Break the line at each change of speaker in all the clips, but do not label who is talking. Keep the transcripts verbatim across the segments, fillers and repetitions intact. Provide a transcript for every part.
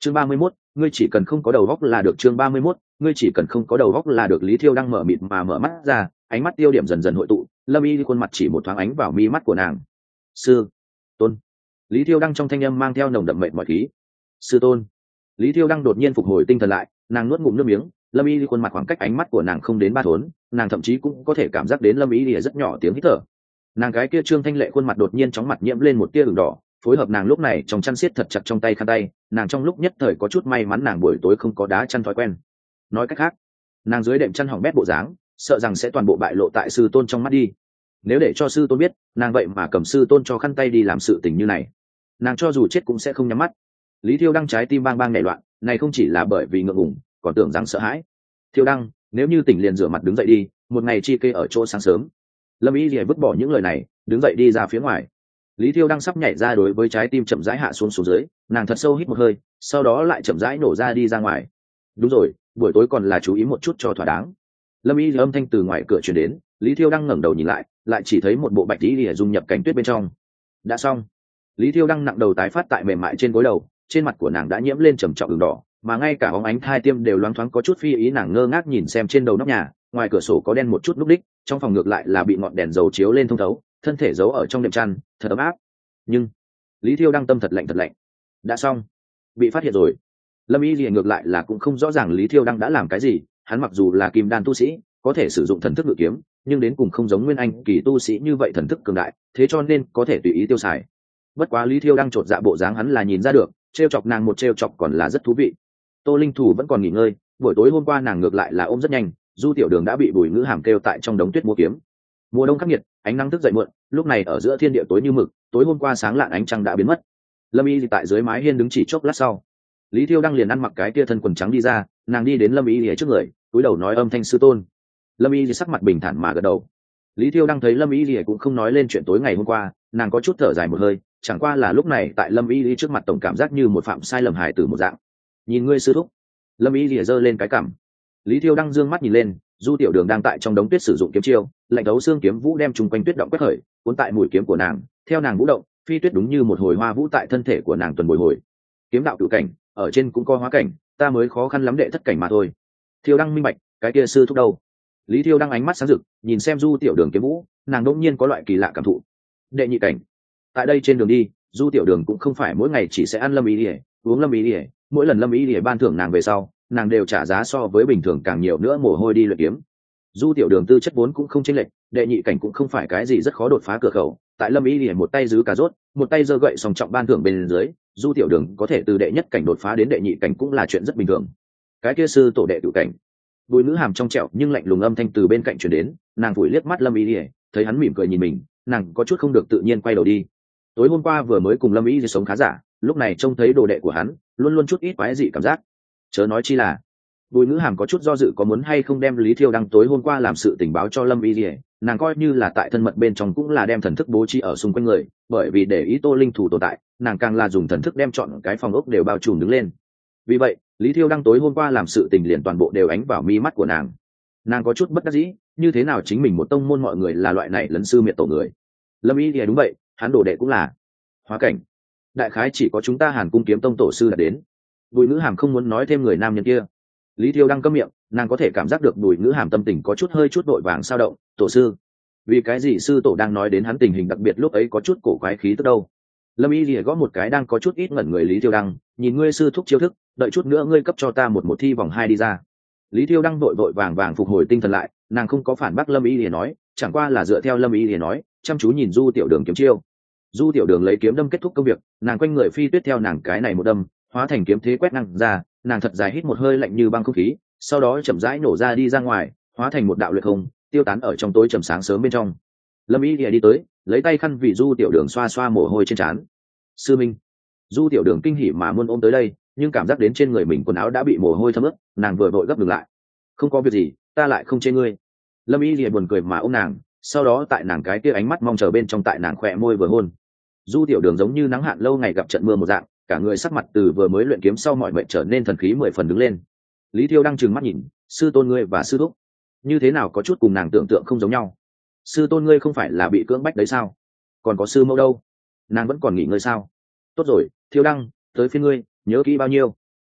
chương ba mươi mốt, ngươi chỉ cần không có đầu góc là được. chương ba mươi mốt, ngươi chỉ cần không có đầu góc là được. Lý Thiêu đang mở mịt mà mở mắt ra, ánh mắt tiêu điểm dần dần hội tụ, lâm y khuôn mặt chỉ một thoáng ánh vào mi mắt của nàng. Sư tôn. Lý Thiêu đang trong thanh âm mang theo nồng đậm mệnh mọi khí. Sư tôn. Lý Thiêu đang đột nhiên phục hồi tinh thần lại, nàng nuốt ngụm nước miếng, lâm y khuôn mặt khoảng cách ánh mắt của nàng không đến ba thốn, nàng thậm chí cũng có thể cảm giác đến lâm y lìa rất nhỏ tiếng hít thở. Nàng cái kia trương thanh lệ khuôn mặt đột nhiên chóng mặt nhiễm lên một tia ửng đỏ, phối hợp nàng lúc này trong chăn siết thật chặt trong tay khăn tay, nàng trong lúc nhất thời có chút may mắn nàng buổi tối không có đá chăn thói quen. Nói cách khác, nàng dưới đệm chăn hỏng bét bộ dáng, sợ rằng sẽ toàn bộ bại lộ tại sư tôn trong mắt đi. Nếu để cho sư tôn biết, nàng vậy mà cầm sư tôn cho khăn tay đi làm sự tình như này, nàng cho dù chết cũng sẽ không nhắm mắt. Lý Thiêu Đăng trái tim bang bang nảy loạn, này không chỉ là bởi vì ngượng ngùng, còn tưởng rằng sợ hãi. Thiêu Đăng, nếu như tỉnh liền rửa mặt đứng dậy đi, một ngày chi kê ở chỗ sáng sớm. Lâm Y Lìa vứt bỏ những lời này, đứng dậy đi ra phía ngoài. Lý Thiêu Đăng sắp nhảy ra đối với trái tim chậm rãi hạ xuống xuống dưới, nàng thật sâu hít một hơi, sau đó lại chậm rãi nổ ra đi ra ngoài. Đúng rồi, buổi tối còn là chú ý một chút cho thỏa đáng. Lâm Y Lìa âm thanh từ ngoài cửa truyền đến, Lý Thiêu Đăng ngẩng đầu nhìn lại, lại chỉ thấy một bộ bạch y lìa dung nhập cánh tuyết bên trong. Đã xong. Lý Thiêu Đăng nặng đầu tái phát tại mềm mại trên gối đầu, trên mặt của nàng đã nhiễm lên trầm trọng đường đỏ, mà ngay cả bóng ánh thai tiêm đều loáng thoáng có chút phi ý. Nàng ngơ ngác nhìn xem trên đầu nóc nhà, ngoài cửa sổ có đen một chút núc đích, trong phòng ngược lại là bị ngọn đèn dầu chiếu lên thông thấu, thân thể giấu ở trong đệm chăn, thật ấm áp. Nhưng Lý Thiêu Đăng tâm thật lạnh thật lạnh. Đã xong. Bị phát hiện rồi. Lâm Y Lìa ngược lại là cũng không rõ ràng Lý Thiêu Đăng đã làm cái gì, hắn mặc dù là kim đan tu sĩ, có thể sử dụng thần thức ngự kiếm, nhưng đến cùng không giống nguyên anh kỳ tu sĩ như vậy thần thức cường đại, thế cho nên có thể tùy ý tiêu xài. Bất quá Lý Thiêu Đăng chột dạ bộ dáng hắn là nhìn ra được, trêu chọc nàng một trêu chọc còn là rất thú vị. Tô Linh Thủ vẫn còn nghỉ ngơi, buổi tối hôm qua nàng ngược lại là ôm rất nhanh, Du Tiểu Đường đã bị Bùi Ngữ Hàm kêu tại trong đống tuyết mua kiếm. Mùa đông khắc nghiệt, ánh nắng thức dậy muộn, lúc này ở giữa thiên địa tối như mực, tối hôm qua sáng lạn ánh trăng đã biến mất. Lâm Y tại dưới mái hiên đứng chỉ chốc lát sau, Lý Thiêu Đăng liền ăn mặc cái tia thân quần trắng đi ra, nàng đi đến Lâm Y trước người, cúi đầu nói âm thanh sư tôn. Lâm Y sắc mặt bình thản mà gật đầu. Lý Thiêu Đăng thấy Lâm Y cũng không nói lên chuyện tối ngày hôm qua, nàng có chút thở dài một hơi, chẳng qua là lúc này tại Lâm Y trước mặt tổng cảm giác như một phạm sai lầm hài tử một dạng. Nhìn ngươi sư thúc. Lâm Y giơ lên cái cằm. Lý Thiêu Đăng dương mắt nhìn lên, Du Tiểu Đường đang tại trong đống tuyết sử dụng kiếm chiêu, lạnh thấu xương kiếm vũ đem chung quanh tuyết động quét khởi, cuốn tại mũi kiếm của nàng, theo nàng vũ động, phi tuyết đúng như một hồi hoa vũ tại thân thể của nàng tuần bồi hồi. Kiếm đạo cửu cảnh, ở trên cũng có hóa cảnh, ta mới khó khăn lắm đệ thất cảnh mà thôi. Thiêu Đăng minh bạch, cái kia sư thúc đâu? Lý Thiêu Đăng ánh mắt sáng rực, nhìn xem Du Tiểu Đường kiếm vũ, nàng đột nhiên có loại kỳ lạ cảm thụ. Đệ nhị cảnh. Tại đây trên đường đi, Du Tiểu Đường cũng không phải mỗi ngày chỉ sẽ ăn lâm ý ỉa, uống lâm ý ỉa, mỗi lần lâm ý ỉa ban thưởng nàng về sau, nàng đều trả giá so với bình thường càng nhiều nữa mồ hôi đi luyện kiếm. Du Tiểu Đường tư chất vốn cũng không chênh lệch, đệ nhị cảnh cũng không phải cái gì rất khó đột phá cửa khẩu. Tại lâm ý ỉa một tay giữ cà rốt, một tay giơ gậy song trọng ban thưởng bên dưới, Du Tiểu Đường có thể từ đệ nhất cảnh đột phá đến đệ nhị cảnh cũng là chuyện rất bình thường. Cái kia sư tổ đệ cửu cảnh. Bùi Ngữ Hàm trong trẻo nhưng lạnh lùng âm thanh từ bên cạnh truyền đến, nàng vùi liếc mắt lâm ý ỉa, thấy hắn mỉm cười nhìn mình, nàng có chút không được tự nhiên quay đầu đi. Tối hôm qua vừa mới cùng lâm ý ỉa sống khá giả, lúc này trông thấy đồ đệ của hắn, luôn luôn chút ít quái dị cảm giác. Chớ nói chi là Bùi Ngữ Hàm có chút do dự có muốn hay không đem Lý Thiêu Đăng tối hôm qua làm sự tình báo cho Lâm Y Lìa, nàng coi như là tại thân mật bên trong cũng là đem thần thức bố trí ở xung quanh người, bởi vì để ý Tô Linh Thủ tồn tại, nàng càng là dùng thần thức đem chọn cái phòng ốc đều bao trùm đứng lên. Vì vậy, Lý Thiêu Đăng tối hôm qua làm sự tình liền toàn bộ đều ánh vào mi mắt của nàng. Nàng có chút bất đắc dĩ, như thế nào chính mình một tông môn mọi người là loại này lấn sư miệt tổ người. Lâm Y Lìa đúng vậy, hắn đồ đệ cũng là hóa cảnh. Đại khái chỉ có chúng ta Hàn Cung Kiếm Tông tổ sư đã đến. Bùi Ngữ Hàm không muốn nói thêm người nam nhân kia. Lý Thiêu Đăng câm miệng, nàng có thể cảm giác được Bùi Ngữ Hàm tâm tình có chút hơi chút vội vàng sao động. Tổ sư, vì cái gì sư tổ đang nói đến hắn tình hình đặc biệt lúc ấy có chút cổ quái khí tức đâu? Lâm Y Lìa gõ một cái đang có chút ít ngẩn người Lý Thiêu Đăng, nhìn ngươi sư thúc chiêu thức, đợi chút nữa ngươi cấp cho ta một một thi vòng hai đi ra. Lý Thiêu Đăng vội vội vàng vàng phục hồi tinh thần lại, nàng không có phản bác Lâm Y Lìa nói, chẳng qua là dựa theo Lâm Y Lìa nói, chăm chú nhìn Du Tiểu Đường kiếm chiêu. Du Tiểu Đường lấy kiếm đâm kết thúc công việc, nàng quanh người phi tuyết theo nàng cái này một đâm, hóa thành kiếm thế quét ngang ra, nàng thật dài hít một hơi lạnh như băng không khí, sau đó chậm rãi nổ ra đi ra ngoài, hóa thành một đạo luyện không, tiêu tán ở trong tối trầm sáng sớm bên trong. Lâm Y Lìa đi tới, lấy tay khăn vì Du Tiểu Đường xoa xoa mồ hôi trên trán. Sư minh. Du Tiểu Đường kinh hỉ mà muốn ôm tới đây, nhưng cảm giác đến trên người mình quần áo đã bị mồ hôi thấm ướt, nàng vừa vội gấp ngừng lại. Không có việc gì, ta lại không chê ngươi. Lâm Y Lìa buồn cười mà ôm nàng, sau đó tại nàng cái kia ánh mắt mong chờ bên trong tại nàng khỏe môi vừa hôn. Du Tiểu Đường giống như nắng hạn lâu ngày gặp trận mưa một dạng, cả người sắc mặt từ vừa mới luyện kiếm sau mọi mệnh trở nên thần khí mười phần đứng lên. Lý Thiêu đang trừng mắt nhìn, sư tôn ngươi và sư thúc như thế nào có chút cùng nàng tưởng tượng không giống nhau. Sư tôn ngươi không phải là bị cưỡng bách đấy sao? Còn có sư mẫu đâu? Nàng vẫn còn nghỉ ngơi sao? Tốt rồi, Thiêu Đăng, tới phiên ngươi, nhớ kỹ bao nhiêu.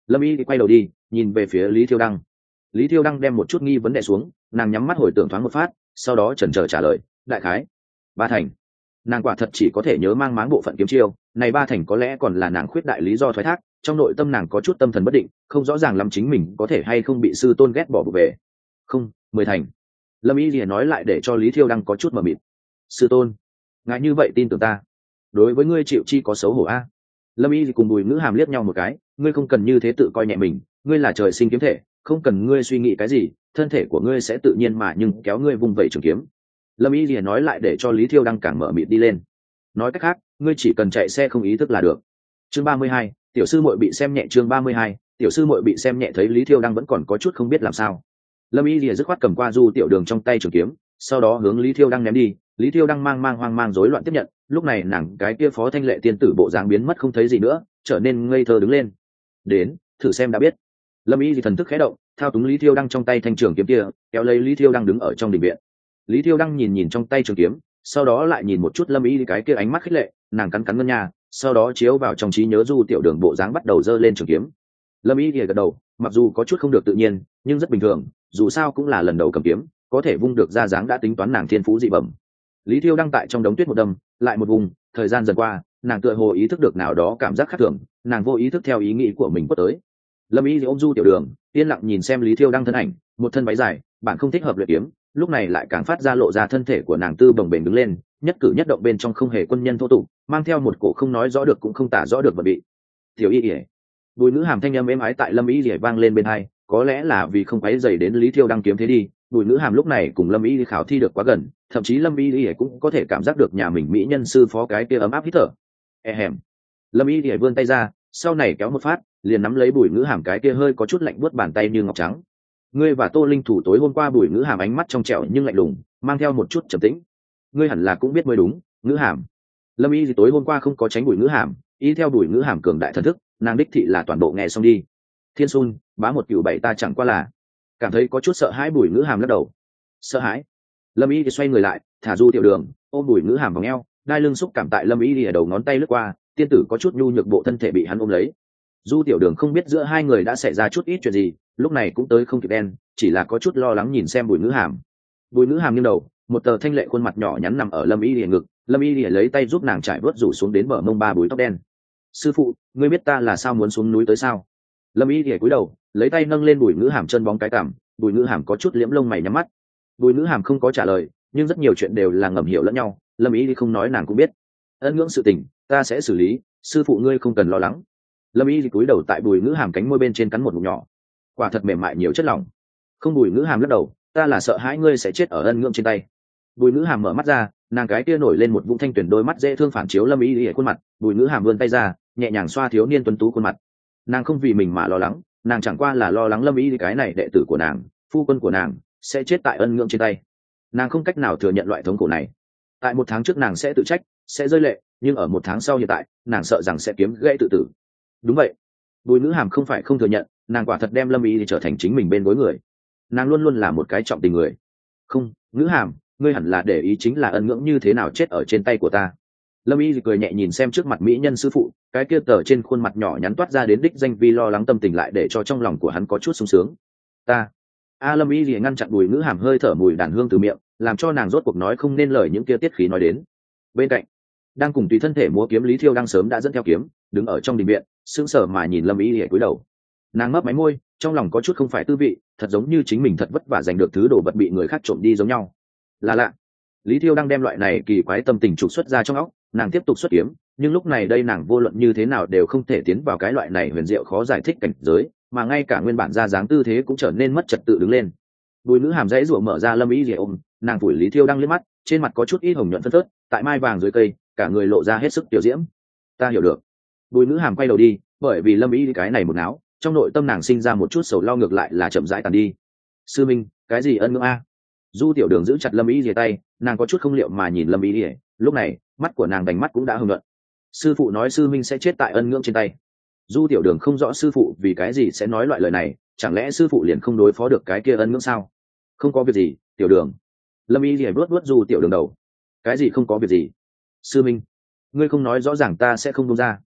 Lâm y quay đầu đi nhìn về phía Lý Thiêu Đăng. Lý Thiêu Đăng đem một chút nghi vấn đề xuống, nàng nhắm mắt hồi tưởng thoáng một phát, sau đó chần chờ trả lời, đại khái ba thành. Nàng quả thật chỉ có thể nhớ mang máng bộ phận kiếm chiêu, này ba thành có lẽ còn là nàng khuyết đại lý do thoái thác, trong nội tâm nàng có chút tâm thần bất định, không rõ ràng lắm chính mình có thể hay không bị sư tôn ghét bỏ bù về. Không, mười thành. Lâm y lìa nói lại để cho Lý Thiêu Đăng có chút mờ mịt. Sư tôn, ngài như vậy tin tưởng ta, đối với ngươi chịu chi có xấu hổ a? Lâm y cùng Bùi Ngữ Hàm liếc nhau một cái, ngươi không cần như thế tự coi nhẹ mình, ngươi là trời sinh kiếm thể, không cần ngươi suy nghĩ cái gì, thân thể của ngươi sẽ tự nhiên mà nhưng kéo ngươi vung vẩy trường kiếm. Lâm y lìa nói lại để cho Lý Thiêu Đăng càng mở mịt đi lên. Nói cách khác, ngươi chỉ cần chạy xe không ý thức là được. Chương ba mươi hai, tiểu sư muội bị xem nhẹ. Chương ba mươi hai, tiểu sư muội bị xem nhẹ. Thấy Lý Thiêu Đăng vẫn còn có chút không biết làm sao, Lâm y lìa dứt khoát cầm qua Du Tiểu Đường trong tay trường kiếm, sau đó hướng Lý Thiêu Đăng ném đi. Lý Thiêu Đăng mang mang hoang mang rối loạn tiếp nhận, lúc này nàng cái kia phó thanh lệ tiên tử bộ dáng biến mất không thấy gì nữa, trở nên ngây thơ đứng lên. Đến, thử xem đã biết. Lâm y thì thần thức khẽ động, thao túng Lý Thiêu Đăng trong tay thanh trường kiếm kia, kéo lấy Lý Thiêu Đăng đứng ở trong đình viện. Lý Thiêu Đăng nhìn nhìn trong tay trường kiếm, sau đó lại nhìn một chút Lâm y cái kia ánh mắt khích lệ, nàng cắn cắn ngân nha, sau đó chiếu vào trong trí nhớ Du Tiểu Đường bộ dáng bắt đầu giơ lên trường kiếm. Lâm y gật đầu, mặc dù có chút không được tự nhiên, nhưng rất bình thường, dù sao cũng là lần đầu cầm kiếm, có thể vung được ra dáng đã tính toán nàng thiên phú dị bẩm. Lý Thiêu Đăng tại trong đống tuyết một đâm, lại một vùng, thời gian dần qua, nàng tựa hồ ý thức được nào đó cảm giác khác thường, nàng vô ý thức theo ý nghĩ của mình quất tới. Lâm y ôm Du Tiểu Đường, yên lặng nhìn xem Lý Thiêu Đăng thân ảnh, một thân váy dài, bạn không thích hợp luyện kiếm, lúc này lại càng phát ra lộ ra thân thể của nàng tư bồng bềnh đứng lên, nhất cử nhất động bên trong không hề quân nhân thô tục, mang theo một cổ không nói rõ được cũng không tả rõ được vật bị. Tiểu y ỉa. Bùi Ngữ Hàm thanh âm êm ái tại Lâm y ỉa vang lên bên hai, có lẽ là vì không quấy dày đến Lý Thiêu Đăng kiếm thế đi. Bùi Ngữ Hàm lúc này cùng Lâm y khảo thi được quá gần, thậm chí Lâm y ỉa cũng có thể cảm giác được nhà mình mỹ nhân sư phó cái kia ấm áp hít thở. E hèm. Lâm y ỉa vươn tay ra, sau này kéo một phát, liền nắm lấy Bùi Ngữ Hàm cái kia hơi có chút lạnh buốt bàn tay như ngọc trắng. Ngươi và Tô Linh thủ tối hôm qua. Bùi Ngữ Hàm ánh mắt trong trẻo nhưng lạnh lùng, mang theo một chút trầm tĩnh. Ngươi hẳn là cũng biết mới đúng, Ngữ Hàm. Lâm y gì tối hôm qua không có tránh Bùi Ngữ Hàm, y theo Bùi Ngữ Hàm cường đại thần thức, nàng đích thị là toàn bộ nghe xong đi. Thiên Sun, bá một cửu bảy ta chẳng qua là cảm thấy có chút sợ hãi. Bùi Ngữ Hàm lắc đầu. Sợ hãi? Lâm y thì xoay người lại, thả Du Tiểu Đường, ôm Bùi Ngữ Hàm vào eo, đai lưng xúc cảm tại Lâm y ở đầu ngón tay lướt qua, tiên tử có chút nhu nhược bộ thân thể bị hắn ôm lấy. Du Tiểu Đường không biết giữa hai người đã xảy ra chút ít chuyện gì, lúc này cũng tới không kịp đen, chỉ là có chút lo lắng nhìn xem Bùi Ngữ Hàm. Bùi Ngữ Hàm nghiêng đầu, một tờ thanh lệ khuôn mặt nhỏ nhắn nằm ở Lâm y lìa ngực, Lâm y lìa lấy tay giúp nàng trải vớt rủ xuống đến bờ mông ba búi tóc đen. Sư phụ, ngươi biết ta là sao muốn xuống núi tới sao? Lâm y lìa cúi đầu, lấy tay nâng lên Bùi Ngữ Hàm chân bóng cái cằm. Bùi Ngữ Hàm có chút liễm lông mày nhắm mắt. Bùi Ngữ Hàm không có trả lời, nhưng rất nhiều chuyện đều là ngầm hiểu lẫn nhau, Lâm y không nói nàng cũng biết. Ân ngưỡng sự tình, ta sẽ xử lý, sư phụ ngươi không cần lo lắng. Lâm y cúi đầu tại Bùi Ngữ Hàm cánh môi bên trên cắn một ngụm nhỏ, quả thật mềm mại nhiều chất lỏng. Không. Bùi Ngữ Hàm lắc đầu, ta là sợ hãi ngươi sẽ chết ở ân ngưỡng trên tay. Bùi Ngữ Hàm mở mắt ra, nàng cái kia nổi lên một vũng thanh tuyển đôi mắt dễ thương phản chiếu Lâm y ở khuôn mặt. Bùi Ngữ Hàm vươn tay ra, nhẹ nhàng xoa thiếu niên tuấn tú khuôn mặt. Nàng không vì mình mà lo lắng, nàng chẳng qua là lo lắng Lâm y cái này đệ tử của nàng, phu quân của nàng sẽ chết tại ân ngưỡng trên tay. Nàng không cách nào thừa nhận loại thống khổ này. Tại một tháng trước nàng sẽ tự trách, sẽ rơi lệ, nhưng ở một tháng sau hiện tại, nàng sợ rằng sẽ kiếm gãy tự tử. Đúng vậy. Bùi Ngữ Hàm không phải không thừa nhận, nàng quả thật đem Lâm y trở thành chính mình bên gối người. Nàng luôn luôn là một cái trọng tình người. Không, Ngữ Hàm, ngươi hẳn là để ý chính là ân ngưỡng như thế nào chết ở trên tay của ta. Lâm y cười nhẹ nhìn xem trước mặt mỹ nhân sư phụ, cái kia tờ trên khuôn mặt nhỏ nhắn toát ra đến đích danh vi lo lắng tâm tình lại để cho trong lòng của hắn có chút sung sướng. Ta. A Lâm y ngăn chặn Bùi Ngữ Hàm hơi thở mùi đàn hương từ miệng, làm cho nàng rốt cuộc nói không nên lời những kia tiết khí nói đến. Bên cạnh, đang cùng tùy thân thể múa kiếm Lý Thiêu đang sớm đã dẫn theo kiếm, đứng ở trong đình viện, sững sờ mà nhìn Lâm y cúi đầu. Nàng mấp máy môi, trong lòng có chút không phải tư vị, thật giống như chính mình thật vất vả giành được thứ đồ vật bị người khác trộm đi giống nhau. Là lạ. Lý Thiêu đang đem loại này kỳ quái tâm tình trục xuất ra trong óc, nàng tiếp tục xuất kiếm, nhưng lúc này đây nàng vô luận như thế nào đều không thể tiến vào cái loại này huyền diệu khó giải thích cảnh giới, mà ngay cả nguyên bản ra dáng tư thế cũng trở nên mất trật tự đứng lên. Bùi Ngữ Hàm dãy rủa mở ra Lâm y ôm, nàng phủi Lý Thiêu đang liếc mắt, trên mặt có chút ít hồng nhuận phân phớt, tại mai vàng dưới cây, cả người lộ ra hết sức tiểu diễm. Ta hiểu được. Bùi Ngữ Hàm quay đầu đi, bởi vì Lâm y cái này một náo, trong nội tâm nàng sinh ra một chút sầu lo, ngược lại là chậm rãi tàn đi. Sư minh, cái gì ân ngưỡng a? Du Tiểu Đường giữ chặt Lâm y rìa tay, nàng có chút không liệu mà nhìn Lâm y rìa, lúc này mắt của nàng đành mắt cũng đã hưng luận. Sư phụ nói sư minh sẽ chết tại ân ngưỡng trên tay. Du Tiểu Đường không rõ sư phụ vì cái gì sẽ nói loại lời này, chẳng lẽ sư phụ liền không đối phó được cái kia ân ngưỡng sao? Không có việc gì, Tiểu Đường. Lâm y rìa vuốt vuốt Du Tiểu Đường đầu. Cái gì không có việc gì? Sư minh, ngươi không nói rõ ràng ta sẽ không buông ra.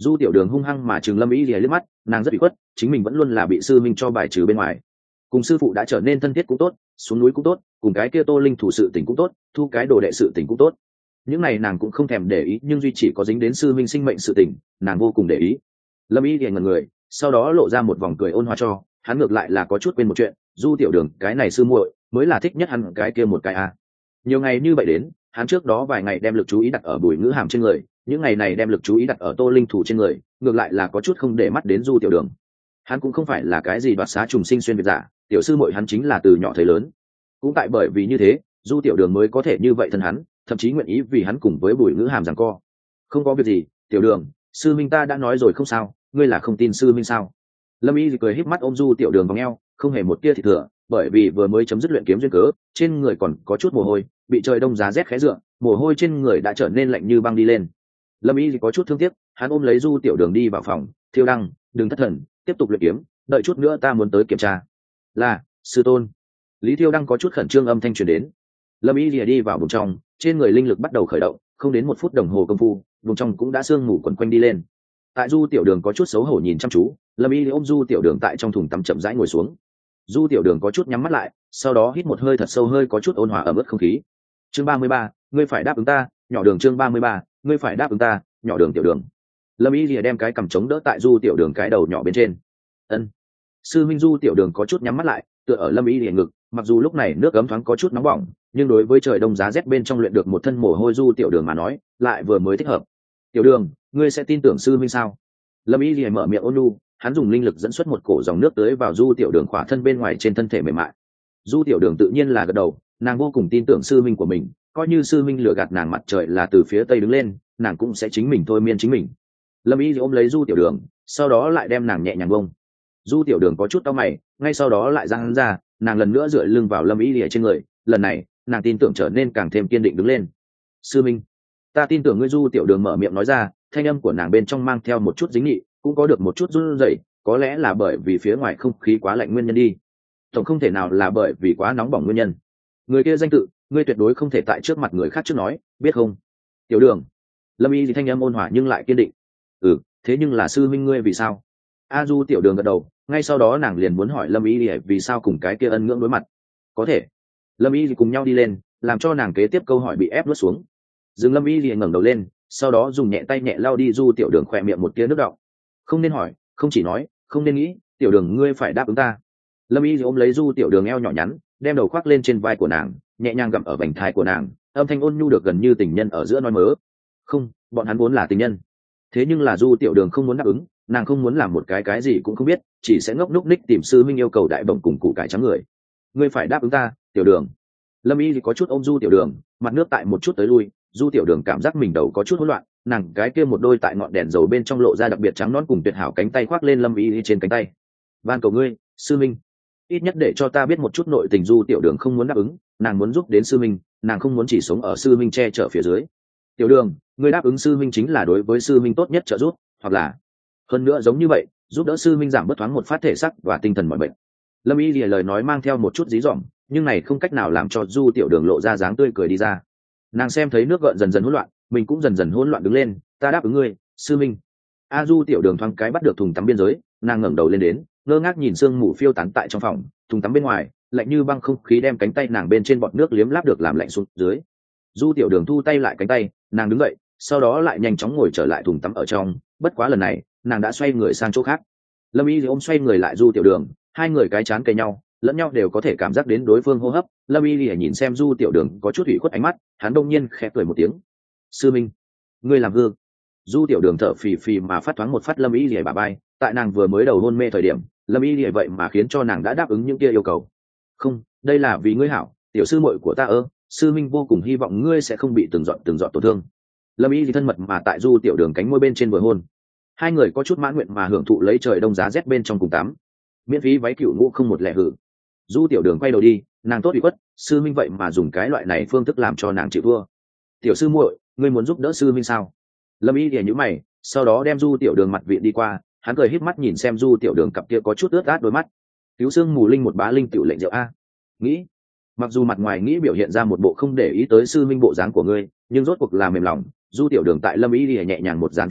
Du tiểu đường hung hăng mà chừng lâm y lìa liếc mắt, nàng rất bị khuất, chính mình vẫn luôn là bị sư minh cho bài trừ bên ngoài. Cùng sư phụ đã trở nên thân thiết cũng tốt, xuống núi cũng tốt, cùng cái kia Tô Linh thủ sự tình cũng tốt, thu cái đồ đệ sự tình cũng tốt, những này nàng cũng không thèm để ý, nhưng duy chỉ có dính đến sư minh sinh mệnh sự tình, nàng vô cùng để ý. Lâm y lìa ngẩn người, sau đó lộ ra một vòng cười ôn hòa cho hắn, ngược lại là có chút quên một chuyện, Du tiểu đường cái này sư muội mới là thích nhất hắn cái kia một cái a. Nhiều ngày như vậy đến, hắn trước đó vài ngày đem lực chú ý đặt ở Bùi Ngữ Hàm trên người, những ngày này đem lực chú ý đặt ở Tô Linh thủ trên người, ngược lại là có chút không để mắt đến Du tiểu đường. Hắn cũng không phải là cái gì đoạt xá trùng sinh xuyên việt giả, tiểu sư muội hắn chính là từ nhỏ thấy lớn. Cũng tại bởi vì như thế, Du tiểu đường mới có thể như vậy thân hắn, thậm chí nguyện ý vì hắn cùng với Bùi Ngữ Hàm giằng co. Không có việc gì, tiểu đường, sư minh ta đã nói rồi không sao, ngươi là không tin sư minh sao? Lâm y cười híp mắt ôm Du tiểu đường vòng eo, không hề một tia thịt thừa, bởi vì vừa mới chấm dứt luyện kiếm duyên cớ, trên người còn có chút mồ hôi, bị trời đông giá rét khé dựa, mồ hôi trên người đã trở nên lạnh như băng đi lên. Lâm y có chút thương tiếc, hắn ôm lấy Du tiểu đường đi vào phòng, Thiêu Đăng, đừng thất thần, tiếp tục luyện kiếm, đợi chút nữa ta muốn tới kiểm tra. Là sư tôn. Lý Thiêu Đăng có chút khẩn trương âm thanh truyền đến. Lâm y lìa đi vào vùng trong, trên người linh lực bắt đầu khởi động, không đến một phút đồng hồ công phu, vùng trong cũng đã sương mù quấn quanh đi lên. Tại Du tiểu đường có chút xấu hổ nhìn chăm chú, Lâm y ôm Du tiểu đường tại trong thùng tắm chậm rãi ngồi xuống. Du tiểu đường có chút nhắm mắt lại, sau đó hít một hơi thật sâu, hơi có chút ôn hòa ẩm ướt không khí. Chương ba mươi ba, ngươi phải đáp ứng ta, nhỏ đường. Chương ba mươi ba, ngươi phải đáp ứng ta, nhỏ đường. Tiểu đường. Lâm y lìa đem cái cằm chống đỡ tại Du tiểu đường cái đầu nhỏ bên trên. Ân. Sư minh. Du tiểu đường có chút nhắm mắt lại, tựa ở Lâm y lìa ngực, mặc dù lúc này nước ấm thoáng có chút nóng bỏng, nhưng đối với trời đông giá rét bên trong luyện được một thân mồ hôi Du tiểu đường mà nói, lại vừa mới thích hợp. Tiểu đường, ngươi sẽ tin tưởng sư minh sao? Lâm y lìa mở miệng ôn nhu, hắn dùng linh lực dẫn xuất một cổ dòng nước tới vào Du tiểu đường khỏa thân bên ngoài trên thân thể mềm mại. Du tiểu đường tự nhiên là gật đầu, nàng vô cùng tin tưởng sư minh của mình, coi như sư minh lừa gạt nàng mặt trời là từ phía tây đứng lên, nàng cũng sẽ chính mình thôi miên chính mình. Lâm y ôm lấy Du tiểu đường, sau đó lại đem nàng nhẹ nhàng bông. Du tiểu đường có chút đau mày, ngay sau đó lại giang hắn ra, nàng lần nữa dựa lưng vào Lâm y lìa trên người, lần này nàng tin tưởng trở nên càng thêm kiên định đứng lên. Sư minh, ta tin tưởng ngươi. Du tiểu đường mở miệng nói ra, thanh âm của nàng bên trong mang theo một chút dính nghị, cũng có được một chút run rẩy, có lẽ là bởi vì phía ngoài không khí quá lạnh nguyên nhân đi, tổng không thể nào là bởi vì quá nóng bỏng nguyên nhân. Người kia danh tự, ngươi tuyệt đối không thể tại trước mặt người khác trước nói, biết không? Tiểu đường. Lâm y thì thanh âm ôn hòa nhưng lại kiên định. Ừ, thế nhưng là sư minh ngươi vì sao? A Du tiểu đường gật đầu, ngay sau đó nàng liền muốn hỏi Lâm y vì sao cùng cái kia ân ngưỡng đối mặt. Có thể. Lâm y thì cùng nhau đi lên, làm cho nàng kế tiếp câu hỏi bị ép nuốt xuống. Dừng. Lâm y liền ngẩng đầu lên, sau đó dùng nhẹ tay nhẹ lau đi Du tiểu đường khỏe miệng một tia nước đọng. Không nên hỏi, không chỉ nói, không nên nghĩ, tiểu đường ngươi phải đáp ứng ta. Lâm y ôm lấy Du tiểu đường eo nhỏ nhắn, đem đầu khoác lên trên vai của nàng, nhẹ nhàng gặm ở vành thai của nàng, âm thanh ôn nhu được gần như tình nhân ở giữa nói mớ. Không, bọn hắn vốn là tình nhân. Thế nhưng là Du tiểu đường không muốn đáp ứng, nàng không muốn làm một cái cái gì cũng không biết, chỉ sẽ ngốc núc ních tìm sư minh yêu cầu đại bổng cùng củ cải trắng người. Ngươi phải đáp ứng ta, tiểu đường. Lâm y có chút ôm Du tiểu đường, mặt nước tại một chút tới lui, Du tiểu đường cảm giác mình đầu có chút hỗn loạn, nàng cái kia một đôi tại ngọn đèn dầu bên trong lộ ra đặc biệt trắng nõn cùng tuyệt hảo cánh tay khoác lên Lâm y trên cánh tay. Van cầu ngươi, sư minh, ít nhất để cho ta biết một chút nội tình. Du tiểu đường không muốn đáp ứng, nàng muốn giúp đến sư minh, nàng không muốn chỉ sống ở sư minh che chở phía dưới. Tiểu đường, ngươi đáp ứng sư minh chính là đối với sư minh tốt nhất trợ giúp, hoặc là hơn nữa giống như vậy, giúp đỡ sư minh giảm bớt thoáng một phát thể sắc và tinh thần mọi bệnh. Lâm y lìa lời nói mang theo một chút dí dỏm, nhưng này không cách nào làm cho Du tiểu đường lộ ra dáng tươi cười đi ra. Nàng xem thấy nước gợn dần dần hỗn loạn, mình cũng dần dần hỗn loạn đứng lên. Ta đáp ứng ngươi, sư minh. A Du tiểu đường thoáng cái bắt được thùng tắm biên giới, nàng ngẩng đầu lên đến, ngơ ngác nhìn sương mù phiêu tán tại trong phòng, thùng tắm bên ngoài lạnh như băng, không khí đem cánh tay nàng bên trên bọt nước liếm láp được làm lạnh xuống dưới. Du tiểu đường thu tay lại cánh tay, nàng đứng dậy, sau đó lại nhanh chóng ngồi trở lại thùng tắm ở trong, bất quá lần này nàng đã xoay người sang chỗ khác. Lâm y ôm xoay người lại Du tiểu đường, hai người cái chán kề nhau, lẫn nhau đều có thể cảm giác đến đối phương hô hấp. Lâm y lìa nhìn xem Du tiểu đường có chút ủy khuất ánh mắt, hắn đông nhiên khẽ cười một tiếng. Sư minh, ngươi làm gương. Du tiểu đường thở phì phì mà phát thoáng một phát Lâm y lìa bà bay, tại nàng vừa mới đầu hôn mê thời điểm, Lâm y lìa vậy mà khiến cho nàng đã đáp ứng những kia yêu cầu. Không, đây là vì ngươi hảo, tiểu sư muội của ta ơ, sư minh vô cùng hy vọng ngươi sẽ không bị từng dọn từng dọn tổn thương. Lâm y thì thân mật mà tại Du tiểu đường cánh môi bên trên vừa hôn, hai người có chút mãn nguyện mà hưởng thụ lấy trời đông giá rét bên trong cùng tắm, miễn phí váy cựu ngũ không một lẻ hử. Du tiểu đường quay đầu đi, nàng tốt bị quất, sư minh vậy mà dùng cái loại này phương thức làm cho nàng chịu thua. Tiểu sư muội, ngươi muốn giúp đỡ sư minh sao? Lâm y thì nhíu mày, sau đó đem Du tiểu đường mặt viện đi qua, hắn cười híp mắt nhìn xem Du tiểu đường cặp kia có chút ướt át đôi mắt. Cứu xương mù linh một bá linh tiểu lệnh rượu a. Nghĩ, mặc dù mặt ngoài nghĩ biểu hiện ra một bộ không để ý tới sư minh bộ dáng của ngươi, nhưng rốt cuộc là mềm lòng. Du tiểu đường tại Lâm y thì nhẹ nhàng một dàn phía dưới,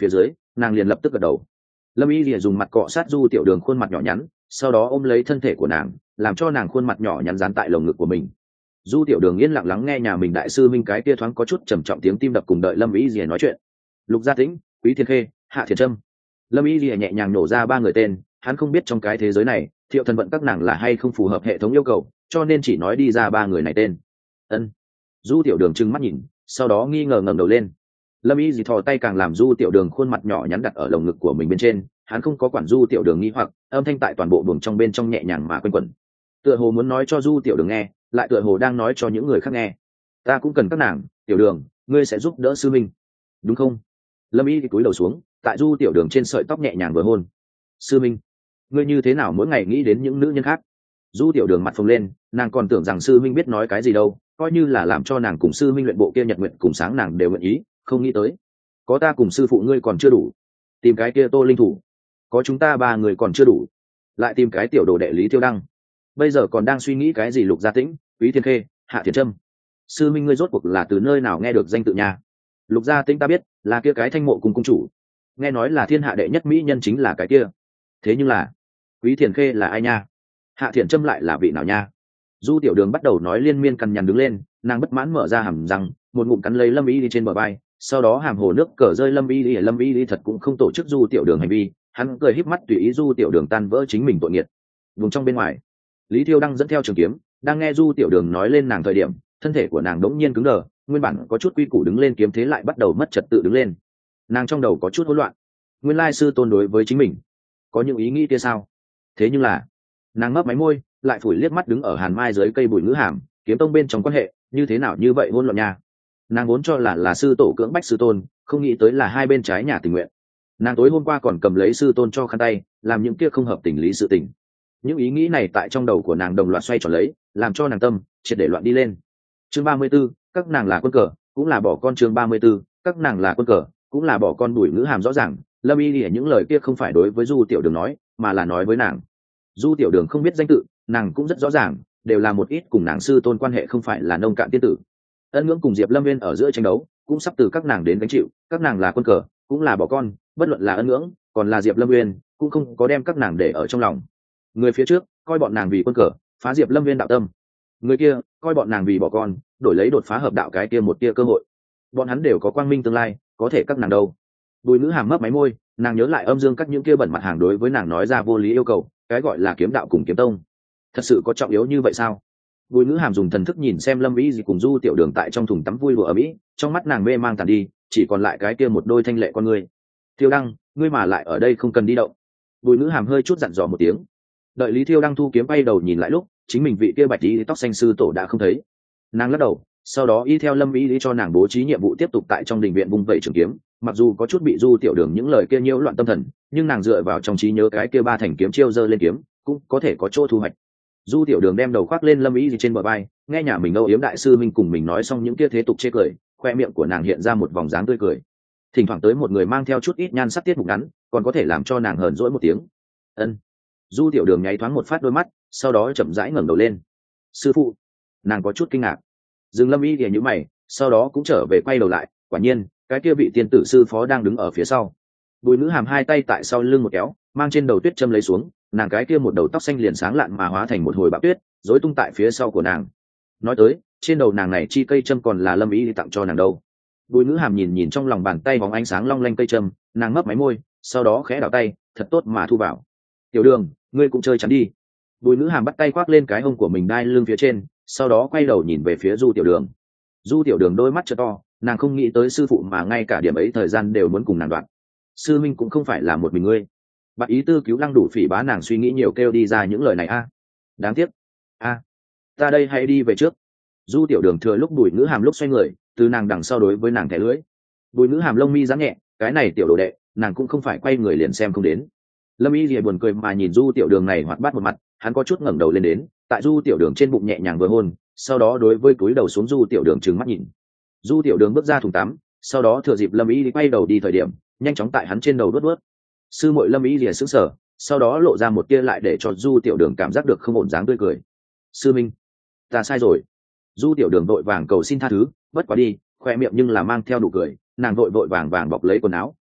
nàng liền lập tức gật đầu. Lâm y lìa dùng mặt cọ sát du tiểu đường khuôn mặt nhỏ nhắn, sau đó ôm lấy thân thể của nàng, làm cho nàng khuôn mặt nhỏ nhắn dán tại lồng ngực của mình. Du tiểu đường yên lặng lắng nghe nhà mình đại sư minh cái kia thoáng có chút trầm trọng tiếng tim đập, cùng đợi Lâm y lìa nói chuyện. Lục Gia Tĩnh, Quý Thiên Khê, Hạ Thiền Trâm. Lâm y lìa nhẹ nhàng nổ ra ba người tên, hắn không biết trong cái thế giới này Thiệu Thần vận các nàng là hay không phù hợp hệ thống yêu cầu, cho nên chỉ nói đi ra ba người này tên. Ân. Du tiểu đường trừng mắt nhìn, sau đó nghi ngờ ngẩng đầu lên. Lâm y dì thò tay càng làm du tiểu đường khuôn mặt nhỏ nhắn đặt ở lồng ngực của mình bên trên, hắn không có quản du tiểu đường nghi hoặc, âm thanh tại toàn bộ buồng trong bên trong nhẹ nhàng mà quanh quẩn, tựa hồ muốn nói cho du tiểu đường nghe, lại tựa hồ đang nói cho những người khác nghe. Ta cũng cần các nàng, tiểu đường, ngươi sẽ giúp đỡ sư minh, đúng không? Lâm y thì cúi đầu xuống, tại du tiểu đường trên sợi tóc nhẹ nhàng vừa hôn. Sư minh, ngươi như thế nào mỗi ngày nghĩ đến những nữ nhân khác? Du tiểu đường mặt phồng lên, nàng còn tưởng rằng sư minh biết nói cái gì đâu, coi như là làm cho nàng cùng sư minh luyện bộ kia nhật nguyện cùng sáng nàng đều nguyện ý, không nghĩ tới có ta cùng sư phụ ngươi còn chưa đủ, tìm cái kia Tô Linh Thủ, có chúng ta ba người còn chưa đủ, lại tìm cái tiểu đồ đệ Lý Tiêu Đăng, bây giờ còn đang suy nghĩ cái gì Lục Gia Tĩnh, Quý Thiên Khê, Hạ Thiền Trâm. Sư minh ngươi rốt cuộc là từ nơi nào nghe được danh tự nhà? Lục Gia Tĩnh ta biết, là kia cái Thanh Mộ cùng cung chủ, nghe nói là thiên hạ đệ nhất mỹ nhân chính là cái kia, thế nhưng là Quý Thiền Khê là ai nha? Hạ Thiền Trâm lại là vị nào nha? Du tiểu đường bắt đầu nói liên miên, cằn nhằn đứng lên, nàng bất mãn mở ra hàm răng, một ngụm cắn lấy Lâm y đi trên bờ vai, sau đó hàm hồ nước cờ rơi Lâm y đi. Lâm y đi thật cũng không tổ chức du tiểu đường hành vi, hắn cười híp mắt tùy ý du tiểu đường tan vỡ chính mình tội nghiệt. Vùng trong bên ngoài, Lý Thiêu đang dẫn theo trường kiếm, đang nghe du tiểu đường nói lên nàng thời điểm, thân thể của nàng đống nhiên cứng đờ, nguyên bản có chút quy củ đứng lên kiếm thế lại bắt đầu mất trật tự đứng lên. Nàng trong đầu có chút hỗn loạn, nguyên lai sư tôn đối với chính mình có những ý nghĩ kia sao? Thế nhưng là nàng mấp máy môi, lại phủi liếc mắt đứng ở hàn mai dưới cây bụi ngữ hàm, kiếm tông bên trong quan hệ như thế nào như vậy hỗn loạn nha. Nàng vốn cho là là sư tổ cưỡng bách sư tôn, không nghĩ tới là hai bên trái nhà tình nguyện. Nàng tối hôm qua còn cầm lấy sư tôn cho khăn tay, làm những kia không hợp tình lý sự tình. Những ý nghĩ này tại trong đầu của nàng đồng loạt xoay tròn lấy, làm cho nàng tâm triệt để loạn đi lên. Chương ba mươi 34, các nàng là quân cờ, cũng là bỏ con. Chương ba mươi 34, các nàng là quân cờ, cũng là bỏ con. Bùi ngữ hàm rõ ràng, Lâm y lìa những lời kia không phải đối với du tiểu đường nói, mà là nói với nàng. Du tiểu đường không biết danh tự, nàng cũng rất rõ ràng, đều là một ít cùng nàng sư tôn quan hệ không phải là nông cạn tiên tử. Ân Ngưỡng cùng Diệp Lâm Viên ở giữa tranh đấu, cũng sắp từ các nàng đến gánh chịu, các nàng là quân cờ, cũng là bỏ con, bất luận là Ân Ngưỡng, còn là Diệp Lâm Viên, cũng không có đem các nàng để ở trong lòng. Người phía trước coi bọn nàng vì quân cờ, phá Diệp Lâm Viên đạo tâm, người kia coi bọn nàng vì bỏ con, đổi lấy đột phá hợp đạo cái kia một tia cơ hội. Bọn hắn đều có quang minh tương lai, có thể các nàng đâu? Bùi Ngữ hàm mấp máy môi, nàng nhớ lại âm dương các những kia bẩn mặt hàng đối với nàng nói ra vô lý yêu cầu, cái gọi là kiếm đạo cùng kiếm tông, thật sự có trọng yếu như vậy sao? Bùi Ngữ hàm dùng thần thức nhìn xem Lâm Vĩ gì cùng du tiểu đường tại trong thùng tắm vui đùa ở mỹ, trong mắt nàng mê mang tàn đi, chỉ còn lại cái kia một đôi thanh lệ con người. Thiêu Đăng, ngươi mà lại ở đây không cần đi động. Bùi Ngữ hàm hơi chút dặn dò một tiếng. Đợi Lý Thiêu Đăng thu kiếm bay đầu nhìn lại lúc, chính mình vị kia bạch tí tóc xanh sư tổ đã không thấy. Nàng lắc đầu, sau đó y theo Lâm Vĩ lý cho nàng bố trí nhiệm vụ tiếp tục tại trong đình viện vung vẩy trường kiếm. Mặc dù có chút bị du tiểu đường những lời kia nhiễu loạn tâm thần, nhưng nàng dựa vào trong trí nhớ cái kia ba thành kiếm chiêu giơ lên kiếm, cũng có thể có chỗ thu hoạch. Du tiểu đường đem đầu khoác lên Lâm Ý gì trên bờ vai, nghe nhà mình âu yếm đại sư minh cùng mình nói xong những kia thế tục chê cười, khoe miệng của nàng hiện ra một vòng dáng tươi cười. Thỉnh thoảng tới một người mang theo chút ít nhan sắc tiết mục ngắn, còn có thể làm cho nàng hờn dỗi một tiếng. Ân. Du tiểu đường nháy thoáng một phát đôi mắt, sau đó chậm rãi ngẩng đầu lên. Sư phụ. Nàng có chút kinh ngạc. Dừng Lâm Ý thì nhíu mày, sau đó cũng trở về quay đầu lại, quả nhiên, cái kia vị tiên tử sư phó đang đứng ở phía sau. Bùi Ngữ hàm hai tay tại sau lưng một kéo, mang trên đầu tuyết châm lấy xuống, nàng cái kia một đầu tóc xanh liền sáng lạn mà hóa thành một hồi bão tuyết, rối tung tại phía sau của nàng. Nói tới, trên đầu nàng này chi cây châm còn là Lâm Ý tặng cho nàng đâu. Bùi Ngữ hàm nhìn nhìn trong lòng bàn tay bóng ánh sáng long lanh cây châm, nàng mấp máy môi, sau đó khẽ đảo tay, thật tốt mà thu vào. Tiểu đường, ngươi cũng chơi chắn đi. Bùi Ngữ hàm bắt tay khoác lên cái hông của mình đai lưng phía trên, sau đó quay đầu nhìn về phía du tiểu đường. Du tiểu đường đôi mắt trợ to, nàng không nghĩ tới sư phụ mà ngay cả điểm ấy thời gian đều muốn cùng nàng đoạn. Sư minh cũng không phải là một mình ngươi. Bạc ý tư cứu lăng đủ phỉ bá, nàng suy nghĩ nhiều kêu đi ra những lời này a. Đáng tiếc. A, ta đây hãy đi về trước. Du tiểu đường thừa lúc Bùi Ngữ hàm lúc xoay người, từ nàng đằng sau đối với nàng thẻ lưới. Bùi Ngữ hàm lông mi giãn nhẹ, cái này tiểu đồ đệ, nàng cũng không phải quay người liền xem không đến. Lâm Y Lìa buồn cười mà nhìn du tiểu đường này hoạt bát một mặt, hắn có chút ngẩng đầu lên đến, tại du tiểu đường trên bụng nhẹ nhàng vừa hôn, sau đó đối với túi đầu xuống du tiểu đường trừng mắt nhìn. Du tiểu đường bước ra thùng tắm, sau đó thừa dịp Lâm Y Lìa quay đầu đi thời điểm, nhanh chóng tại hắn trên đầu đuốt đuốt. Sư muội Lâm Y Lìa sững sờ, sau đó lộ ra một tia lại để cho du tiểu đường cảm giác được không ổn dáng tươi cười. Sư minh, ta sai rồi. Du tiểu đường vội vàng cầu xin tha thứ, bất quá đi, khoe miệng nhưng là mang theo nụ cười, nàng vội vội vàng vàng bọc lấy quần áo,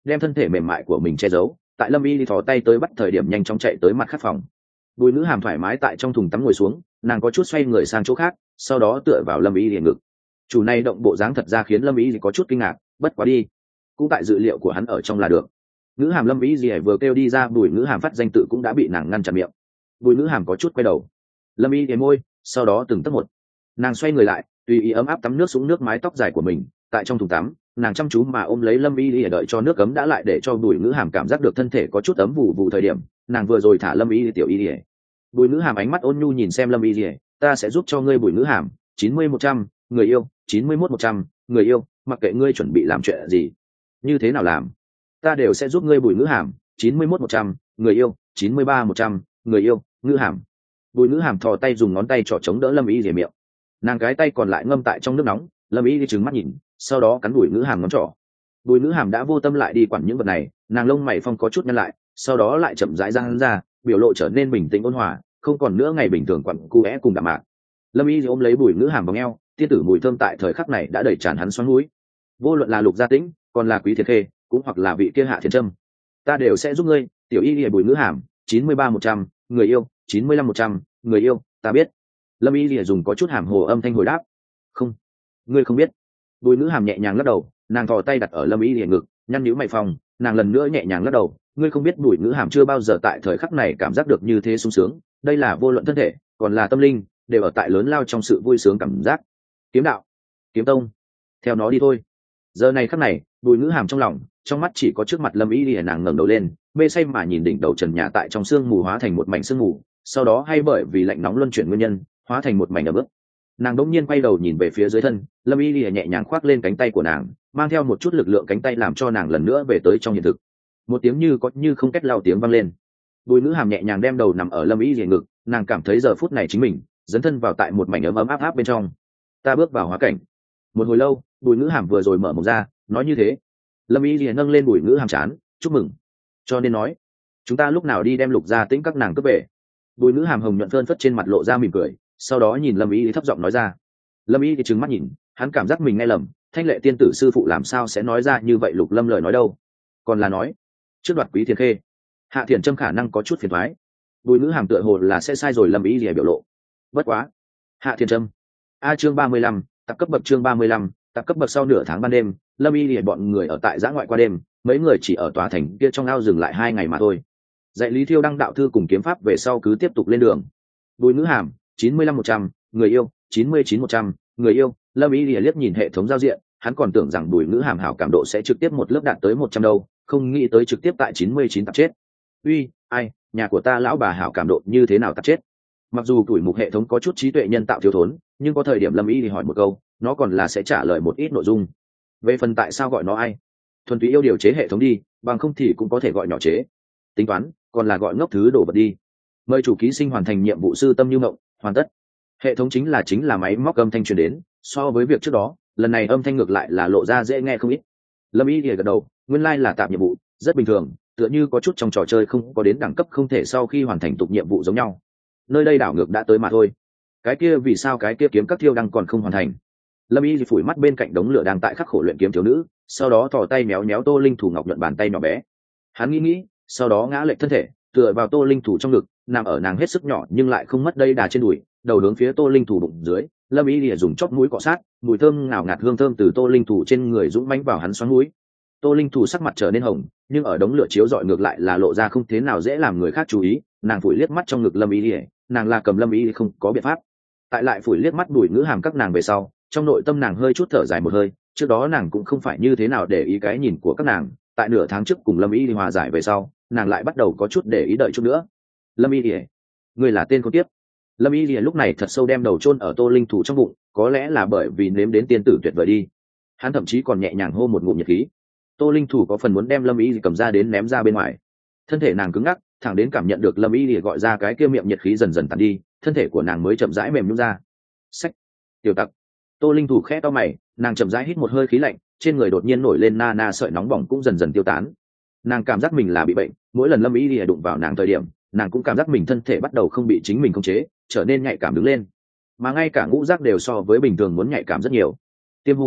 đem thân thể mềm mại của mình che giấu. Tại lâm y thò tay tới bắt thời điểm nhanh chóng chạy tới mặt khác phòng. Bùi Nữ Hàm thoải mái tại trong thùng tắm ngồi xuống, nàng có chút xoay người sang chỗ khác, sau đó tựa vào lâm y liền ngực. Chủ này động bộ dáng thật ra khiến lâm y có chút kinh ngạc, bất quá đi cũng tại dự liệu của hắn ở trong là được. Nữ Hàm lâm y gì vừa kêu đi ra, Bùi Nữ Hàm phát danh tự cũng đã bị nàng ngăn chặn miệng. Bùi Nữ Hàm có chút quay đầu, lâm y đến môi, sau đó từng tấc một nàng xoay người lại, tùy ý ấm áp tắm nước xuống nước mái tóc dài của mình. Tại trong thùng tắm, nàng chăm chú mà ôm lấy lâm y để đợi cho nước ấm đã lại, để cho Bùi Nữ Hàm cảm giác được thân thể có chút ấm vù vù thời điểm, nàng vừa rồi thả lâm y tiểu y ỉa. Bùi Nữ Hàm ánh mắt ôn nhu nhìn xem lâm y ỉa, ta sẽ giúp cho ngươi. Bùi Nữ Hàm chín mươi một trăm, người yêu chín mươi mốt một trăm, người yêu, mặc kệ ngươi chuẩn bị làm chuyện gì, như thế nào làm, ta đều sẽ giúp ngươi. Bùi Nữ Hàm chín mươi mốt một trăm, người yêu chín mươi ba một trăm, người yêu, Nữ Hàm. Bùi Nữ Hàm thò tay dùng ngón tay trỏ chống đỡ lâm y ỉa miệng, nàng cái tay còn lại ngâm tại trong nước nóng. Lâm y đi trừng mắt nhìn, sau đó cắn Bùi Nữ Hàm ngón trỏ. Bùi Nữ Hàm đã vô tâm lại đi quản những vật này, nàng lông mày phong có chút nhăn lại, sau đó lại chậm rãi ra hắn ra, biểu lộ trở nên bình tĩnh ôn hòa, không còn nữa ngày bình thường quặn cu é cùng đạm mạc. Lâm y ôm lấy Bùi Nữ Hàm vòng eo, tiên tử mùi thơm tại thời khắc này đã đẩy tràn hắn xoắn mũi. Vô luận là Lục Gia Tĩnh, còn là Quý Thiệt Khê, cũng hoặc là vị kia Hạ Thiền Trâm, ta đều sẽ giúp ngươi. Tiểu y lìa. Bùi Nữ Hàm chín mươi ba một trăm, người yêu chín mươi lăm một trăm, người yêu, ta biết. Lâm y lìa dùng có chút hàm hồ âm thanh hồi đáp, không, ngươi không biết. Bùi Nữ Hàm nhẹ nhàng lắc đầu, nàng thò tay đặt ở lâm y lìa ngực, nhăn nhíu mày phòng, nàng lần nữa nhẹ nhàng lắc đầu, ngươi không biết. Bùi Nữ Hàm chưa bao giờ tại thời khắc này cảm giác được như thế sung sướng, đây là vô luận thân thể còn là tâm linh đều ở tại lớn lao trong sự vui sướng cảm giác. Kiếm đạo, kiếm tông, theo nó đi thôi. Giờ này khắc này, Bùi Nữ Hàm trong lòng, trong mắt chỉ có trước mặt lâm y lìa. Nàng ngẩng đầu lên, mê say mà nhìn đỉnh đầu trần nhà tại trong sương mù hóa thành một mảnh sương mù, sau đó hay bởi vì lạnh nóng luân chuyển nguyên nhân hóa thành một mảnh ẩm ướt. Nàng đỗng nhiên quay đầu nhìn về phía dưới thân, lâm y lìa nhẹ nhàng khoác lên cánh tay của nàng, mang theo một chút lực lượng cánh tay làm cho nàng lần nữa về tới trong hiện thực. Một tiếng như có như không kết lao tiếng vang lên. Bùi Nữ Hàm nhẹ nhàng đem đầu nằm ở lâm y lìa ngực, nàng cảm thấy giờ phút này chính mình dấn thân vào tại một mảnh ấm ấm áp áp bên trong. Ta bước vào hóa cảnh. Một hồi lâu, Bùi Nữ Hàm vừa rồi mở mồm ra nói như thế. Lâm y lìa nâng lên Bùi Nữ Hàm trán, chúc mừng. Cho nên nói, chúng ta lúc nào đi đem Lục Gia Tĩnh các nàng cướp về. Bùi Nữ Hàm hồng nhuận phơn phất trên mặt lộ ra mỉm cười, sau đó nhìn lâm y thấp giọng nói ra. Lâm y thì trừng mắt nhìn, hắn cảm giác mình nghe lầm, Thanh Lệ tiên tử sư phụ làm sao sẽ nói ra như vậy Lục Lâm lời nói đâu, còn là nói trước đoạt Quý Thiền Khê. Hạ Thiền Trâm khả năng có chút phiền thoái. Bùi Nữ Hàm tựa hồ là sẽ sai rồi lâm ý gì biểu lộ. Bất quá, Hạ Thiền Trâm. A chương ba mươi lăm, tập cấp bậc. Chương ba mươi lăm, tập cấp bậc. Sau nửa tháng ban đêm, lâm y lìa bọn người ở tại giã ngoại qua đêm, mấy người chỉ ở tòa thành kia trong ao dừng lại hai ngày mà thôi. Dạy Lý Thiêu đăng đạo thư cùng kiếm pháp về sau cứ tiếp tục lên đường. Bùi Nữ Hàm chín mươi lăm một trăm, người yêu chín mươi chín một trăm, người yêu. Lâm y lìa liếc nhìn hệ thống giao diện, hắn còn tưởng rằng Bùi Nữ Hàm hảo cảm độ sẽ trực tiếp một lớp đạt tới một trăm đâu, không nghĩ tới trực tiếp tại chín mươi chín tập chết. Uy, ai, nhà của ta lão bà hảo cảm độ như thế nào tập chết? Mặc dù tuổi mục hệ thống có chút trí tuệ nhân tạo thiếu thốn, nhưng có thời điểm lâm y thì hỏi một câu, nó còn là sẽ trả lời một ít nội dung. Về phần tại sao gọi nó ai, thuần túy yêu điều chế hệ thống đi, bằng không thì cũng có thể gọi nhỏ chế. Tính toán, còn là gọi ngốc thứ đồ vật đi. Mời chủ ký sinh hoàn thành nhiệm vụ sư tâm như mộng, hoàn tất. Hệ thống chính là chính là máy móc âm thanh truyền đến, so với việc trước đó, lần này âm thanh ngược lại là lộ ra dễ nghe không ít. Lâm y thì gật đầu, nguyên lai là tạm nhiệm vụ, rất bình thường, tựa như có chút trong trò chơi không có đến đẳng cấp không thể sau khi hoàn thành tục nhiệm vụ giống nhau. Nơi đây đảo ngược đã tới mà thôi. Cái kia vì sao cái kia kiếm các thiêu đăng còn không hoàn thành? Lâm y thì phủi mắt bên cạnh đống lửa đang tại khắc khổ luyện kiếm thiếu nữ, sau đó thò tay méo méo Tô Linh Thủ ngọc nhuận bàn tay nhỏ bé. Hắn nghĩ nghĩ, sau đó ngã lệch thân thể, tựa vào Tô Linh Thủ trong ngực, nằm ở nàng hết sức nhỏ nhưng lại không mất đây đà trên đùi, đầu hướng phía Tô Linh Thủ bụng dưới. Lâm y lìa dùng chóp mũi cọ sát, mùi thơm ngào ngạt hương thơm từ Tô Linh Thủ trên người dũng mãnh vào hắn xoắn mũi. Tô Linh Thủ sắc mặt trở nên hồng, nhưng ở đống lửa chiếu rọi ngược lại là lộ ra không thế nào dễ làm người khác chú ý. Nàng phủi liếc mắt trong ngực Lâm y lìa, nàng là cầm Lâm y lìa không có biện pháp. Tại lại phủi liếc mắt Bùi Nữ Hàm các nàng về sau, trong nội tâm nàng hơi chút thở dài một hơi. Trước đó nàng cũng không phải như thế nào để ý cái nhìn của các nàng, tại nửa tháng trước cùng Lâm y lìa hòa giải về sau, nàng lại bắt đầu có chút để ý đợi chút nữa. Lâm y lìa, ngươi là tên con tiếp. Lâm y lìa lúc này thật sâu đem đầu chôn ở Tô Linh Thủ trong bụng, có lẽ là bởi vì nếm đến tiên tử tuyệt vời đi, hắn thậm chí còn nhẹ nhàng hô một ngụm nhiệt khí. Tô Linh Thủ có phần muốn đem Lâm y cầm ra đến ném ra bên ngoài, thân thể nàng cứng ngắc, thẳng đến cảm nhận được Lâm y gọi ra cái kia miệng nhiệt khí dần dần tàn đi, thân thể của nàng mới chậm rãi mềm nhũn ra. Sách, tiểu tặc. Tô Linh Thủ khẽ to mày, nàng chậm rãi hít một hơi khí lạnh, trên người đột nhiên nổi lên na na sợi nóng bỏng cũng dần dần tiêu tán. Nàng cảm giác mình là bị bệnh, mỗi lần Lâm y đụng vào nàng thời điểm, nàng cũng cảm giác mình thân thể bắt đầu không bị chính mình khống chế, trở nên nhạy cảm đứng lên, mà ngay cả ngũ giác đều so với bình thường muốn nhạy cảm rất nhiều. Tiêm hun,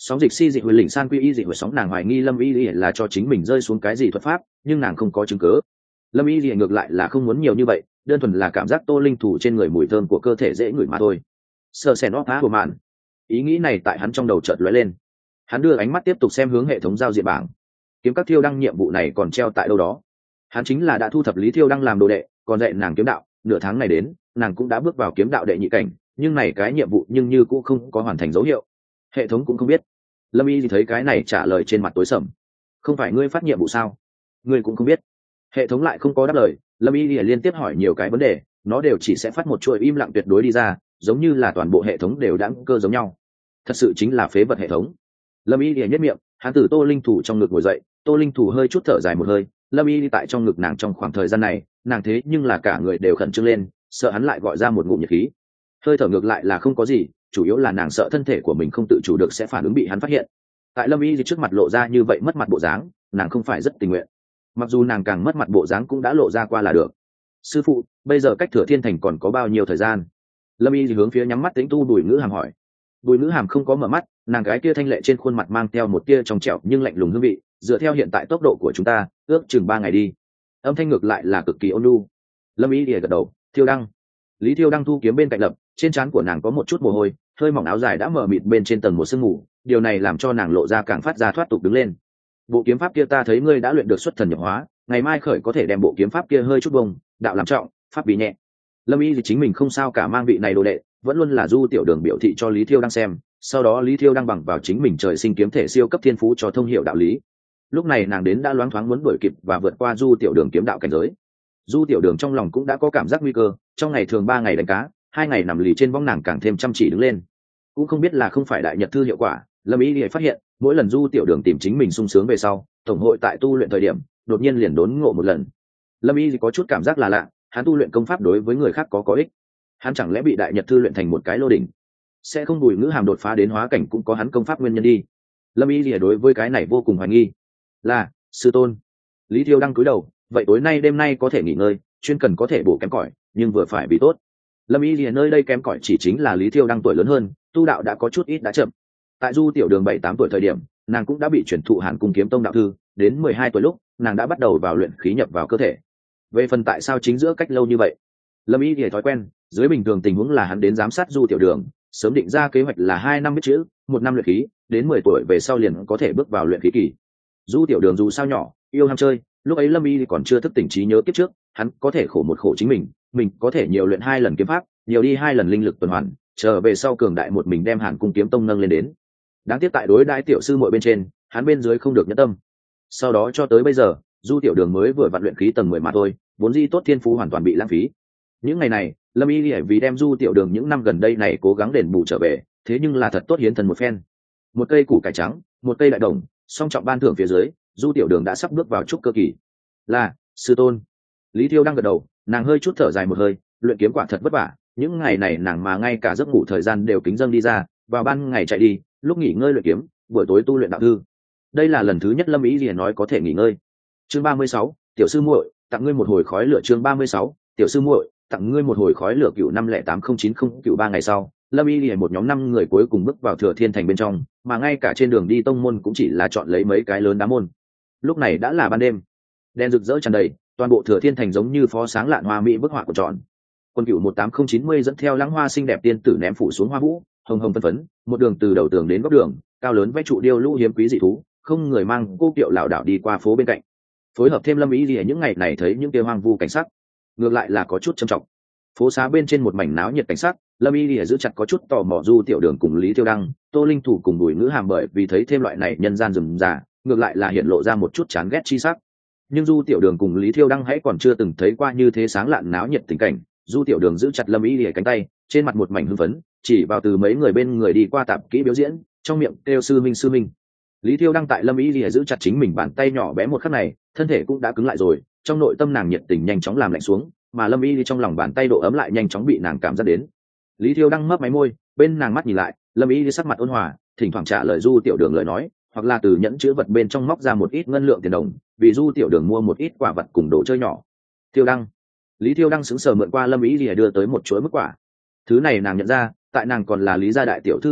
Sóng dịch si dị hồi lỉnh san quy y dị hồi sóng, nàng hoài nghi lâm y lìa là cho chính mình rơi xuống cái gì thuật pháp, nhưng nàng không có chứng cứ. Lâm y lìa ngược lại là không muốn nhiều như vậy, đơn thuần là cảm giác Tô Linh Thủ trên người mùi thơm của cơ thể dễ ngửi mà thôi. Sơ sèn óp phá của mạn, ý nghĩ này tại hắn trong đầu chợt lóe lên. Hắn đưa ánh mắt tiếp tục xem hướng hệ thống giao diện bảng. Kiếm các Thiêu Đăng nhiệm vụ này còn treo tại đâu đó. Hắn chính là đã thu thập Lý Thiêu Đăng làm đồ đệ, còn dạy nàng kiếm đạo. Nửa tháng này đến, nàng cũng đã bước vào kiếm đạo đệ nhị cảnh, nhưng này cái nhiệm vụ nhưng như cũng không có hoàn thành dấu hiệu. Hệ thống cũng không biết. Lâm y thì thấy cái này trả lời trên mặt tối sầm. Không phải ngươi phát nhiệm vụ sao? Ngươi cũng không biết. Hệ thống lại không có đáp lời. Lâm y thì liên tiếp hỏi nhiều cái vấn đề, nó đều chỉ sẽ phát một chuỗi im lặng tuyệt đối đi ra, giống như là toàn bộ hệ thống đều đáng cơ giống nhau. Thật sự chính là phế vật hệ thống. Lâm y thì nhất miệng, hắn từ Tô Linh Thủ trong ngực ngồi dậy. Tô Linh Thủ hơi chút thở dài một hơi. Lâm y đi tại trong ngực nàng trong khoảng thời gian này, nàng thế nhưng là cả người đều khẩn trương lên, sợ hắn lại gọi ra một ngụm nhiệt khí. Hơi thở ngược lại là không có gì, chủ yếu là nàng sợ thân thể của mình không tự chủ được sẽ phản ứng bị hắn phát hiện. Tại Lâm y trước mặt lộ ra như vậy mất mặt bộ dáng, nàng không phải rất tình nguyện. Mặc dù nàng càng mất mặt bộ dáng cũng đã lộ ra qua là được. Sư phụ, bây giờ cách Thừa Thiên Thành còn có bao nhiêu thời gian? Lâm y hướng phía nhắm mắt Tĩnh Tu Bùi Ngữ Hàm hỏi. Bùi Ngữ Hàm không có mở mắt, nàng gái kia thanh lệ trên khuôn mặt mang theo một tia trong trẻo nhưng lạnh lùng hương vị. Dựa theo hiện tại tốc độ của chúng ta, ước chừng ba ngày đi. Âm thanh ngược lại là cực kỳ ôn nhu. Lâm y gật đầu. Thiêu Đăng. Lý Thiêu Đăng thu kiếm bên cạnh lập, trên trán của nàng có một chút mồ hôi, hơi mỏng áo dài đã mở mịt bên trên tầng một sương mù, điều này làm cho nàng lộ ra càng phát ra thoát tục đứng lên. Bộ kiếm pháp kia ta thấy ngươi đã luyện được xuất thần nhập hóa, ngày mai khởi có thể đem bộ kiếm pháp kia hơi chút bông, đạo làm trọng, pháp bí nhẹ. Lâm y thì chính mình không sao cả mang vị này đồ đệ, vẫn luôn là Du Tiểu Đường biểu thị cho Lý Thiêu Đăng xem, sau đó Lý Thiêu Đăng bằng vào chính mình trời sinh kiếm thể siêu cấp thiên phú cho thông hiểu đạo lý. Lúc này nàng đến đã loáng thoáng muốn đuổi kịp và vượt qua Du Tiểu Đường kiếm đạo cảnh giới. Du Tiểu Đường trong lòng cũng đã có cảm giác nguy cơ, trong ngày thường ba ngày đánh cá, hai ngày nằm lì trên võng nàng càng thêm chăm chỉ đứng lên. Cũng không biết là không phải đại nhật thư hiệu quả, Lâm y thì phát hiện mỗi lần Du Tiểu Đường tìm chính mình sung sướng về sau, tổng hội tại tu luyện thời điểm đột nhiên liền đốn ngộ một lần. Lâm y thì có chút cảm giác là lạ, hắn tu luyện công pháp đối với người khác có có ích, hắn chẳng lẽ bị đại nhật thư luyện thành một cái lô đỉnh? Sẽ không Bùi Ngữ Hàm đột phá đến hóa cảnh cũng có hắn công pháp nguyên nhân đi. Lâm y thì đối với cái này vô cùng hoài nghi. Là sư tôn. Lý Thiêu Đăng cúi đầu, vậy tối nay đêm nay có thể nghỉ ngơi, chuyên cần có thể bổ kém cỏi, nhưng vừa phải bị tốt. Lâm y thì nơi đây kém cỏi chỉ chính là Lý Thiêu Đăng tuổi lớn hơn, tu đạo đã có chút ít đã chậm. Tại Du Tiểu Đường bảy tám tuổi thời điểm, nàng cũng đã bị chuyển thụ Hàn Cung kiếm tông đạo thư, đến mười hai tuổi lúc, nàng đã bắt đầu vào luyện khí nhập vào cơ thể. Về phần tại sao chính giữa cách lâu như vậy, Lâm y thì thói quen, dưới bình thường tình huống là hắn đến giám sát Du Tiểu Đường, sớm định ra kế hoạch là hai năm biết chữ, một năm luyện khí, đến mười tuổi về sau liền có thể bước vào luyện khí kỳ. Du Tiểu Đường dù sao nhỏ, yêu ham chơi, lúc ấy Lâm y thì còn chưa thức tỉnh trí nhớ kiếp trước, hắn có thể khổ một khổ chính mình, mình có thể nhiều luyện hai lần kiếm pháp, nhiều đi hai lần linh lực tuần hoàn, trở về sau cường đại một mình đem Hàn Cung kiếm tông nâng lên đến. Đáng tiếc tại đối đãi tiểu sư muội bên trên, hắn bên dưới không được nhẫn tâm. Sau đó cho tới bây giờ, Du Tiểu Đường mới vừa vặn luyện khí tầng mười mà thôi, vốn di tốt thiên phú hoàn toàn bị lãng phí. Những ngày này, Lâm y vì đem Du Tiểu Đường những năm gần đây này cố gắng đền bù trở về, thế nhưng là thật tốt hiến thần một phen. Một cây củ cải trắng, một cây đại đồng, song trọng ban thưởng phía dưới, Du Tiểu Đường đã sắp bước vào trúc cơ kỳ. Là sư tôn. Lý Thiêu đang gật đầu, nàng hơi chút thở dài một hơi, luyện kiếm quả thật vất vả, những ngày này nàng mà ngay cả giấc ngủ thời gian đều kính dâng đi ra, vào ban ngày chạy đi, lúc nghỉ ngơi luyện kiếm, buổi tối tu luyện đạo thư. Đây là lần thứ nhất Lâm ý gì nói có thể nghỉ ngơi. Chương ba mươi sáu, tiểu sư muội, tặng ngươi một hồi khói lửa. Chương ba mươi sáu, tiểu sư muội, tặng ngươi một hồi khói lửa. Cựu năm lẻ tám không chín không cựu ba ngày sau, Lâm y liền một nhóm năm người cuối cùng bước vào Thừa Thiên Thành bên trong, mà ngay cả trên đường đi tông môn cũng chỉ là chọn lấy mấy cái lớn đá môn. Lúc này đã là ban đêm, đèn rực rỡ tràn đầy, toàn bộ Thừa Thiên Thành giống như phó sáng lạn hoa mỹ bức họa của tròn. Quân cựu một tám không chín mươi dẫn theo lãng hoa xinh đẹp tiên tử ném phủ xuống hoa vũ, hồng hồng phân phấn, một đường từ đầu tường đến góc đường, cao lớn vẽ trụ điêu lũ hiếm quý dị thú, không người mang cô kiệu lảo đảo đi qua phố bên cạnh. Phối hợp thêm Lâm ý gì những ngày này thấy những kia hoang vu cảnh sắc, ngược lại là có chút trầm trọng. Phố xá bên trên một mảnh náo nhiệt cảnh sắc, Lâm y lìa giữ chặt có chút tò mò Du Tiểu Đường cùng Lý Tiêu Đăng, Tô Linh Thủ cùng Bùi Ngữ Hàm, bởi vì thấy thêm loại này nhân gian rườm rà, ngược lại là hiện lộ ra một chút chán ghét chi sắc. Nhưng Du Tiểu Đường cùng Lý Tiêu Đăng hãy còn chưa từng thấy qua như thế sáng lạn náo nhiệt tình cảnh. Du Tiểu Đường giữ chặt Lâm y lìa cánh tay, trên mặt một mảnh hưng phấn, chỉ vào từ mấy người bên người đi qua tạp kỹ biểu diễn, trong miệng kêu sư minh sư minh. Lý Tiêu Đăng tại Lâm y lìa giữ chặt chính mình bàn tay nhỏ bé một khắc này, thân thể cũng đã cứng lại rồi, trong nội tâm nàng nhiệt tình nhanh chóng làm lạnh xuống, mà Lâm y trong lòng bàn tay độ ấm lại nhanh chóng bị nàng cảm giác đến. Lý Thiêu Đăng mấp máy môi, bên nàng mắt nhìn lại, Lâm y sắc mặt ôn hòa, thỉnh thoảng trả lời Du Tiểu Đường lời nói, hoặc là từ nhẫn chứa vật bên trong móc ra một ít ngân lượng tiền đồng, vì Du Tiểu Đường mua một ít quả vật cùng đồ chơi nhỏ. Thiêu Đăng. Lý Thiêu Đăng sững sờ mượn qua Lâm y đưa tới một chuỗi mức quả. Thứ này nàng nhận ra, tại nàng còn là Lý gia đại tiểu thư lúc ấy,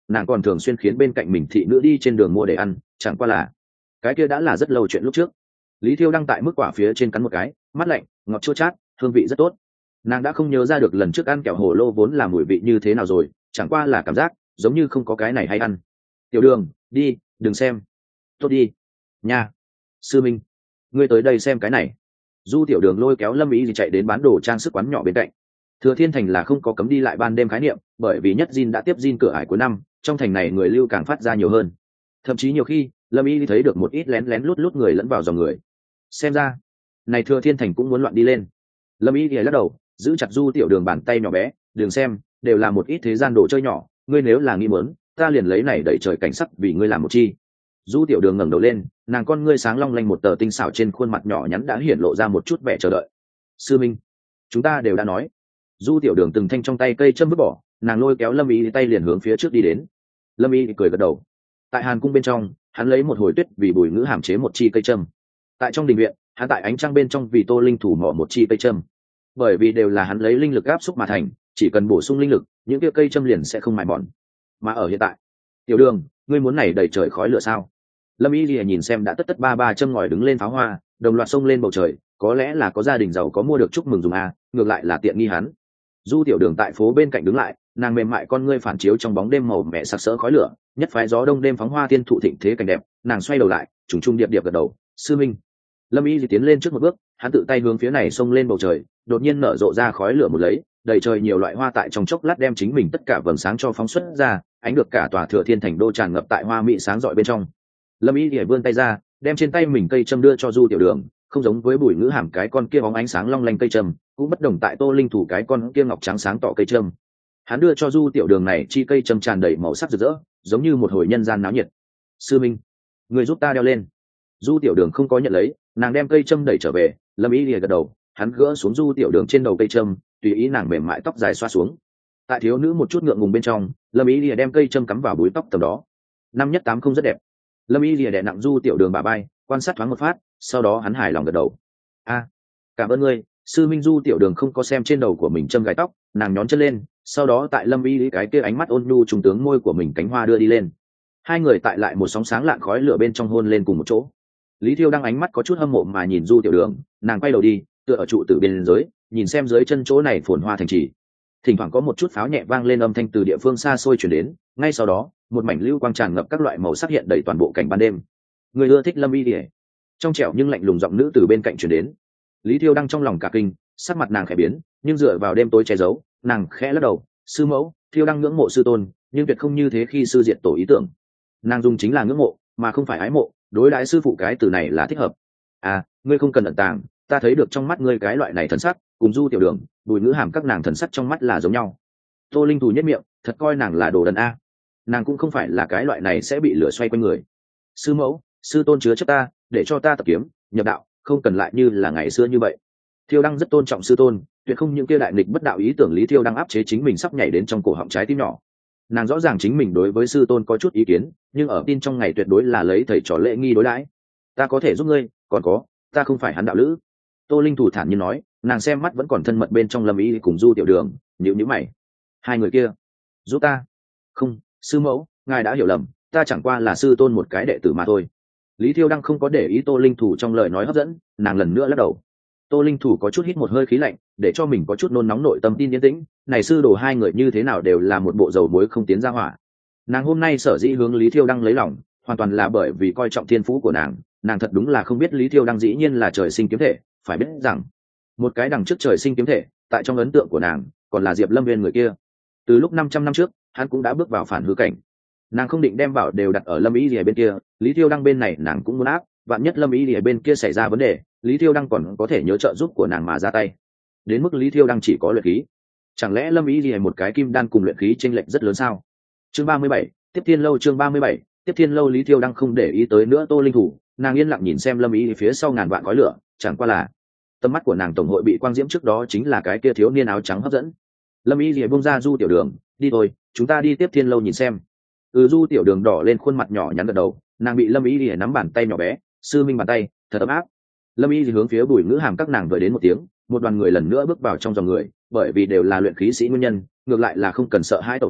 nàng còn thường xuyên khiến bên cạnh mình thị nữ đi trên đường mua để ăn, chẳng qua là cái kia đã là rất lâu chuyện lúc trước. Lý Thiêu đang tại mức quả phía trên cắn một cái, mắt lạnh, ngọt chua chát, hương vị rất tốt. Nàng đã không nhớ ra được lần trước ăn kẹo hồ lô vốn là mùi vị như thế nào rồi, chẳng qua là cảm giác giống như không có cái này hay ăn. Tiểu Đường, đi, đừng xem. Tốt đi. Nha. Sư Minh, ngươi tới đây xem cái này. Du Tiểu Đường lôi kéo Lâm Ý thì chạy đến bán đồ trang sức quán nhỏ bên cạnh. Thừa Thiên Thành là không có cấm đi lại ban đêm khái niệm, bởi vì nhất Jin đã tiếp Jin cửa ải cuối năm, trong thành này người lưu càng phát ra nhiều hơn. Thậm chí nhiều khi, Lâm Y thấy được một ít lén lén lút lút người lẫn vào dòng người. Xem ra, này Thừa Thiên Thành cũng muốn loạn đi lên. Lâm Y thì lắc đầu, giữ chặt Du Tiểu Đường bàn tay nhỏ bé, "Đừng xem, đều là một ít thế gian đồ chơi nhỏ, ngươi nếu là nghi muốn, ta liền lấy này đẩy trời cảnh sắc vì ngươi làm một chi." Du Tiểu Đường ngẩng đầu lên, nàng con ngươi sáng long lanh một tờ tinh xảo trên khuôn mặt nhỏ nhắn đã hiển lộ ra một chút vẻ chờ đợi. "Sư Minh, chúng ta đều đã nói." Du Tiểu Đường từng thanh trong tay cây châm vứt bỏ, nàng lôi kéo Lâm Y tay liền hướng phía trước đi đến. Lâm Y cười gật đầu. Tại Hàn cung bên trong, hắn lấy một hồi tuyết vì Bùi Ngữ hàm chế một chi cây châm. Tại trong đình viện, hắn tại ánh trăng bên trong vì Tô Linh thủ mỏ một chi cây châm. Bởi vì đều là hắn lấy linh lực áp xúc mà thành, chỉ cần bổ sung linh lực, những kia cây châm liền sẽ không mài mòn. Mà ở hiện tại, Tiểu Đường, ngươi muốn này đầy trời khói lửa sao? Lâm Y Lìa nhìn xem đã tất tất ba ba châm ngòi đứng lên pháo hoa, đồng loạt xông lên bầu trời, có lẽ là có gia đình giàu có mua được chúc mừng dùng à, ngược lại là tiện nghi hắn. Du Tiểu Đường tại phố bên cạnh đứng lại, nàng mềm mại con ngươi phản chiếu trong bóng đêm màu mẹ sặc sỡ khói lửa, nhất phái gió đông đêm phóng hoa tiên thụ thịnh thế cảnh đẹp. Nàng xoay đầu lại, trùng trùng điệp điệp gật đầu, "Sư Minh." Lâm Y thì tiến lên trước một bước, hắn tự tay hướng phía này xông lên bầu trời, đột nhiên nở rộ ra khói lửa một lấy, đầy trời nhiều loại hoa tại trong chốc lát đem chính mình tất cả vầng sáng cho phóng xuất ra, ánh được cả tòa Thừa Thiên Thành đô tràn ngập tại hoa mỹ sáng rọi bên trong. Lâm Y thì vươn tay ra, đem trên tay mình cây châm đưa cho Du Tiểu Đường, không giống với Bùi Ngữ hàm cái con kia bóng ánh sáng long lanh cây châm, cũng bất đồng tại Tô Linh thủ cái con kia ngọc trắng sáng tỏ cây châm. Hắn đưa cho Du Tiểu Đường này chi cây châm tràn đầy màu sắc rực rỡ, giống như một hồi nhân gian náo nhiệt. "Sư Minh, người giúp ta đeo lên." Du Tiểu Đường không có nhận lấy, nàng đem cây châm đẩy trở về. Lâm Y lìa gật đầu, hắn gỡ xuống Du Tiểu Đường trên đầu cây châm, tùy ý nàng mềm mại tóc dài xoa xuống. Tại thiếu nữ một chút ngượng ngùng bên trong, Lâm Y lìa đem cây châm cắm vào búi tóc tầm đó. Năm nhất tám không rất đẹp. Lâm Y lìa đè nặng Du Tiểu Đường bả vai, quan sát thoáng một phát, sau đó hắn hài lòng gật đầu. "A, cảm ơn ngươi." Sư Minh. Du Tiểu Đường không có xem trên đầu của mình châm gài tóc, nàng nhón chân lên, sau đó tại Lâm Y lý cái kia ánh mắt ôn nhu trùng tướng môi của mình cánh hoa đưa đi lên. Hai người tại lại một sóng sáng lạn khói lửa bên trong hôn lên cùng một chỗ. Lý Thiêu đang ánh mắt có chút hâm mộ mà nhìn Du Tiểu Đường, nàng quay đầu đi, tựa ở trụ tử biên giới, nhìn xem dưới chân chỗ này phồn hoa thành trì. Thỉnh thoảng có một chút pháo nhẹ vang lên, âm thanh từ địa phương xa xôi truyền đến, ngay sau đó, một mảnh lưu quang tràn ngập các loại màu sắc hiện đầy toàn bộ cảnh ban đêm. Người ưa thích Lâm Y Điệp. Trong trẻo nhưng lạnh lùng giọng nữ từ bên cạnh truyền đến. Lý Thiêu đang trong lòng cả kinh, sắc mặt nàng khẽ biến, nhưng dựa vào đêm tối che giấu, nàng khẽ lắc đầu, "Sư mẫu, Thiêu đang ngưỡng mộ sư tôn, nhưng tuyệt không như thế khi sư diệt tổ ý tưởng." Nàng dùng chính là ngưỡng mộ, mà không phải ái mộ, đối đãi sư phụ cái từ này là thích hợp. "À, ngươi không cần ẩn tàng, ta thấy được trong mắt ngươi cái loại này thần sắc, cùng Du Tiểu Đường, Bùi Ngữ hàm các nàng thần sắc trong mắt là giống nhau." Tô Linh Thù nhất miệng, thật coi nàng là đồ đần a. Nàng cũng không phải là cái loại này sẽ bị lửa xoay quanh người. "Sư mẫu, sư tôn chứa chấp ta, để cho ta tập kiếm, nhập đạo, không cần lại như là ngày xưa như vậy." Thiêu Đăng rất tôn trọng sư tôn, tuyệt không những kia đại nghịch bất đạo ý tưởng. Lý Thiêu Đăng áp chế chính mình sắp nhảy đến trong cổ họng trái tim nhỏ. Nàng rõ ràng chính mình đối với sư tôn có chút ý kiến, nhưng ở tin trong ngày tuyệt đối là lấy thầy trò lễ nghi đối đãi. "Ta có thể giúp ngươi, còn có, ta không phải hắn đạo lữ." Tô Linh Thủ thản nhiên nói, nàng xem mắt vẫn còn thân mật bên trong Lâm Ý cùng Du Tiểu Đường, nhíu nhíu mày. "Hai người kia, giúp ta?" "Không, sư mẫu, ngài đã hiểu lầm, ta chẳng qua là sư tôn một cái đệ tử mà thôi." Lý Thiêu Đăng không có để ý Tô Linh Thủ trong lời nói hấp dẫn, nàng lần nữa lắc đầu. Tô Linh Thủ có chút hít một hơi khí lạnh, để cho mình có chút nôn nóng nội tâm tin yên tĩnh. Này sư đồ hai người như thế nào đều là một bộ dầu muối không tiến ra hỏa. Nàng hôm nay sở dĩ hướng Lý Thiêu Đăng lấy lòng, hoàn toàn là bởi vì coi trọng thiên phú của nàng. Nàng thật đúng là không biết Lý Thiêu Đăng dĩ nhiên là trời sinh kiếm thể, phải biết rằng một cái đằng trước trời sinh kiếm thể, tại trong ấn tượng của nàng, còn là Diệp Lâm Viên người kia. Từ lúc năm trăm năm trước, hắn cũng đã bước vào phản hư cảnh. Nàng không định đem bảo đều đặt ở Lâm Ý Lìa bên kia, Lý Thiêu Đăng bên này nàng cũng muốn áp, vạn nhất Lâm Ý Lìa bên kia xảy ra vấn đề, Lý Thiêu Đăng còn có thể nhớ trợ giúp của nàng mà ra tay. Đến mức Lý Thiêu Đăng chỉ có luyện khí, chẳng lẽ Lâm Ý Lìa một cái kim đan cùng luyện khí chênh lệch rất lớn sao? Chương ba mươi bảy, Tiếp Thiên Lâu. Chương ba mươi bảy, Tiếp Thiên Lâu. Lý Thiêu Đăng không để ý tới nữa Tô Linh Thủ, nàng yên lặng nhìn xem Lâm Ý phía sau ngàn vạn khói lửa, chẳng qua là tầm mắt của nàng tổng hội bị quang diễm trước đó chính là cái kia thiếu niên áo trắng hấp dẫn. Lâm Ý Lìa bông ra Du Tiểu Đường, "Đi thôi, chúng ta đi Tiếp Thiên Lâu nhìn xem." Ừ. Du Tiểu Đường đỏ lên khuôn mặt nhỏ nhắn gật đầu, nàng bị Lâm Ý Lìa nắm bàn tay nhỏ bé, sư minh bàn tay thật ấm áp. Lâm Ý hướng phía Bùi Ngữ hàm các nàng vừa đến một tiếng, một đoàn người lần nữa bước vào trong dòng người, bởi vì đều là luyện khí sĩ nguyên nhân, ngược lại là không cần sợ hãi tẩu tán,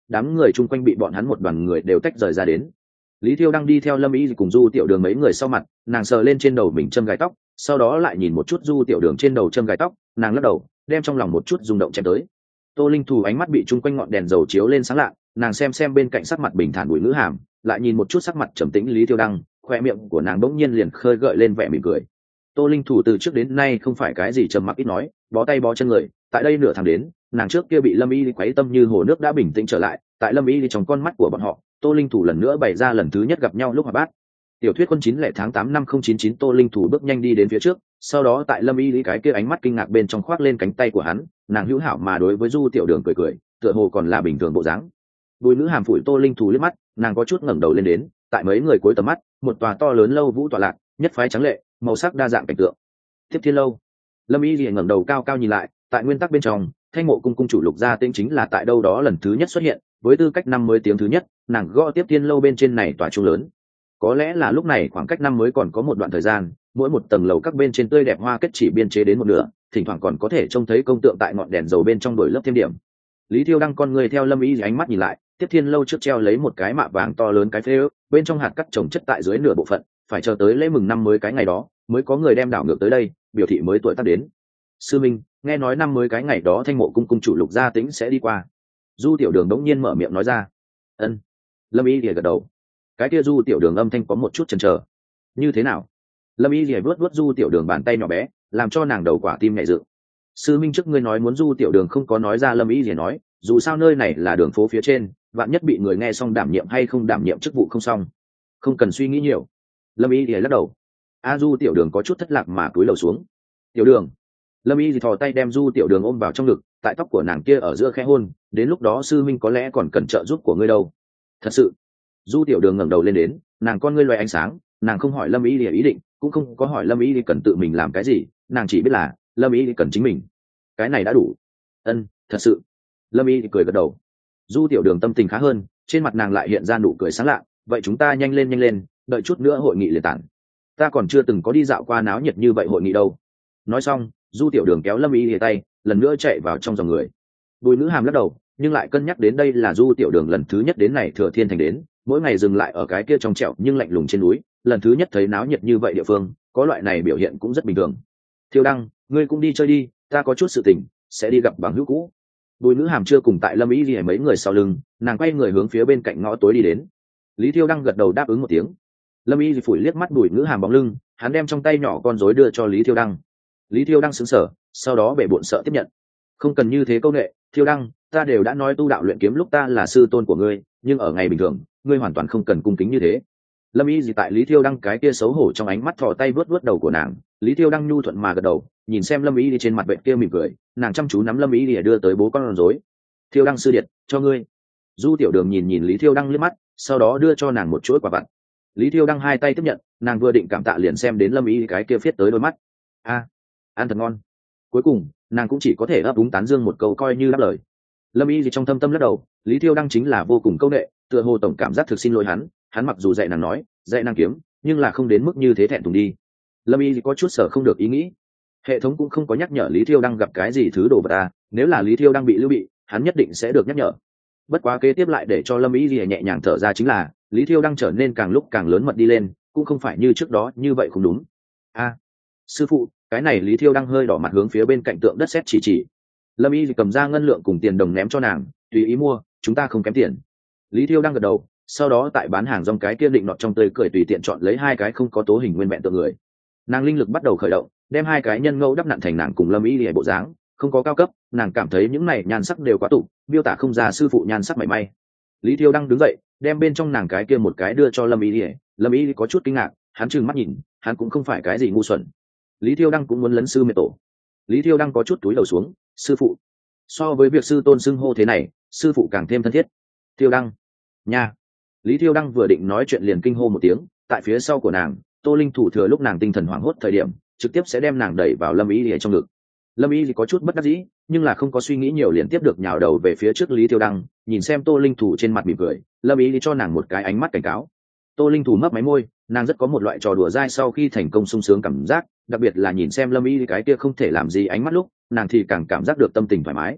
đám người chung quanh bị bọn hắn một đoàn người đều tách rời ra đến. Lý Thiêu đang đi theo Lâm Y cùng Du Tiểu Đường mấy người sau mặt, nàng sờ lên trên đầu mình châm gài tóc, sau đó lại nhìn một chút Du Tiểu Đường trên đầu châm gài tóc, nàng lắc đầu, đem trong lòng một chút rung động chém tới. Tô Linh Thủ ánh mắt bị chung quanh ngọn đèn dầu chiếu lên sáng lạ, nàng xem xem bên cạnh sắc mặt bình thản Bùi Ngữ Hàm, lại nhìn một chút sắc mặt trầm tĩnh Lý Thiêu Đăng, khoe miệng của nàng bỗng nhiên liền khơi gợi lên vẻ mỉm cười. Tô Linh Thủ từ trước đến nay không phải cái gì trầm mặc ít nói, bó tay bó chân người, tại đây nửa tháng đến, nàng trước kia bị Lâm Y quấy tâm như hồ nước đã bình tĩnh trở lại, tại Lâm Y trong con mắt của bọn họ, Tô Linh Thủ lần nữa bày ra lần thứ nhất gặp nhau lúc hoạt bát. Tiểu thuyết quân chín lẻ tháng tám năm không chín chín Tô Linh Thủ bước nhanh đi đến phía trước, sau đó tại Lâm Y cái kia ánh mắt kinh ngạc bên trong khoác lên cánh tay của hắn, nàng hữu hảo mà đối với Du Tiểu Đường cười cười, tựa hồ còn là bình thường bộ dáng. Bùi Nữ Hàm phủi Tô Linh Thủ liếc mắt, nàng có chút ngẩng đầu lên đến, tại mấy người cuối tầm mắt, một tòa to lớn lâu vũ tọa lạc, nhất phái trắng lệ, màu sắc đa dạng cảnh tượng. Tiếp Thiên lâu. Lâm Y liền ngẩng đầu cao cao nhìn lại, tại nguyên tắc bên trong, Thanh Mộ cung cung chủ Lục Gia Tĩnh chính là tại đâu đó lần thứ nhất xuất hiện, với tư cách năm mới tiếng thứ nhất, nàng gõ Tiếp Thiên lâu bên trên này tòa trung lớn. Có lẽ là lúc này khoảng cách năm mới còn có một đoạn thời gian, mỗi một tầng lầu các bên trên tươi đẹp hoa kết chỉ biên chế đến một nửa, thỉnh thoảng còn có thể trông thấy công tượng tại ngọn đèn dầu bên trong đổi lớp thêm điểm. Lý Thiêu Đăng con người theo Lâm Y ánh mắt nhìn lại, Tiếp Thiên lâu trước treo lấy một cái mạ vàng to lớn cái phế ước, bên trong hạt cắt trồng chất tại dưới nửa bộ phận, phải chờ tới lễ mừng năm mới cái ngày đó, mới có người đem đảo ngược tới đây, biểu thị mới tuổi tác đến. Sư Minh, nghe nói năm mới cái ngày đó Thanh Mộ cung cung chủ Lục Gia Tĩnh sẽ đi qua. Du Tiểu Đường đống nhiên mở miệng nói ra. Ân. Lâm Y lìa gật đầu. Cái kia Du Tiểu Đường âm thanh có một chút chần chờ. Như thế nào? Lâm Y lìa vuốt vuốt Du Tiểu Đường bàn tay nhỏ bé, làm cho nàng đầu quả tim nhẹ dựng. Sư Minh trước ngươi nói muốn Du Tiểu Đường không có nói ra. Lâm Y lìa nói, dù sao nơi này là đường phố phía trên, vạn nhất bị người nghe xong đảm nhiệm hay không đảm nhiệm chức vụ không xong, không cần suy nghĩ nhiều. Lâm Y lìa lắc đầu. A Du Tiểu Đường có chút thất lạc mà cúi đầu xuống. Tiểu Đường. Lâm Y thì thò tay đem Du Tiểu Đường ôm vào trong ngực, tại tóc của nàng kia ở giữa khẽ hôn, đến lúc đó sư minh có lẽ còn cần trợ giúp của ngươi đâu. Thật sự. Du Tiểu Đường ngẩng đầu lên đến, nàng con ngươi loé ánh sáng, nàng không hỏi Lâm Y để ý định, cũng không có hỏi Lâm Y cần tự mình làm cái gì, nàng chỉ biết là Lâm Y cần chính mình. Cái này đã đủ. Ân, thật sự. Lâm Y cười gật đầu. Du Tiểu Đường tâm tình khá hơn, trên mặt nàng lại hiện ra nụ cười sáng lạ. Vậy chúng ta nhanh lên nhanh lên, đợi chút nữa hội nghị liền tản. Ta còn chưa từng có đi dạo qua náo nhiệt như vậy hội nghị đâu. Nói xong, Du Tiểu Đường kéo Lâm Y lìa tay, lần nữa chạy vào trong dòng người. Bùi Nữ Hàm lắc đầu, nhưng lại cân nhắc đến đây là Du Tiểu Đường lần thứ nhất đến này Thừa Thiên thành đến, mỗi ngày dừng lại ở cái kia trong trẻo nhưng lạnh lùng trên núi, lần thứ nhất thấy náo nhiệt như vậy địa phương, có loại này biểu hiện cũng rất bình thường. Thiêu Đăng, ngươi cũng đi chơi đi, ta có chút sự tình, sẽ đi gặp bằng hữu cũ. Bùi Nữ Hàm chưa cùng tại Lâm Y lìa mấy người sau lưng, nàng quay người hướng phía bên cạnh ngõ tối đi đến. Lý Thiêu Đăng gật đầu đáp ứng một tiếng. Lâm Y phủi liếc mắt Bùi Nữ Hàm bóng lưng, hắn đem trong tay nhỏ con rối đưa cho Lý Thiêu Đăng. Lý Thiêu Đăng sững sờ, sau đó bể bộn sợ tiếp nhận. Không cần như thế câu nệ, Thiêu Đăng, ta đều đã nói tu đạo luyện kiếm lúc ta là sư tôn của ngươi, nhưng ở ngày bình thường, ngươi hoàn toàn không cần cung kính như thế. Lâm Y gì tại Lý Thiêu Đăng cái kia xấu hổ trong ánh mắt thò tay vớt vớt đầu của nàng, Lý Thiêu Đăng nhu thuận mà gật đầu, nhìn xem Lâm Y đi trên mặt bệnh kia mỉm cười, nàng chăm chú nắm Lâm Y để đưa tới bố con rối. Thiêu Đăng sư điệt, cho ngươi. Du Tiểu Đường nhìn nhìn Lý Thiêu Đăng liếc mắt, sau đó đưa cho nàng một chuỗi quả vặt. Lý Thiêu Đăng hai tay tiếp nhận, nàng vừa định cảm tạ liền xem đến Lâm Y cái kia viết tới đôi mắt. A, ăn thật ngon. Cuối cùng nàng cũng chỉ có thể ấp úng tán dương một câu coi như đáp lời. Lâm Y gì trong thâm tâm lắc đầu, Lý Thiêu Đăng chính là vô cùng câu nệ, tựa hồ tổng cảm giác thực xin lỗi hắn, hắn mặc dù dạy nàng nói dạy nàng kiếm, nhưng là không đến mức như thế thẹn thùng đi. Lâm Y gì có chút sở không được ý nghĩ, hệ thống cũng không có nhắc nhở Lý Thiêu Đăng gặp cái gì thứ đồ vật ta, nếu là Lý Thiêu Đăng bị lưu bị, hắn nhất định sẽ được nhắc nhở. Bất quá kế tiếp lại để cho Lâm Y gì nhẹ nhàng thở ra chính là Lý Thiêu Đăng trở nên càng lúc càng lớn mật đi lên, cũng không phải như trước đó như vậy không đúng. A, sư phụ, cái này Lý Thiêu Đăng hơi đỏ mặt hướng phía bên cạnh tượng đất sét chỉ chỉ. Lâm Y cầm ra ngân lượng cùng tiền đồng ném cho nàng, tùy ý mua, chúng ta không kém tiền. Lý Thiêu Đăng gật đầu, sau đó tại bán hàng rong cái kia định nọt trong tươi cười tùy tiện chọn lấy hai cái không có tố hình nguyên vẹn tượng người. Nàng linh lực bắt đầu khởi động, đem hai cái nhân ngẫu đắp nặn thành nàng cùng Lâm Y lìa bộ dáng, không có cao cấp, nàng cảm thấy những này nhan sắc đều quá tụ, miêu tả không ra sư phụ nhan sắc mảy may. Lý Thiêu Đăng đứng dậy, đem bên trong nàng cái kia một cái đưa cho Lâm Y lìa, Lâm Y có chút kinh ngạc, hắn trừng mắt nhìn, hắn cũng không phải cái gì ngu xuẩn. Lý Thiêu Đăng cũng muốn lấn sư mẹ tổ. Lý Thiêu Đăng có chút túi đầu xuống, sư phụ. So với việc sư tôn xưng hô thế này, sư phụ càng thêm thân thiết. Thiêu Đăng, nha. Lý Thiêu Đăng vừa định nói chuyện liền kinh hô một tiếng, tại phía sau của nàng, Tô Linh thủ thừa lúc nàng tinh thần hoảng hốt thời điểm, trực tiếp sẽ đem nàng đẩy vào Lâm Y lìa trong ngực. Lâm Y có chút bất đắc dĩ, nhưng là không có suy nghĩ nhiều liền tiếp được nhào đầu về phía trước Lý Thiêu Đăng, nhìn xem Tô Linh thủ trên mặt mỉm cười, Lâm Y cho nàng một cái ánh mắt cảnh cáo. Tô Linh thủ mấp máy môi, nàng rất có một loại trò đùa dai sau khi thành công sung sướng cảm giác, đặc biệt là nhìn xem Lâm Y cái kia không thể làm gì ánh mắt lúc, nàng thì càng cảm giác được tâm tình thoải mái.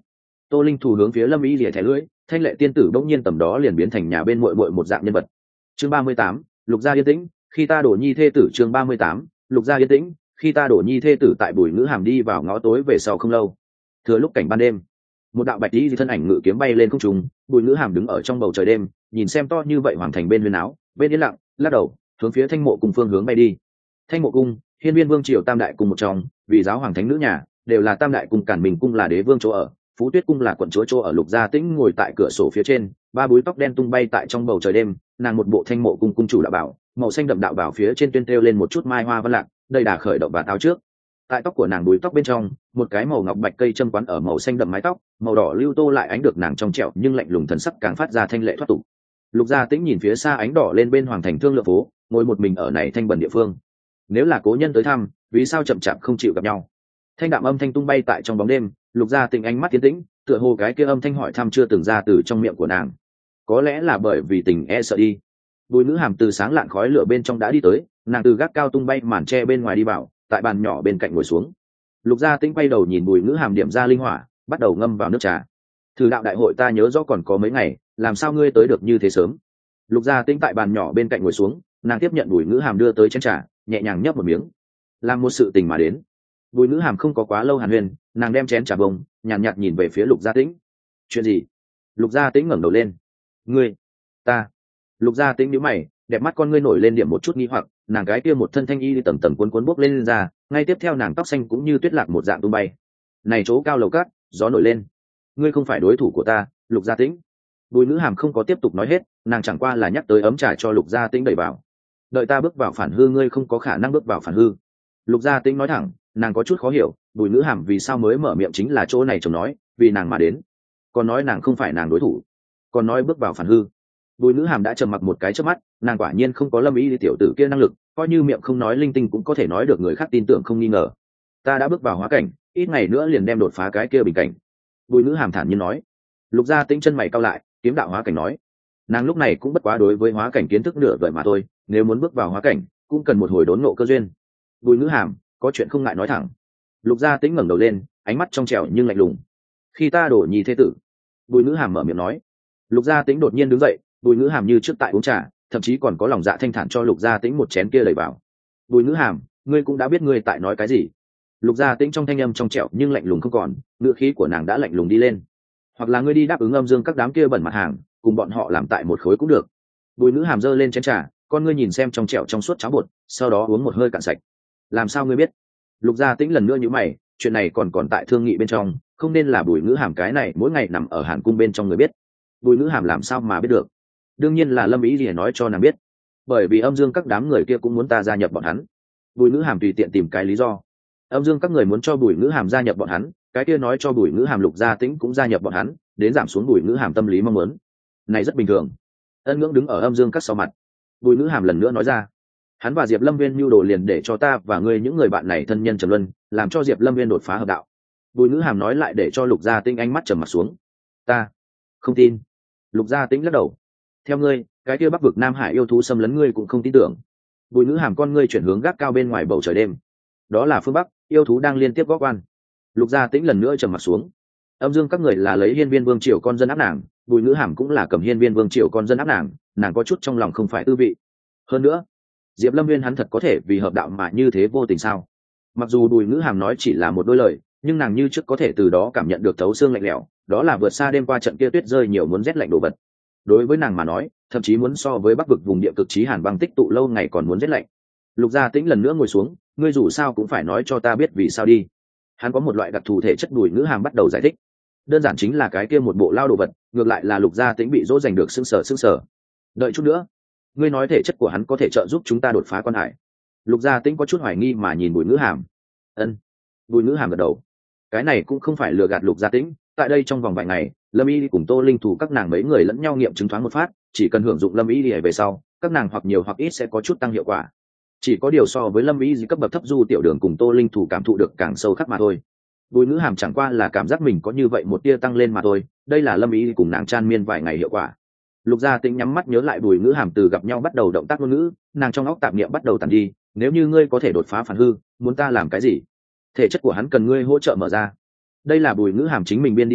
Tô Linh Thủ hướng phía Lâm Y lìa thẻ lưỡi, thanh lệ tiên tử bỗng nhiên tầm đó liền biến thành nhà bên muội muội một dạng nhân vật. Chương ba mươi tám, Lục gia yên tĩnh, khi ta đổ nhi thê tử. Chương ba mươi tám, Lục gia yên tĩnh, khi ta đổ nhi thê tử. Tại Bùi Ngữ Hàm đi vào ngõ tối về sau không lâu, thừa lúc cảnh ban đêm, một đạo bạch y thân ảnh ngự kiếm bay lên không trung. Bùi Ngữ Hàm đứng ở trong bầu trời đêm, nhìn xem to như vậy hoàng thành bên huyền áo, bên yên lặng, lắc đầu, hướng phía Thanh Mộ cung phương hướng bay đi. Thanh Mộ cung, Hiên Viên Vương triều tam đại cung một trong, vì giáo hoàng thánh nữ nhà, đều là tam đại cung. Cản Bình cung là đế vương chỗ ở, Phú Tuyết cung là quận chúa chỗ ở. Lục Gia Tĩnh ngồi tại cửa sổ phía trên, ba búi tóc đen tung bay tại trong bầu trời đêm. Nàng một bộ Thanh Mộ cung cung chủ đạo bảo, màu xanh đậm đạo bảo phía trên tuyên treo lên một chút mai hoa văn lạc, đầy đà khởi động và áo trước. Tại tóc của nàng búi tóc bên trong, một cái màu ngọc bạch cây châm quấn ở màu xanh đậm mái tóc, màu đỏ lưu tô lại ánh được nàng trong trẻo nhưng lạnh lùng thần sắc càng phát ra thanh lệ thoát tục. Lục Gia Tĩnh nhìn phía xa ánh đỏ lên bên hoàng thành thương lượng phố, ngồi một mình ở này thanh bẩn địa phương. Nếu là cố nhân tới thăm, vì sao chậm chạp không chịu gặp nhau? Thanh đạm âm thanh tung bay tại trong bóng đêm. Lục Gia Tĩnh ánh mắt tiến tĩnh, tựa hồ cái kia âm thanh hỏi thăm chưa từng ra từ trong miệng của nàng. Có lẽ là bởi vì tình e sợ đi. Bùi Ngữ Hàm từ sáng lạn khói lửa bên trong đã đi tới, nàng từ gác cao tung bay màn tre bên ngoài đi vào, tại bàn nhỏ bên cạnh ngồi xuống. Lục Gia Tĩnh quay đầu nhìn Bùi Ngữ Hàm điểm ra linh hỏa, bắt đầu ngâm vào nước trà. Thử đạo đại hội ta nhớ rõ còn có mấy ngày, làm sao ngươi tới được như thế sớm? Lục Gia Tĩnh tại bàn nhỏ bên cạnh ngồi xuống, nàng tiếp nhận Bùi Ngữ Hàm đưa tới chén trà, nhẹ nhàng nhấp một miếng. Làm một sự tình mà đến. Bùi Ngữ Hàm không có quá lâu hàn huyên, nàng đem chén trà bông, nhàn nhạt, nhạt nhìn về phía Lục Gia Tĩnh. Chuyện gì? Lục Gia Tĩnh ngẩng đầu lên. Ngươi, ta. Lục Gia Tĩnh nhíu mày, đẹp mắt con ngươi nổi lên điểm một chút nghi hoặc, nàng gái kia một thân thanh y đi tầng tầng cuốn cuốn bốc lên, lên ra, ngay tiếp theo nàng tóc xanh cũng như tuyết lạc một dạng tung bay. Này chỗ cao lầu cát, gió nổi lên. Ngươi không phải đối thủ của ta, Lục Gia Tĩnh. Bùi Ngữ Hàm không có tiếp tục nói hết, nàng chẳng qua là nhắc tới ấm trà cho Lục Gia Tĩnh đẩy vào. Đợi ta bước vào phản hư, ngươi không có khả năng bước vào phản hư. Lục Gia Tĩnh nói thẳng, nàng có chút khó hiểu, Bùi Ngữ Hàm vì sao mới mở miệng chính là chỗ này chồng nói, vì nàng mà đến. Còn nói nàng không phải nàng đối thủ, còn nói bước vào phản hư. Bùi Ngữ Hàm đã trầm mặc một cái chớp mắt, nàng quả nhiên không có Lâm Y tiểu tử kia năng lực, coi như miệng không nói linh tinh cũng có thể nói được người khác tin tưởng không nghi ngờ. Ta đã bước vào hóa cảnh, ít ngày nữa liền đem đột phá cái kia bình cảnh. Bùi Ngữ Hàm thản nhiên nói. Lục Gia Tĩnh chân mày cau lại, kiếm đạo hóa cảnh nói. Nàng lúc này cũng bất quá đối với hóa cảnh kiến thức nửa vời mà thôi, nếu muốn bước vào hóa cảnh, cũng cần một hồi đốn ngộ cơ duyên. Bùi Ngữ Hàm, có chuyện không ngại nói thẳng. Lục Gia Tĩnh ngẩng đầu lên, ánh mắt trong trẻo nhưng lạnh lùng. Khi ta đổ nhi thế tử. Bùi Ngữ Hàm mở miệng nói. Lục Gia Tĩnh đột nhiên đứng dậy, Bùi Ngữ Hàm như trước tại uống trà, thậm chí còn có lòng dạ thanh thản cho Lục Gia Tĩnh một chén kia đẩy vào. Bùi Ngữ Hàm, ngươi cũng đã biết ngươi tại nói cái gì. Lục Gia Tĩnh trong thanh âm trong trẻo nhưng lạnh lùng không còn, ngữ khí của nàng đã lạnh lùng đi lên. Hoặc là ngươi đi đáp ứng Âm Dương các đám kia bẩn mặt hàng, cùng bọn họ làm tại một khối cũng được. Bùi Ngữ Hàm giơ lên chén trà, con ngươi nhìn xem trong trẻo trong suốt cháo bột, sau đó uống một hơi cạn sạch. Làm sao ngươi biết? Lục Gia Tĩnh lần nữa nhíu mày, chuyện này còn còn tại thương nghị bên trong, không nên là Bùi Ngữ Hàm cái này mỗi ngày nằm ở Hàn cung bên trong người biết. Bùi Ngữ Hàm làm sao mà biết được? Đương nhiên là Lâm Ý Lìa nói cho nàng biết, bởi vì Âm Dương các đám người kia cũng muốn ta gia nhập bọn hắn. Bùi Ngữ Hàm tùy tiện tìm cái lý do. Âm Dương các người muốn cho Bùi Ngữ Hàm gia nhập bọn hắn, cái kia nói cho Bùi Ngữ Hàm Lục Gia Tĩnh cũng gia nhập bọn hắn, đến giảm xuống Bùi Ngữ Hàm tâm lý mong muốn. Này rất bình thường. Ân Ngưỡng đứng ở Âm Dương các sau mặt. Bùi Ngữ Hàm lần nữa nói ra, hắn và Diệp Lâm Viên mưu đồ liền để cho ta và ngươi những người bạn này thân nhân trầm luân, làm cho Diệp Lâm Viên đột phá hợp đạo. Bùi Ngữ Hàm nói lại để cho Lục Gia Tĩnh ánh mắt trầm mặt xuống. Ta không tin. Lục Gia Tĩnh lắc đầu. Theo ngươi, cái kia Bắc vực Nam Hải yêu thú xâm lấn ngươi cũng không tin tưởng. Bùi Ngữ Hàm con ngươi chuyển hướng gác cao bên ngoài bầu trời đêm. Đó là phương Bắc, yêu thú đang liên tiếp góp quan. Lục Gia Tĩnh lần nữa trầm mặt xuống. Âm Dương các người là lấy Hiên Viên Vương triều con dân áp nàng, Bùi Ngữ Hàm cũng là cầm Hiên Viên Vương triều con dân áp nàng, nàng có chút trong lòng không phải tư vị. Hơn nữa, Diệp Lâm Viên hắn thật có thể vì hợp đạo mà như thế vô tình sao? Mặc dù Bùi Ngữ Hàm nói chỉ là một đôi lời, nhưng nàng như trước có thể từ đó cảm nhận được thấu xương lạnh lẽo, đó là vượt xa đêm qua trận kia tuyết rơi nhiều muốn rét lạnh đồ vật. Đối với nàng mà nói, thậm chí muốn so với Bắc vực vùng địa cực chí hàn băng tích tụ lâu ngày còn muốn rét lạnh. Lục Gia Tĩnh lần nữa ngồi xuống, ngươi dù sao cũng phải nói cho ta biết vì sao đi. Hắn có một loại đặc thù thể chất. Bùi Ngữ Hàm bắt đầu giải thích. Đơn giản chính là cái kia một bộ lao đồ vật, ngược lại là Lục Gia Tĩnh bị dỗ dành được sưng sở sưng sở. Đợi chút nữa, ngươi nói thể chất của hắn có thể trợ giúp chúng ta đột phá quan hải. Lục Gia Tĩnh có chút hoài nghi mà nhìn Bùi Ngữ Hàm. Ân. Bùi Ngữ Hàm gật đầu. Cái này cũng không phải lừa gạt Lục Gia Tĩnh, tại đây trong vòng vài ngày, Lâm Y cùng Tô Linh Thủ các nàng mấy người lẫn nhau nghiệm chứng thoáng một phát, chỉ cần hưởng dụng Lâm Y về sau, các nàng hoặc nhiều hoặc ít sẽ có chút tăng hiệu quả. Chỉ có điều so với Lâm Y cấp bậc thấp Du Tiểu Đường cùng Tô Linh Thủ cảm thụ được càng sâu khắc mà thôi. Bùi Ngữ Hàm chẳng qua là cảm giác mình có như vậy một tia tăng lên mà thôi, đây là Lâm Y cùng nàng chan miên vài ngày hiệu quả. Lục Gia Tĩnh nhắm mắt nhớ lại Bùi Ngữ Hàm từ gặp nhau bắt đầu động tác ngôn ngữ, nàng trong óc tạp niệm bắt đầu tàn đi. Nếu như ngươi có thể đột phá phản hư, muốn ta làm cái gì? Thể chất của hắn cần ngươi hỗ trợ mở ra. Đây là Bùi Ngữ Hàm chính mình biên đi ra,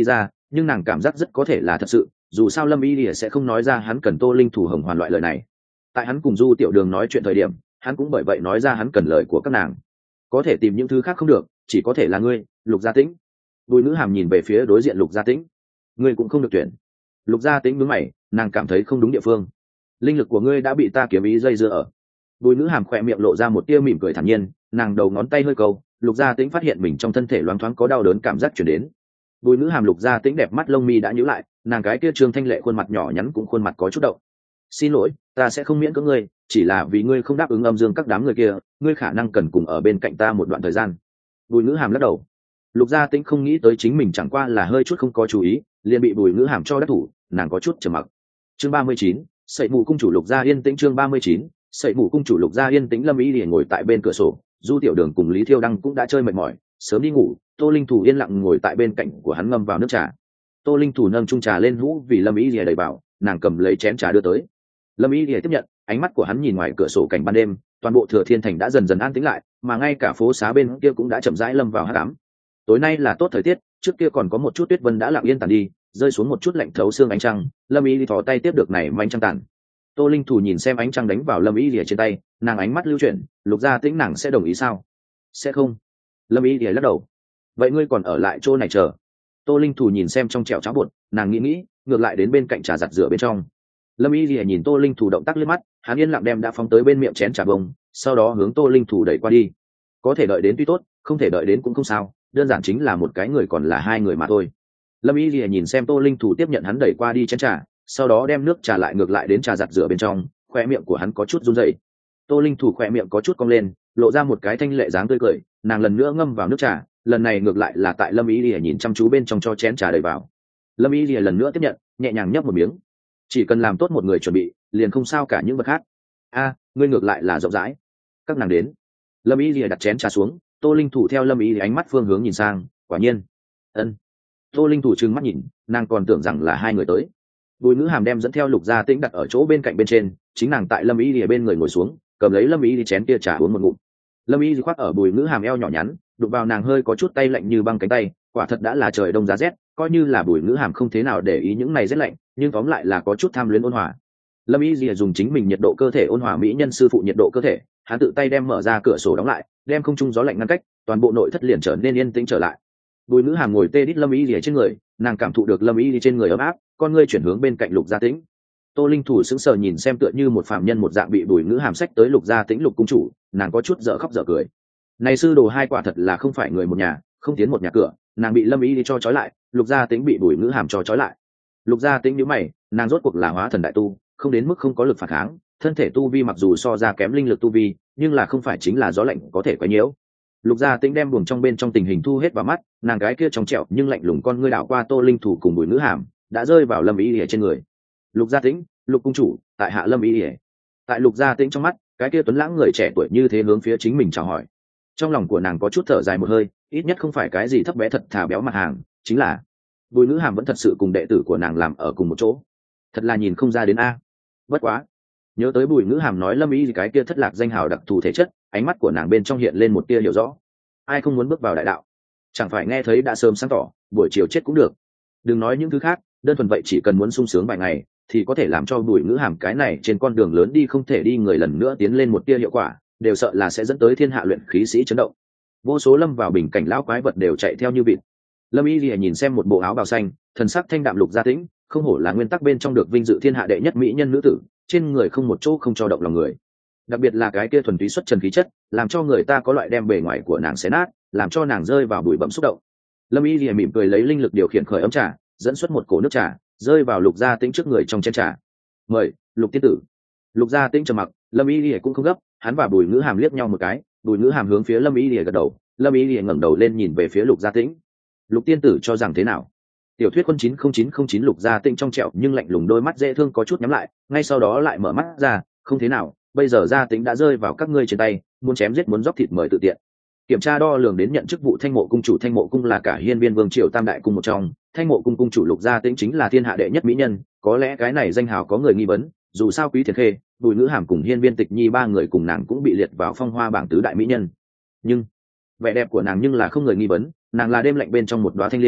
nhưng nàng cảm giác rất có thể là thật sự, dù sao lâm y lìa sẽ không nói ra hắn cần Tô Linh Thủ hồng hoàn loại lời này. Tại hắn cùng Du Tiểu Đường nói chuyện thời điểm, hắn cũng bởi vậy nói ra hắn cần lời của các nàng. Có thể tìm những thứ khác không được, chỉ có thể là ngươi, Lục Gia Tĩnh. Bùi Nữ Hàm nhìn về phía đối diện Lục Gia Tĩnh. Ngươi cũng không được tuyển. Lục Gia Tĩnh nhướng mày, nàng cảm thấy không đúng địa phương. Linh lực của ngươi đã bị ta kiếm ý dây dưa ở. Bùi Nữ Hàm khỏe miệng lộ ra một tia mỉm cười thản nhiên, nàng đầu ngón tay hơi câu, Lục Gia Tĩnh phát hiện mình trong thân thể loáng thoáng có đau đớn cảm giác chuyển đến. Bùi Nữ Hàm Lục Gia Tĩnh đẹp mắt lông mi đã nhíu lại, nàng cái kia trương thanh lệ khuôn mặt nhỏ nhắn cũng khuôn mặt có chút động. Xin lỗi, ta sẽ không miễn cưỡng ngươi, chỉ là vì ngươi không đáp ứng âm dương các đám người kia, ngươi khả năng cần cùng ở bên cạnh ta một đoạn thời gian. Bùi Nữ Hàm lắc đầu. Lục Gia Tĩnh không nghĩ tới chính mình chẳng qua là hơi chút không có chú ý, liền bị Bùi Nữ Hàm cho đắc thủ, nàng có chút trầm mặc. Chương ba mươi chín, Sậy Mù cung chủ Lục Gia Yên Tĩnh. Chương ba mươi chín, Sậy Mù cung chủ Lục Gia Yên Tĩnh. Lâm Ý liền ngồi tại bên cửa sổ, Du Tiểu Đường cùng Lý Thiêu Đăng cũng đã chơi mệt mỏi, sớm đi ngủ. Tô Linh Thủ yên lặng ngồi tại bên cạnh của hắn ngâm vào nước trà. Tô Linh Thủ nâng chung trà lên hũ vì Lâm Ý liền đẩy vào, nàng cầm lấy chén trà đưa tới. Lâm Ý liền tiếp nhận, ánh mắt của hắn nhìn ngoài cửa sổ cảnh ban đêm, toàn bộ Thừa Thiên thành đã dần dần an tĩnh lại, mà ngay cả phố xá bên kia cũng đã chậm rãi lâm vào hắc ám. Tối nay là tốt thời tiết, trước kia còn có một chút tuyết vân đã lặng yên tàn đi, rơi xuống một chút lạnh thấu xương ánh trăng. Lâm Ý thò tay tiếp được này manh trăng tàn. Tô Linh Thủ nhìn xem ánh trăng đánh vào Lâm Ý lìa trên tay, nàng ánh mắt lưu chuyển, Lục Gia Tĩnh nàng sẽ đồng ý sao? Sẽ không. Lâm Ý lìa lắc đầu. Vậy ngươi còn ở lại chỗ này chờ? Tô Linh Thủ nhìn xem trong chèo cháo bột, nàng nghĩ nghĩ, ngược lại đến bên cạnh trà giặt rửa bên trong. Lâm Ý lìa nhìn Tô Linh Thủ động tác liếc mắt, hắn yên lặng đem đã phóng tới bên miệng chén trà bông, sau đó hướng Tô Linh Thủ đẩy qua đi. Có thể đợi đến tuy tốt, không thể đợi đến cũng không sao, đơn giản chính là một cái người còn là hai người mà thôi. Lâm Ý lìa nhìn xem Tô Linh Thủ tiếp nhận hắn đẩy qua đi chén trà, sau đó đem nước trà lại ngược lại đến trà giặt rửa bên trong, khoe miệng của hắn có chút run rẩy. Tô Linh Thủ khoe miệng có chút cong lên, lộ ra một cái thanh lệ dáng tươi cười, nàng lần nữa ngâm vào nước trà, lần này ngược lại là tại Lâm Ý lìa nhìn chăm chú bên trong cho chén trà đầy vào. Lâm Ý lìa lần nữa tiếp nhận, nhẹ nhàng nhấp một miếng. Chỉ cần làm tốt một người chuẩn bị, liền không sao cả những vật khác. A, ngươi ngược lại là rộng rãi. Các nàng đến. Lâm Ý lìa đặt chén trà xuống, Tô Linh Thủ theo Lâm Ý lìa ánh mắt phương hướng nhìn sang, quả nhiên. Ân. Tô Linh Thủ trừng mắt nhìn, nàng còn tưởng rằng là hai người tới. Bùi Nữ Hàm đem dẫn theo Lục Gia Tĩnh đặt ở chỗ bên cạnh bên trên, chính nàng tại Lâm Ý lìa bên người ngồi xuống, cầm lấy Lâm Ý lìa chén kia trà uống một ngụm. Lâm Ý lìa khoác ở Bùi Nữ Hàm eo nhỏ nhắn, đụng vào nàng hơi có chút tay lạnh như băng cánh tay, quả thật đã là trời đông giá rét, coi như là Bùi Nữ Hàm không thế nào để ý những này rét lạnh, nhưng tóm lại là có chút tham luyến ôn hòa. Lâm Ý lìa dùng chính mình nhiệt độ cơ thể ôn hòa mỹ nhân sư phụ nhiệt độ cơ thể, hắn tự tay đem mở ra cửa sổ đóng lại, đem không trung gió lạnh ngăn cách, toàn bộ nội thất liền trở nên yên tĩnh trở lại. Bùi Nữ Hàm ngồi tê đít Lâm Ý lìa trên người, nàng cảm thụ được Lâm Ý lìa trên người ấm áp, con ngươi chuyển hướng bên cạnh Lục Gia Tĩnh. Tô Linh Thủ sững sờ nhìn xem tựa như một phàm nhân một dạng bị Bùi Nữ Hàm sách tới Lục Gia Tĩnh Lục cung chủ, nàng có chút dở khóc dở cười. Này sư đồ hai quả thật là không phải người một nhà, không tiến một nhà cửa, nàng bị Lâm Ý đi cho trói lại, Lục Gia Tĩnh bị Bùi Nữ Hàm cho trói lại. Lục Gia Tĩnh nhíu mày, nàng rốt cuộc là hóa thần đại tu, không đến mức không có lực phản kháng, thân thể tu vi mặc dù so ra kém linh lực tu vi, nhưng là không phải chính là gió lạnh có thể quấy nhiễu. Lục Gia Tĩnh đem buồng trong bên trong tình hình thu hết vào mắt, nàng gái kia trong trẻo nhưng lạnh lùng con ngươi đảo qua Tô Linh Thủ cùng Bùi Nữ Hàm, đã rơi vào Lâm Ý lìa trên người. Lục Gia Tĩnh, Lục cung chủ, tại hạ Lâm Ý lìa. Tại Lục Gia Tĩnh trong mắt, cái kia tuấn lãng người trẻ tuổi như thế hướng phía chính mình chào hỏi. Trong lòng của nàng có chút thở dài một hơi, ít nhất không phải cái gì thấp bé thật thà béo mặt hàng, chính là Bùi Nữ Hàm vẫn thật sự cùng đệ tử của nàng làm ở cùng một chỗ, thật là nhìn không ra đến a. Bất quá, nhớ tới Bùi Nữ Hàm nói Lâm Ý cái kia thất lạc danh hào đặc thù thể chất, ánh mắt của nàng bên trong hiện lên một tia hiểu rõ. Ai không muốn bước vào đại đạo, chẳng phải nghe thấy đã sớm sáng tỏ, buổi chiều chết cũng được. Đừng nói những thứ khác, đơn thuần vậy chỉ cần muốn sung sướng vài ngày, thì có thể làm cho Bùi Nữ Hàm cái này trên con đường lớn đi không thể đi người lần nữa tiến lên một tia hiệu quả, đều sợ là sẽ dẫn tới thiên hạ luyện khí sĩ chấn động. Vô số lâm vào bình cảnh lão quái vật đều chạy theo như vịt. Lâm Y Lìa nhìn xem một bộ áo bào xanh, thần sắc thanh đạm Lục Gia Tĩnh, không hổ là nguyên tắc bên trong được vinh dự thiên hạ đệ nhất mỹ nhân nữ tử, trên người không một chỗ không cho động lòng người. Đặc biệt là cái kia thuần túy xuất trần khí chất, làm cho người ta có loại đem bề ngoài của nàng xé nát, làm cho nàng rơi vào bụi bặm xúc động. Lâm Y Lìa mỉm cười lấy linh lực điều khiển khởi ấm trà, dẫn xuất một cổ nước trà, rơi vào Lục Gia Tĩnh trước người trong chén trà. "Mời, Lục tiên tử." Lục Gia Tĩnh trầm mặc, Lâm Y Lìa cũng không gấp, hắn và Bùi Ngữ Hàm liếc nhau một cái, Bùi Ngữ Hàm hướng phía Lâm Y Lìa gật đầu, Lâm Y Lìa ngẩng đầu lên nhìn về phía Lục Gia Tĩnh. "Lục tiên tử cho rằng thế nào?" Tiểu thuyết quân chín không chín không chín Lục Gia Tĩnh trong trẻo nhưng lạnh lùng đôi mắt dễ thương có chút nhắm lại, ngay sau đó lại mở mắt ra, "Không thế nào, bây giờ Gia Tĩnh đã rơi vào các ngươi trên tay, muốn chém giết muốn dốc thịt mời tự tiện." Kiểm tra đo lường đến nhận chức vụ Thanh Mộ cung chủ, Thanh Mộ cung là cả Hiên Viên Vương triều tam đại cung một trong, Thanh Mộ cung cung chủ Lục Gia Tĩnh chính là thiên hạ đệ nhất mỹ nhân, có lẽ cái này danh hào có người nghi vấn, dù sao Quý Thiền Khê, Bùi Ngữ Hàm cùng Hiên Viên Tịch Nhi ba người cùng nàng cũng bị liệt vào phong hoa bảng tứ đại mỹ nhân. Nhưng vẻ đẹp của nàng nhưng là không người nghi vấn, nàng là đêm lạnh bên trong một đóa thanh liên,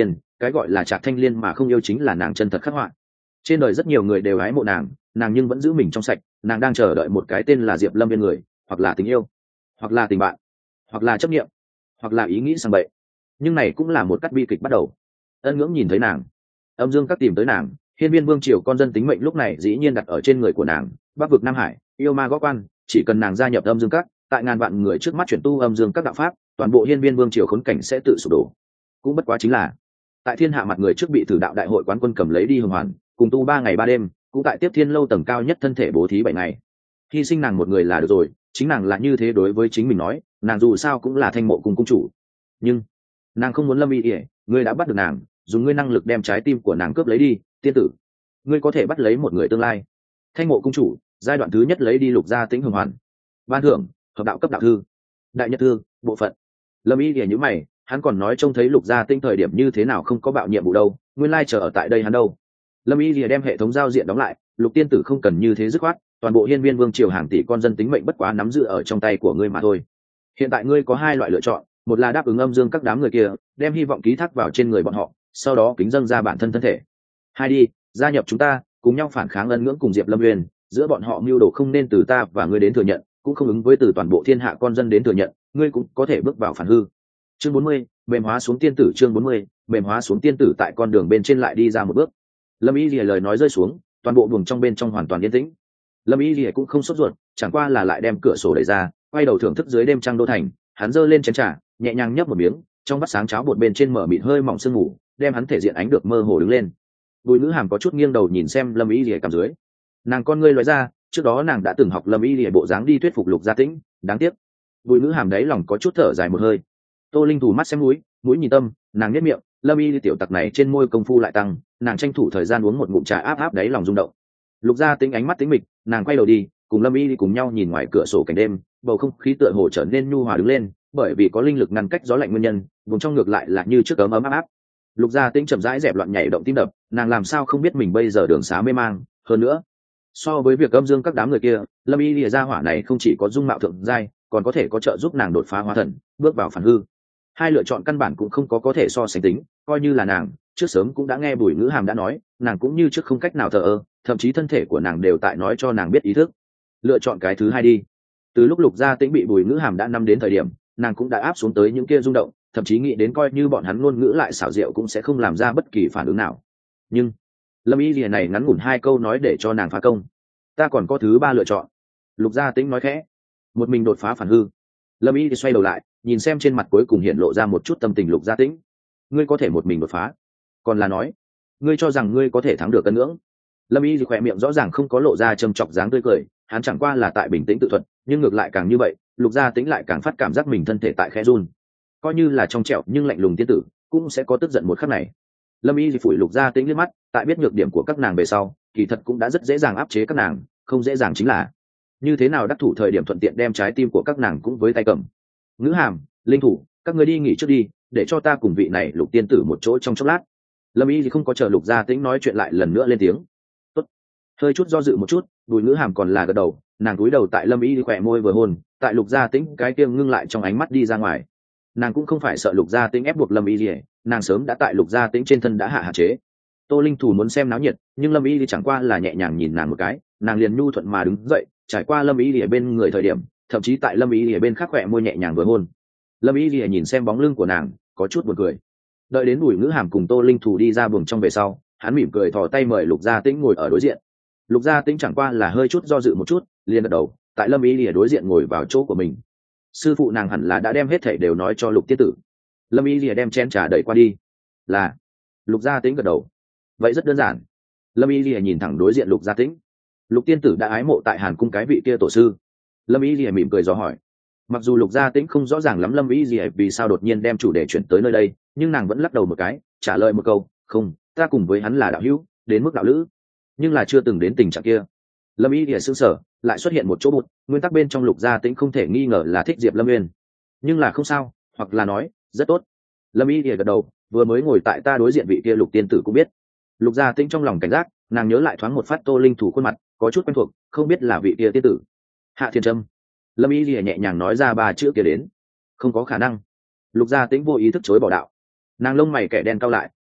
cái gọi là Trạc Thanh Liên mà không yêu chính là nàng chân thật khắc họa. Trên đời rất nhiều người đều hái mộ nàng, nàng nhưng vẫn giữ mình trong sạch, nàng đang chờ đợi một cái tên là Diệp Lâm bên người, hoặc là tình yêu, hoặc là tình bạn, hoặc là chấp niệm, hoặc là ý nghĩ sang bậy. Nhưng này cũng là một cắt bi kịch bắt đầu. Ân Ngưỡng nhìn thấy nàng, Âm Dương Các tìm tới nàng, Hiên Viên Vương triều con dân tính mệnh lúc này dĩ nhiên đặt ở trên người của nàng, Bắc vực Nam Hải, yêu ma gõ quan, chỉ cần nàng gia nhập Âm Dương Các, tại ngàn vạn người trước mắt chuyển tu Âm Dương Các đạo pháp, toàn bộ Hiên Viên Vương triều khốn cảnh sẽ tự sụp đổ. Cũng bất quá chính là, tại thiên hạ mặt người trước bị thử đạo đại hội quán quân cầm lấy đi hồng hoàn, cùng tu ba ngày ba đêm, cũng tại tiếp thiên lâu tầng cao nhất thân thể bố thí bảy ngày. Hy sinh nàng một người là được rồi, chính nàng là như thế đối với chính mình nói, nàng dù sao cũng là Thanh Mộ Cung cung chủ. Nhưng nàng không muốn Lâm Y ỉa, ngươi đã bắt được nàng, dùng ngươi năng lực đem trái tim của nàng cướp lấy đi, tiên tử, ngươi có thể bắt lấy một người tương lai. Thanh Mộ Cung chủ, giai đoạn thứ nhất lấy đi Lục Gia Tĩnh hồng hoàn. Ban thưởng, hợp đạo cấp đạo thư, đại nhất thư, bộ phận. Lâm Y ỉa nhíu mày, hắn còn nói trông thấy Lục Gia Tĩnh thời điểm như thế nào không có bạo nhiệm vụ đâu, nguyên lai chờ ở tại đây hắn đâu. Lâm Y lìa đem hệ thống giao diện đóng lại, Lục tiên tử không cần như thế dứt khoát, toàn bộ Hiên Viên Vương triều hàng tỷ con dân tính mệnh bất quá nắm giữ ở trong tay của ngươi mà thôi. Hiện tại ngươi có hai loại lựa chọn, một là đáp ứng Âm Dương các đám người kia, đem hy vọng ký thác vào trên người bọn họ, sau đó kính dâng ra bản thân thân thể. Hai đi, gia nhập chúng ta, cùng nhau phản kháng Ân Ngưỡng cùng Diệp Lâm Uyên, giữa bọn họ mưu đồ không nên từ ta và ngươi đến thừa nhận, cũng không ứng với từ toàn bộ thiên hạ con dân đến thừa nhận, ngươi cũng có thể bước vào phản hư. Chương bốn mươi, mềm hóa xuống tiên tử. Chương bốn mươi, mềm hóa xuống tiên tử. Tại con đường bên trên lại đi ra một bước. Lâm Y lìa lời nói rơi xuống, toàn bộ buồng trong bên trong hoàn toàn yên tĩnh. Lâm Y lìa cũng không sốt ruột, chẳng qua là lại đem cửa sổ đẩy ra, quay đầu thưởng thức dưới đêm trăng đô thành. Hắn giơ lên chén trà, nhẹ nhàng nhấp một miếng, trong bát sáng cháo bột bên trên mở mịt hơi mỏng sương mù, đem hắn thể diện ánh được mơ hồ đứng lên. Bùi Nữ Hàm có chút nghiêng đầu nhìn xem Lâm Y lìa cằm dưới, nàng con ngươi lóe ra, trước đó nàng đã từng học Lâm Y lìa bộ dáng đi thuyết phục Lục Gia Tĩnh, đáng tiếc. Bùi Nữ Hàm đáy lòng có chút thở dài một hơi. Tô Linh Thủ mắt xem mũi, mũi nhìn tâm, nàng nhếch miệng, Lâm Y tiểu tặc này trên môi công phu lại tăng, nàng tranh thủ thời gian uống một ngụm trà áp áp đáy lòng rung động. Lục Gia Tĩnh ánh mắt tĩnh mịch, nàng quay đầu đi, cùng Lâm Y cùng nhau nhìn ngoài cửa sổ cảnh đêm, bầu không khí tựa hồ trở nên nhu hòa đứng lên, bởi vì có linh lực ngăn cách gió lạnh nguyên nhân, vùng trong ngược lại là như trước ấm ấm áp áp. Lục Gia Tĩnh chậm rãi dẹp loạn nhảy động tim đập, nàng làm sao không biết mình bây giờ đường xá mê mang, hơn nữa, so với việc Âm Dương các đám người kia, Lâm Y lìa gia hỏa này không chỉ có dung mạo thượng giai, còn có thể có trợ giúp nàng đột phá hóa thần, bước vào phản hư. Hai lựa chọn căn bản cũng không có có thể so sánh tính, coi như là nàng trước sớm cũng đã nghe Bùi Nữ Hàm đã nói, nàng cũng như trước không cách nào thờ ơ, thậm chí thân thể của nàng đều tại nói cho nàng biết ý thức. Lựa chọn cái thứ hai đi. Từ lúc Lục Gia Tĩnh bị Bùi Nữ Hàm đã năm đến thời điểm, nàng cũng đã áp xuống tới những kia rung động, thậm chí nghĩ đến coi như bọn hắn ngôn ngữ lại xảo diệu cũng sẽ không làm ra bất kỳ phản ứng nào. Nhưng Lâm Y lìa này ngắn ngủn hai câu nói để cho nàng phá công. Ta còn có thứ ba lựa chọn. Lục Gia Tĩnh nói khẽ. Một mình đột phá phản hư. Lâm Y thì xoay đầu lại, nhìn xem trên mặt cuối cùng hiện lộ ra một chút tâm tình Lục Gia Tĩnh. Ngươi có thể một mình đột phá, còn là nói, ngươi cho rằng ngươi có thể thắng được Ân Ngưỡng? Lâm Y thì khỏe miệng rõ ràng không có lộ ra châm chọc dáng tươi cười, hắn chẳng qua là tại bình tĩnh tự thuật, nhưng ngược lại càng như vậy, Lục Gia Tĩnh lại càng phát cảm giác mình thân thể tại khẽ run. Coi như là trong trẻo nhưng lạnh lùng tiên tử, cũng sẽ có tức giận một khắc này. Lâm Y thì phủi Lục Gia Tĩnh liếc mắt, tại biết nhược điểm của các nàng về sau, kỳ thật cũng đã rất dễ dàng áp chế các nàng, không dễ dàng chính là như thế nào đắc thủ thời điểm thuận tiện đem trái tim của các nàng cũng với tay cầm. Ngữ Hàm, Linh Thủ, các người đi nghỉ trước đi, để cho ta cùng vị này Lục tiên tử một chỗ trong chốc lát. Lâm Y thì không có chờ Lục Gia Tĩnh nói chuyện lại lần nữa lên tiếng. Tốt. Hơi chút do dự một chút, Bùi Ngữ Hàm còn là gật đầu, nàng cúi đầu tại Lâm Y thì khỏe môi vừa hôn, tại Lục Gia Tĩnh cái tiêm ngưng lại trong ánh mắt đi ra ngoài. Nàng cũng không phải sợ Lục Gia Tĩnh ép buộc Lâm Y gì, nàng sớm đã tại Lục Gia Tĩnh trên thân đã hạ hạn chế. Tô Linh Thủ muốn xem náo nhiệt, nhưng Lâm Y thì chẳng qua là nhẹ nhàng nhìn nàng một cái, nàng liền nhu thuận mà đứng dậy, trải qua Lâm Y thì ở bên người thời điểm, thậm chí tại Lâm Y thì ở bên khác khỏe môi nhẹ nhàng vừa hôn. Lâm Y thì nhìn xem bóng lưng của nàng, có chút buồn cười. Đợi đến Bùi Ngữ Hàm cùng Tô Linh Thủ đi ra buồng trong về sau, hắn mỉm cười thò tay mời Lục Gia Tĩnh ngồi ở đối diện. Lục Gia Tĩnh chẳng qua là hơi chút do dự một chút, liền gật đầu, tại Lâm Y thì ở đối diện ngồi vào chỗ của mình. Sư phụ nàng hẳn là đã đem hết thảy đều nói cho Lục tiên tử. Lâm Y lìa đem chén trà đẩy qua đi. Là. Lục Gia Tĩnh gật đầu. Vậy rất đơn giản. Lâm Y lìa nhìn thẳng đối diện Lục Gia Tĩnh. Lục tiên tử đã ái mộ tại Hàn cung cái vị kia tổ sư. Lâm Y lìa mỉm cười dò hỏi. Mặc dù Lục Gia Tĩnh không rõ ràng lắm Lâm Y lìa vì sao đột nhiên đem chủ đề chuyển tới nơi đây, nhưng nàng vẫn lắc đầu một cái, trả lời một câu, không, ta cùng với hắn là đạo hữu, đến mức đạo lữ, nhưng là chưa từng đến tình trạng kia. Lâm Y lìa sững sờ, lại xuất hiện một chỗ bụt, nguyên tắc bên trong Lục Gia Tĩnh không thể nghi ngờ là thích Diệp Lâm Nguyên, nhưng là không sao, hoặc là nói rất tốt. Lâm Y lìa gật đầu, vừa mới ngồi tại ta đối diện vị kia Lục tiên tử cũng biết. Lục Gia Tĩnh trong lòng cảnh giác, nàng nhớ lại thoáng một phát Tô Linh Thủ khuôn mặt, có chút quen thuộc, không biết là vị kia tiên tử. Hạ Thiên Trâm. Lâm Y lìa nhẹ nhàng nói ra ba chữ kia đến. Không có khả năng. Lục Gia Tĩnh vô ý thức chối bỏ đạo. Nàng lông mày kẻ đen cao lại,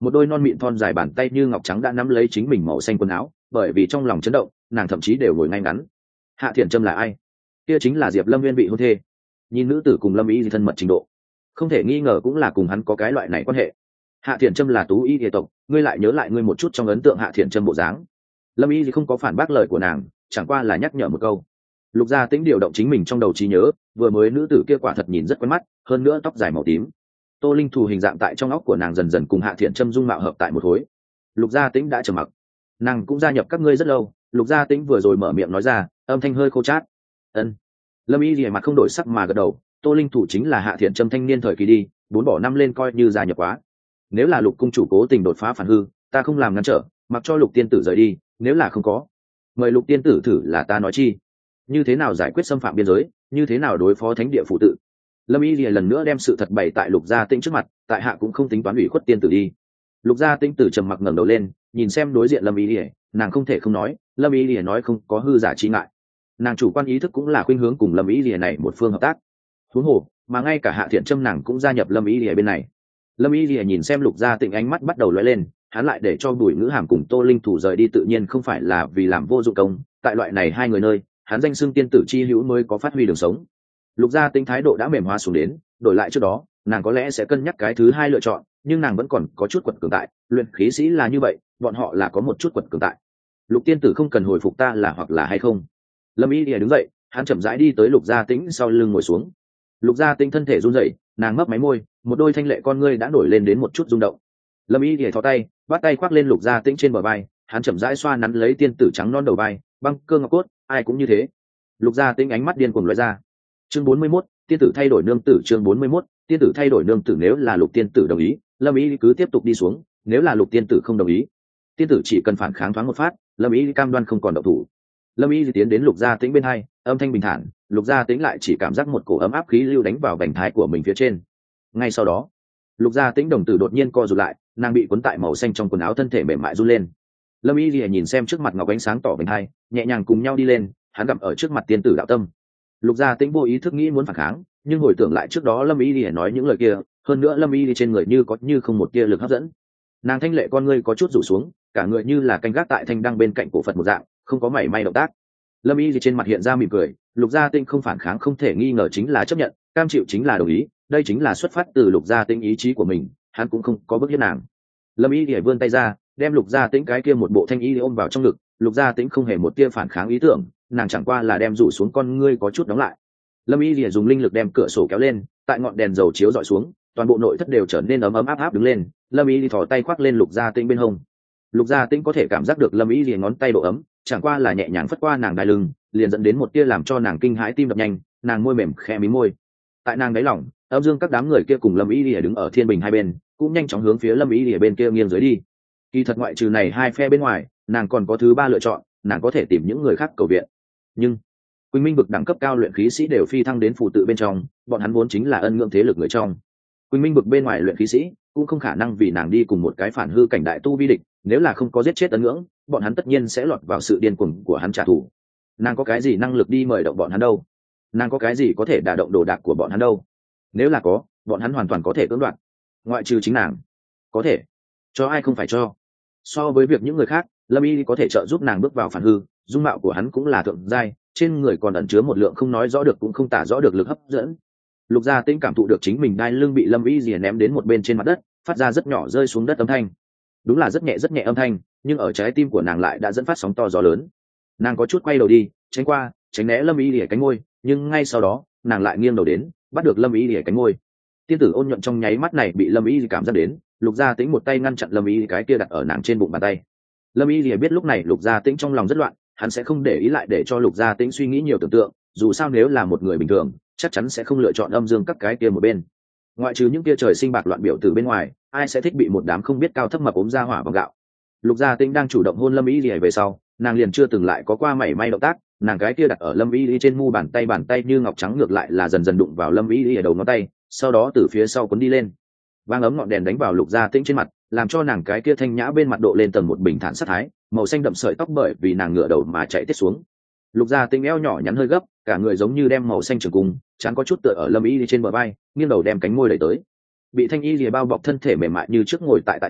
một đôi non mịn thon dài bàn tay như ngọc trắng đã nắm lấy chính mình màu xanh quần áo, bởi vì trong lòng chấn động nàng thậm chí đều ngồi ngay ngắn. Hạ Thiện Trâm là ai? Kia chính là Diệp Lâm Nguyên vị hôn thê. Nhìn nữ tử cùng Lâm Y thân mật trình độ, không thể nghi ngờ cũng là cùng hắn có cái loại này quan hệ. Hạ Thiện Trâm là Tú Y địa tộc, ngươi lại nhớ lại ngươi một chút trong ấn tượng Hạ Thiện Trâm bộ dáng. Lâm Y không có phản bác lời của nàng, chẳng qua là nhắc nhở một câu. Lục Gia Tĩnh điều động chính mình trong đầu trí nhớ, vừa mới nữ tử kia quả thật nhìn rất quen mắt, hơn nữa tóc dài màu tím. Tô Linh Thù hình dạng tại trong óc của nàng dần dần cùng Hạ Thiện Trâm dung mạo hợp tại một khối. Lục Gia Tĩnh đã trầm mặc, nàng cũng gia nhập các ngươi rất lâu. Lục Gia Tĩnh vừa rồi mở miệng nói ra, âm thanh hơi khô chát. Ân. Lâm Y lìa mặt không đổi sắc mà gật đầu. Tô Linh Thù chính là Hạ Thiện Trâm thanh niên thời kỳ đi, bốn bỏ năm lên coi như gia nhập quá. Nếu là Lục cung chủ cố tình đột phá phản hư, ta không làm ngăn trở, mặc cho Lục tiên tử rời đi. Nếu là không có, mời Lục tiên tử thử là ta nói chi. Như thế nào giải quyết xâm phạm biên giới, như thế nào đối phó thánh địa phụ tự. Lâm Y lìa lần nữa đem sự thật bày tại Lục Gia Tĩnh trước mặt, tại hạ cũng không tính toán ủy khuất tiên tử đi. Lục Gia Tĩnh tử trầm mặc ngẩng đầu lên, nhìn xem đối diện Lâm Y lìa, nàng không thể không nói, Lâm Y lìa nói không có hư giả trí ngại. Nàng chủ quan ý thức cũng là khuynh hướng cùng Lâm Y lìa này một phương hợp tác. Huống hồ, mà ngay cả Hạ Thiện Trâm nàng cũng gia nhập Lâm Y lìa bên này. Lâm Y lìa nhìn xem Lục Gia Tĩnh ánh mắt bắt đầu lóe lên, hắn lại để cho Bùi Ngữ Hàm cùng Tô Linh Thủ rời đi tự nhiên không phải là vì làm vô dụng công, tại loại này hai người nơi, hắn danh xưng tiên tử chi hữu mới có phát huy đường sống. Lục Gia Tĩnh thái độ đã mềm hóa xuống đến, đổi lại trước đó nàng có lẽ sẽ cân nhắc cái thứ hai lựa chọn, nhưng nàng vẫn còn có chút quật cường tại. Luyện khí sĩ là như vậy, bọn họ là có một chút quật cường tại. Lục tiên tử không cần hồi phục ta là hoặc là hay không. Lâm Y Lìa đứng dậy, hắn chậm rãi đi tới Lục Gia Tĩnh sau lưng ngồi xuống. Lục Gia Tĩnh thân thể run rẩy, nàng mấp máy môi, một đôi thanh lệ con ngươi đã nổi lên đến một chút rung động. Lâm Y Lìa thò tay, bắt tay khoác lên Lục Gia Tĩnh trên bờ vai, hắn chậm rãi xoa nắn lấy tiên tử trắng non đầu vai, băng cơ ngọc cốt, ai cũng như thế. Lục Gia Tĩnh ánh mắt điên cuồng lóe ra. Chương bốn mươi mốt, tiên tử thay đổi nương tử. Chương bốn mươi mốt, tiên tử thay đổi nương tử. Nếu là Lục tiên tử đồng ý, Lâm Y cứ tiếp tục đi xuống, nếu là Lục tiên tử không đồng ý, tiên tử chỉ cần phản kháng thoáng một phát, Lâm Y cam đoan không còn động thủ. Lâm Y tiến đến Lục Gia Tĩnh bên hai, âm thanh bình thản. Lục Gia Tĩnh lại chỉ cảm giác một cổ ấm áp khí lưu đánh vào vành thái của mình phía trên. Ngay sau đó, Lục Gia Tĩnh đồng tử đột nhiên co rụt lại, nàng bị cuốn tại màu xanh trong quần áo, thân thể mềm mại run lên. Lâm Y lìa nhìn xem trước mặt ngọc ánh sáng tỏ vành hai, nhẹ nhàng cùng nhau đi lên, hắn gặm ở trước mặt tiên tử đạo tâm. Lục Gia Tĩnh vô ý thức nghĩ muốn phản kháng, nhưng hồi tưởng lại trước đó Lâm Y lìa nói những lời kia, hơn nữa Lâm Y lìa trên người như có như không một tia lực hấp dẫn. Nàng thanh lệ con ngươi có chút rủ xuống, cả người như là canh gác tại thanh đăng bên cạnh cổ Phật một dạng, không có mảy may động tác. Lâm Y lìa trên mặt hiện ra mỉm cười, Lục Gia Tĩnh không phản kháng không thể nghi ngờ chính là chấp nhận, cam chịu chính là đồng ý, đây chính là xuất phát từ Lục Gia Tĩnh ý chí của mình, hắn cũng không có bức hiếp nàng. Lâm Y lìa vươn tay ra, đem Lục Gia Tĩnh cái kia một bộ thanh y ôm vào trong ngực. Lục Gia Tĩnh không hề một tia phản kháng ý tưởng, nàng chẳng qua là đem rủ xuống con ngươi có chút đóng lại. Lâm Y lìa dùng linh lực đem cửa sổ kéo lên, tại ngọn đèn dầu chiếu dọi xuống, toàn bộ nội thất đều trở nên ấm ấm áp áp đứng lên. Lâm Y lìa thò tay khoác lên Lục Gia Tĩnh bên hông. Lục Gia Tĩnh có thể cảm giác được Lâm Y lìa ngón tay độ ấm, chẳng qua là nhẹ nhàng phất qua nàng đai lưng, liền dẫn đến một tia làm cho nàng kinh hãi tim đập nhanh, nàng môi mềm khẽ mím môi. Tại nàng đáy lòng, âm dương các đám người kia cùng Lâm Y lìa đứng ở thiên bình hai bên, cũng nhanh chóng hướng phía Lâm Y lìa bên kia nghiêng dưới đi. Kỳ thật ngoại trừ này hai phe bên ngoài, nàng còn có thứ ba lựa chọn, nàng có thể tìm những người khác cầu viện. Nhưng Quỳnh Minh vực đẳng cấp cao luyện khí sĩ đều phi thăng đến phù tự bên trong, bọn hắn vốn chính là ân ngưỡng thế lực người trong. Quỳnh Minh vực bên ngoài luyện khí sĩ cũng không khả năng vì nàng đi cùng một cái phản hư cảnh đại tu vi địch, nếu là không có giết chết ân ngưỡng, bọn hắn tất nhiên sẽ lọt vào sự điên cuồng của hắn trả thù. Nàng có cái gì năng lực đi mời động bọn hắn đâu? Nàng có cái gì có thể đả động đồ đạc của bọn hắn đâu? Nếu là có, bọn hắn hoàn toàn có thể cưỡng đoạt. Ngoại trừ chính nàng, có thể cho ai không phải cho. So với việc những người khác, Lâm Y có thể trợ giúp nàng bước vào phản hư, dung mạo của hắn cũng là thượng giai, trên người còn ẩn chứa một lượng không nói rõ được cũng không tả rõ được lực hấp dẫn. Lục Gia Tĩnh cảm thụ được chính mình đai lưng bị Lâm Y rìa ném đến một bên trên mặt đất, phát ra rất nhỏ rơi xuống đất âm thanh. Đúng là rất nhẹ rất nhẹ âm thanh, nhưng ở trái tim của nàng lại đã dẫn phát sóng to gió lớn. Nàng có chút quay đầu đi, tránh qua, tránh né Lâm Y rìa cánh môi, nhưng ngay sau đó, nàng lại nghiêng đầu đến, bắt được Lâm Y rìa cánh môi. Tiên tử ôn nhuận trong nháy mắt này bị Lâm Y cảm giác đến, Lục Gia Tĩnh một tay ngăn chặn Lâm Y cái kia đặt ở nàng trên bụng bàn tay. Lâm Y lìa biết lúc này Lục Gia Tĩnh trong lòng rất loạn, hắn sẽ không để ý lại để cho Lục Gia Tĩnh suy nghĩ nhiều tưởng tượng, dù sao nếu là một người bình thường, chắc chắn sẽ không lựa chọn âm dương các cái kia một bên. Ngoại trừ những kia trời sinh bạc loạn biểu từ bên ngoài, ai sẽ thích bị một đám không biết cao thấp mập ốm ra hỏa bằng gạo. Lục Gia Tĩnh đang chủ động hôn Lâm Y lìa về sau, nàng liền chưa từng lại có qua mảy may động tác, nàng cái kia đặt ở Lâm Y lìa trên mu bàn tay bàn tay như ngọc trắng ngược lại là dần dần đụng vào Lâm Y lìa đầu ngón tay, sau đó từ phía sau cuốn đi lên. Vang ấm ngọn đèn đánh vào Lục Gia Tĩnh trên mặt, làm cho nàng cái kia thanh nhã bên mặt độ lên tầng một bình thản sát thái, màu xanh đậm sợi tóc bởi vì nàng ngửa đầu mà chạy tiết xuống. Lục Gia Tĩnh eo nhỏ nhắn hơi gấp, cả người giống như đem màu xanh trường cung, chán có chút tựa ở Lâm Y trên bờ vai, nghiêng đầu đem cánh môi đẩy tới. Bị thanh y lìa bao bọc thân thể mềm mại như trước ngồi tại tại chỗ,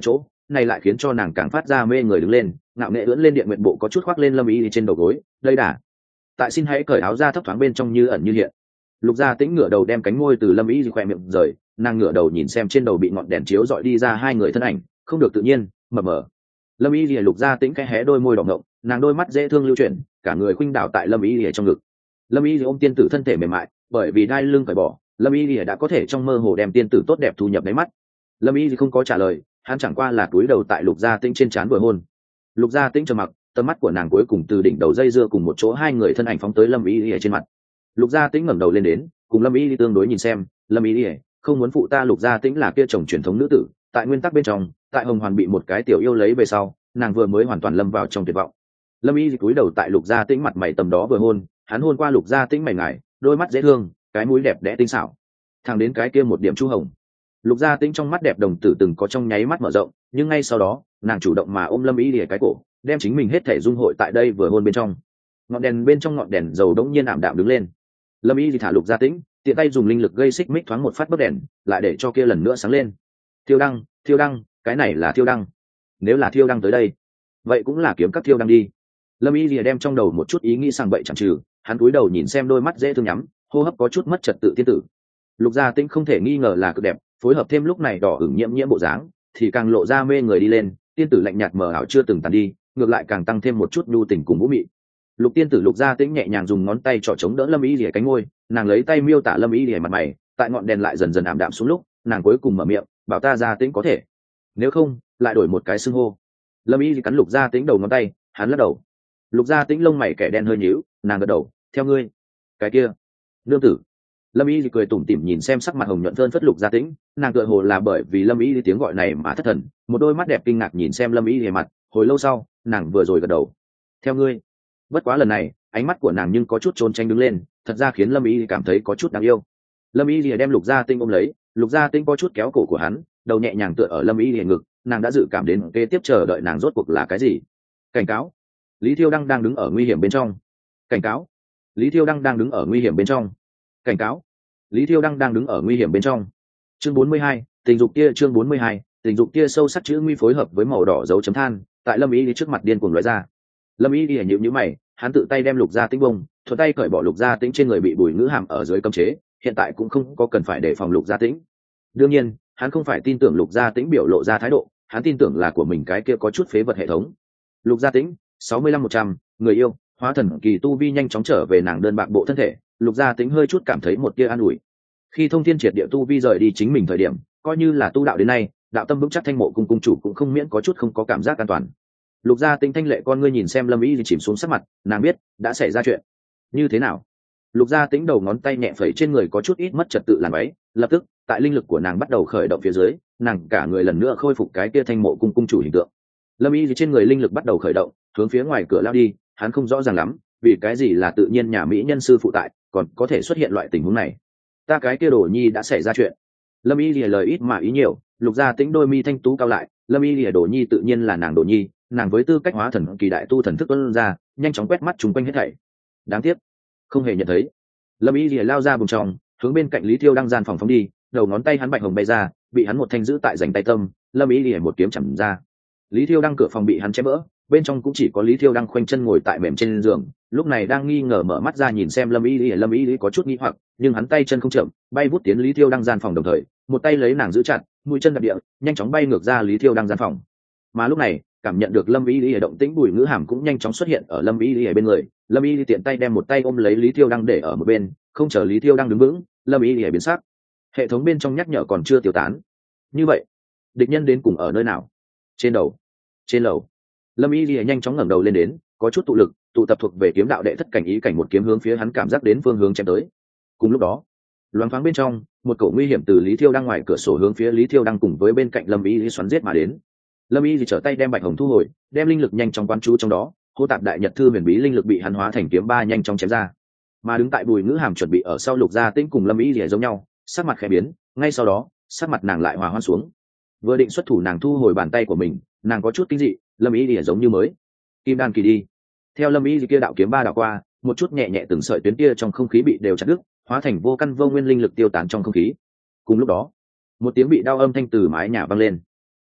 này lại khiến cho nàng càng phát ra mê người đứng lên, ngạo nghệ ưỡn lên điện nguyện bộ có chút khoác lên Lâm Y trên đầu gối, đây đà. Tại xin hãy cởi áo ra thấp thoáng bên trong như ẩn như hiện. Lục Gia Tĩnh ngửa đầu đem cánh môi từ Lâm Y khỏe miệng rời, nàng ngửa đầu nhìn xem trên đầu bị ngọn đèn chiếu dọi đi ra hai người thân ảnh, không được tự nhiên, mờ mờ. Lâm Y Lục Gia Tĩnh khẽ hé đôi môi đỏ ngọng, nàng đôi mắt dễ thương lưu chuyển, cả người khuynh đảo tại Lâm Y trong ngực. Lâm Y ôm tiên tử thân thể mềm mại, bởi vì đai lưng cởi bỏ, Lâm Y đã có thể trong mơ hồ đem tiên tử tốt đẹp thu nhập đáy mắt. Lâm Y không có trả lời, hắn chẳng qua là cúi đầu tại Lục Gia Tĩnh trên trán vừa hôn. Lục Gia Tĩnh trầm mặc, tầm mắt của nàng cuối cùng từ đỉnh đầu dây dưa cùng một chỗ hai người thân ảnh phóng tới Lâm Y trên mặt. Lục Gia Tĩnh ngẩng đầu lên đến, cùng Lâm Y tương đối nhìn xem, Lâm Y không muốn phụ ta. Lục Gia Tĩnh là kia chồng truyền thống nữ tử, tại nguyên tắc bên trong, tại Hồng Hoàn bị một cái tiểu yêu lấy về sau, nàng vừa mới hoàn toàn lâm vào trong tuyệt vọng. Lâm Y cúi đầu tại Lục Gia Tĩnh mặt mày tầm đó vừa hôn, hắn hôn qua Lục Gia Tĩnh mày ngài, đôi mắt dễ thương, cái mũi đẹp đẽ tinh xảo, thẳng đến cái kia một điểm chu hồng. Lục Gia Tĩnh trong mắt đẹp đồng tử từng có trong nháy mắt mở rộng, nhưng ngay sau đó, nàng chủ động mà ôm Lâm Y lìa cái cổ, đem chính mình hết thể dung hội tại đây vừa hôn bên trong. Ngọn đèn bên trong ngọn đèn dầu đống nhiên ảm đạm đứng lên. Lâm Y thì thả Lục Gia Tĩnh, tiện tay dùng linh lực gây xích mích thoáng một phát bấc đèn, lại để cho kia lần nữa sáng lên. Thiêu đăng, thiêu đăng, cái này là thiêu đăng. Nếu là thiêu đăng tới đây, vậy cũng là kiếm các thiêu đăng đi. Lâm Y lìa đem trong đầu một chút ý nghĩ sang bậy chẳng trừ, hắn cúi đầu nhìn xem đôi mắt dễ thương nhắm, hô hấp có chút mất trật tự tiên tử. Lục Gia Tĩnh không thể nghi ngờ là cực đẹp, phối hợp thêm lúc này đỏ ửng nhiễm nhiễm bộ dáng, thì càng lộ ra mê người đi lên. Tiên tử lạnh nhạt mờ ảo chưa từng tàn đi, ngược lại càng tăng thêm một chút nhu tình cùng vũ mị. Lục tiên tử Lục Gia Tĩnh nhẹ nhàng dùng ngón tay trỏ chống đỡ Lâm Y lìa cánh môi, nàng lấy tay miêu tả Lâm Y lìa mặt mày, tại ngọn đèn lại dần dần ảm đạm xuống lúc, nàng cuối cùng mở miệng, bảo ta Gia Tĩnh có thể, nếu không, lại đổi một cái xưng hô. Lâm Y cắn Lục Gia Tĩnh đầu ngón tay, hắn lắc đầu. Lục Gia Tĩnh lông mày kẻ đen hơi nhíu, nàng gật đầu, theo ngươi. Cái kia, nương tử. Lâm Y cười tủm tỉm nhìn xem sắc mặt hồng nhuận thơn phất Lục Gia Tĩnh, nàng tựa hồ là bởi vì Lâm Y tiếng gọi này mà thất thần, một đôi mắt đẹp kinh ngạc nhìn xem Lâm Y mặt, hồi lâu sau, nàng vừa rồi gật đầu, theo ngươi. Bất quá lần này, ánh mắt của nàng nhưng có chút trốn tránh đứng lên, thật ra khiến Lâm Y cảm thấy có chút đáng yêu. Lâm Y đem Lục Gia Tĩnh ôm lấy, Lục Gia Tĩnh có chút kéo cổ của hắn, đầu nhẹ nhàng tựa ở Lâm Y ngực, nàng đã dự cảm đến kế tiếp chờ đợi nàng rốt cuộc là cái gì. Cảnh cáo, Lý Thiêu Đăng đang đứng ở nguy hiểm bên trong. Cảnh cáo, Lý Thiêu Đăng đang đứng ở nguy hiểm bên trong. Cảnh cáo, Lý Thiêu Đăng đang đứng ở nguy hiểm bên trong. Chương bốn mươi hai, tình dục kia. Chương bốn mươi hai, tình dục kia sâu sắc chữ nguy phối hợp với màu đỏ dấu chấm than, tại Lâm Y trước mặt điên cuồng lóe ra. Lâm Y nhíu nhíu mày, hắn tự tay đem Lục Gia Tĩnh bông, thuận tay cởi bỏ Lục Gia Tĩnh trên người bị bùi ngữ hàm ở dưới cấm chế, hiện tại cũng không có cần phải đề phòng Lục Gia Tĩnh. Đương nhiên, hắn không phải tin tưởng Lục Gia Tĩnh biểu lộ ra thái độ, hắn tin tưởng là của mình cái kia có chút phế vật hệ thống. Lục Gia Tĩnh, sáu mươi lăm một trăm, người yêu, hóa thần kỳ tu vi nhanh chóng trở về nàng đơn bạc bộ thân thể. Lục Gia Tĩnh hơi chút cảm thấy một tia an ủi. Khi thông thiên triệt địa tu vi rời đi chính mình thời điểm, coi như là tu đạo đến nay, đạo tâm vững chắc thanh mộ cung cung chủ cũng không miễn có chút không có cảm giác an toàn. Lục Gia Tĩnh thanh lệ con ngươi nhìn xem Lâm Y thì chìm xuống sắc mặt, nàng biết đã xảy ra chuyện. Như thế nào? Lục Gia Tĩnh đầu ngón tay nhẹ phẩy trên người có chút ít mất trật tự làn váy, lập tức, tại linh lực của nàng bắt đầu khởi động phía dưới, nàng cả người lần nữa khôi phục cái kia thanh mộ cung cung chủ hình tượng. Lâm Y thì trên người linh lực bắt đầu khởi động, hướng phía ngoài cửa lao đi, hắn không rõ ràng lắm, vì cái gì là tự nhiên nhà mỹ nhân sư phụ tại, còn có thể xuất hiện loại tình huống này. Ta cái kia đồ nhi đã xảy ra chuyện. Lâm Y lìa lời ít mà ý nhiều, Lục Gia Tĩnh đôi mi thanh tú cao lại, Lâm Y lìa đồ nhi tự nhiên là nàng đồ nhi, nàng với tư cách hóa thần kỳ đại tu thần thức tuân ra, nhanh chóng quét mắt chung quanh hết thảy. Đáng tiếc, không hề nhận thấy. Lâm Y lìa lao ra vùng trong, hướng bên cạnh Lý Thiêu đang gian phòng phóng đi, đầu ngón tay hắn bạch hồng bay ra, bị hắn một thanh giữ tại rảnh tay tâm, Lâm Y lìa một kiếm chầm ra. Lý Thiêu đang cửa phòng bị hắn chém vỡ, bên trong cũng chỉ có Lý Thiêu đang khoanh chân ngồi tại mềm trên giường, lúc này đang nghi ngờ mở mắt ra nhìn xem Lâm Y lìa. Lâm Y lìa có chút nghi hoặc, nhưng hắn tay chân không chậm, bay vút tiến Lý Thiêu đang gian phòng đồng thời, một tay lấy nàng giữ chặt, mũi chân đạp địa, nhanh chóng bay ngược ra Lý Thiêu đang gian phòng. Mà lúc này, cảm nhận được Lâm Y lìa động tĩnh, bùi ngữ hàm cũng nhanh chóng xuất hiện ở Lâm Y lìa bên người. Lâm Y lìa tiện tay đem một tay ôm lấy Lý Thiêu đang để ở một bên, không chờ Lý Thiêu đang đứng vững, Lâm Y lìa biến sắc. Hệ thống bên trong nhắc nhở còn chưa tiêu tán. Như vậy, địch nhân đến cùng ở nơi nào? Trên đầu, trên lầu. Lâm Y lìa nhanh chóng ngẩng đầu lên đến, có chút tụ lực, tụ tập thuộc về kiếm đạo đệ thất cảnh ý cảnh, một kiếm hướng phía hắn cảm giác đến phương hướng chém tới. Cùng lúc đó, loáng thoáng bên trong, một cậu nguy hiểm từ Lý Thiêu đang ngoài cửa sổ hướng phía Lý Thiêu đang cùng với bên cạnh Lâm Y lìa xoắn giết mà đến. Lâm Y thì trở tay đem bạch hồng thu hồi, đem linh lực nhanh chóng quán chú trong đó, hô tạp đại nhật thư huyền bí linh lực bị hắn hóa thành kiếm ba nhanh chóng chém ra. Mà đứng tại bùi ngữ hàm chuẩn bị ở sau Lục Gia Tĩnh cùng Lâm Y lìa giống nhau, sắc mặt khẽ biến, ngay sau đó, sắc mặt nàng lại hòa hoãn xuống. Vừa định xuất thủ, nàng thu hồi bàn tay của mình, nàng có chút kinh dị, Lâm Y lìa giống như mới kim đan kỳ đi. Theo Lâm Y kia đạo kiếm ba đạo qua, một chút nhẹ nhẹ từng sợi tuyến kia trong không khí bị đều chặt đứt, hóa thành vô căn vô nguyên linh lực tiêu tán trong không khí. Cùng lúc đó, một tiếng bị đau âm thanh từ mái nhà vang lên.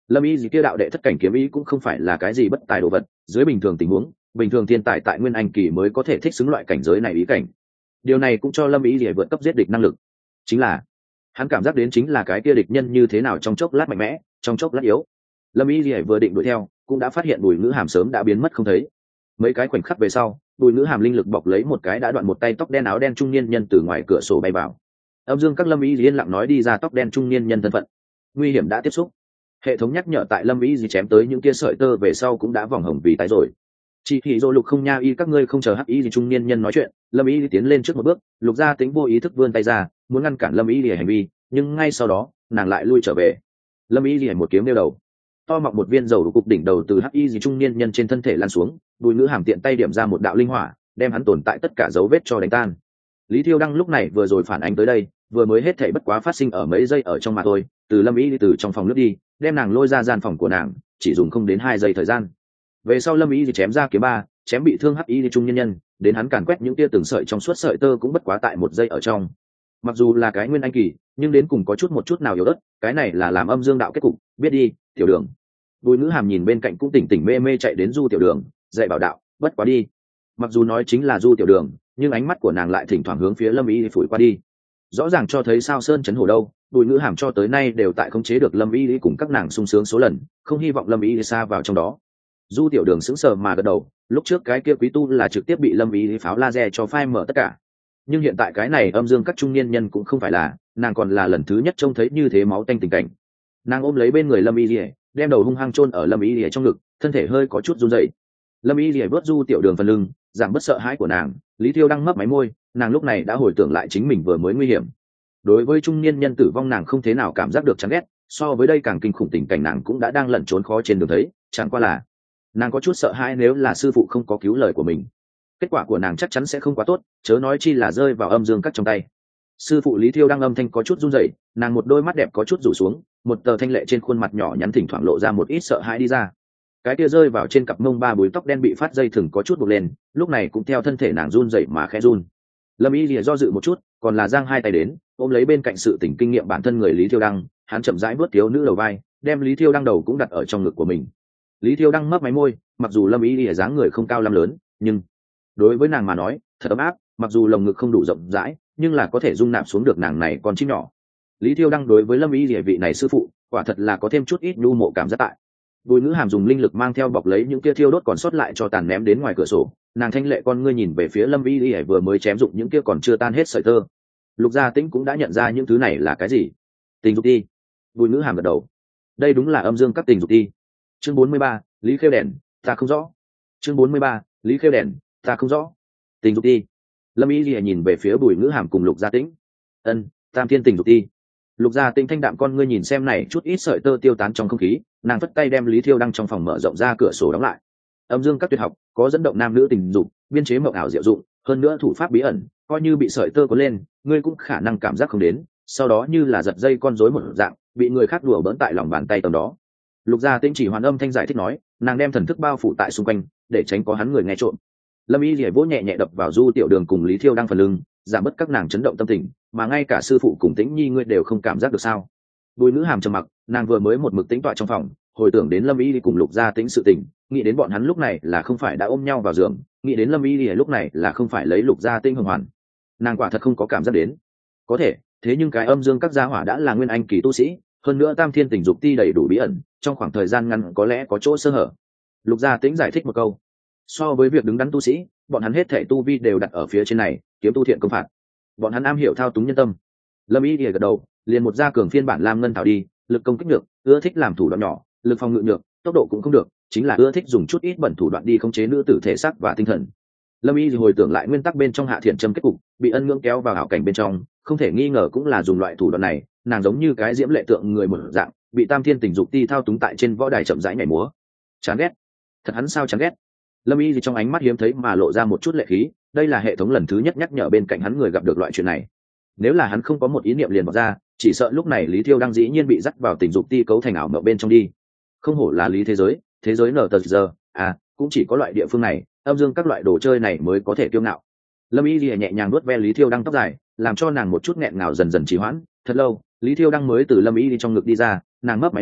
lâm y gì kia đạo đệ thất cảnh kiếm ý cũng không phải là cái gì bất tài đồ vật, dưới bình thường tình huống bình thường thiên tài tại nguyên anh kỳ mới có thể thích xứng loại cảnh giới này ý cảnh. Điều này cũng cho lâm y gì vượt cấp giết địch năng lực, chính là hắn cảm giác đến chính là cái kia địch nhân như thế nào trong chốc lát mạnh mẽ, trong chốc lát yếu. Lâm y gì vừa định đuổi theo cũng đã phát hiện Bùi Ngữ Hàm sớm đã biến mất không thấy. Mấy cái khoảnh khắc về sau, Bùi Ngữ Hàm linh lực bọc lấy một cái đã đoạn một tay tóc đen áo đen trung niên nhân từ ngoài cửa sổ bay vào. Âm Dương các Lâm y yên lặng nói đi ra tóc đen trung niên nhân thân phận. Nguy hiểm đã tiếp xúc. Hệ thống nhắc nhở tại Lâm y gì chém tới những kia sợi tơ về sau cũng đã vòng hồng vì tái rồi. Chỉ thị dỗ lục không nha y các ngươi không chờ hắc y gì trung niên nhân nói chuyện, Lâm y tiến lên trước một bước, Lục Gia Tính vô ý thức vươn tay ra muốn ngăn cản Lâm y gì hành vi, nhưng ngay sau đó nàng lại lui trở về. Lâm y gì một kiếm đeo đầu, to mọc một viên dầu đủ cục đỉnh đầu từ hắc y gì trung niên nhân trên thân thể lan xuống, Bùi Ngữ Hàm tiện tay điểm ra một đạo linh hỏa đem hắn tồn tại tất cả dấu vết cho đánh tan. Lý Thiêu Đăng lúc này vừa rồi phản ánh tới đây, vừa mới hết thảy bất quá phát sinh ở mấy giây ở trong mà thôi, từ Lâm y từ trong phòng lướt đi đem nàng lôi ra gian phòng của nàng chỉ dùng không đến hai giây thời gian. Về sau Lâm y thì chém ra kiếm ba, chém bị thương hắc y trung nhân nhân, đến hắn càn quét những tia từng sợi trong suốt sợi tơ cũng bất quá tại một giây ở trong. Mặc dù là cái nguyên anh kỳ, nhưng đến cùng có chút một chút nào yếu ớt, cái này là làm âm dương đạo kết cục, biết đi, Tiểu Đường. Bùi Ngữ Hàm nhìn bên cạnh cũng tỉnh tỉnh mê mê chạy đến Du Tiểu Đường, dạy bảo đạo, bất quá đi. Mặc dù nói chính là Du Tiểu Đường, nhưng ánh mắt của nàng lại thỉnh thoảng hướng phía Lâm y phủi qua đi. Rõ ràng cho thấy sao sơn chấn hổ đâu, Bùi Ngữ Hàm cho tới nay đều tại khống chế được Lâm y cùng các nàng sung sướng số lần, không hy vọng Lâm y xa vào trong đó. Du Tiểu Đường sững sờ mà gật đầu, lúc trước cái kia quý tu là trực tiếp bị Lâm y pháo laser cho phai mở tất cả, nhưng hiện tại cái này âm dương các trung niên nhân cũng không phải là, nàng còn là lần thứ nhất trông thấy như thế máu tanh tình cảnh. Nàng ôm lấy bên người Lâm y đem đầu hung hăng chôn ở Lâm y trong ngực, thân thể hơi có chút run rẩy. Lâm y vớt Du Tiểu Đường phần lưng, giảm bớt sợ hãi của nàng. Lý Thiêu đang mấp máy môi, nàng lúc này đã hồi tưởng lại chính mình vừa mới nguy hiểm. Đối với trung niên nhân tử vong nàng không thế nào cảm giác được chán ghét, so với đây càng kinh khủng tình cảnh nàng cũng đã đang lẩn trốn khó trên đường thấy, chẳng qua là nàng có chút sợ hãi nếu là sư phụ không có cứu lời của mình, kết quả của nàng chắc chắn sẽ không quá tốt, chớ nói chi là rơi vào âm dương các trong tay. Sư phụ Lý Thiêu đang âm thanh có chút run rẩy, nàng một đôi mắt đẹp có chút rủ xuống, một tờ thanh lệ trên khuôn mặt nhỏ nhắn thỉnh thoảng lộ ra một ít sợ hãi đi ra. Cái kia rơi vào trên cặp mông ba búi tóc đen bị phát dây thừng có chút buộc lên, lúc này cũng theo thân thể nàng run rẩy mà khẽ run. Lâm y lìa do dự một chút, còn là giang hai tay đến ôm lấy bên cạnh sự tỉnh kinh nghiệm bản thân người Lý Thiêu đăng, hắn chậm rãi vuốt thiếu nữ đầu vai, đem Lý Thiêu đăng đầu cũng đặt ở trong ngực của mình. Lý Thiêu đăng mấp máy môi, mặc dù Lâm y lìa dáng người không cao lắm lớn, nhưng đối với nàng mà nói thật ấm áp, mặc dù lồng ngực không đủ rộng rãi nhưng là có thể dung nạp xuống được nàng này con chim nhỏ. Lý Thiêu đăng đối với Lâm y lìa vị này sư phụ quả thật là có thêm chút ít nhu mộ cảm giác tại. Bùi Ngữ Hàm dùng linh lực mang theo bọc lấy những kia thiêu đốt còn sót lại cho tàn ném đến ngoài cửa sổ, nàng thanh lệ con ngươi nhìn về phía Lâm y lìa vừa mới chém dụng những kia còn chưa tan hết sợi tơ. Lục Gia Tĩnh cũng đã nhận ra những thứ này là cái gì. Tình dục ti. Bùi Ngữ Hàm gật đầu, đây đúng là âm dương các tình dục ti. Chương bốn mươi ba, Lý Khêu đèn, ta không rõ. Chương bốn mươi ba, Lý Khêu đèn, ta không rõ. Tình dục ti. Lâm y lìa nhìn về phía Bùi Ngữ Hàm cùng Lục Gia Tĩnh. Ân, tam thiên tình dục ti. Lục Gia Tĩnh thanh đạm con ngươi nhìn xem này chút ít sợi tơ tiêu tán trong không khí, nàng vất tay đem Lý Thiêu đăng trong phòng mở rộng ra cửa sổ đóng lại. Âm dương các tuyệt học có dẫn động nam nữ tình dục, biên chế mộng ảo diệu dụng, hơn nữa thủ pháp bí ẩn, coi như bị sợi tơ cuốn lên ngươi cũng khả năng cảm giác không đến, sau đó như là giật dây con rối một dạng bị người khác đùa bỡn tại lòng bàn tay tầm đó. Lục Gia Tĩnh chỉ hoàn âm thanh giải thích nói, nàng đem thần thức bao phủ tại xung quanh để tránh có hắn người nghe trộm. Lâm y lìa vỗ nhẹ nhẹ đập vào Du Tiểu Đường cùng Lý Thiêu đăng phần lưng, giảm bớt các nàng chấn động tâm tình, mà ngay cả sư phụ cùng Tĩnh Nhi ngươi đều không cảm giác được sao? Bùi Ngữ Hàm trầm mặc, nàng vừa mới một mực tĩnh tọa trong phòng, hồi tưởng đến Lâm y cùng Lục Gia Tĩnh sự tình, nghĩ đến bọn hắn lúc này là không phải đã ôm nhau vào giường, nghĩ đến Lâm y lúc này là không phải lấy Lục Gia Tĩnh hồng hoàn, nàng quả thật không có cảm giác đến. Có thể, thế nhưng cái âm dương các gia hỏa đã là nguyên anh kỳ tu sĩ, hơn nữa tam thiên tình dục ti đầy đủ bí ẩn, trong khoảng thời gian ngắn có lẽ có chỗ sơ hở. Lục Gia Tĩnh giải thích một câu, so với việc đứng đắn tu sĩ, bọn hắn hết thảy tu vi đều đặt ở phía trên này, kiếm tu thiện công phạt, bọn hắn am hiểu thao túng nhân tâm. Lâm y gật đầu, liền một gia cường phiên bản lam ngân thảo đi, lực công kích được, ưa thích làm thủ đoạn nhỏ, lực phòng ngự được, tốc độ cũng không được, chính là ưa thích dùng chút ít bẩn thủ đoạn đi khống chế nữ tử thể xác và tinh thần. Lâm y hồi tưởng lại nguyên tắc bên trong hạ thiện châm kết cục, bị ân ngưỡng kéo vào hảo cảnh bên trong, không thể nghi ngờ cũng là dùng loại thủ đoạn này, nàng giống như cái diễm lệ tượng người một dạng, bị tam thiên tình dục ti thao túng tại trên võ đài chậm rãi nhảy múa. Chán ghét, thật hắn sao chán ghét. Lâm y trong ánh mắt hiếm thấy mà lộ ra một chút lệ khí, đây là hệ thống lần thứ nhất nhắc nhở bên cạnh hắn người gặp được loại chuyện này. Nếu là hắn không có một ý niệm liền bỏ ra, chỉ sợ lúc này Lý Thiêu đang dĩ nhiên bị dắt vào tình dục ti cấu thành ảo mộng bên trong đi. Không hổ là lý thế giới, thế giới nở tờ giờ, à, cũng chỉ có loại địa phương này, âm dương các loại đồ chơi này mới có thể kiêu ngạo. Lâm y lìa nhẹ nhàng nuốt ve Lý Thiêu đăng tóc dài, làm cho nàng một chút nghẹn ngào dần dần trì hoãn. Thật lâu, Lý Thiêu đăng mới từ Lâm y đi trong ngực đi ra, nàng mấp máy môi,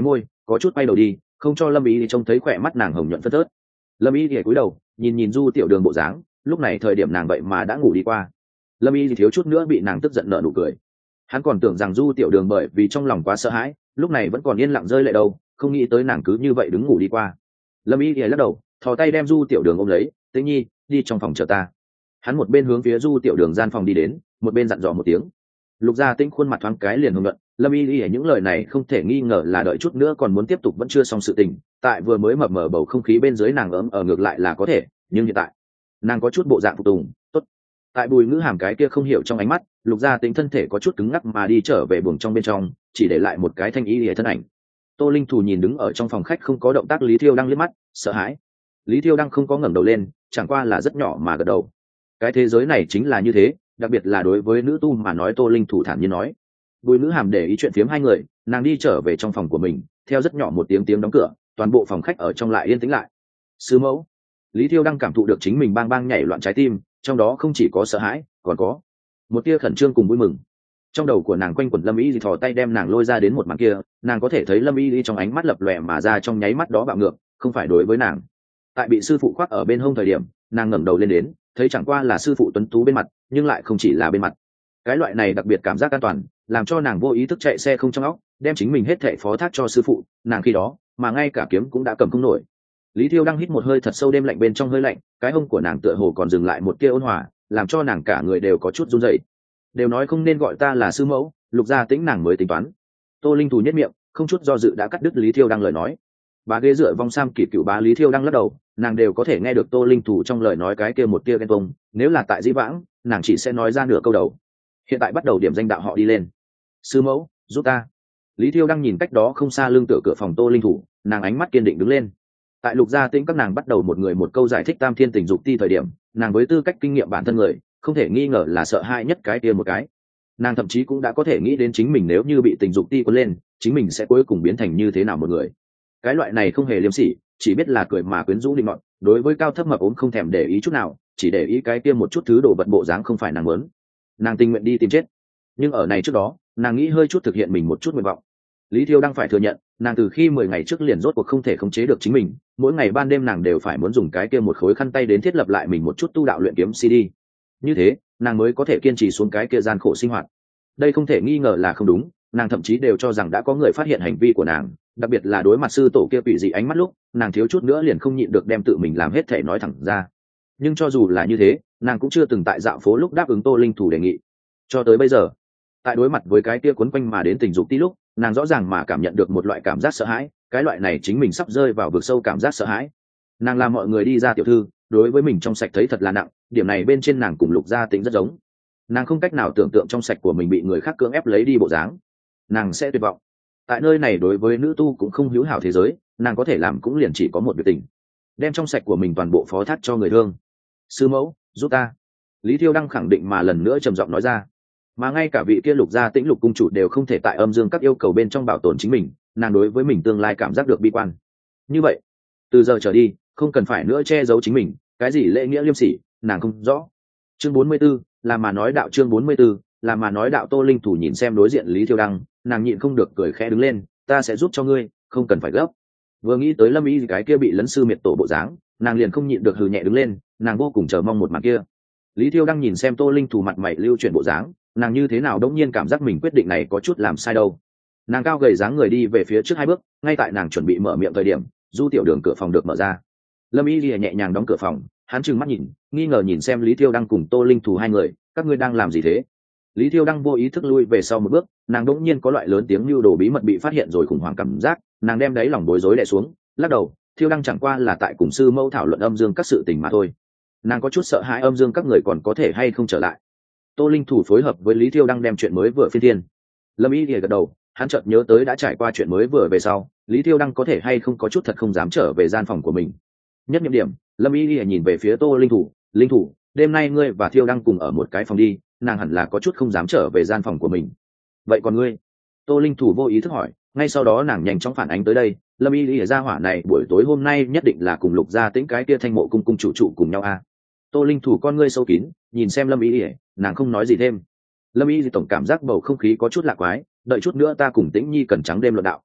có chút bay đầu đi, không cho lâm y thì trông thấy khỏe mắt nàng hồng nhuận phất tớt. Lâm y thì cúi đầu nhìn nhìn du tiểu đường bộ dáng, lúc này thời điểm nàng vậy mà đã ngủ đi qua. Lâm y thì thiếu chút nữa bị nàng tức giận nở nụ cười. Hắn còn tưởng rằng du tiểu đường bởi vì trong lòng quá sợ hãi, lúc này vẫn còn yên lặng rơi lệ đâu, không nghĩ tới nàng cứ như vậy đứng ngủ đi qua. Lâm y thì lắc đầu, thò tay đem du tiểu đường ôm lấy, tĩnh nhi đi trong phòng chờ ta. Hắn một bên hướng phía du tiểu đường gian phòng đi đến, một bên dặn dò một tiếng. Lục Gia Tĩnh khuôn mặt thoáng cái liền hưng luận, Lâm y y những lời này không thể nghi ngờ là đợi chút nữa còn muốn tiếp tục vẫn chưa xong sự tình. Tại vừa mới mập mờ bầu không khí bên dưới nàng ấm ở ngược lại là có thể, nhưng hiện tại nàng có chút bộ dạng phục tùng. Tốt. Tại Bùi Ngữ Hàm cái kia không hiểu trong ánh mắt, Lục Gia Tĩnh thân thể có chút cứng ngắc mà đi trở về buồng trong bên trong, chỉ để lại một cái thanh y y thân ảnh. Tô Linh Thủ nhìn đứng ở trong phòng khách không có động tác Lý Thiêu đang liếc mắt, sợ hãi. Lý Thiêu đang không có ngẩng đầu lên, chẳng qua là rất nhỏ mà gật đầu. Cái thế giới này chính là như thế, đặc biệt là đối với nữ tu mà nói. Tô Linh Thủ thản nhiên nói. Bùi Ngữ Hàm để ý chuyện phiếm hai người, nàng đi trở về trong phòng của mình, theo rất nhỏ một tiếng tiếng đóng cửa, toàn bộ phòng khách ở trong lại yên tĩnh lại. Sư mẫu. Lý Thiêu đang cảm thụ được chính mình bang bang nhảy loạn trái tim, trong đó không chỉ có sợ hãi, còn có một tia khẩn trương cùng vui mừng. Trong đầu của nàng quanh quẩn Lâm Y thì thò tay đem nàng lôi ra đến một màn kia, nàng có thể thấy Lâm Y trong ánh mắt lập lòe mà ra trong nháy mắt đó bạo ngược, không phải đối với nàng. Tại bị sư phụ khoác ở bên hông thời điểm, nàng ngẩng đầu lên đến, thấy chẳng qua là sư phụ tuấn tú bên mặt, nhưng lại không chỉ là bên mặt. Cái loại này đặc biệt cảm giác an toàn, làm cho nàng vô ý thức chạy xe không trong óc, đem chính mình hết thảy phó thác cho sư phụ. Nàng khi đó mà ngay cả kiếm cũng đã cầm không nổi. Lý Thiêu đang hít một hơi thật sâu, đêm lạnh bên trong hơi lạnh, cái hông của nàng tựa hồ còn dừng lại một tia ôn hòa, làm cho nàng cả người đều có chút run rẩy. Đều nói không nên gọi ta là sư mẫu, Lục Gia Tĩnh nàng mới tính toán. Tô Linh Thủ nhất miệng, không chút do dự đã cắt đứt Lý Thiêu đang lời nói. Bà ghế dựa vong sam kỷ cựu bá Lý Thiêu đang lắc đầu, nàng đều có thể nghe được Tô Linh Thủ trong lời nói cái kia một tia ghen tuông, nếu là tại dĩ vãng, nàng chỉ sẽ nói ra nửa câu đầu. Hiện tại bắt đầu điểm danh đạo họ đi lên. Sư mẫu, giúp ta. Lý Thiêu đang nhìn cách đó không xa lưng tựa cửa phòng Tô Linh Thủ, nàng ánh mắt kiên định đứng lên. Tại Lục Gia Tĩnh các nàng bắt đầu một người một câu giải thích tam thiên tình dục ti thời điểm, nàng với tư cách kinh nghiệm bản thân người, không thể nghi ngờ là sợ hãi nhất cái kia một cái. Nàng thậm chí cũng đã có thể nghĩ đến chính mình nếu như bị tình dục ti cuốn lên, chính mình sẽ cuối cùng biến thành như thế nào một người. Cái loại này không hề liêm sỉ, chỉ biết là cười mà quyến rũ định mọn, đối với cao thấp mập ốm không thèm để ý chút nào, chỉ để ý cái kia một chút thứ đồ vật bộ dáng không phải nàng muốn. Nàng tình nguyện đi tìm chết. Nhưng ở này trước đó, nàng nghĩ hơi chút thực hiện mình một chút nguyện vọng. Lý Thiêu đang phải thừa nhận, nàng từ khi mười ngày trước liền rốt cuộc không thể khống chế được chính mình, mỗi ngày ban đêm nàng đều phải muốn dùng cái kia một khối khăn tay đến thiết lập lại mình một chút tu đạo luyện kiếm xê đê. Như thế, nàng mới có thể kiên trì xuống cái kia gian khổ sinh hoạt. Đây không thể nghi ngờ là không đúng, nàng thậm chí đều cho rằng đã có người phát hiện hành vi của nàng, đặc biệt là đối mặt sư tổ kia quỷ dị ánh mắt lúc, nàng thiếu chút nữa liền không nhịn được đem tự mình làm hết thể nói thẳng ra. Nhưng cho dù là như thế, nàng cũng chưa từng tại dạo phố lúc đáp ứng Tô Linh Thủ đề nghị. Cho tới bây giờ, tại đối mặt với cái kia cuốn quanh mà đến tình dục tí lúc, nàng rõ ràng mà cảm nhận được một loại cảm giác sợ hãi, cái loại này chính mình sắp rơi vào vực sâu cảm giác sợ hãi. Nàng làm mọi người đi ra tiểu thư, đối với mình trong sạch thấy thật là nặng, điểm này bên trên nàng cùng Lục Gia Tĩnh rất giống. Nàng không cách nào tưởng tượng trong sạch của mình bị người khác cưỡng ép lấy đi bộ dáng, nàng sẽ tuyệt vọng. Tại nơi này đối với nữ tu cũng không hữu hảo thế giới, nàng có thể làm cũng liền chỉ có một việc tình, đem trong sạch của mình toàn bộ phó thác cho người thương. Sư mẫu, giúp ta. Lý Thiêu đang khẳng định mà lần nữa trầm giọng nói ra. Mà ngay cả vị kia Lục Gia Tĩnh Lục cung chủ đều không thể tại âm dương các yêu cầu bên trong bảo tồn chính mình, nàng đối với mình tương lai cảm giác được bi quan. Như vậy, từ giờ trở đi, không cần phải nữa che giấu chính mình, cái gì lễ nghĩa liêm sỉ, nàng không rõ. Chương bốn mươi 44, là mà nói đạo. Chương bốn mươi 44, là mà nói đạo. Tô Linh Thủ nhìn xem đối diện Lý Thiêu Đăng, nàng nhịn không được cười khẽ đứng lên, ta sẽ giúp cho ngươi, không cần phải gấp. Vừa nghĩ tới Lâm Y cái kia bị lấn sư miệt tổ bộ dáng, nàng liền không nhịn được hừ nhẹ đứng lên, nàng vô cùng chờ mong một màn kia. Lý Thiêu Đăng nhìn xem Tô Linh Thủ mặt mày lưu chuyển bộ dáng, nàng như thế nào đống nhiên cảm giác mình quyết định này có chút làm sai đâu. Nàng cao gầy dáng người đi về phía trước hai bước, ngay tại nàng chuẩn bị mở miệng thời điểm, du tiểu đường cửa phòng được mở ra. Lâm Y lìa nhẹ nhàng đóng cửa phòng, hắn trừng mắt nhìn, nghi ngờ nhìn xem Lý Thiêu Đăng cùng Tô Linh Thủ hai người, các ngươi đang làm gì thế? Lý Thiêu Đăng vô ý thức lui về sau một bước, nàng đỗng nhiên có loại lớn tiếng lưu đồ bí mật bị phát hiện rồi khủng hoảng cảm giác, nàng đem đáy lòng bối rối đè xuống, lắc đầu, Thiêu Đăng chẳng qua là tại cùng sư mẫu thảo luận âm dương các sự tình mà thôi. Nàng có chút sợ hãi âm dương các người còn có thể hay không trở lại. Tô Linh Thủ phối hợp với Lý Thiêu Đăng đem chuyện mới vừa phiên thiên. Lâm Y lìa gật đầu, hắn chợt nhớ tới đã trải qua chuyện mới vừa về sau, Lý Thiêu Đăng có thể hay không có chút thật không dám trở về gian phòng của mình. Nhất nhiệm điểm, Lâm Y lìa nhìn về phía Tô Linh Thủ, Linh Thủ, đêm nay ngươi và Thiêu Đăng cùng ở một cái phòng đi, nàng hẳn là có chút không dám trở về gian phòng của mình. Vậy còn ngươi? Tô Linh Thủ vô ý thức hỏi, ngay sau đó nàng nhanh chóng phản ánh tới đây, Lâm Y lìa ra hỏa này buổi tối hôm nay nhất định là cùng Lục Gia Tĩnh cái kia thanh mộ cung cung chủ trụ cùng nhau a. À? Tô Linh Thủ con ngươi sâu kín, nhìn xem Lâm Y lìa, nàng không nói gì thêm. Lâm Y thì tổng cảm giác bầu không khí có chút lạ quái, đợi chút nữa ta cùng Tĩnh Nhi cần trắng đêm luận đạo.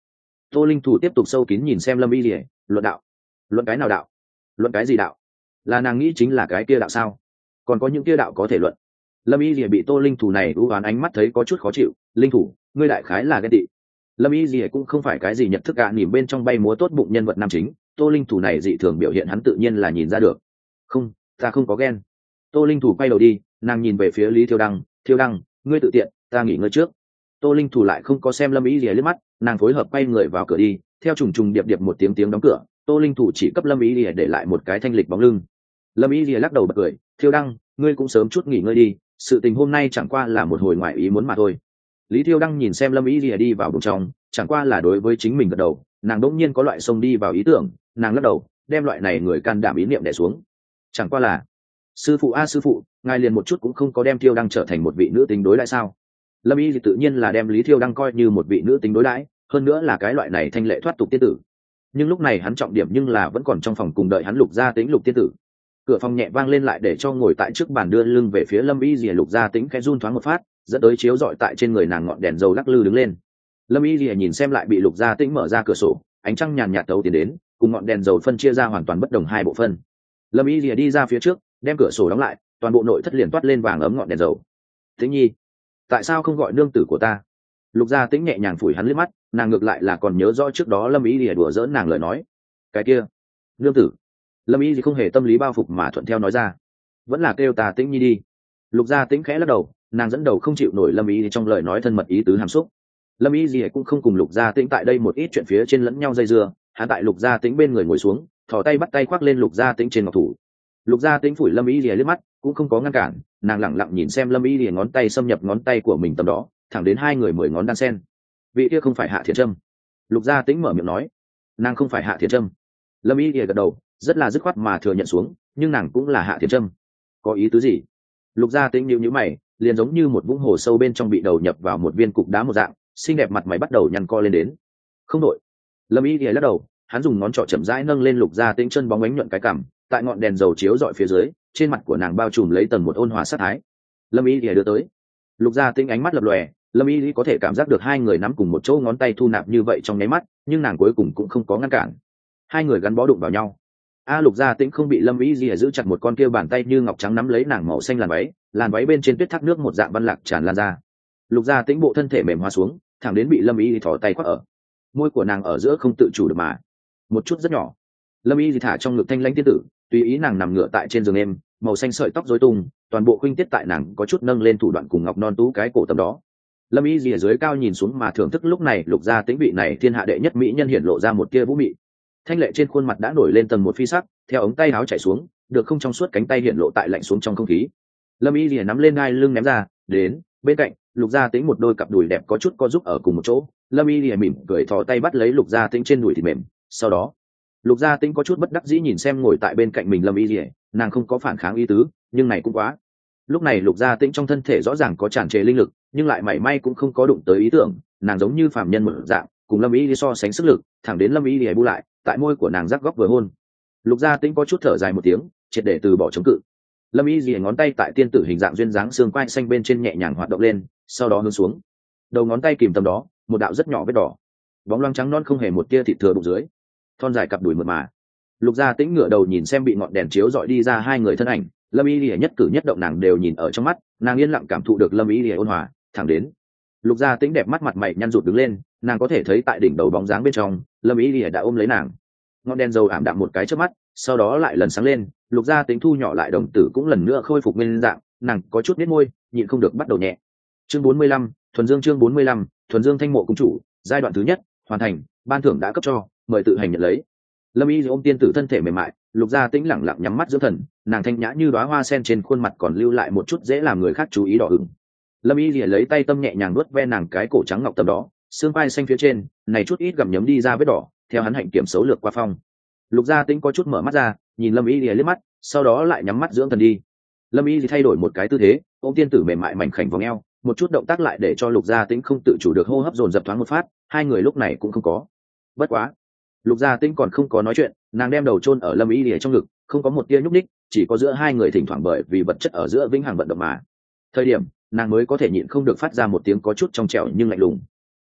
Tô Linh Thủ tiếp tục sâu kín nhìn xem Lâm Y Lìa, luận đạo. Luận cái nào đạo? Luận cái gì đạo? Là nàng nghĩ chính là cái kia đạo sao? Còn có những kia đạo có thể luận. Lâm Y Lìa bị Tô Linh Thủ này ưu oán ánh mắt thấy có chút khó chịu. Linh Thủ, ngươi đại khái là ghen tị. Lâm Y Lìa cũng không phải cái gì nhận thức cả nỉm bên trong bay múa tốt bụng nhân vật nam chính. Tô Linh Thủ này dị thường biểu hiện hắn tự nhiên là nhìn ra được. Không, ta không có ghen. Tô Linh Thủ quay đầu đi, nàng nhìn về phía Lý Thiêu Đăng. Thiêu Đăng, ngươi tự tiện, ta nghỉ ngơi trước. Tô Linh Thủ lại không có xem Lâm Y Lìa liếc mắt, nàng phối hợp quay người vào cửa đi. Theo trùng trùng điệp điệp một tiếng tiếng đóng cửa, Tô Linh Thủ chỉ cấp Lâm Y Lìa để lại một cái thanh lịch bóng lưng. Lâm Y Lìa lắc đầu bật cười, Thiêu Đăng, ngươi cũng sớm chút nghỉ ngơi đi, sự tình hôm nay chẳng qua là một hồi ngoại ý muốn mà thôi. Lý Thiêu Đăng nhìn xem Lâm Y Lìa đi vào bên trong, chẳng qua là đối với chính mình gật đầu, nàng đỗng nhiên có loại xông đi vào ý tưởng, nàng lắc đầu, đem loại này người can đảm ý niệm đè xuống. Chẳng qua là, sư phụ a sư phụ, ngài liền một chút cũng không có đem Thiêu Đăng trở thành một vị nữ tính đối đãi sao? Lâm Y thì tự nhiên là đem Lý Thiêu Đăng coi như một vị nữ tính đối đãi, hơn nữa là cái loại này thanh lệ thoát tục tiên tử. Nhưng lúc này hắn trọng điểm nhưng là vẫn còn trong phòng cùng đợi hắn Lục Gia Tĩnh Lục tiên tử. Cửa phòng nhẹ vang lên lại để cho ngồi tại trước bàn đưa lưng về phía Lâm Y Lìa Lục Gia Tĩnh khẽ run thoáng một phát, dẫn tới chiếu rọi tại trên người nàng ngọn đèn dầu lắc lư đứng lên. Lâm Y Lìa nhìn xem lại bị Lục Gia Tĩnh mở ra cửa sổ, ánh trăng nhàn nhạt tấu tiến đến, cùng ngọn đèn dầu phân chia ra hoàn toàn bất đồng hai bộ phân. Lâm Y Lìa đi ra phía trước, đem cửa sổ đóng lại, toàn bộ nội thất liền toát lên vàng ấm ngọn đèn dầu. Tĩnh Nhi, tại sao không gọi nương tử của ta? Lục Gia Tĩnh nhẹ nhàng phủi hắn liếc mắt, nàng ngược lại là còn nhớ rõ trước đó Lâm Y Lìa đùa giỡn nàng lời nói. Cái kia, nương tử. Lâm Y thì không hề tâm lý bao phục mà thuận theo nói ra, vẫn là kêu ta Tĩnh Nhi đi. Lục Gia Tĩnh khẽ lắc đầu, nàng dẫn đầu không chịu nổi Lâm Y trong lời nói thân mật ý tứ hàm xúc. Lâm Y gì cũng không cùng Lục Gia Tĩnh tại đây một ít chuyện phía trên lẫn nhau dây dưa, hắn tại Lục Gia Tĩnh bên người ngồi xuống, thò tay bắt tay khoác lên Lục Gia Tĩnh trên ngọc thủ. Lục Gia Tĩnh phủi Lâm Y liếc mắt, cũng không có ngăn cản, nàng lẳng lặng nhìn xem Lâm Y lìa ngón tay xâm nhập ngón tay của mình tầm đó, thẳng đến hai người mười ngón đan sen. Vị kia không phải Hạ Thiện Trâm. Lục Gia Tĩnh mở miệng nói, nàng không phải Hạ Thiện Trâm. Lâm Y lìa gật đầu, rất là dứt khoát mà thừa nhận xuống, nhưng nàng cũng là Hạ Thiện Trâm. Có ý tứ gì? Lục Gia Tĩnh nhíu nhíu mày, liền giống như một vũng hồ sâu bên trong bị đầu nhập vào một viên cục đá một dạng, xinh đẹp mặt mày bắt đầu nhăn co lên đến. Không đội. Lâm Y lìa lắc đầu, hắn dùng ngón trỏ chậm rãi nâng lên Lục Gia Tĩnh chân bóng ánh nhuận cái cằm, tại ngọn đèn dầu chiếu rọi phía dưới, trên mặt của nàng bao trùm lấy tầng một ôn hòa sát thái. Lâm Y lìa đưa tới. Lục Gia Tĩnh ánh mắt lập lòe, Lâm Y có thể cảm giác được hai người nắm cùng một chỗ ngón tay thu nạp như vậy trong nháy mắt, nhưng nàng cuối cùng cũng không có ngăn cản. Hai người gắn bó đụng vào nhau. A Lục Gia Tĩnh không bị Lâm Y lìa giữ chặt một con kia bàn tay như ngọc trắng nắm lấy nàng màu xanh làn váy, làn váy bên trên tuyết thác nước một dạng văn lạc tràn lan ra. Lục Gia Tĩnh bộ thân thể mềm hóa xuống, thẳng đến bị Lâm Y thò tay quát ở. Môi của nàng ở giữa không tự chủ được mà, một chút rất nhỏ. Lâm Y thả trong ngực thanh lãnh tiên tử, tùy ý nàng nằm ngửa tại trên giường em, màu xanh sợi tóc rối tung, toàn bộ khuynh tiết tại nàng có chút nâng lên thủ đoạn cùng ngọc non tú cái cổ tầm đó. Lâm Y rìa dưới cao nhìn xuống mà thưởng thức lúc này Lục Gia Tĩnh vị này thiên hạ đệ nhất mỹ nhân hiện lộ ra một tia vũ mị. Thanh lệ trên khuôn mặt đã nổi lên tầng một phi sắc, theo ống tay áo chảy xuống, được không trong suốt cánh tay hiện lộ tại lạnh xuống trong không khí. Lâm Y rìa nắm lên ngai lưng ném ra, đến bên cạnh Lục Gia Tĩnh một đôi cặp đùi đẹp có chút co giúp ở cùng một chỗ. Lâm Y rìa mỉm cười thò tay bắt lấy Lục Gia Tĩnh trên đùi thịt mềm, sau đó Lục Gia Tĩnh có chút bất đắc dĩ nhìn xem ngồi tại bên cạnh mình Lâm Y rìa, nàng không có phản kháng ý tứ, nhưng này cũng quá. Lúc này Lục Gia Tĩnh trong thân thể rõ ràng có tràn trề linh lực, nhưng lại mảy may cũng không có đụng tới ý tưởng, nàng giống như phàm nhân một dạng, cùng Lâm Y đi so sánh sức lực, thẳng đến Lâm Y đi bu lại, tại môi của nàng rắc góc vừa hôn. Lục Gia Tĩnh có chút thở dài một tiếng, triệt để từ bỏ chống cự. Lâm Y di ngón tay tại tiên tử hình dạng duyên dáng xương quai xanh bên trên nhẹ nhàng hoạt động lên, sau đó hướng xuống. Đầu ngón tay kìm tầm đó, một đạo rất nhỏ vết đỏ, bóng loáng trắng non không hề một tia thịt thừa bụng dưới, thon dài cặp đùi mượt mà. Lục Gia Tĩnh ngửa đầu nhìn xem bị ngọn đèn chiếu dọi đi ra hai người thân ảnh, Lâm Y Lìa nhất cử nhất động nàng đều nhìn ở trong mắt, nàng yên lặng cảm thụ được Lâm Y Lìa ôn hòa, thẳng đến Lục Gia Tĩnh đẹp mắt mặt mày nhăn rụt đứng lên, nàng có thể thấy tại đỉnh đầu bóng dáng bên trong, Lâm Y Lìa đã ôm lấy nàng. Ngọn đèn dầu ảm đạm một cái chớp mắt, sau đó lại lần sáng lên, Lục Gia Tĩnh thu nhỏ lại đồng tử cũng lần nữa khôi phục nguyên dạng, nàng có chút nhếch môi, nhịn không được bắt đầu nhẹ. Chương bốn mươi lăm, thuần dương chương bốn mươi lăm, thuần dương thanh mộ cung chủ, giai đoạn thứ nhất, hoàn thành, ban thưởng đã cấp cho, mời tự hành nhận lấy. Lâm Y ôm tiên tử thân thể mềm mại, Lục Gia Tĩnh lẳng lặng nhắm mắt dưỡng thần, nàng thanh nhã như đóa hoa sen trên khuôn mặt còn lưu lại một chút dễ làm người khác chú ý đỏ ửng. Lâm Y lìa lấy tay tâm nhẹ nhàng nuốt ve nàng cái cổ trắng ngọc tầm đó, xương vai xanh phía trên, này chút ít gặm nhấm đi ra vết đỏ, theo hắn hạnh kiểm xấu lược qua phong. Lục Gia Tĩnh có chút mở mắt ra, nhìn Lâm Y lìa liếc mắt, sau đó lại nhắm mắt dưỡng thần đi. Lâm Y thì thay đổi một cái tư thế, ôm tiên tử mềm mại mảnh khảnh vòng eo, một chút động tác lại để cho Lục Gia Tĩnh không tự chủ được hô hấp dồn dập thoáng một phát, hai người lúc này cũng không có. Bất quá, Lục Gia Tĩnh còn không có nói chuyện, nàng đem đầu chôn ở Lâm Y lìa trong ngực, không có một tia nhúc nhích, chỉ có giữa hai người thỉnh thoảng bởi vì vật chất ở giữa vĩnh hằng vận động mà. Thời điểm, nàng mới có thể nhịn không được phát ra một tiếng có chút trong trẻo nhưng lạnh lùng.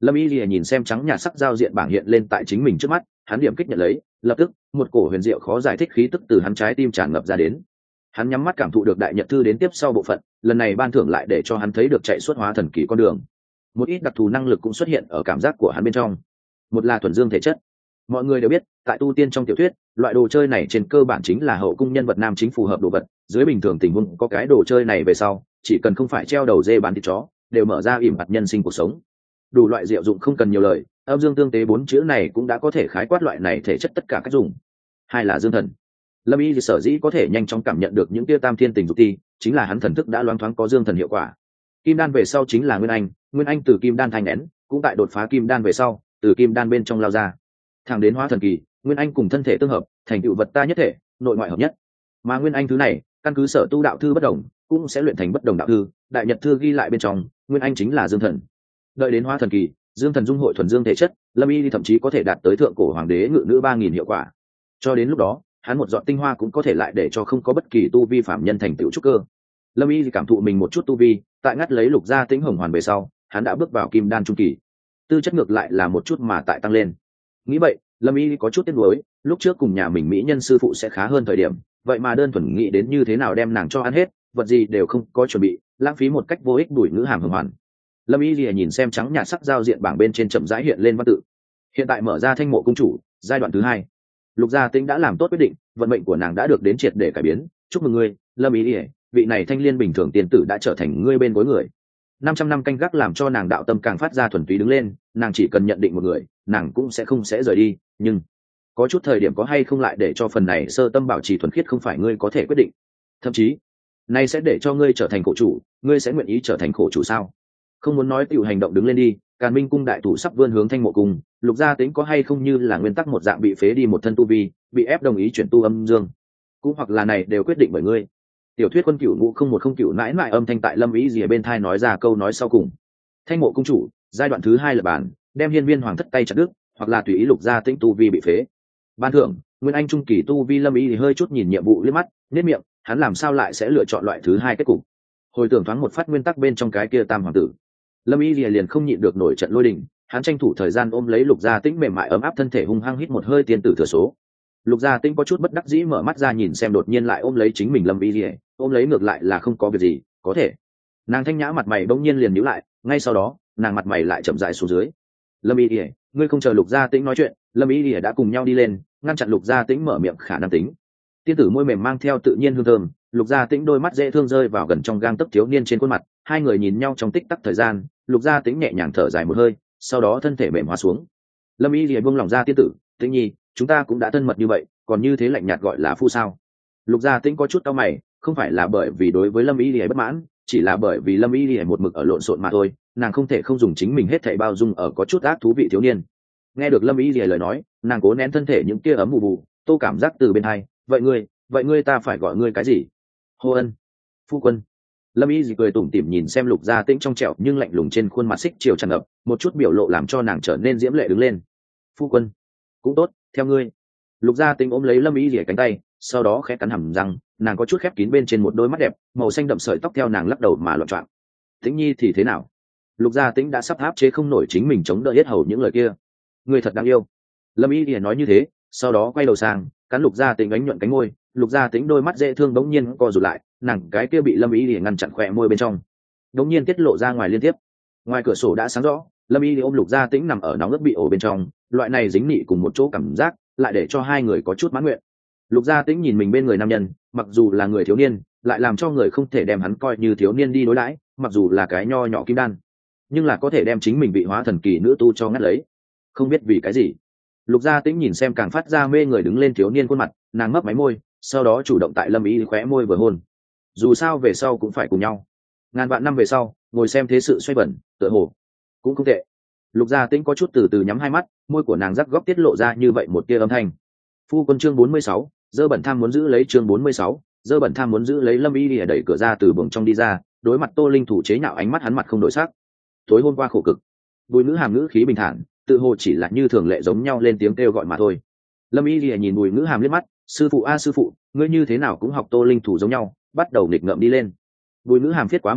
Lâm y lìa nhìn xem trắng nhạt sắc giao diện bảng hiện lên tại chính mình trước mắt, hắn điểm kích nhận lấy, lập tức một cổ huyền diệu khó giải thích khí tức từ hắn trái tim tràn ngập ra đến. Hắn nhắm mắt cảm thụ được đại nhật thư đến tiếp sau bộ phận, lần này ban thưởng lại để cho hắn thấy được chạy xuất hóa thần kỳ con đường. Một ít đặc thù năng lực cũng xuất hiện ở cảm giác của hắn bên trong. Một là thuần dương thể chất. Mọi người đều biết, tại tu tiên trong tiểu thuyết, loại đồ chơi này trên cơ bản chính là hậu cung nhân vật nam chính phù hợp đồ vật, dưới bình thường tình huống có cái đồ chơi này về sau, chỉ cần không phải treo đầu dê bán thịt chó, đều mở ra ỉm mặt nhân sinh cuộc sống. Đủ loại diệu dụng không cần nhiều lời, âm dương tương tế bốn chữ này cũng đã có thể khái quát loại này thể chất tất cả cách dùng. Hai là dương thần. Lâm y sở dĩ có thể nhanh chóng cảm nhận được những tia tam thiên tình dục ti, chính là hắn thần thức đã loáng thoáng có dương thần hiệu quả. Kim đan về sau chính là nguyên anh, nguyên anh từ kim đan thành nén, cũng tại đột phá kim đan về sau, từ kim đan bên trong lao ra, thẳng đến hóa thần kỳ, nguyên anh cùng thân thể tương hợp, thành tựu vật ta nhất thể, nội ngoại hợp nhất. Mà nguyên anh thứ này, căn cứ sở tu đạo thư bất đồng, cũng sẽ luyện thành bất đồng đạo thư. Đại nhật thư ghi lại bên trong, nguyên anh chính là dương thần. Đợi đến hóa thần kỳ, dương thần dung hội thuần dương thể chất, Lâm y thậm chí có thể đạt tới thượng cổ hoàng đế ngự nữ ba nghìn hiệu quả. Cho đến lúc đó, hắn một giọt tinh hoa cũng có thể lại để cho không có bất kỳ tu vi phạm nhân thành tựu trúc cơ. Lâm y cảm thụ mình một chút tu vi, tại ngắt lấy lục gia tĩnh hồng hoàn về sau, hắn đã bước vào kim đan trung kỳ. Tư chất ngược lại là một chút mà tại tăng lên. Nghĩ vậy, Lâm y có chút tiếc nuối, lúc trước cùng nhà mình mỹ nhân sư phụ sẽ khá hơn thời điểm, vậy mà đơn thuần nghĩ đến như thế nào đem nàng cho ăn hết, vật gì đều không có chuẩn bị, lãng phí một cách vô ích đuổi ngữ hàm hưởng hoàn. Lâm y lìa nhìn xem trắng nhạt sắc giao diện bảng bên trên chậm rãi hiện lên văn tự. Hiện tại mở ra thanh mộ cung chủ giai đoạn thứ hai. Lục gia tĩnh đã làm tốt quyết định, vận mệnh của nàng đã được đến triệt để cải biến. Chúc mừng ngươi, Lâm y lìa, vị này thanh liên bình thường tiền tử đã trở thành ngươi bên gối người. Năm trăm năm canh gác làm cho nàng đạo tâm càng phát ra thuần túy đứng lên, nàng chỉ cần nhận định một người, nàng cũng sẽ không sẽ rời đi. Nhưng có chút thời điểm có hay không lại để cho phần này sơ tâm bảo trì thuần khiết không phải ngươi có thể quyết định. Thậm chí, nay sẽ để cho ngươi trở thành khổ chủ, ngươi sẽ nguyện ý trở thành khổ chủ sao? Không muốn nói tiểu hành động đứng lên đi. Càn Minh cung đại thủ sắp vươn hướng thanh mộ cung, Lục gia tĩnh có hay không như là nguyên tắc một dạng bị phế đi một thân tu vi, bị ép đồng ý chuyển tu âm dương, cũng hoặc là này đều quyết định bởi ngươi. Tiểu thuyết quân cửu ngũ không một không cửu mãi mãi âm thanh tại Lâm ý gì ở bên thai nói ra câu nói sau cùng. Thanh mộ cung chủ giai đoạn thứ hai là bản, đem hiên viên hoàng thất tay chặt đứt, hoặc là tùy ý Lục gia tĩnh tu vi bị phế. Ban thưởng nguyên anh trung kỳ tu vi. Lâm ý thì hơi chút nhìn nhiệm vụ liếc mắt, nét miệng, hắn làm sao lại sẽ lựa chọn loại thứ hai kết cục. Hồi tưởng thoáng một phát nguyên tắc bên trong cái kia tam hoàng tử, Lâm y lìa liền không nhịn được nổi trận lôi đình, hắn tranh thủ thời gian ôm lấy Lục gia tĩnh mềm mại ấm áp thân thể, hung hăng hít một hơi tiên tử thừa số. Lục gia tĩnh có chút bất đắc dĩ mở mắt ra nhìn xem đột nhiên lại ôm lấy chính mình Lâm y lìa, ôm lấy ngược lại là không có việc gì, có thể. Nàng thanh nhã mặt mày bỗng nhiên liền nhíu lại, ngay sau đó nàng mặt mày lại chậm rãi xuống dưới. Lâm y lìa, ngươi không chờ Lục gia tĩnh nói chuyện, Lâm y lìa đã cùng nhau đi lên, ngăn chặn Lục gia tĩnh mở miệng khả năng tính. Tiên tử môi mềm mang theo tự nhiên hương thơm, Lục gia tĩnh đôi mắt dễ thương rơi vào gần trong gang tấc thiếu niên trên khuôn mặt, hai người nhìn nhau trong tích tắc thời gian. Lục gia tĩnh nhẹ nhàng thở dài một hơi, sau đó thân thể mềm hóa xuống. Lâm y lìa buông lòng ra tiên tử, tĩnh nhi, chúng ta cũng đã thân mật như vậy, còn như thế lạnh nhạt gọi là phu sao? Lục gia tĩnh có chút cau mày, không phải là bởi vì đối với Lâm y lìa bất mãn, chỉ là bởi vì Lâm y lìa một mực ở lộn xộn mà thôi, nàng không thể không dùng chính mình hết thảy bao dung ở có chút ác thú vị thiếu niên. Nghe được Lâm y lìa lời nói, nàng cố nén thân thể những kia ấm bù bù, tô cảm giác từ bên hai, vậy ngươi, vậy ngươi ta phải gọi ngươi cái gì? Hô Ân, phu quân. Lâm y cười tủm tỉm nhìn xem Lục gia tĩnh trong trẻo nhưng lạnh lùng trên khuôn mặt xích chiều tràn ngập, một chút biểu lộ làm cho nàng trở nên diễm lệ đứng lên. Phu quân, cũng tốt, theo ngươi. Lục gia tĩnh ôm lấy Lâm y rỉa cánh tay, sau đó khẽ cắn hàm răng, nàng có chút khép kín bên trên một đôi mắt đẹp, màu xanh đậm sợi tóc theo nàng lắc đầu mà loạn choạng. Tĩnh nhi thì thế nào? Lục gia tĩnh đã sắp áp chế không nổi chính mình chống đỡ hết hầu những lời kia. Ngươi thật đáng yêu. Lâm y rỉa nói như thế, sau đó quay đầu sang, cắn Lục gia tĩnh ánh nhuận cánh môi. Lục gia tĩnh đôi mắt dễ thương bỗng nhiên co rụt lại, nàng cái kia bị Lâm y lìa ngăn chặn khỏe môi bên trong bỗng nhiên tiết lộ ra ngoài liên tiếp. Ngoài cửa sổ đã sáng rõ, Lâm y ôm Lục gia tĩnh nằm ở nóng ướt bị ổ bên trong, loại này dính nị cùng một chỗ cảm giác lại để cho hai người có chút mãn nguyện. Lục gia tĩnh nhìn mình bên người nam nhân, mặc dù là người thiếu niên, lại làm cho người không thể đem hắn coi như thiếu niên đi đối đãi, mặc dù là cái nho nhỏ kim đan, nhưng là có thể đem chính mình bị hóa thần kỳ nữ tu cho ngắt lấy. Không biết vì cái gì, Lục gia tĩnh nhìn xem càng phát ra mê người đứng lên thiếu niên khuôn mặt, nàng mấp máy môi, sau đó chủ động tại Lâm y khóe môi vừa hôn. Dù sao về sau cũng phải cùng nhau, ngàn vạn năm về sau ngồi xem thế sự xoay bẩn, tựa hồ cũng không tệ. Lục gia tĩnh có chút từ từ nhắm hai mắt, môi của nàng rắc góc tiết lộ ra như vậy một tia âm thanh. Phu quân chương bốn mươi sáu, dơ bẩn tham muốn giữ lấy chương bốn mươi sáu, dơ bẩn tham muốn giữ lấy. Lâm y lìa đẩy cửa ra từ buồng trong đi ra, đối mặt Tô Linh thủ chế nhạo ánh mắt hắn mặt không đổi sắc. Tối hôm qua khổ cực, Bùi Ngữ Hàm ngữ khí bình thản, tự hồ chỉ là như thường lệ giống nhau lên tiếng kêu gọi mà thôi. Lâm y lìa nhìn Bùi Ngữ Hàm liếc mắt, sư phụ a sư phụ, ngươi như thế nào cũng học Tô Linh thủ giống nhau, bắt đầu nghịch ngợm đi lên. Bùi Ngữ Hàm phiết quá mức đi,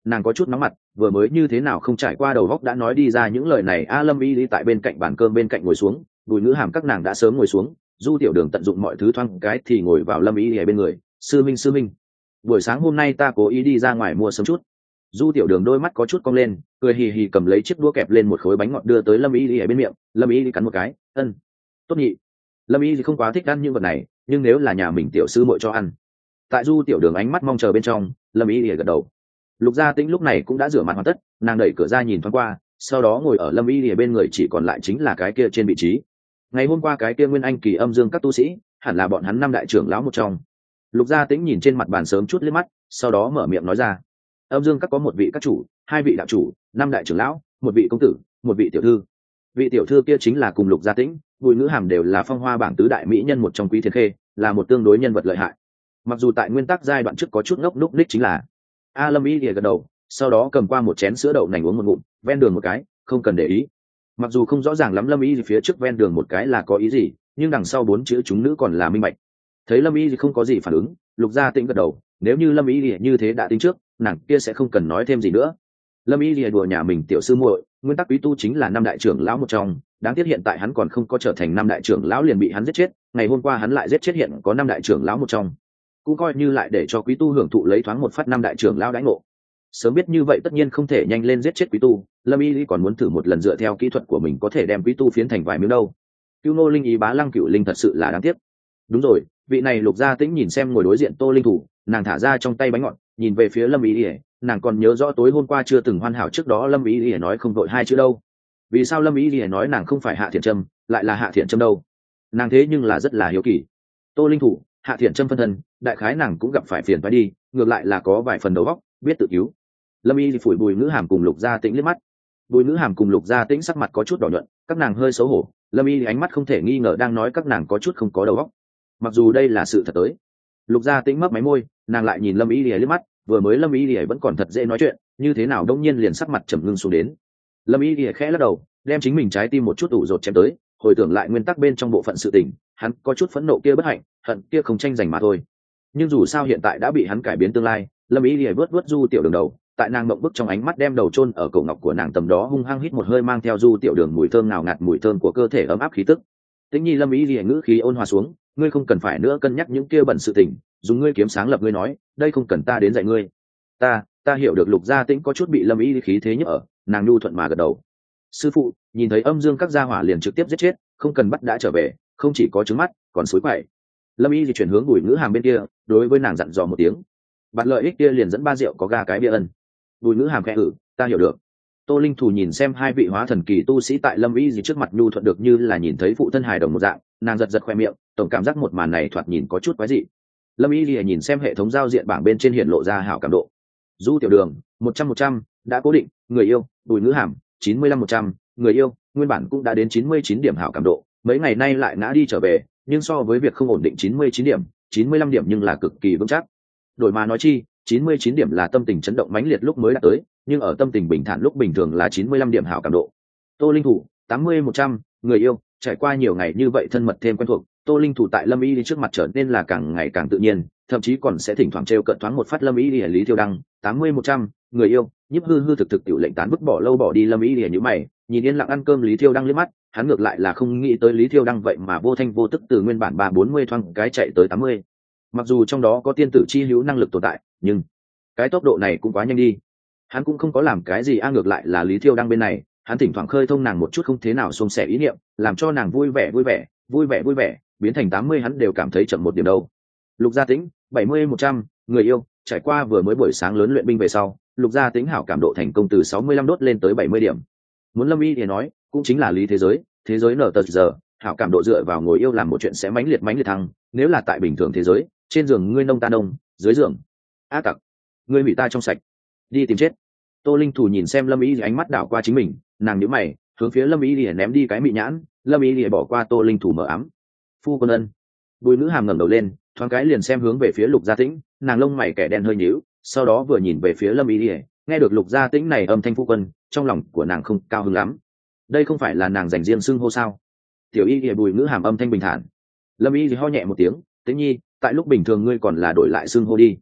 nàng có chút nóng mặt, vừa mới như thế nào không trải qua đầu góc đã nói đi ra những lời này. A Lâm y đi tại bên cạnh bàn cơm bên cạnh ngồi xuống, Bùi Ngữ Hàm các nàng đã sớm ngồi xuống. Du Tiểu Đường tận dụng mọi thứ thoáng cái thì ngồi vào Lâm y ở bên người. Sư minh sư minh, buổi sáng hôm nay ta cố ý đi ra ngoài mua sớm chút. Du Tiểu Đường đôi mắt có chút cong lên, cười hì hì cầm lấy chiếc đũa kẹp lên một khối bánh ngọt đưa tới Lâm y ở bên miệng. Lâm y cắn một cái, ân, tốt nhị. Lâm y thì không quá thích ăn những vật này, nhưng nếu là nhà mình tiểu sư muội cho ăn. Tại Du Tiểu Đường ánh mắt mong chờ bên trong, Lâm y gật đầu. Lục Gia Tĩnh lúc này cũng đã rửa mặt hoàn tất, nàng đẩy cửa ra nhìn thoáng qua, sau đó ngồi ở Lâm y ở bên người, chỉ còn lại chính là cái kia trên vị trí. Ngày hôm qua cái kia Nguyên Anh kỳ âm dương các tu sĩ, hẳn là bọn hắn năm đại trưởng lão một trong. Lục Gia Tĩnh nhìn trên mặt bàn sớm chút liếc mắt, sau đó mở miệng nói ra: âm dương các có một vị các chủ, hai vị đạo chủ, năm đại trưởng lão, một vị công tử, một vị tiểu thư. Vị tiểu thư kia chính là cùng Lục Gia Tĩnh, Bùi Ngữ Hàm đều là phong hoa bảng tứ đại mỹ nhân một trong Quý Thiên Khê, là một tương đối nhân vật lợi hại. Mặc dù tại nguyên tắc giai đoạn trước có chút ngốc núc ních chính là A Lâm y gật đầu, sau đó cầm qua một chén sữa đậu nành uống một ngụm, ven đường một cái, không cần để ý. Mặc dù không rõ ràng lắm Lâm y phía trước ven đường một cái là có ý gì, nhưng đằng sau bốn chữ chúng nữ còn là minh bạch. Thấy Lâm y không có gì phản ứng, Lục Gia Tĩnh gật đầu, nếu như Lâm y như thế đã tính trước, nàng kia sẽ không cần nói thêm gì nữa. Lâm y đùa nhà mình tiểu sư muội, nguyên tắc Quý tu chính là năm đại trưởng lão một trong, đáng tiếc hiện tại hắn còn không có trở thành năm đại trưởng lão liền bị hắn giết chết, ngày hôm qua hắn lại giết chết hiện có năm đại trưởng lão một trong, cũng coi như lại để cho Quý tu hưởng thụ lấy thoáng một phát năm đại trưởng lão đãi ngộ. Sớm biết như vậy tất nhiên không thể nhanh lên giết chết Quý tu, Lâm y còn muốn thử một lần dựa theo kỹ thuật của mình có thể đem Quý tu phiến thành vài miếng đâu. Cưu Nô Linh ý bá lăng cửu linh thật sự là đáng tiếc. Đúng rồi, vị này Lục Gia Tĩnh nhìn xem ngồi đối diện Tô Linh Thủ, nàng thả ra trong tay bánh ngọt, nhìn về phía Lâm y, nàng còn nhớ rõ tối hôm qua chưa từng hoàn hảo trước đó Lâm y nói không vội hai chữ đâu. Vì sao Lâm y nói nàng không phải Hạ Thiện Trâm, lại là Hạ Thiện Trâm đâu? Nàng thế nhưng là rất là hiếu kỳ. Tô Linh Thủ, Hạ Thiện Trâm phân thân, đại khái nàng cũng gặp phải phiền phải đi, ngược lại là có vài phần đầu óc, biết tự cứu. Lâm y phủi Bùi Ngữ Hàm cùng Lục Gia Tĩnh liếc mắt. Bùi Ngữ Hàm cùng Lục Gia Tĩnh sắc mặt có chút đỏ nhuận, các nàng hơi xấu hổ. Lâm y ánh mắt không thể nghi ngờ đang nói các nàng có chút không có đầu óc. Mặc dù đây là sự thật tới. Lục Gia Tĩnh mấp máy môi, nàng lại nhìn Lâm y liếc mắt, vừa mới Lâm y vẫn còn thật dễ nói chuyện, như thế nào đông nhiên liền sắc mặt trầm ngưng xuống đến. Lâm y khẽ lắc đầu, đem chính mình trái tim một chút ủ rột chém tới, hồi tưởng lại nguyên tắc bên trong bộ phận sự tình, hắn có chút phẫn nộ kia bất hạnh, hận kia không tranh giành mà thôi. Nhưng dù sao hiện tại đã bị hắn cải biến tương lai. Lâm y lìa vớt vớt Du Tiểu Đường đầu, tại nàng mộng bức trong ánh mắt đem đầu chôn ở cổ ngọc của nàng tầm đó, hung hăng hít một hơi mang theo Du Tiểu Đường mùi thơm nào ngạt mùi thơm của cơ thể ấm áp khí tức. Tĩnh Nhi, Lâm y lìa ngữ khí ôn hòa xuống, ngươi không cần phải nữa cân nhắc những kia bẩn sự tình, dùng ngươi kiếm sáng lập ngươi nói, đây không cần ta đến dạy ngươi. Ta, ta hiểu được. Lục Gia Tĩnh có chút bị Lâm y khí thế nhức ở, nàng nhu thuận mà gật đầu. Sư phụ, nhìn thấy âm dương các gia hỏa liền trực tiếp giết chết, không cần bắt đã trở về, không chỉ có trứng mắt, còn xối quậy. Lâm y thì chuyển hướng Bùi Ngữ Hàm bên kia, đối với nàng dặn dò một tiếng. Bạt lợi ích kia liền dẫn ba rượu có gà cái bia ân. Bùi Ngữ Hàm khẽ ử, ta hiểu được. Tô Linh Thủ nhìn xem hai vị hóa thần kỳ tu sĩ tại Lâm y gì trước mặt nhu thuận được như là nhìn thấy phụ thân hài đồng một dạng, nàng giật giật khoe miệng, tổng cảm giác một màn này thoạt nhìn có chút quái dị. Lâm y thì nhìn xem hệ thống giao diện bảng bên trên hiện lộ ra hảo cảm độ. Du Tiểu Đường, một trăm một trăm, đã cố định, người yêu, Bùi Ngữ Hàm, chín mươi lăm một trăm, người yêu, nguyên bản cũng đã đến chín mươi chín điểm hảo cảm độ, mấy ngày nay lại ngã đi trở về, nhưng so với việc không ổn định chín mươi chín điểm, chín mươi lăm điểm nhưng là cực kỳ vững chắc. Đổi mà nói chi, chín mươi chín điểm là tâm tình chấn động mãnh liệt lúc mới đạt tới, nhưng ở tâm tình bình thản lúc bình thường là chín mươi lăm điểm hảo cảm độ. Tô Linh Thủ, tám mươi một trăm, người yêu, trải qua nhiều ngày như vậy thân mật thêm quen thuộc, Tô Linh Thủ tại Lâm y đi trước mặt trở nên là càng ngày càng tự nhiên, thậm chí còn sẽ thỉnh thoảng trêu cợt thoáng một phát Lâm y đi Lý Thiêu Đăng, tám mươi một trăm, người yêu, nhiếp hư hư thực thực tiểu lệnh tán vứt bỏ lâu bỏ đi Lâm y đi như mày, nhìn yên lặng ăn cơm Lý Thiêu Đăng liếc mắt, hắn ngược lại là không nghĩ tới Lý Thiêu Đăng vậy mà vô thanh vô tức từ nguyên bản ba bốn mươi thoáng cái chạy tới tám mươi. Mặc dù trong đó có tiên tử chi hữu năng lực tồn tại, nhưng cái tốc độ này cũng quá nhanh đi. Hắn cũng không có làm cái gì a, ngược lại là Lý Thiêu Đăng bên này, hắn thỉnh thoảng khơi thông nàng một chút không thế nào xôn xẻ ý niệm, làm cho nàng vui vẻ vui vẻ, vui vẻ vui vẻ, biến thành tám mươi hắn đều cảm thấy chậm một điểm đâu. Lục Gia Tĩnh, bảy mươi một trăm, người yêu, trải qua vừa mới buổi sáng lớn luyện binh về sau, Lục Gia Tĩnh hảo cảm độ thành công từ sáu mươi lăm đốt lên tới bảy mươi điểm. Muốn Lâm y thì nói, cũng chính là lý thế giới, thế giới nở tờ giờ, hảo cảm độ dựa vào ngồi yêu làm một chuyện sẽ mãnh liệt mãnh liệt thăng, nếu là tại bình thường thế giới, trên giường ngươi nông ta nông, dưới giường a tặc, ngươi hủy ta trong sạch, đi tìm chết. Tô Linh Thủ nhìn xem Lâm y thì ánh mắt đảo qua chính mình, nàng nhíu mày, hướng phía Lâm y thì ném đi cái mị nhãn, Lâm y thì bỏ qua Tô Linh Thủ mở ám. Phu quân ân. Bùi Ngữ Hàm ngẩng đầu lên, thoáng cái liền xem hướng về phía Lục Gia Tĩnh, nàng lông mày kẻ đen hơi nhíu, sau đó vừa nhìn về phía Lâm y thì nghe được Lục Gia Tĩnh này âm thanh phu quân, trong lòng của nàng không cao hứng lắm. Đây không phải là nàng dành riêng xưng hô sao? Tiểu y thì Bùi Ngữ Hàm âm thanh bình thản. Lâm y thì ho nhẹ một tiếng, Tĩnh Nhi, tại lúc bình thường ngươi còn là đổi lại xưng hô đi.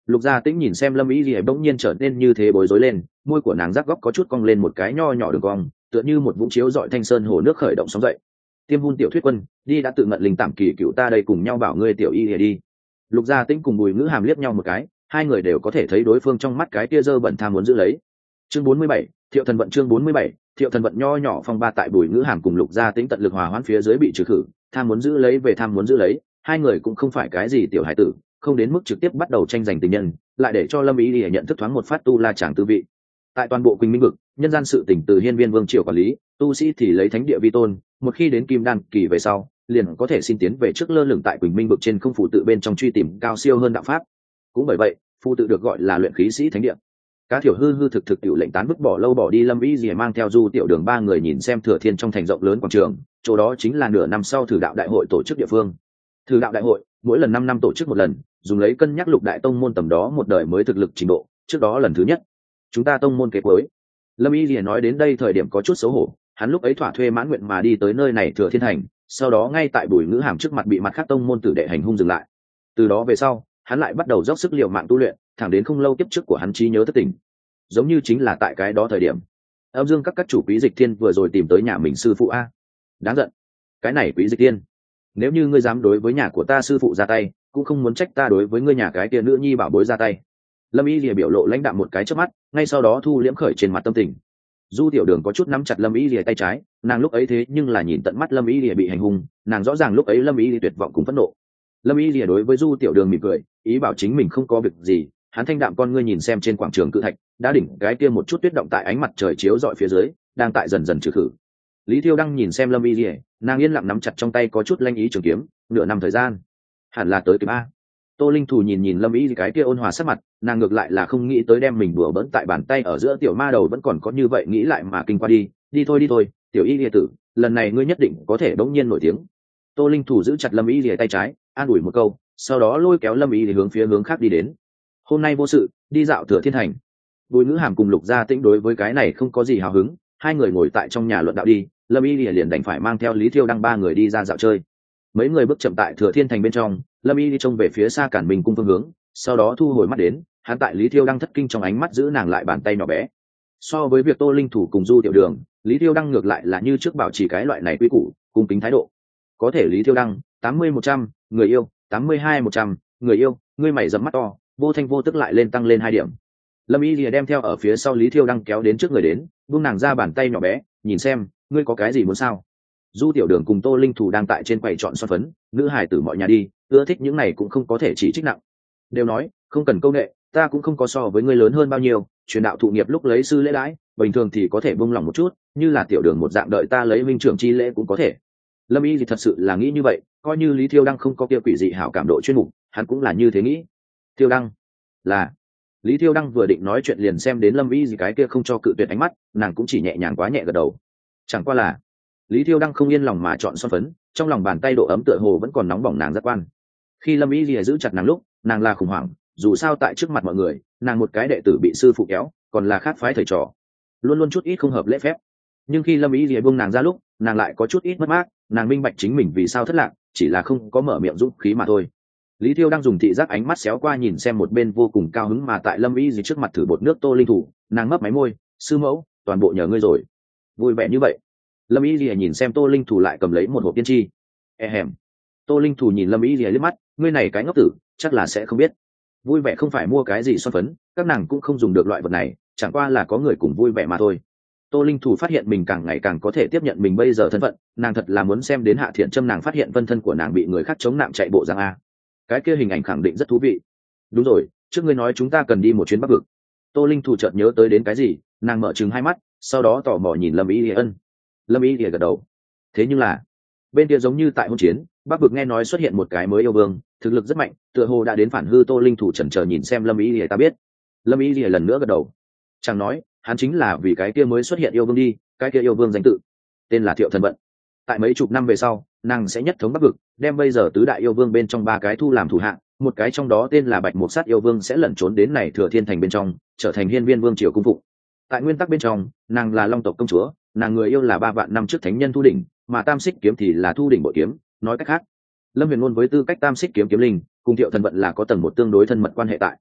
Lục Gia Tĩnh nhìn xem Lâm Ý Lìa bỗng nhiên trở nên như thế bối rối lên, môi của nàng rắc góc có chút cong lên một cái nho nhỏ đường cong, tựa như một vũng chiếu dọi thanh sơn hồ nước khởi động sóng dậy. Tiêm Hun tiểu thuyết quân, đi đã tự ngận linh tạm kỳ cựu ta đây cùng nhau bảo ngươi tiểu y lìa đi. Lục Gia Tĩnh cùng Bùi Ngữ Hàm liếc nhau một cái, hai người đều có thể thấy đối phương trong mắt cái kia dơ bẩn tham muốn giữ lấy. Chương bốn mươi bảy, Thiệu Thần vận chương bốn mươi bảy, Thiệu Thần vận nho nhỏ phong ba tại Bùi Ngữ Hàm cùng Lục Gia Tĩnh tận lực hòa hoãn phía dưới bị trừ khử, tham muốn giữ lấy về tham muốn giữ lấy, hai người cũng không phải cái gì tiểu hải tử, không đến mức trực tiếp bắt đầu tranh giành tình nhân, lại để cho Lâm Ý Lìa nhận thức thoáng một phát tu la chàng tư vị. Tại toàn bộ Quỳnh Minh vực, nhân gian sự tỉnh từ Hiên Viên Vương triều quản lý, tu sĩ thì lấy thánh địa vi tôn, một khi đến Kim Đan kỳ về sau, liền có thể xin tiến về trước lơ lửng tại Quỳnh Minh vực trên không phụ tự bên trong truy tìm cao siêu hơn đạo pháp. Cũng bởi vậy, phụ tự được gọi là luyện khí sĩ thánh địa. Cá Thiểu hư hư thực thực tiểu lệnh tán vứt bỏ lâu bỏ đi Lâm Ý Lìa mang theo Du Tiểu Đường ba người nhìn xem Thừa Thiên trong thành rộng lớn quảng trường, chỗ đó chính là nửa năm sau thử đạo đại hội tổ chức địa phương. Thử đạo đại hội, mỗi lần năm năm tổ chức một lần, dùng lấy cân nhắc lục đại tông môn tầm đó một đời mới thực lực trình độ, trước đó lần thứ nhất chúng ta tông môn kế cuối. Lâm Y Lìa nói đến đây thời điểm có chút xấu hổ, hắn lúc ấy thỏa thuê mãn nguyện mà đi tới nơi này Thừa Thiên thành, sau đó ngay tại Bùi Ngữ Hàm trước mặt bị mặt khác tông môn tử đệ hành hung dừng lại. Từ đó về sau, hắn lại bắt đầu dốc sức liều mạng tu luyện, thẳng đến không lâu tiếp trước của hắn trí nhớ thất tình. Giống như chính là tại cái đó thời điểm, âm dương các các chủ Quý Dịch Thiên vừa rồi tìm tới nhà mình sư phụ a. Đáng giận, cái này Quý Dịch Thiên, nếu như ngươi dám đối với nhà của ta sư phụ ra tay, cũng không muốn trách ta đối với ngươi nhà cái kia nữ nhi bảo bối ra tay. Lâm Y Lìa biểu lộ lãnh đạm một cái trước mắt, ngay sau đó thu liễm khởi trên mặt tâm tình. Du Tiểu Đường có chút nắm chặt Lâm Y Lìa tay trái, nàng lúc ấy thế nhưng là nhìn tận mắt Lâm Y Lìa bị hành hung, nàng rõ ràng lúc ấy Lâm Y Lìa tuyệt vọng cùng phẫn nộ. Lâm Y Lìa đối với Du Tiểu Đường mỉm cười, ý bảo chính mình không có việc gì. Hắn thanh đạm con ngươi nhìn xem trên quảng trường cự thạch, đã đỉnh cái kia một chút tuyết động tại ánh mặt trời chiếu rọi phía dưới, đang tại dần dần trừ khử. Lý Thiêu Đăng nhìn xem Lâm Y Lìa, nàng yên lặng nắm chặt trong tay có chút lanh ý trường kiếm, nửa năm thời gian, hẳn là tới kịp a. Tô Linh Thù nhìn nhìn Lâm Y cái kia ôn hòa sắc mặt, nàng ngược lại là không nghĩ tới đem mình đùa bỡn tại bàn tay ở giữa tiểu ma đầu vẫn còn có như vậy nghĩ lại mà kinh qua đi, đi thôi đi thôi, tiểu Y Lìa tử, lần này ngươi nhất định có thể đống nhiên nổi tiếng. Tô Linh Thù giữ chặt Lâm Y Lìa tay trái, an ủi một câu, sau đó lôi kéo Lâm Y Lìa hướng phía hướng khác đi đến. Hôm nay vô sự, đi dạo Thừa Thiên thành. Bùi Ngữ Hàm cùng Lục Gia Tĩnh đối với cái này không có gì hào hứng, hai người ngồi tại trong nhà luận đạo đi, Lâm Y Lìa liền đành phải mang theo Lý Thiêu Đăng ba người đi ra dạo chơi. Mấy người bước chậm tại Thừa Thiên thành bên trong, Lâm Y đi trông về phía xa Cản Minh cung phương hướng, sau đó thu hồi mắt đến, hắn tại Lý Thiêu Đăng thất kinh trong ánh mắt giữ nàng lại bàn tay nhỏ bé. So với việc Tô Linh Thủ cùng Du Tiểu Đường, Lý Thiêu Đăng ngược lại là như trước bảo trì cái loại này quy củ, cung kính thái độ. Có thể Lý Thiêu Đăng, tám mươi một trăm, người yêu, tám mươi hai một trăm, người yêu, ngươi mày rậm mắt to, vô thanh vô tức lại lên tăng lên hai điểm. Lâm Y lìa đem theo ở phía sau Lý Thiêu Đăng kéo đến trước người đến, buông nàng ra bàn tay nhỏ bé, nhìn xem, ngươi có cái gì muốn sao? Du Tiểu Đường cùng Tô Linh Thủ đang tại trên quầy chọn son phấn, nữ hài tử mọi nhà đi, ưa thích những này cũng không có thể chỉ trích nặng. Đều nói, không cần công nghệ, ta cũng không có so với ngươi lớn hơn bao nhiêu, truyền đạo thụ nghiệp lúc lấy sư lễ đãi, bình thường thì có thể buông lòng một chút, như là Tiểu Đường một dạng đợi ta lấy minh trưởng chi lễ cũng có thể. Lâm Y thì thật sự là nghĩ như vậy, coi như Lý Thiêu Đăng không có kia quỷ dị hảo cảm độ chuyên mục, hắn cũng là như thế nghĩ. Thiêu Đăng, là Lý Thiêu Đăng vừa định nói chuyện liền xem đến Lâm Y gì cái kia không cho cự tuyệt ánh mắt, nàng cũng chỉ nhẹ nhàng quá nhẹ gật đầu. Chẳng qua là Lý Thiêu Đăng không yên lòng mà chọn son phấn, trong lòng bàn tay độ ấm tựa hồ vẫn còn nóng bỏng nàng giác quan. Khi Lâm Y lìa giữ chặt nàng lúc, nàng là khủng hoảng, dù sao tại trước mặt mọi người, nàng một cái đệ tử bị sư phụ kéo, còn là khác phái thầy trò, luôn luôn chút ít không hợp lễ phép. Nhưng khi Lâm Y lìa buông nàng ra lúc, nàng lại có chút ít mất mát, nàng minh bạch chính mình vì sao thất lạc, chỉ là không có mở miệng dũng khí mà thôi. Lý Thiêu đang dùng thị giác ánh mắt xéo qua nhìn xem một bên vô cùng cao hứng mà tại Lâm Y gì trước mặt thử bột nước Tô Linh Thủ, nàng mấp máy môi, sư mẫu, toàn bộ nhờ ngươi rồi. Vui vẻ như vậy. Lâm Y gì nhìn xem Tô Linh Thủ lại cầm lấy một hộp tiên tri. E hèm. Tô Linh Thủ nhìn Lâm Y gì liếc mắt, ngươi này cái ngốc tử, chắc là sẽ không biết. Vui vẻ không phải mua cái gì son phấn, các nàng cũng không dùng được loại vật này, chẳng qua là có người cùng vui vẻ mà thôi. Tô Linh Thủ phát hiện mình càng ngày càng có thể tiếp nhận mình bây giờ thân phận, nàng thật là muốn xem đến Hạ Thiện Trâm nàng phát hiện vân thân của nàng bị người khác chống nạm chạy bộ giang a. Cái kia hình ảnh khẳng định rất thú vị. Đúng rồi, trước ngươi nói chúng ta cần đi một chuyến Bắc vực. Tô Linh Thủ chợt nhớ tới đến cái gì, nàng mở trừng hai mắt, sau đó tò mò nhìn Lâm Y Lìa ân. Lâm Y Lìa gật đầu. Thế nhưng là, bên kia giống như tại hôn chiến, Bắc vực nghe nói xuất hiện một cái mới yêu vương, thực lực rất mạnh, tựa hồ đã đến phản hư. Tô Linh Thủ chần chờ nhìn xem Lâm Y Lìa ta biết. Lâm Y Lìa lần nữa gật đầu. Chẳng nói, hắn chính là vì cái kia mới xuất hiện yêu vương đi, cái kia yêu vương danh tự tên là Thiệu Thần Vận. Tại mấy chục năm về sau, nàng sẽ nhất thống Bắc vực, đem bây giờ tứ đại yêu vương bên trong ba cái thu làm thủ hạng, một cái trong đó tên là Bạch Mục Sát yêu vương sẽ lẩn trốn đến này Thừa Thiên thành bên trong, trở thành Hiên Viên vương triều cung phụng. Tại nguyên tắc bên trong, nàng là Long tộc công chúa, nàng người yêu là ba vạn năm trước thánh nhân Thu Đỉnh, mà Tam Xích kiếm thì là Thu Đỉnh bội kiếm, nói cách khác, Lâm Huyền Ngôn với tư cách Tam Xích kiếm kiếm linh, cùng Thiệu Thần Vận là có tầng một tương đối thân mật quan hệ tại.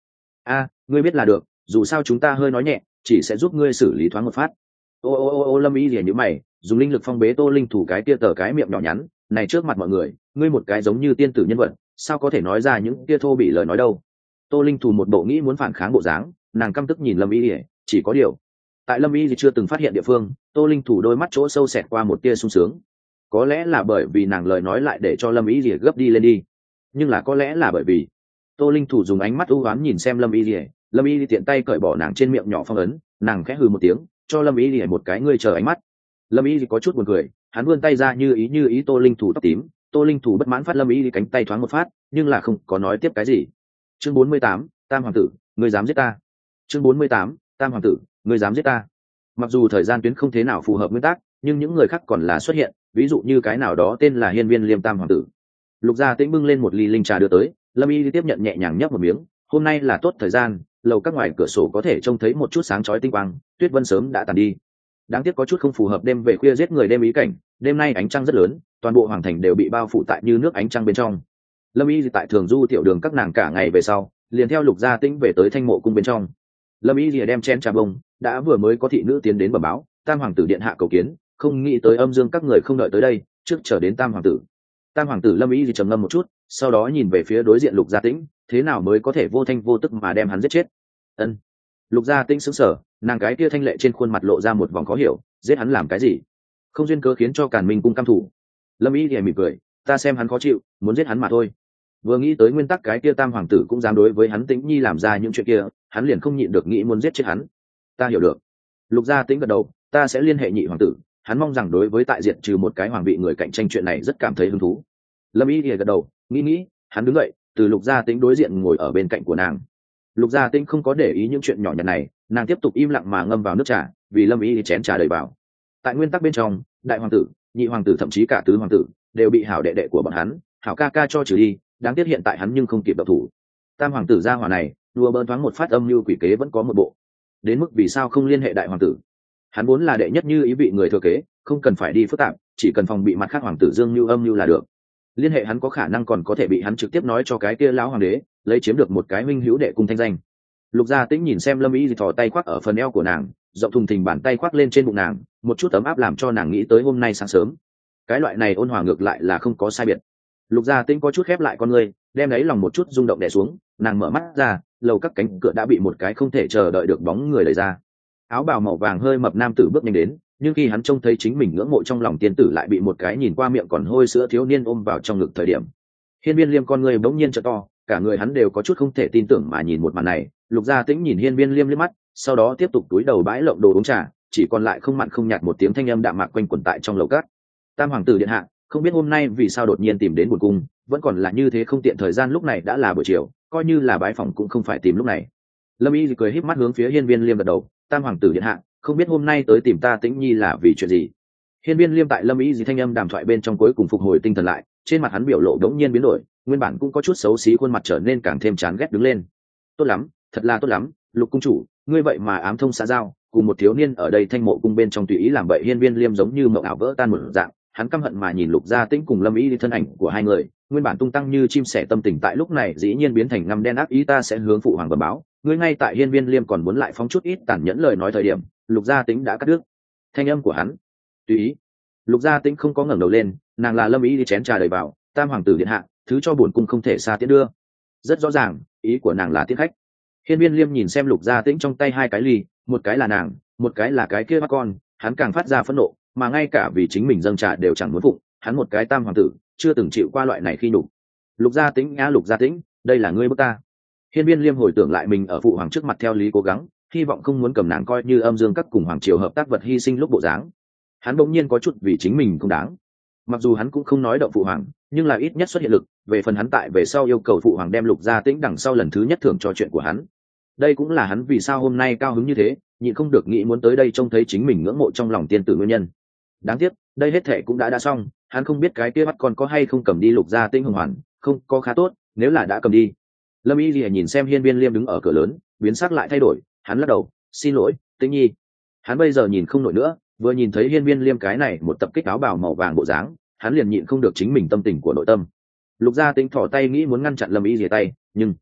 a ngươi biết là được, dù sao chúng ta hơi nói nhẹ chỉ sẽ giúp ngươi xử lý thoáng một phát. Ô ô ô ô lâm y rìa nhữ mày, dùng linh lực phong bế Tô Linh Thủ cái kia tờ cái miệng nhỏ nhắn này trước mặt mọi người, ngươi một cái giống như tiên tử nhân vật sao có thể nói ra những kia thô bị lời nói đâu. Tô Linh Thủ một bộ nghĩ muốn phản kháng bộ dáng, nàng căm tức nhìn lâm y rìa, chỉ có điều tại lâm y thì chưa từng phát hiện địa phương, Tô Linh Thủ đôi mắt chỗ sâu xẹt qua một tia sung sướng. Có lẽ là bởi vì nàng lời nói lại để cho lâm y rìa gấp đi lên đi, nhưng là có lẽ là bởi vì Tô Linh Thủ dùng ánh mắt ưu ám nhìn xem lâm y rìa, lâm y tiện tay cởi bỏ nàng trên miệng nhỏ phong ấn, nàng khẽ hừ một tiếng cho lâm y rìa một cái ngươi chờ ánh mắt. Lâm y có chút buồn cười, hắn vươn tay ra như ý như ý Tô Linh Thủ tóc tím. Tô Linh Thủ bất mãn phát lâm y cánh tay thoáng một phát, nhưng là không có nói tiếp cái gì. Chương bốn mươi tám, Tam hoàng tử, ngươi dám giết ta. Chương bốn mươi tám, Tam hoàng tử, ngươi dám giết ta. Mặc dù thời gian tuyến không thế nào phù hợp nguyên tắc, nhưng những người khác còn là xuất hiện, ví dụ như cái nào đó tên là Hiên Viên Liêm Tam hoàng tử. Lục Gia Tĩnh bưng lên một ly linh trà đưa tới, lâm y tiếp nhận nhẹ nhàng nhấp một miếng. Hôm nay là tốt thời gian, lầu các ngoài cửa sổ có thể trông thấy một chút sáng chói tinh quang, tuyết vân sớm đã tàn đi. Đáng tiếc có chút không phù hợp đêm về khuya giết người đêm ý cảnh, đêm nay ánh trăng rất lớn, toàn bộ hoàng thành đều bị bao phủ tại như nước ánh trăng bên trong. Lâm y tại thường du tiểu đường các nàng cả ngày về sau, liền theo Lục Gia Tĩnh về tới thanh mộ cung bên trong. Lâm y đem chén trà bông, đã vừa mới có thị nữ tiến đến bẩm báo, Tam hoàng tử điện hạ cầu kiến, không nghĩ tới âm dương các người không đợi tới đây, trước chờ đến Tam hoàng tử. Tam hoàng tử lâm y trầm ngâm một chút, sau đó nhìn về phía đối diện Lục Gia Tĩnh, thế nào mới có thể vô thanh vô tức mà đem hắn giết chết? Ân. Lục Gia Tĩnh sững sờ, nàng cái kia thanh lệ trên khuôn mặt lộ ra một vòng khó hiểu, giết hắn làm cái gì? Không duyên cớ khiến cho Càn Minh cung cam thủ. Lâm y thì mỉm cười, ta xem hắn khó chịu, muốn giết hắn mà thôi. Vừa nghĩ tới nguyên tắc cái kia Tam hoàng tử cũng dám đối với hắn Tĩnh Nhi làm ra những chuyện kia, hắn liền không nhịn được nghĩ muốn giết chết hắn. Ta hiểu được. Lục Gia Tĩnh gật đầu, ta sẽ liên hệ nhị hoàng tử, hắn mong rằng đối với tại diện trừ một cái hoàng vị người cạnh tranh chuyện này rất cảm thấy hứng thú. Lâm y thì gật đầu, nghĩ nghĩ, hắn đứng dậy, từ Lục Gia Tĩnh đối diện ngồi ở bên cạnh của nàng. Lục Gia Tĩnh không có để ý những chuyện nhỏ nhặt này, nàng tiếp tục im lặng mà ngâm vào nước trà, vì Lâm y thì chén trà đầy vào. Tại nguyên tắc bên trong, đại hoàng tử, nhị hoàng tử thậm chí cả tứ hoàng tử đều bị hảo đệ đệ của bọn hắn, hảo ca ca cho trừ đi, đáng tiếc hiện tại hắn nhưng không kịp động thủ. Tam hoàng tử gia hỏa này, đùa bỡn thoáng một phát âm như quỷ kế vẫn có một bộ. Đến mức vì sao không liên hệ đại hoàng tử? Hắn vốn là đệ nhất như ý vị người thừa kế, không cần phải đi phức tạp, chỉ cần phòng bị mặt khác hoàng tử dương như âm như là được. Liên hệ hắn có khả năng còn có thể bị hắn trực tiếp nói cho cái kia lão hoàng đế, lấy chiếm được một cái minh hữu đệ cung thanh danh. Lục Gia Tĩnh nhìn xem Lâm y thò tay khoác ở phần eo của nàng, rộng thùng thình bàn tay khoác lên trên bụng nàng, một chút ấm áp làm cho nàng nghĩ tới hôm nay sáng sớm. Cái loại này ôn hòa ngược lại là không có sai biệt. Lục Gia Tĩnh có chút khép lại con ngươi, đem lấy lòng một chút rung động đè xuống, nàng mở mắt ra, lầu các cánh cửa đã bị một cái không thể chờ đợi được bóng người đẩy ra. Áo bào màu vàng hơi mập nam tử bước nhanh đến, nhưng khi hắn trông thấy chính mình ngưỡng mộ trong lòng tiên tử lại bị một cái nhìn qua miệng còn hôi sữa thiếu niên ôm vào trong ngực thời điểm, Hiên Viên Liêm con ngươi bỗng nhiên trợ to, cả người hắn đều có chút không thể tin tưởng mà nhìn một màn này. Lục Gia Tĩnh nhìn Hiên Viên Liêm liếc mắt, sau đó tiếp tục túi đầu bãi lộng đồ uống trà, chỉ còn lại không mặn không nhạt một tiếng thanh âm đạm mạc quanh quẩn tại trong lầu cát. Tam hoàng tử điện hạ, không biết hôm nay vì sao đột nhiên tìm đến buồn cung, vẫn còn là như thế không tiện thời gian lúc này đã là buổi chiều, coi như là bái phòng cũng không phải tìm lúc này. Lâm y cười híp mắt hướng phía Hiên Viên Liêm gật đầu, Tam hoàng tử điện hạ, không biết hôm nay tới tìm ta Tĩnh Nhi là vì chuyện gì? Hiên Viên Liêm tại Lâm y thanh âm đàm thoại bên trong cuối cùng phục hồi tinh thần lại, trên mặt hắn biểu lộ đống nhiên biến đổi, nguyên bản cũng có chút xấu xí khuôn mặt trở nên càng thêm chán ghét đứng lên. Tốt lắm, thật là tốt lắm, Lục cung chủ, ngươi vậy mà ám thông xã giao, cùng một thiếu niên ở đây thanh mộ cung bên trong tùy ý làm vậy. Hiên Viên Liêm giống như mộng ảo vỡ tan một dạng, hắn căm hận mà nhìn Lục Gia Tĩnh cùng Lâm y thân ảnh của hai người, nguyên bản tung tăng như chim sẻ tâm tình tại lúc này dĩ nhiên biến thành ngăm đen ác ý. Ta sẽ hướng phụ hoàng bẩm báo, ngươi ngay tại Hiên Viên Liêm còn muốn lại phóng chút ít tàn nhẫn lời nói thời điểm, Lục Gia Tĩnh đã cắt đứt thanh âm của hắn. Tùy ý. Lục Gia Tĩnh không có ngẩng đầu lên, nàng là Lâm y đi chén trà đầy vào, Tam hoàng tử điện hạ, thứ cho bổn cung không thể xa tiễn đưa. Rất rõ ràng, ý của nàng là tiễn khách. Hiên Viên Liêm nhìn xem Lục Gia Tĩnh trong tay hai cái ly, một cái là nàng, một cái là cái kia bắt con, hắn càng phát ra phẫn nộ, mà ngay cả vì chính mình dâng trà đều chẳng muốn phụng, hắn một cái tam hoàng tử, chưa từng chịu qua loại này khi nhục. Lục Gia Tĩnh á Lục Gia Tĩnh, đây là ngươi bức ta. Hiên Viên Liêm hồi tưởng lại mình ở phụ hoàng trước mặt theo lý cố gắng, hy vọng không muốn cầm nàng coi như âm dương các cùng hoàng triều hợp tác vật hy sinh lúc bộ dáng. Hắn bỗng nhiên có chút vì chính mình không đáng. Mặc dù hắn cũng không nói động phụ hoàng, nhưng là ít nhất xuất hiện lực, về phần hắn tại về sau yêu cầu phụ hoàng đem Lục Gia Tĩnh đằng sau lần thứ nhất thưởng cho chuyện của hắn. Đây cũng là hắn vì sao hôm nay cao hứng như thế, nhịn không được nghĩ muốn tới đây trông thấy chính mình ngưỡng mộ trong lòng tiên tử nguyên nhân. Đáng tiếc, đây hết thể cũng đã đã xong, hắn không biết cái kia bắt con có hay không cầm đi Lục Gia Tĩnh hồng hoàn, không có khá tốt, nếu là đã cầm đi. Lâm y lìa nhìn xem Hiên Viên Liêm đứng ở cửa lớn, biến sắc lại thay đổi, hắn lắc đầu, xin lỗi, Tĩnh Nhi. Hắn bây giờ nhìn không nổi nữa, vừa nhìn thấy Hiên Viên Liêm cái này một tập kích áo bào màu vàng bộ dáng, hắn liền nhịn không được chính mình tâm tình của nội tâm. Lục Gia Tĩnh thò tay nghĩ muốn ngăn chặn Lâm y lìa tay, nhưng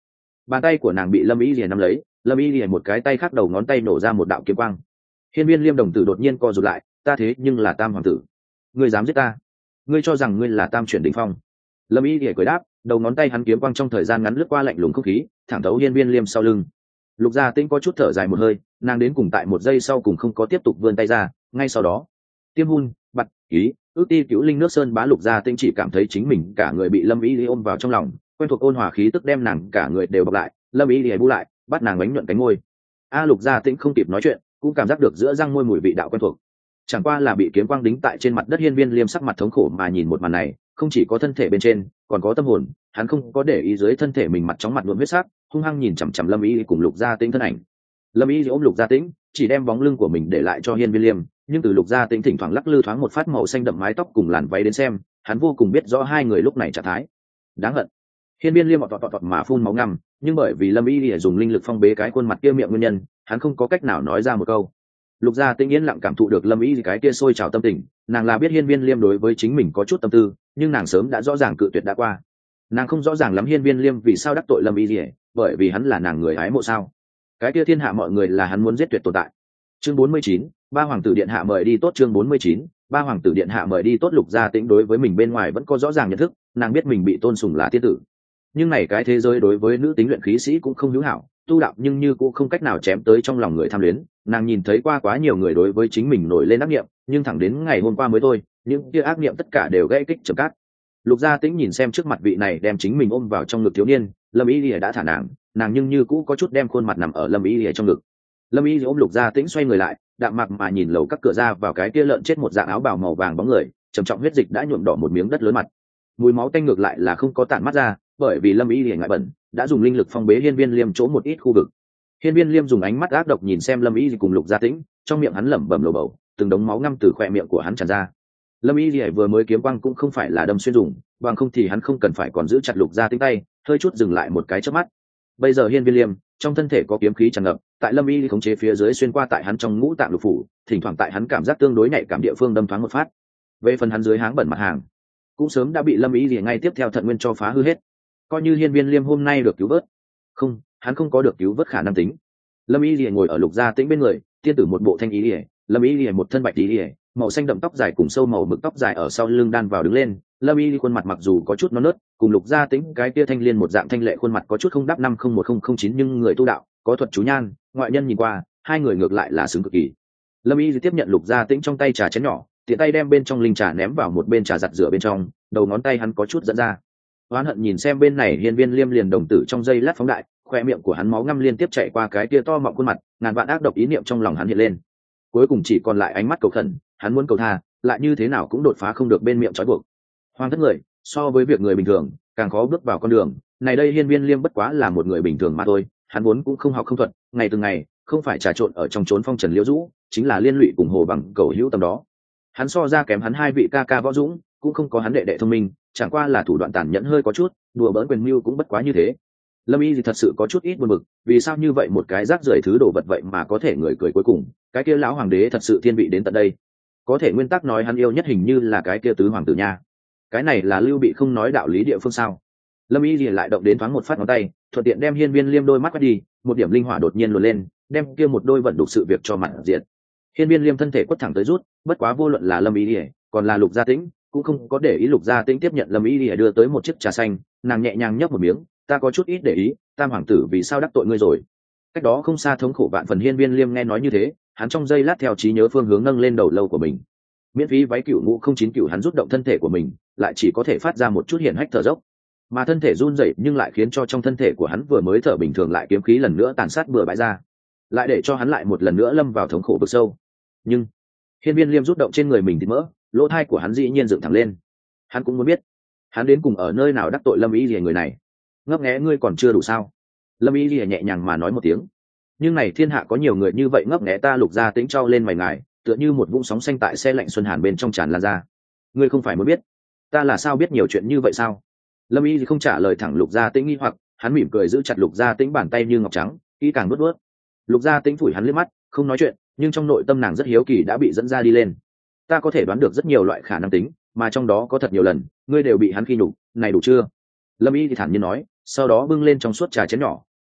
bàn tay của nàng bị lâm y lìa nắm lấy, lâm y lìa một cái tay khác đầu ngón tay nổ ra một đạo kiếm quang. Hiên viên liêm đồng tử đột nhiên co rụt lại, ta thế nhưng là tam hoàng tử, ngươi dám giết ta? Ngươi cho rằng ngươi là tam chuyển đỉnh phong? Lâm y lìa cười đáp, đầu ngón tay hắn kiếm quang trong thời gian ngắn lướt qua lạnh lùng không khí, thẳng thấu hiên viên liêm sau lưng. Lục Gia Tĩnh có chút thở dài một hơi, nàng đến cùng tại một giây sau cùng không có tiếp tục vươn tay ra, ngay sau đó tiêm hun bặt ý ước ti cứu linh nước sơn bá. Lục Gia Tĩnh chỉ cảm thấy chính mình cả người bị lâm y ôm vào trong lòng, quen thuộc ôn hòa khí tức đem nàng cả người đều bọc lại. Lâm y lìa bu lại, bắt nàng bánh nhuận cánh môi. A Lục Gia Tĩnh không kịp nói chuyện, cũng cảm giác được giữa răng môi mùi vị đạo quen thuộc. Chẳng qua là bị kiếm quang đính tại trên mặt đất. Hiên viên liêm sắc mặt thống khổ mà nhìn một màn này, không chỉ có thân thể bên trên, còn có tâm hồn. Hắn không có để ý dưới thân thể mình mặt chóng mặt nhuộm huyết sắc, hung hăng nhìn chằm chằm lâm y cùng Lục Gia Tĩnh thân ảnh. Lâm y ôm Lục Gia Tĩnh, chỉ đem bóng lưng của mình để lại cho hiên viên liêm, nhưng từ Lục Gia Tĩnh thỉnh thoảng lắc lư thoáng một phát màu xanh đậm mái tóc cùng làn váy đến xem, hắn vô cùng biết rõ hai người lúc này trạng thái đáng hận. Hiên viên liêm ọt ọt ọt mà phun máu ngăm, nhưng bởi vì lâm y lìa dùng linh lực phong bế cái khuôn mặt kia miệng nguyên nhân, hắn không có cách nào nói ra một câu. Lục Gia Tĩnh yên lặng cảm thụ được lâm y cái kia sôi trào tâm tình, nàng là biết hiên viên liêm đối với chính mình có chút tâm tư, nhưng nàng sớm đã rõ ràng cự tuyệt đã qua. Nàng không rõ ràng lắm hiên viên liêm vì sao đắc tội lâm y lìa, bởi vì hắn là nàng người ái mộ sao? Cái kia thiên hạ mọi người là hắn muốn giết tuyệt tồn tại. Chương bốn mươi chín, ba hoàng tử điện hạ mời đi tốt. Chương bốn mươi chín, ba hoàng tử điện hạ mời đi tốt. Lục Gia Tĩnh đối với mình bên ngoài vẫn có rõ ràng nhận thức, nàng biết mình bị tôn sùng là tiên tử, nhưng này cái thế giới đối với nữ tính luyện khí sĩ cũng không hữu hảo, tu đạo nhưng như cũng không cách nào chém tới trong lòng người tham luyến. Nàng nhìn thấy qua quá nhiều người đối với chính mình nổi lên ác niệm, nhưng thẳng đến ngày hôm qua mới thôi, những kia ác niệm tất cả đều gãy kích chấm cát. Lục Gia Tĩnh nhìn xem trước mặt vị này đem chính mình ôm vào trong ngực thiếu niên, lâm y lìa đã thả nàng, nàng nhưng như cũ có chút đem khuôn mặt nằm ở lâm y lìa trong ngực. Lâm y ôm Lục Gia Tĩnh xoay người lại, đạm mạc mà nhìn lầu các cửa ra vào cái kia lợn chết một dạng áo bào màu vàng bóng người, trầm trọng huyết dịch đã nhuộm đỏ một miếng đất lớn mặt. Mùi máu tanh ngược lại là không có tản mắt ra, bởi vì lâm y lìa ngại bẩn, đã dùng linh lực phong bế hiên viên liêm chỗ một ít khu vực. Hiên viên liêm dùng ánh mắt ác độc nhìn xem lâm y cùng Lục Gia Tĩnh, trong miệng hắn lẩm bẩm lồ bầu, từng đống máu ngăm từ khỏe miệng của hắn tràn ra. Lâm y lìa vừa mới kiếm quang cũng không phải là đâm xuyên dùng, bằng không thì hắn không cần phải còn giữ chặt Lục Gia Tĩnh tay, hơi chút dừng lại một cái chớp mắt. Bây giờ hiên viên liêm trong thân thể có kiếm khí tràn ngập, tại lâm y khống chế phía dưới xuyên qua tại hắn trong ngũ tạng lục phủ, thỉnh thoảng tại hắn cảm giác tương đối nhạy cảm địa phương đâm thoáng một phát. Về phần hắn dưới háng bẩn mặt hàng, cũng sớm đã bị lâm y lìa ngay tiếp theo thận nguyên cho phá hư hết. Coi như hiên viên liêm hôm nay được cứu vớt, không, hắn không có được cứu vớt khả năng tính. Lâm y lìa ngồi ở Lục Gia Tĩnh bên người, tiên tử một bộ thanh ý lìa, lâm y lìa một thân bạch ý lìa, màu xanh đậm tóc dài cùng sâu màu mực tóc dài ở sau lưng đan vào đứng lên. Lâm y khuôn mặt mặc dù có chút non nớt, cùng Lục Gia Tĩnh cái kia thanh liên một dạng thanh lệ khuôn mặt có chút không đắp năm không một không không chín, nhưng người tu đạo có thuật chú nhan, ngoại nhân nhìn qua hai người ngược lại là xứng cực kỳ. Lâm y tiếp nhận Lục Gia Tĩnh trong tay trà chén nhỏ, tiện tay đem bên trong linh trà ném vào một bên trà giặt rửa bên trong, đầu ngón tay hắn có chút dẫn ra. Oán hận nhìn xem bên này hiên viên liêm liền đồng tử trong giây lát phóng đại, khoe miệng của hắn máu ngăm liên tiếp chạy qua cái kia to mọng khuôn mặt, ngàn vạn ác độc ý niệm trong lòng hắn hiện lên. Cuối cùng chỉ còn lại ánh mắt cầu khẩn, hắn muốn cầu tha, lại như thế nào cũng đột phá không được bên miệng trói buộc. Hoàng thất người, so với việc người bình thường, càng khó bước vào con đường này. Đây hiên viên liêm bất quá là một người bình thường mà thôi, hắn vốn cũng không học không thuật, ngày từng ngày không phải trà trộn ở trong chốn phong trần liễu dũ, chính là liên lụy cùng hồ bằng cầu hữu tầm đó. Hắn so ra kém hắn hai vị ca ca võ dũng, cũng không có hắn đệ đệ thông minh, chẳng qua là thủ đoạn tàn nhẫn hơi có chút, đùa bỡn quyền mưu cũng bất quá như thế. Lâm y thì thật sự có chút ít buồn bực, vì sao như vậy một cái rác rưởi thứ đồ vật vậy mà có thể người cười cuối cùng, cái kia lão hoàng đế thật sự thiên vị đến tận đây. Có thể nguyên tắc nói hắn yêu nhất hình như là cái kia tứ hoàng tử nha, cái này là Lưu Bị không nói đạo lý địa phương sao? Lâm y thì lại động đến thoáng một phát ngón tay, thuận tiện đem hiên viên liêm đôi mắt quét đi, một điểm linh hỏa đột nhiên luồn lên, đem kia một đôi vận đục sự việc cho mặt diện. Hiên viên liêm thân thể quất thẳng tới rút, bất quá vô luận là Lâm y thì còn là Lục Gia Tĩnh cũng không có để ý. Lục Gia Tĩnh tiếp nhận Lâm y thì đưa tới một chiếc trà xanh, nàng nhẹ nhàng nhấp một miếng, ta có chút ít để ý, tam hoàng tử vì sao đắc tội ngươi rồi? Cách đó không xa thống khổ vạn phần hiên viên liêm nghe nói như thế, hắn trong giây lát theo trí nhớ phương hướng nâng lên đầu lâu của mình. Miễn phí váy cựu ngũ không chín cựu, hắn rút động thân thể của mình, lại chỉ có thể phát ra một chút hiển hách thở dốc, mà thân thể run rẩy nhưng lại khiến cho trong thân thể của hắn vừa mới thở bình thường lại kiếm khí lần nữa tàn sát bừa bãi ra, lại để cho hắn lại một lần nữa lâm vào thống khổ vực sâu. Nhưng hiên viên liêm rút động trên người mình thì mỡ, lỗ thai của hắn dĩ nhiên dựng thẳng lên. Hắn cũng muốn biết hắn đến cùng ở nơi nào đắc tội Lâm y lìa người này. Ngấp nghé ngươi còn chưa đủ sao? Lâm y lìa nhẹ nhàng mà nói một tiếng. Nhưng này thiên hạ có nhiều người như vậy ngấp nghé ta. Lục Gia Tĩnh trao lên mày ngài, tựa như một vũng sóng xanh tại xe lạnh xuân hàn bên trong tràn lan ra. Ngươi không phải mới biết ta là sao biết nhiều chuyện như vậy sao? Lâm y thì không trả lời thẳng Lục Gia Tĩnh nghi hoặc, hắn mỉm cười giữ chặt Lục Gia Tĩnh bàn tay như ngọc trắng, kỹ càng nuốt nuốt. Lục Gia Tĩnh phủi hắn liếc mắt, không nói chuyện, nhưng trong nội tâm nàng rất hiếu kỳ đã bị dẫn ra đi lên. Ta có thể đoán được rất nhiều loại khả năng tính, mà trong đó có thật nhiều lần ngươi đều bị hắn khi nhục, này đủ chưa? Lâm y thì thản nhiên nói, sau đó bưng lên trong suốt trà chén nhỏ,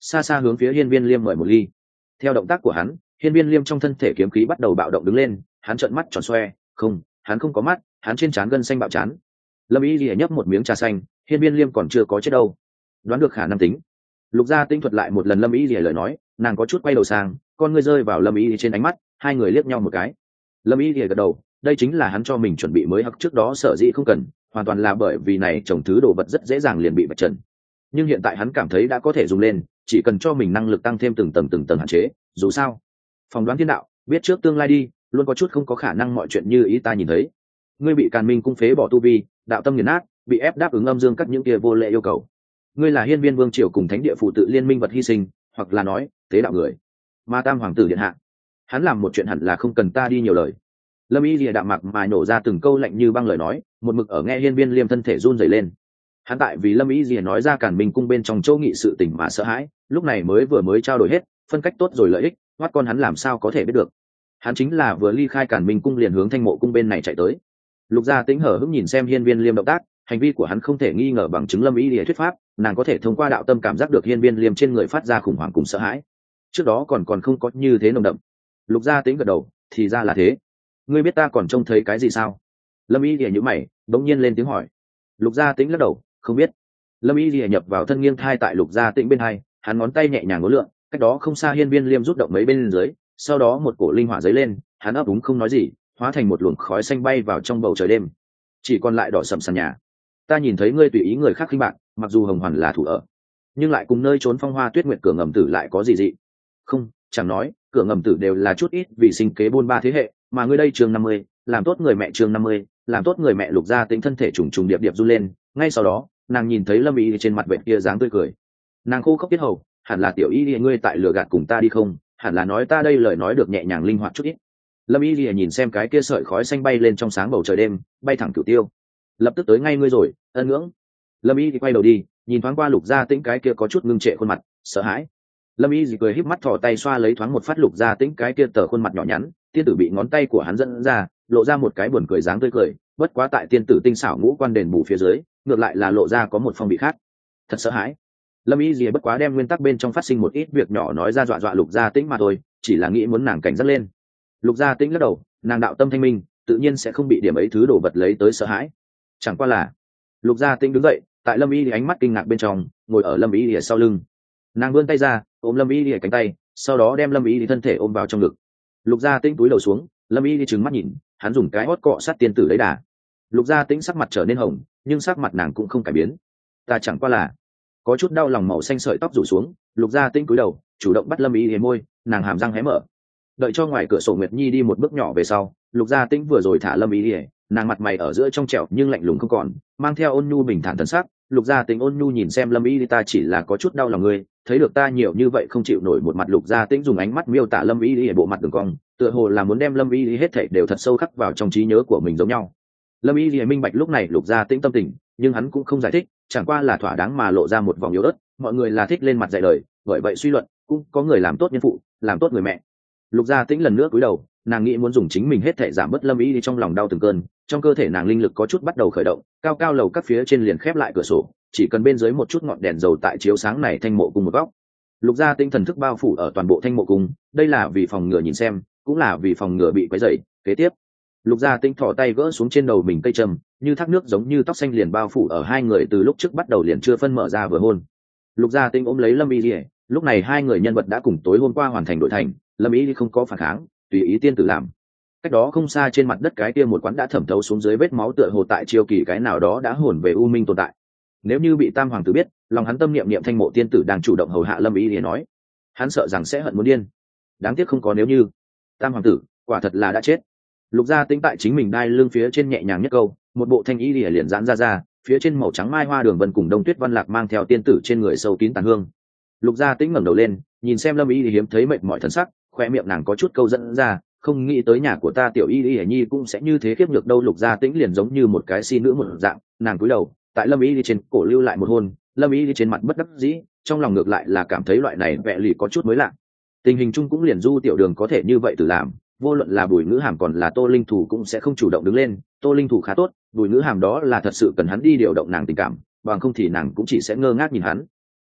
xa xa hướng phía hiên viên liêm mời một ly. Theo động tác của hắn, hiên viên liêm trong thân thể kiếm khí bắt đầu bạo động đứng lên, hắn trợn mắt tròn xoe, không, hắn không có mắt, hắn trên trán gân xanh bạo chán. Lâm y lìa nhấp một miếng trà xanh, hiên viên liêm còn chưa có chết đâu. Đoán được khả năng tính. Lục gia tinh thuật lại một lần Lâm y lìa lời nói, nàng có chút quay đầu sang, con ngươi rơi vào Lâm y trên ánh mắt, hai người liếc nhau một cái. Lâm y lìa gật đầu, đây chính là hắn cho mình chuẩn bị mới hắc trước đó sở dĩ không cần, hoàn toàn là bởi vì này trồng thứ đồ vật rất dễ dàng liền bị vạch trần. Nhưng hiện tại hắn cảm thấy đã có thể dùng lên, chỉ cần cho mình năng lực tăng thêm từng tầng từng tầng hạn chế, dù sao phỏng đoán thiên đạo, biết trước tương lai đi, luôn có chút không có khả năng mọi chuyện như ý ta nhìn thấy. Ngươi bị Càn Minh cung phế bỏ tu vi, đạo tâm nghiền nát, bị ép đáp ứng âm dương các những kia vô lệ yêu cầu. Ngươi là hiên viên vương triều cùng thánh địa phụ tự liên minh vật hy sinh, hoặc là nói tế đạo người. Mà Tam hoàng tử điện hạ, hắn làm một chuyện hẳn là không cần ta đi nhiều lời. Lâm y lìa đạm mạc mà nổ ra từng câu lạnh như băng lời nói, một mực ở nghe hiên viên liêm thân thể run rẩy lên. Hắn tại vì Lâm y lìa nói ra Càn Minh cung bên trong châu nghị sự tình mà sợ hãi, lúc này mới vừa mới trao đổi hết, phân cách tốt rồi lợi ích, hoát con hắn làm sao có thể biết được. Hắn chính là vừa ly khai Càn Minh cung liền hướng Thanh Mộ cung bên này chạy tới. Lục gia Tĩnh hở hững nhìn xem hiên viên liêm động tác, hành vi của hắn không thể nghi ngờ bằng chứng Lâm y lìa thuyết pháp, nàng có thể thông qua đạo tâm cảm giác được hiên viên liêm trên người phát ra khủng hoảng cùng sợ hãi. Trước đó còn còn không có như thế nồng đậm. Lục gia Tĩnh gật đầu, thì ra là thế. Ngươi biết ta còn trông thấy cái gì sao? Lâm y lìa nhíu mày, bỗng nhiên lên tiếng hỏi. Lục gia Tĩnh lắc đầu, không biết. Lâm y lìa nhập vào thân nghiêng thai tại Lục gia Tĩnh bên hai, hắn ngón tay nhẹ nhàng ngó lượn, cách đó không xa hiên viên liêm rút động mấy bên dưới, sau đó một cổ linh hỏa giấy lên, hắn ấp úng không nói gì, hóa thành một luồng khói xanh bay vào trong bầu trời đêm. Chỉ còn lại đỏ sầm sàn nhà. Ta nhìn thấy ngươi tùy ý người khác khinh bạc, mặc dù hồng hoàn là thủ ở, nhưng lại cùng nơi trốn phong hoa tuyết nguyệt cửa ngầm tử lại có gì dị? Không, chẳng nói, cửa ngầm tử đều là chút ít vì sinh kế buôn ba thế hệ, mà ngươi đây chương năm mươi, làm tốt người mẹ chương năm mươi, làm tốt người mẹ. Lục gia Tĩnh thân thể trùng trùng điệp điệp run lên, ngay sau đó, nàng nhìn thấy Lâm Y trên mặt bệnh kia dáng tươi cười. Nàng khô khốc tiết hầu, hẳn là tiểu Y ngươi tại lừa gạt cùng ta đi không? Hẳn là nói ta đây lời nói được nhẹ nhàng linh hoạt chút ít. Lâm Y lìa nhìn xem cái kia sợi khói xanh bay lên trong sáng bầu trời đêm, bay thẳng cửu tiêu. Lập tức tới ngay ngươi rồi, ân ngưỡng. Lâm Y thì quay đầu đi, nhìn thoáng qua Lục gia Tĩnh cái kia có chút ngưng trệ khuôn mặt, sợ hãi. Lâm Y thì cười híp mắt thò tay xoa lấy thoáng một phát Lục gia Tĩnh cái kia tờ khuôn mặt nhỏ nhắn, tiên tử bị ngón tay của hắn dẫn ra, lộ ra một cái buồn cười dáng tươi cười, bất quá tại tiên tử tinh xảo ngũ quan đền bù phía dưới, ngược lại là lộ ra có một phong vị khác. Thật sợ hãi. Lâm Y gì bất quá đem nguyên tắc bên trong phát sinh một ít việc nhỏ nói ra dọa dọa Lục gia Tĩnh mà thôi, chỉ là nghĩ muốn nàng cảnh giác lên. Lục gia Tĩnh lắc đầu, nàng đạo tâm thanh minh, tự nhiên sẽ không bị điểm ấy thứ đồ vật lấy tới sợ hãi. Chẳng qua là, Lục gia Tĩnh đứng dậy, tại Lâm Y thì ánh mắt kinh ngạc bên trong, ngồi ở Lâm Y lìa sau lưng. Nàng vươn tay ra, ôm Lâm Y lìa cánh tay, sau đó đem Lâm Y thì thân thể ôm vào trong ngực. Lục gia Tĩnh túi đầu xuống, Lâm Y thì trừng mắt nhìn, hắn dùng cái hót cọ sát tiên tử lấy đà. Lục gia Tĩnh sắc mặt trở nên hồng, nhưng sắc mặt nàng cũng không cải biến. Ta chẳng qua là có chút đau lòng, màu xanh sợi tóc rủ xuống. Lục gia Tĩnh cúi đầu, chủ động bắt Lâm Y lìa môi, nàng hàm răng hé mở. Đợi cho ngoài cửa sổ Nguyệt Nhi đi một bước nhỏ về sau, Lục gia Tĩnh vừa rồi thả Lâm Y lìa, nàng mặt mày ở giữa trong trẻo nhưng lạnh lùng không còn, mang theo ôn nhu bình thản thần sắc. Lục gia Tĩnh ôn nhu nhìn xem Lâm Y, ta chỉ là có chút đau lòng ngươi, thấy được ta nhiều như vậy không chịu nổi một mặt. Lục gia Tĩnh dùng ánh mắt miêu tả Lâm Y ở bộ mặt đường cong, tựa hồ là muốn đem Lâm Y hết thảy đều thật sâu khắc vào trong trí nhớ của mình giống nhau. Lâm Y minh bạch lúc này Lục gia Tĩnh tâm tình, nhưng hắn cũng không giải thích, chẳng qua là thỏa đáng mà lộ ra một vòng yếu ớt. Mọi người là thích lên mặt dạy lời, bởi vậy suy luận, cũng có người làm tốt nhân phụ, làm tốt người mẹ. Lục gia Tĩnh lần nữa cúi đầu, nàng nghĩ muốn dùng chính mình hết thể giảm bớt Lâm Y trong lòng đau từng cơn. Trong cơ thể nàng linh lực có chút bắt đầu khởi động, cao cao lầu các phía trên liền khép lại cửa sổ, chỉ cần bên dưới một chút ngọn đèn dầu tại chiếu sáng này Thanh Mộ cung một góc. Lục gia Tĩnh thần thức bao phủ ở toàn bộ Thanh Mộ cung, đây là vì phòng ngừa nhìn xem, cũng là vì phòng ngừa bị quấy rầy. Kế tiếp, Lục gia Tĩnh thò tay gỡ xuống trên đầu mình cây trầm, như thác nước giống như tóc xanh liền bao phủ ở hai người, từ lúc trước bắt đầu liền chưa phân mở ra vừa hôn. Lục gia Tĩnh ôm lấy Lâm Y, lúc này hai người nhân vật đã cùng tối hôm qua hoàn thành đội thành. Lâm Y không có phản kháng, tùy ý tiên tử làm. Cách đó không xa trên mặt đất cái kia một quán đã thẩm thấu xuống dưới vết máu, tựa hồ tại chiêu kỳ cái nào đó đã hồn về u minh tồn tại. Nếu như bị Tam hoàng tử biết, lòng hắn tâm niệm niệm Thanh Mộ tiên tử đang chủ động hầu hạ Lâm Y thì nói, hắn sợ rằng sẽ hận muốn điên. Đáng tiếc không có nếu như. Tam hoàng tử quả thật là đã chết. Lục gia Tĩnh tại chính mình đai lưng phía trên nhẹ nhàng nhất câu, một bộ thanh y lìa liền giãn ra ra, phía trên màu trắng mai hoa đường vân cùng đông tuyết văn lạc mang theo tiên tử trên người sâu kín tàn hương. Lục gia Tĩnh ngẩng đầu lên, nhìn xem Lâm Y thì hiếm thấy mệt mỏi thần sắc, khoe miệng nàng có chút câu dẫn ra, không nghĩ tới nhà của ta tiểu Y Y nhi cũng sẽ như thế khiếp nhược đâu. Lục gia Tĩnh liền giống như một cái si nữ một dạng, nàng cúi đầu, tại Lâm Y trên cổ lưu lại một hôn. Lâm Y trên mặt bất đắc dĩ, trong lòng ngược lại là cảm thấy loại này vẻ lì có chút mới lạ. Tình hình chung cũng liền du tiểu đường có thể như vậy tự làm, vô luận là Bùi Ngữ Hàm còn là Tô Linh Thủ cũng sẽ không chủ động đứng lên. Tô Linh Thủ khá tốt, Bùi Ngữ Hàm đó là thật sự cần hắn đi điều động nàng tình cảm, bằng không thì nàng cũng chỉ sẽ ngơ ngác nhìn hắn.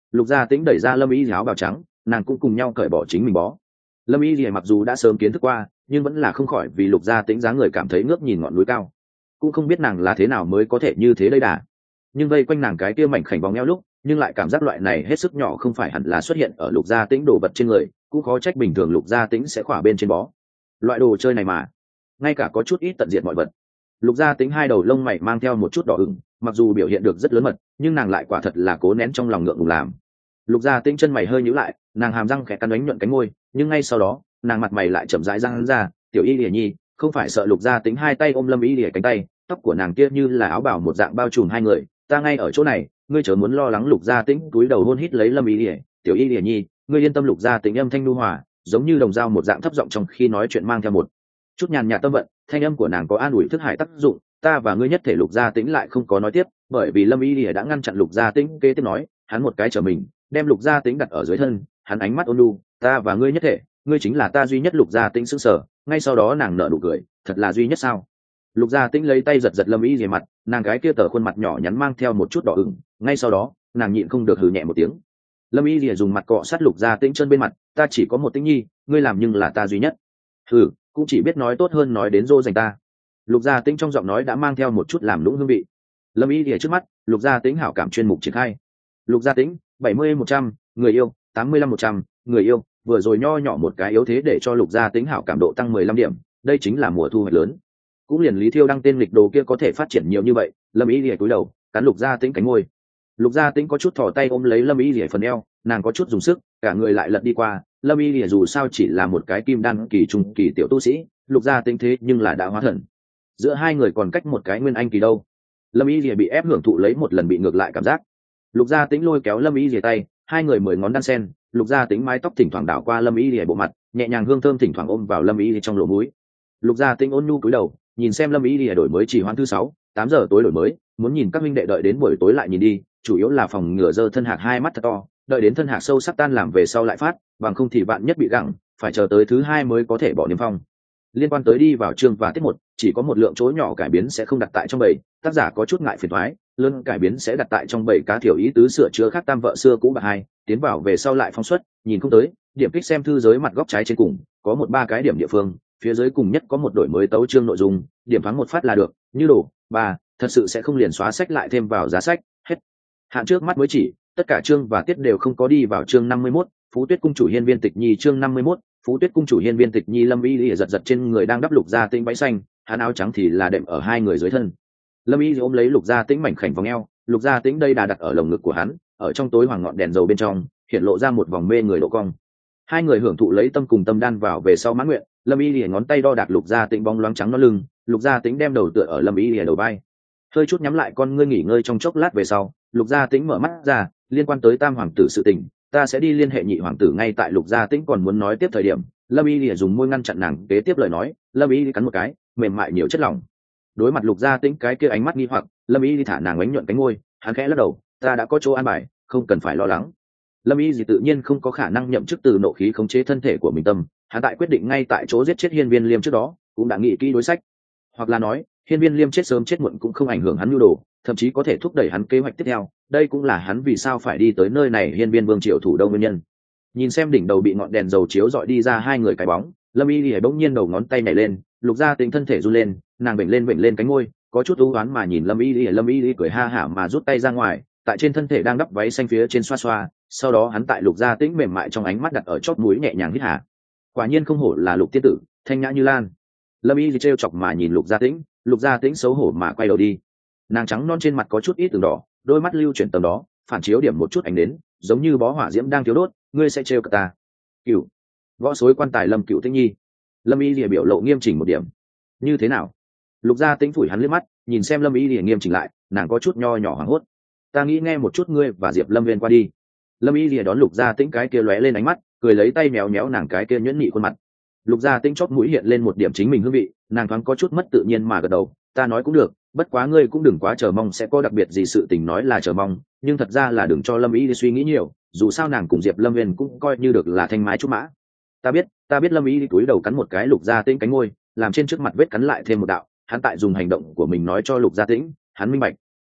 Lục gia tĩnh đẩy ra lâm y áo bào trắng, nàng cũng cùng nhau cởi bỏ chính mình bó. Lâm y thì mặc dù đã sớm kiến thức qua, nhưng vẫn là không khỏi vì lục gia tĩnh dáng người cảm thấy ngước nhìn ngọn núi cao, cũng không biết nàng là thế nào mới có thể như thế đây đà. Nhưng vây quanh nàng cái kia mảnh khảnh vòng eo lúc, nhưng lại cảm giác loại này hết sức nhỏ, không phải hẳn là xuất hiện ở lục gia tĩnh đồ vật trên người, cũng khó trách bình thường lục gia tĩnh sẽ khỏa bên trên bó. Loại đồ chơi này mà ngay cả có chút ít tận diệt mọi vật. Lục gia tĩnh hai đầu lông mày mang theo một chút đỏ ửng, mặc dù biểu hiện được rất lớn mật, nhưng nàng lại quả thật là cố nén trong lòng ngượng ngùng làm. Lục gia tĩnh chân mày hơi nhíu lại, nàng hàm răng khẽ cắn đánh nhuận cánh môi, nhưng ngay sau đó nàng mặt mày lại chậm rãi răng ra. Tiểu y lìa nhi không phải sợ. Lục gia tĩnh hai tay ôm lâm y lìa cánh tay, tóc của nàng kia như là áo bào một dạng bao trùm hai người. Ta ngay ở chỗ này, ngươi chớ muốn lo lắng. Lục gia tĩnh cúi đầu hôn hít lấy lâm y lìa. Tiểu y lìa nhi, ngươi yên tâm. Lục gia tĩnh âm thanh nu hòa, giống như đồng dao một dạng thấp giọng trong khi nói chuyện mang theo một chút nhàn nhạt tâm vận, thanh âm của nàng có an ủi thức hải tác dụng. Ta và ngươi nhất thể. Lục gia tĩnh lại không có nói tiếp, bởi vì lâm y lìa đã ngăn chặn lục gia tĩnh kế tiếp nói. Hắn một cái trở mình đem lục gia tĩnh đặt ở dưới thân, hắn ánh mắt ôn nhu. Ta và ngươi nhất thể, ngươi chính là ta duy nhất. Lục gia tĩnh sững sờ, ngay sau đó nàng nở nụ cười. Thật là duy nhất sao? Lục gia tĩnh lấy tay giật giật lâm y lìa mặt, nàng cái kia tờ khuôn mặt nhỏ nhắn mang theo một chút đỏ ửng, ngay sau đó nàng nhịn không được hừ nhẹ một tiếng. Lâm y lìa dùng mặt cọ sát lục gia tĩnh chân bên mặt. Ta chỉ có một tĩnh nhi, ngươi làm nhưng là ta duy nhất. Hừ, cũng chỉ biết nói tốt hơn nói đến dô dành ta. Lục gia tĩnh trong giọng nói đã mang theo một chút làm lũng hương vị. Lâm y lìa trước mắt, lục gia tĩnh hảo cảm chuyên mục triển khai. Lục gia tĩnh bảy mươi một trăm, người yêu tám mươi lăm một trăm, người yêu. Vừa rồi nho nhỏ một cái yếu thế để cho lục gia tĩnh hảo cảm độ tăng mười lăm điểm, đây chính là mùa thu hoạch lớn. Cũng liền Lý Thiêu đăng tên lịch đồ kia có thể phát triển nhiều như vậy. Lâm y lìa cúi đầu cắn lục gia tĩnh cánh môi. Lục gia tĩnh có chút thò tay ôm lấy lâm y lìa phần eo, nàng có chút dùng sức, cả người lại lật đi qua. Lâm y lìa dù sao chỉ là một cái kim đan kỳ trung kỳ tiểu tu sĩ, lục gia tĩnh thế nhưng là đã hóa thần, giữa hai người còn cách một cái nguyên anh kỳ đâu. Lâm y lìa bị ép hưởng thụ lấy một lần bị ngược lại cảm giác. Lục gia tĩnh lôi kéo lâm y lìa tay, hai người mười ngón đan sen. Lục gia tĩnh mái tóc thỉnh thoảng đảo qua lâm y lìa bộ mặt, nhẹ nhàng hương thơm thỉnh thoảng ôm vào lâm y lìa trong lỗ mũi. Lục gia tĩnh ôn nhu cúi đầu nhìn xem lâm y lìa đổi mới chỉ hoãn thứ sáu tám giờ tối đổi mới, muốn nhìn các minh đệ đợi đến buổi tối lại nhìn đi, chủ yếu là phòng ngừa dơ thân hạc hai mắt thật to, đợi đến thân hạc sâu sắc tan làm về sau lại phát, bằng không thì bạn nhất bị gặng, phải chờ tới thứ hai mới có thể bỏ niêm phong. Liên quan tới đi vào chương và tiết một, chỉ có một lượng chỗ nhỏ cải biến sẽ không đặt tại trong bầy, tác giả có chút ngại phiền toái, lớn cải biến sẽ đặt tại trong bầy cá thiểu ý tứ sửa chữa khác tam vợ xưa cũ bà hai, tiến vào về sau lại phong suất, nhìn không tới, điểm kích xem thư giới mặt góc trái trên cùng, có một ba cái điểm địa phương, phía dưới cùng nhất có một đổi mới tấu chương nội dung, điểm thoáng một phát là được, như đồ, ba, thật sự sẽ không liền xóa sách lại thêm vào giá sách, hết. Hạn trước mắt mới chỉ, tất cả chương và tiết đều không có đi vào chương năm mươi mốt, Phú Tuyết cung chủ hiên viên tịch nhi chương năm mươi mốt, Phú Tuyết cung chủ hiên viên tịch nhi. Lâm y lìa giật giật trên người đang đắp lục gia tĩnh váy xanh, hắn áo trắng thì là đệm ở hai người dưới thân. Lâm y ôm lấy lục gia tĩnh mảnh khảnh vòng eo, lục gia tĩnh đây đà đặt ở lồng ngực của hắn, ở trong tối hoàng ngọn đèn dầu bên trong hiện lộ ra một vòng mê người độ cong. Hai người hưởng thụ lấy tâm cùng tâm đan vào về sau mãn nguyện. Lâm y lìa ngón tay đo đạc lục gia tĩnh bóng loáng trắng nó lưng, lục gia tĩnh đem đầu tựa ở lâm y lìa đầu vai, hơi chút nhắm lại con ngươi nghỉ ngơi trong chốc lát về sau, lục gia tĩnh mở mắt ra. Liên quan tới tam hoàng tử sự tình, ta sẽ đi liên hệ nhị hoàng tử. Ngay tại lục gia tĩnh còn muốn nói tiếp thời điểm, lâm y lìa dùng môi ngăn chặn nàng kế tiếp lời nói. Lâm y cắn một cái mềm mại nhiều chất lỏng. Đối mặt lục gia tĩnh cái kia ánh mắt nghi hoặc, lâm y thả nàng bánh nhuận cánh ngôi, hắn khẽ lắc đầu. Ta đã có chỗ an bài, không cần phải lo lắng. Lâm y gì tự nhiên không có khả năng nhậm chức từ nộ khí khống chế thân thể của mình tâm, hắn tại quyết định ngay tại chỗ giết chết hiên viên liêm trước đó cũng đã nghĩ kỹ đối sách, hoặc là nói hiên viên liêm chết sớm chết muộn cũng không ảnh hưởng hắn nhu đồ, thậm chí có thể thúc đẩy hắn kế hoạch tiếp theo. Đây cũng là hắn vì sao phải đi tới nơi này hiên viên vương triều thủ đô nguyên nhân. Nhìn xem đỉnh đầu bị ngọn đèn dầu chiếu dọi đi ra hai người cái bóng, lâm y lìa bỗng nhiên đầu ngón tay nhảy lên, lục gia tính thân thể run lên, nàng bệnh lên bệnh lên cánh môi, có chút ưu oán mà nhìn lâm y lìa. Lâm y lìa cười ha hả mà rút tay ra ngoài, tại trên thân thể đang đắp váy xanh phía trên xoa xoa, sau đó hắn tại lục gia tĩnh mềm mại trong ánh mắt đặt ở chót mũi nhẹ nhàng hít hà. Quả nhiên không hổ là lục tiên tử, thanh nhã như lan. Lâm y thì trêu chọc mà nhìn lục gia tĩnh, lục gia tĩnh xấu hổ mà quay đầu đi. Nàng trắng non trên mặt có chút ít từng đỏ, đôi mắt lưu chuyển tầm đó phản chiếu điểm một chút ánh đến, giống như bó hỏa diễm đang thiếu đốt. Ngươi sẽ trêu cả ta. Cửu võ xối quan tài Lâm Cửu Tĩnh nhi. Lâm y lìa biểu lộ nghiêm chỉnh một điểm. Như thế nào? Lục gia tĩnh phủi hắn liếc mắt, nhìn xem lâm y lìa nghiêm chỉnh lại, nàng có chút nho nhỏ hoảng hốt. Ta nghĩ nghe một chút ngươi và Diệp Lâm Viên qua đi. Lâm y lìa đón lục gia tĩnh cái kia lóe lên ánh mắt, cười lấy tay méo méo nàng cái kia nhuyễn nhị khuôn mặt. Lục gia tĩnh chóp mũi hiện lên một điểm chính mình hương vị, nàng thoáng có chút mất tự nhiên mà gật đầu. Ta nói cũng được, bất quá ngươi cũng đừng quá chờ mong sẽ có đặc biệt gì sự tình. Nói là chờ mong, nhưng thật ra là đừng cho lâm y suy nghĩ nhiều, dù sao nàng cùng Diệp Lâm Viên cũng coi như được là thanh mái trúc mã. Ta biết, ta biết. Lâm y túi đầu cắn một cái lục gia tĩnh cánh môi, làm trên trước mặt vết cắn lại thêm một đạo. Hắn tại dùng hành động của mình nói cho lục gia tĩnh, hắn minh bạch.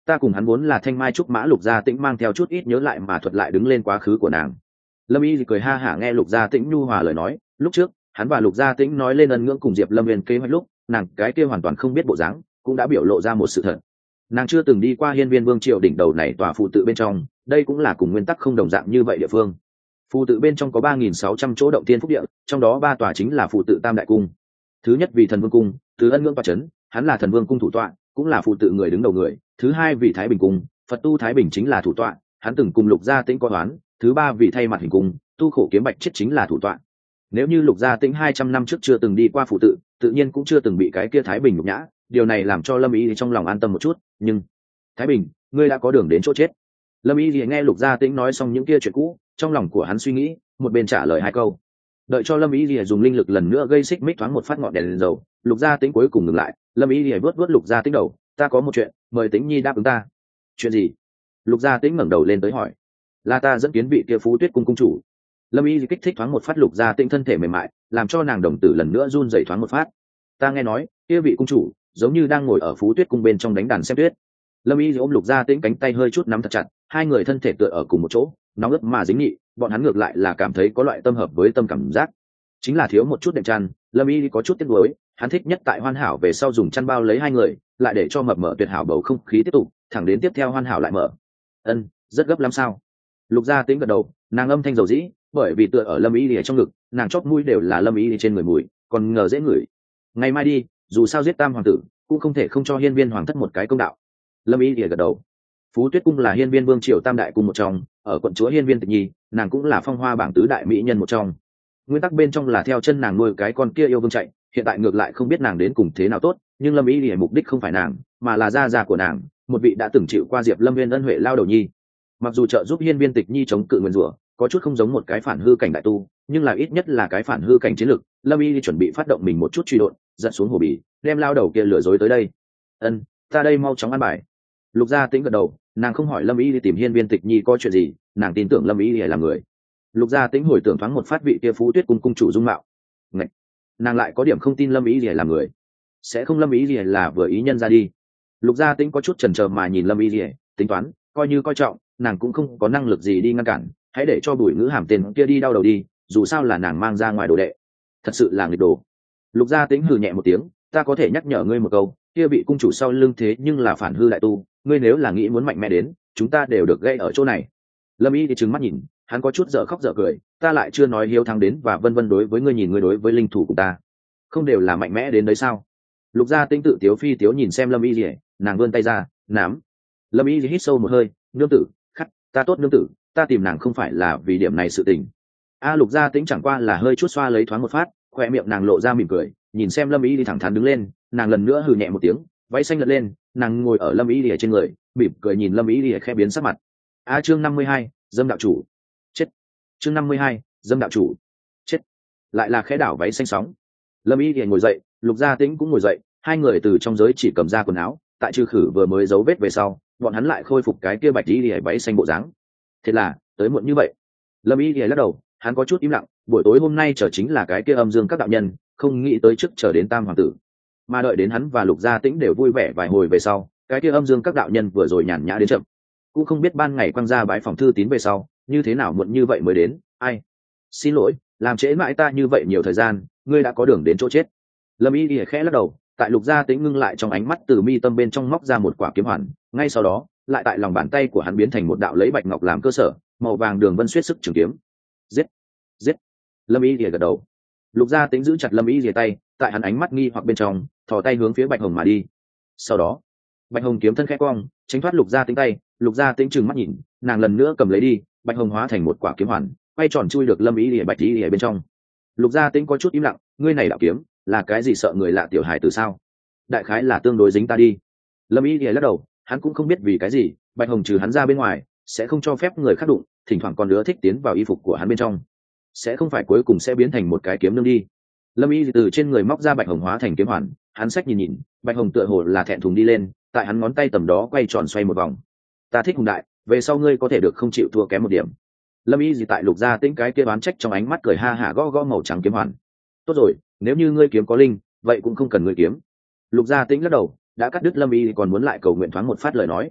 ta cùng hắn vốn là thanh mai trúc mã. Lục gia tĩnh mang theo chút ít nhớ lại mà thuật lại đứng lên quá khứ của nàng. Lâm y cười ha hả nghe Lục gia tĩnh nhu hòa lời nói. Lúc trước hắn và Lục gia tĩnh nói lên ân ngưỡng cùng Diệp Lâm Nguyên kế hoạch lúc, nàng cái kia hoàn toàn không biết bộ dáng, cũng đã biểu lộ ra một sự thật. Nàng chưa từng đi qua hiên viên vương triều đỉnh đầu này tòa phù tự bên trong, đây cũng là cùng nguyên tắc không đồng dạng như vậy địa phương. Phù tự bên trong có ba nghìn sáu trăm chỗ động thiên phúc địa, trong đó ba tòa chính là phù tự Tam đại cung. Thứ nhất vì Thần Vương cung, từ ân ngưỡng tọa chấn, hắn là Thần Vương cung thủ tọa, cũng là phù tự người đứng đầu người. Thứ hai vì Thái Bình cung, Phật tu Thái Bình chính là thủ tọa, hắn từng cùng Lục gia tĩnh có oán. Thứ ba vì Thay Mặt Hình cung, tu khổ kiếm bạch chết chính là thủ tọa. Nếu như Lục gia tĩnh hai trăm năm trước chưa từng đi qua phù tự, tự nhiên cũng chưa từng bị cái kia Thái Bình nhục nhã, điều này làm cho Lâm Y trong lòng an tâm một chút. Nhưng Thái Bình, ngươi đã có đường đến chỗ chết. Lâm Y nghe Lục gia tĩnh nói xong những kia chuyện cũ, trong lòng của hắn suy nghĩ, một bên trả lời hai câu. Đợi cho Lâm Y dùng linh lực lần nữa gây xích mích thoáng một phát ngọn đèn lên dầu, Lục gia tĩnh cuối cùng ngừng lại. Lâm Y vớt vớt Lục gia tĩnh đầu, ta có một chuyện, mời Tĩnh nhi đáp ứng ta. Chuyện gì? Lục gia tĩnh ngẩng đầu lên tới hỏi. Là ta dẫn kiến vị kia Phú Tuyết cung cung chủ. Lâm Y kích thích thoáng một phát Lục gia tĩnh thân thể mềm mại, làm cho nàng đồng tử lần nữa run rẩy thoáng một phát. Ta nghe nói kia vị cung chủ giống như đang ngồi ở Phú Tuyết cung bên trong đánh đàn xem tuyết. Lâm Y ôm Lục gia tĩnh cánh tay hơi chút nắm thật chặt, hai người thân thể tựa ở cùng một chỗ, nóng ướt mà dính nhị, bọn hắn ngược lại là cảm thấy có loại tâm hợp với tâm cảm giác. Chính là thiếu một chút đệm chăn. Lâm Y có chút tiếc nuối, hắn thích nhất tại hoàn hảo về sau dùng chăn bao lấy hai người, lại để cho mập mờ tuyệt hảo bầu không khí tiếp tục, thẳng đến tiếp theo hoàn hảo lại mở. Ân, rất gấp lắm sao? Lục gia tĩnh gật đầu, nàng âm thanh dầu dĩ, bởi vì tựa ở Lâm Y ở trong ngực, nàng chóp mũi đều là Lâm Y trên người mùi, còn ngờ dễ ngửi. Ngày mai đi, dù sao giết tam hoàng tử, cũng không thể không cho hiên viên hoàng thất một cái công đạo. Lâm Y gật đầu. Phú Tuyết cung là hiên viên vương triều tam đại cung một trong, ở quận chúa hiên viên tịch nhi, nàng cũng là phong hoa bảng tứ đại mỹ nhân một trong. Nguyên tắc bên trong là theo chân nàng nuôi cái con kia yêu vương chạy, hiện tại ngược lại không biết nàng đến cùng thế nào tốt, nhưng Lâm Y mục đích không phải nàng, mà là gia gia của nàng, một vị đã từng chịu qua Diệp Lâm Nguyên ân huệ lao đầu nhi. Mặc dù trợ giúp hiên viên tịch nhi chống cự nguyên rủa, có chút không giống một cái phản hư cảnh đại tu, nhưng là ít nhất là cái phản hư cảnh chiến lực. Lâm Y chuẩn bị phát động mình một chút truy đột, giận xuống hồ bì, đem lao đầu kia lừa dối tới đây. Ân, ta đây mau chóng ăn bài. Lục gia tĩnh gật đầu, nàng không hỏi Lâm Y đi tìm hiên viên tịch nhi có chuyện gì, nàng tin tưởng Lâm Y là người. Lục gia tĩnh hồi tưởng thoáng một phát vị kia Phú Tuyết cung cung chủ dung mạo. Ngạch, nàng lại có điểm không tin Lâm Y là người. Sẽ không Lâm Y là vừa ý nhân ra đi. Lục gia tĩnh có chút chần chờ mà nhìn Lâm Y, tính toán, coi như coi trọng, nàng cũng không có năng lực gì đi ngăn cản, hãy để cho Bùi Ngữ Hàm tên kia đi đau đầu đi, dù sao là nàng mang ra ngoài đồ đệ. Thật sự là nghịch đồ. Lục gia tĩnh hừ nhẹ một tiếng, ta có thể nhắc nhở ngươi một câu, kia bị cung chủ sau lưng thế nhưng là phản hư đại tu, ngươi nếu là nghĩ muốn mạnh mẽ đến, chúng ta đều được gây ở chỗ này. Lâm Y thì trừng mắt nhìn, hắn có chút dở khóc dở cười, ta lại chưa nói hiếu thắng đến và vân vân đối với ngươi nhìn ngươi đối với linh thủ của ta, không đều là mạnh mẽ đến đấy sao? Lục gia tĩnh tự tiếu phi tiếu nhìn xem Lâm Y gì, nàng vươn tay ra, nắm. Lâm Y hít sâu một hơi, nương tử, khắc, ta tốt nương tử, ta tìm nàng không phải là vì điểm này sự tình. A Lục gia tĩnh chẳng qua là hơi chút xoa lấy thoáng một phát, khoe miệng nàng lộ ra mỉm cười, nhìn xem Lâm Y đi thẳng thắn đứng lên, nàng lần nữa hừ nhẹ một tiếng, váy xanh lật lên, nàng ngồi ở Lâm Y đi trên người, mỉm cười nhìn Lâm Y đi khẽ biến sắc mặt. A chương năm mươi hai, dâm đạo chủ. Chết. Chương năm mươi hai, dâm đạo chủ. Chết. Lại là khẽ đảo váy xanh sóng. Lâm Y thì ngồi dậy, Lục gia tĩnh cũng ngồi dậy, hai người từ trong giới chỉ cầm ra quần áo, tại trừ khử vừa mới dấu vết về sau, bọn hắn lại khôi phục cái kia bạch y lìa váy xanh bộ dáng. Thế là tới muộn như vậy. Lâm Y lìa lắc đầu, hắn có chút im lặng, buổi tối hôm nay chờ chính là cái kia âm dương các đạo nhân, không nghĩ tới trước chờ đến tam hoàng tử. Mà đợi đến hắn và Lục gia tĩnh đều vui vẻ vài hồi về sau, cái kia âm dương các đạo nhân vừa rồi nhàn nhã đến chậm, cũng không biết ban ngày quăng ra bái phòng thư tín về sau như thế nào muộn như vậy mới đến. Ai, xin lỗi, làm trễ mãi ta như vậy nhiều thời gian, ngươi đã có đường đến chỗ chết. Lâm Y lìa khẽ lắc đầu, tại Lục gia tĩnh ngưng lại trong ánh mắt từ mi tâm bên trong móc ra một quả kiếm hoàn, ngay sau đó lại tại lòng bàn tay của hắn biến thành một đạo lấy bạch ngọc làm cơ sở, màu vàng đường vân xuyết sức trường kiếm. Giết, giết. Lâm Y lìa gật đầu. Lục gia tĩnh giữ chặt Lâm Y lìa tay, tại hắn ánh mắt nghi hoặc bên trong thò tay hướng phía bạch hồng mà đi. Sau đó bạch hồng kiếm thân khẽ cong, tránh thoát Lục gia tĩnh tay. Lục gia tĩnh trừng mắt nhìn, nàng lần nữa cầm lấy đi, bạch hồng hóa thành một quả kiếm hoàn, quay tròn chui được Lâm Y lìa bạch y lìa bên trong. Lục gia tĩnh có chút im lặng, ngươi này đạo kiếm là cái gì, sợ người lạ tiểu hài từ sao? Đại khái là tương đối dính ta đi. Lâm Y lìa lắc đầu, hắn cũng không biết vì cái gì bạch hồng trừ hắn ra bên ngoài sẽ không cho phép người khác đụng, thỉnh thoảng còn đứa thích tiến vào y phục của hắn bên trong, sẽ không phải cuối cùng sẽ biến thành một cái kiếm nương đi. Lâm Y từ trên người móc ra bạch hồng hóa thành kiếm hoàn, hắn xách nhìn nhìn, bạch hồng tựa hồ là thẹn thùng đi lên, tại hắn ngón tay tầm đó quay tròn xoay một vòng. Ta thích hùng đại, về sau ngươi có thể được không chịu thua kém một điểm. Lâm Y gì tại Lục gia tĩnh cái kia đoán trách trong ánh mắt cười ha hả gõ gõ màu trắng kiếm hoàn. Tốt rồi, nếu như ngươi kiếm có linh, vậy cũng không cần ngươi kiếm. Lục gia tĩnh lắc đầu, đã cắt đứt Lâm Y còn muốn lại cầu nguyện thoáng một phát lời nói.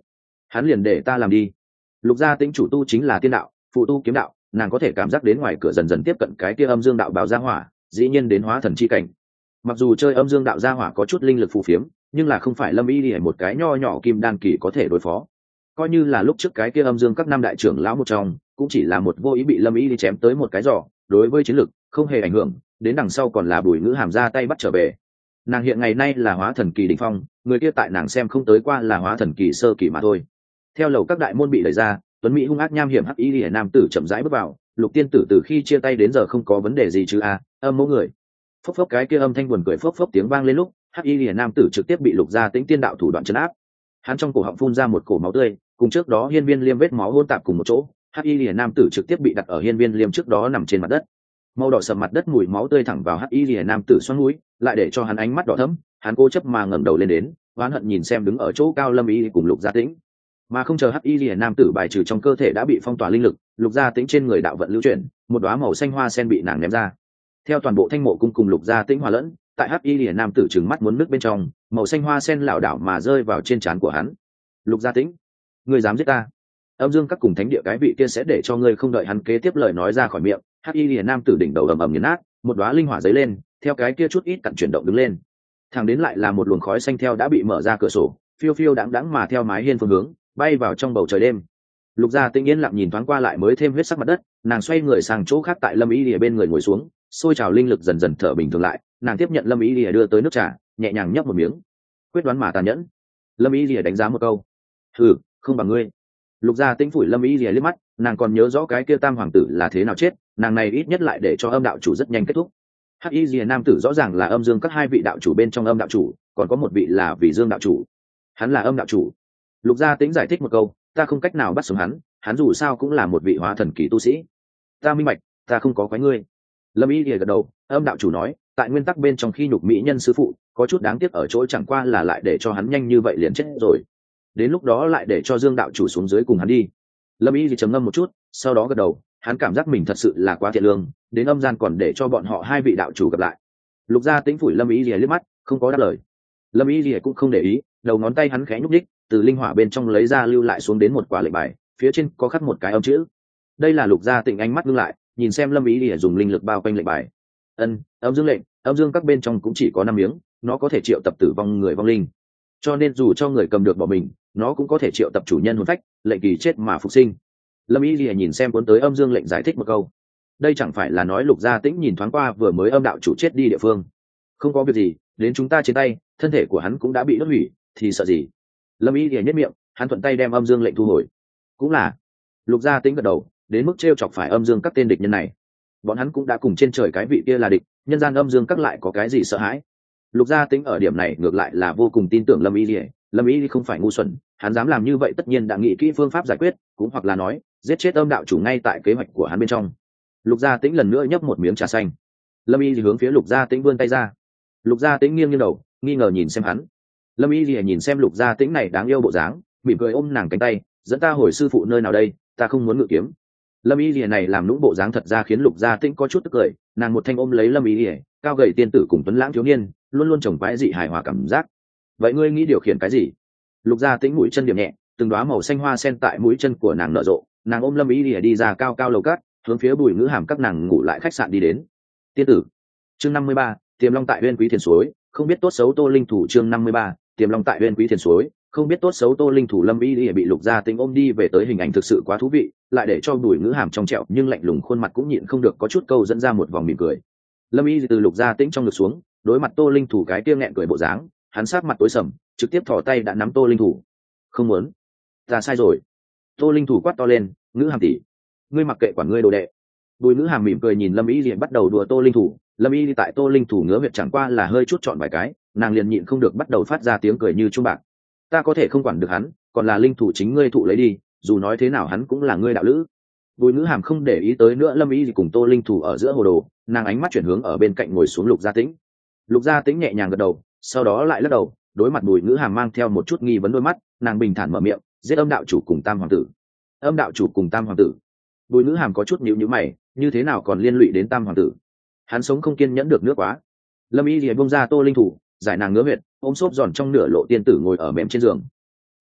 hắn liền để ta làm đi. Lục gia tĩnh chủ tu chính là tiên đạo, phụ tu kiếm đạo, nàng có thể cảm giác đến ngoài cửa dần dần tiếp cận cái kia âm dương đạo bào gia hỏa, dĩ nhiên đến hóa thần chi cảnh. Mặc dù chơi âm dương đạo gia hỏa có chút linh lực phù phiếm, nhưng là không phải Lâm Y Lìa một cái nho nhỏ kim đan kỳ có thể đối phó. Coi như là lúc trước cái kia âm dương các năm đại trưởng lão một trong, cũng chỉ là một vô ý bị Lâm Y đi chém tới một cái giỏ, đối với chiến lực không hề ảnh hưởng, đến đằng sau còn là Bùi Ngữ Hàm ra tay bắt trở về. Nàng hiện ngày nay là hóa thần kỳ đỉnh phong, người kia tại nàng xem không tới qua là hóa thần kỳ sơ kỳ mà thôi. Theo lầu các đại môn bị đẩy ra, tuấn mỹ hung ác nham hiểm hắc y liễu nam tử chậm rãi bước vào. Lục tiên tử từ khi chia tay đến giờ không có vấn đề gì chứ a? Âm mẫu người. Phốc phốc cái kia âm thanh buồn cười phốc phốc tiếng vang lên lúc, hắc y liễu nam tử trực tiếp bị Lục gia tĩnh tiên đạo thủ đoạn trấn áp. Hắn trong cổ họng phun ra một cổ máu tươi, cùng trước đó hiên viên liêm vết máu hỗn tạp cùng một chỗ. Hắc y liễu nam tử trực tiếp bị đặt ở hiên viên liêm trước đó nằm trên mặt đất. Màu đỏ sầm mặt đất mùi máu tươi thẳng vào hắc y liễu nam tử xoắn mũi, lại để cho hắn ánh mắt đỏ thẫm. Hắn cố chấp mà ngẩng đầu lên đến, oán hận nhìn xem đứng ở chỗ cao Lâm Y cùng Lục gia tĩnh. Mà không chờ hắc y liễu nam tử bài trừ trong cơ thể đã bị phong tỏa linh lực, Lục gia tĩnh trên người đạo vận lưu chuyển, một đóa màu xanh hoa sen bị nàng ném ra. Theo toàn bộ thanh mộ cung cùng Lục gia tĩnh hòa lẫn, tại hắc y liễu nam tử trừng mắt muốn nước bên trong, màu xanh hoa sen lảo đảo mà rơi vào trên trán của hắn. Lục gia tĩnh, ngươi dám giết ta? Âm dương các cùng thánh địa cái vị kia sẽ để cho ngươi không đợi hắn kế tiếp lời nói ra khỏi miệng, hắc y liễu nam tử đỉnh đầu ầm ầm nghiền nát, một đóa linh hỏa giấy lên, theo cái kia chút ít cặn chuyển động đứng lên. Thẳng đến lại là một luồng khói xanh theo đã bị mở ra cửa sổ, phiêu phiêu đãng đãng mà theo mái hiên phương hướng bay vào trong bầu trời đêm. Lục gia tĩnh yên lặng nhìn thoáng qua lại mới thêm huyết sắc mặt đất, nàng xoay người sang chỗ khác tại Lâm Y Lìa bên người ngồi xuống, sôi trào linh lực dần dần thở bình thường lại, nàng tiếp nhận Lâm Y Lìa đưa tới nước trà, nhẹ nhàng nhấp một miếng. Quyết đoán mà tàn nhẫn. Lâm Y Lìa đánh giá một câu. Hừ, không bằng ngươi. Lục gia tĩnh phủi Lâm Y Lìa liếc mắt, nàng còn nhớ rõ cái kia tam hoàng tử là thế nào chết, nàng này ít nhất lại để cho âm đạo chủ rất nhanh kết thúc. Hắc Y Lìa nam tử rõ ràng là âm dương các hai vị đạo chủ bên trong âm đạo chủ, còn có một vị là vị dương đạo chủ. Hắn là âm đạo chủ. Lục gia tĩnh giải thích một câu, ta không cách nào bắt sống hắn, hắn dù sao cũng là một vị hóa thần kỳ tu sĩ. Ta minh bạch, ta không có quái ngươi. Lâm Y Lìa gật đầu, âm đạo chủ nói, tại nguyên tắc bên trong khi nhục mỹ nhân sư phụ, có chút đáng tiếc ở chỗ chẳng qua là lại để cho hắn nhanh như vậy liền chết rồi. Đến lúc đó lại để cho Dương đạo chủ xuống dưới cùng hắn đi. Lâm Y Lìa trầm ngâm một chút, sau đó gật đầu, hắn cảm giác mình thật sự là quá thiện lương, đến âm gian còn để cho bọn họ hai vị đạo chủ gặp lại. Lục gia tĩnh phủi Lâm Y Lìa liếc mắt, không có đáp lời. Lâm Y Lìa cũng không để ý, đầu ngón tay hắn khẽ nhúc nhích, từ linh hỏa bên trong lấy ra lưu lại xuống đến một quả lệnh bài, phía trên có khắc một cái âm chữ. Đây là Lục gia tĩnh ánh mắt ngưng lại, nhìn xem Lâm Y Lìa dùng linh lực bao quanh lệnh bài. Ân, âm dương lệnh, âm dương các bên trong cũng chỉ có năm miếng, nó có thể triệu tập tử vong người vong linh, cho nên dù cho người cầm được bỏ mình, nó cũng có thể triệu tập chủ nhân hồn phách, lệnh kỳ chết mà phục sinh. Lâm Y Lìa nhìn xem cuốn tới âm dương lệnh giải thích một câu. Đây chẳng phải là nói Lục gia tĩnh nhìn thoáng qua vừa mới âm đạo chủ chết đi địa phương. Không có việc gì, đến chúng ta trên tay, thân thể của hắn cũng đã bị đốt hủy, thì sợ gì? Lâm Y Lìa nhất miệng, hắn thuận tay đem âm dương lệnh thu hồi. Cũng là. Lục gia tĩnh gật đầu, đến mức trêu chọc phải âm dương các tên địch nhân này. Bọn hắn cũng đã cùng trên trời cái vị kia là địch, nhân gian âm dương các lại có cái gì sợ hãi? Lục gia tĩnh ở điểm này ngược lại là vô cùng tin tưởng Lâm Y Lìa. Lâm Y không phải ngu xuẩn, hắn dám làm như vậy tất nhiên đã nghĩ kỹ phương pháp giải quyết, cũng hoặc là nói giết chết âm đạo chủ ngay tại kế hoạch của hắn bên trong. Lục gia tĩnh lần nữa nhấp một miếng trà xanh. Lâm Y thì hướng phía Lục gia tĩnh vươn tay ra. Lục gia tĩnh nghiêng nghiêng đầu, nghi ngờ nhìn xem hắn. Lâm Y thì nhìn xem Lục gia tĩnh này đáng yêu bộ dáng, mỉm cười ôm nàng cánh tay, dẫn ta hồi sư phụ nơi nào đây, ta không muốn ngự kiếm. Lâm Y thì này làm nũng bộ dáng thật ra khiến Lục gia tĩnh có chút tức cười, nàng một thanh ôm lấy Lâm Y thì, cao gầy tiên tử cùng tuấn lãng thiếu niên, luôn luôn trồng quái dị hài hòa cảm giác. Vậy ngươi nghĩ điều khiển cái gì? Lục gia tĩnh mũi chân điểm nhẹ, từng đóa màu xanh hoa sen tại mũi chân của nàng nở rộ, nàng ôm Lâm Y thì đi ra cao cao lầu cát, hướng phía Bùi Ngữ Hàm các nàng ngủ lại khách sạn đi đến. Tiên tử. Chương năm mươi ba, Tiềm Long tại Uyên Quý Thiền Suối, không biết tốt xấu Tô Linh thủ. Chương năm mươi ba, Tiềm Long tại Uyên Quý Thiền Suối, không biết tốt xấu Tô Linh thủ. Lâm Y Lìa bị Lục gia tĩnh ôm đi về tới hình ảnh thực sự quá thú vị, lại để cho Bùi Ngữ Hàm trong trẻo nhưng lạnh lùng khuôn mặt cũng nhịn không được có chút câu dẫn ra một vòng mỉm cười. Lâm Y từ Lục gia tĩnh trong ngực xuống, đối mặt Tô Linh thủ cái kia nghẹn cười bộ dáng, hắn sát mặt tối sầm, trực tiếp thò tay đã nắm Tô Linh thủ. Không muốn, ta sai rồi. Tô Linh thủ quát to lên, Ngữ Hàm tỷ, ngươi mặc kệ quản ngươi đồ đệ. Bùi Ngữ Hàm mỉm cười nhìn Lâm Y liền bắt đầu đùa Tô Linh thủ. Lâm Y tại Tô Linh thủ ngứa huyệt chẳng qua là hơi chút chọn vài cái, nàng liền nhịn không được bắt đầu phát ra tiếng cười như chuông bạc. Ta có thể không quản được hắn, còn là linh thủ chính ngươi thụ lấy đi, dù nói thế nào hắn cũng là ngươi đạo lữ. Bùi Ngữ Hàm không để ý tới nữa Lâm Y cùng Tô Linh thủ ở giữa hồ đồ, nàng ánh mắt chuyển hướng ở bên cạnh ngồi xuống Lục gia tĩnh. Lục gia tĩnh nhẹ nhàng gật đầu, sau đó lại lắc đầu, đối mặt Bùi Ngữ Hàm mang theo một chút nghi vấn đôi mắt, nàng bình thản mở miệng, giết âm đạo chủ cùng tam hoàng tử. Âm đạo chủ cùng tam hoàng tử. Bùi Ngữ Hàm có chút nhíu nhíu mày, như thế nào còn liên lụy đến tam hoàng tử? Hắn sống không kiên nhẫn được nữa quá. Lâm Y lìa bông ra Tô Linh thủ, giải nàng ngứa huyệt, ôm xốp giòn trong nửa lộ tiên tử ngồi ở mềm trên giường.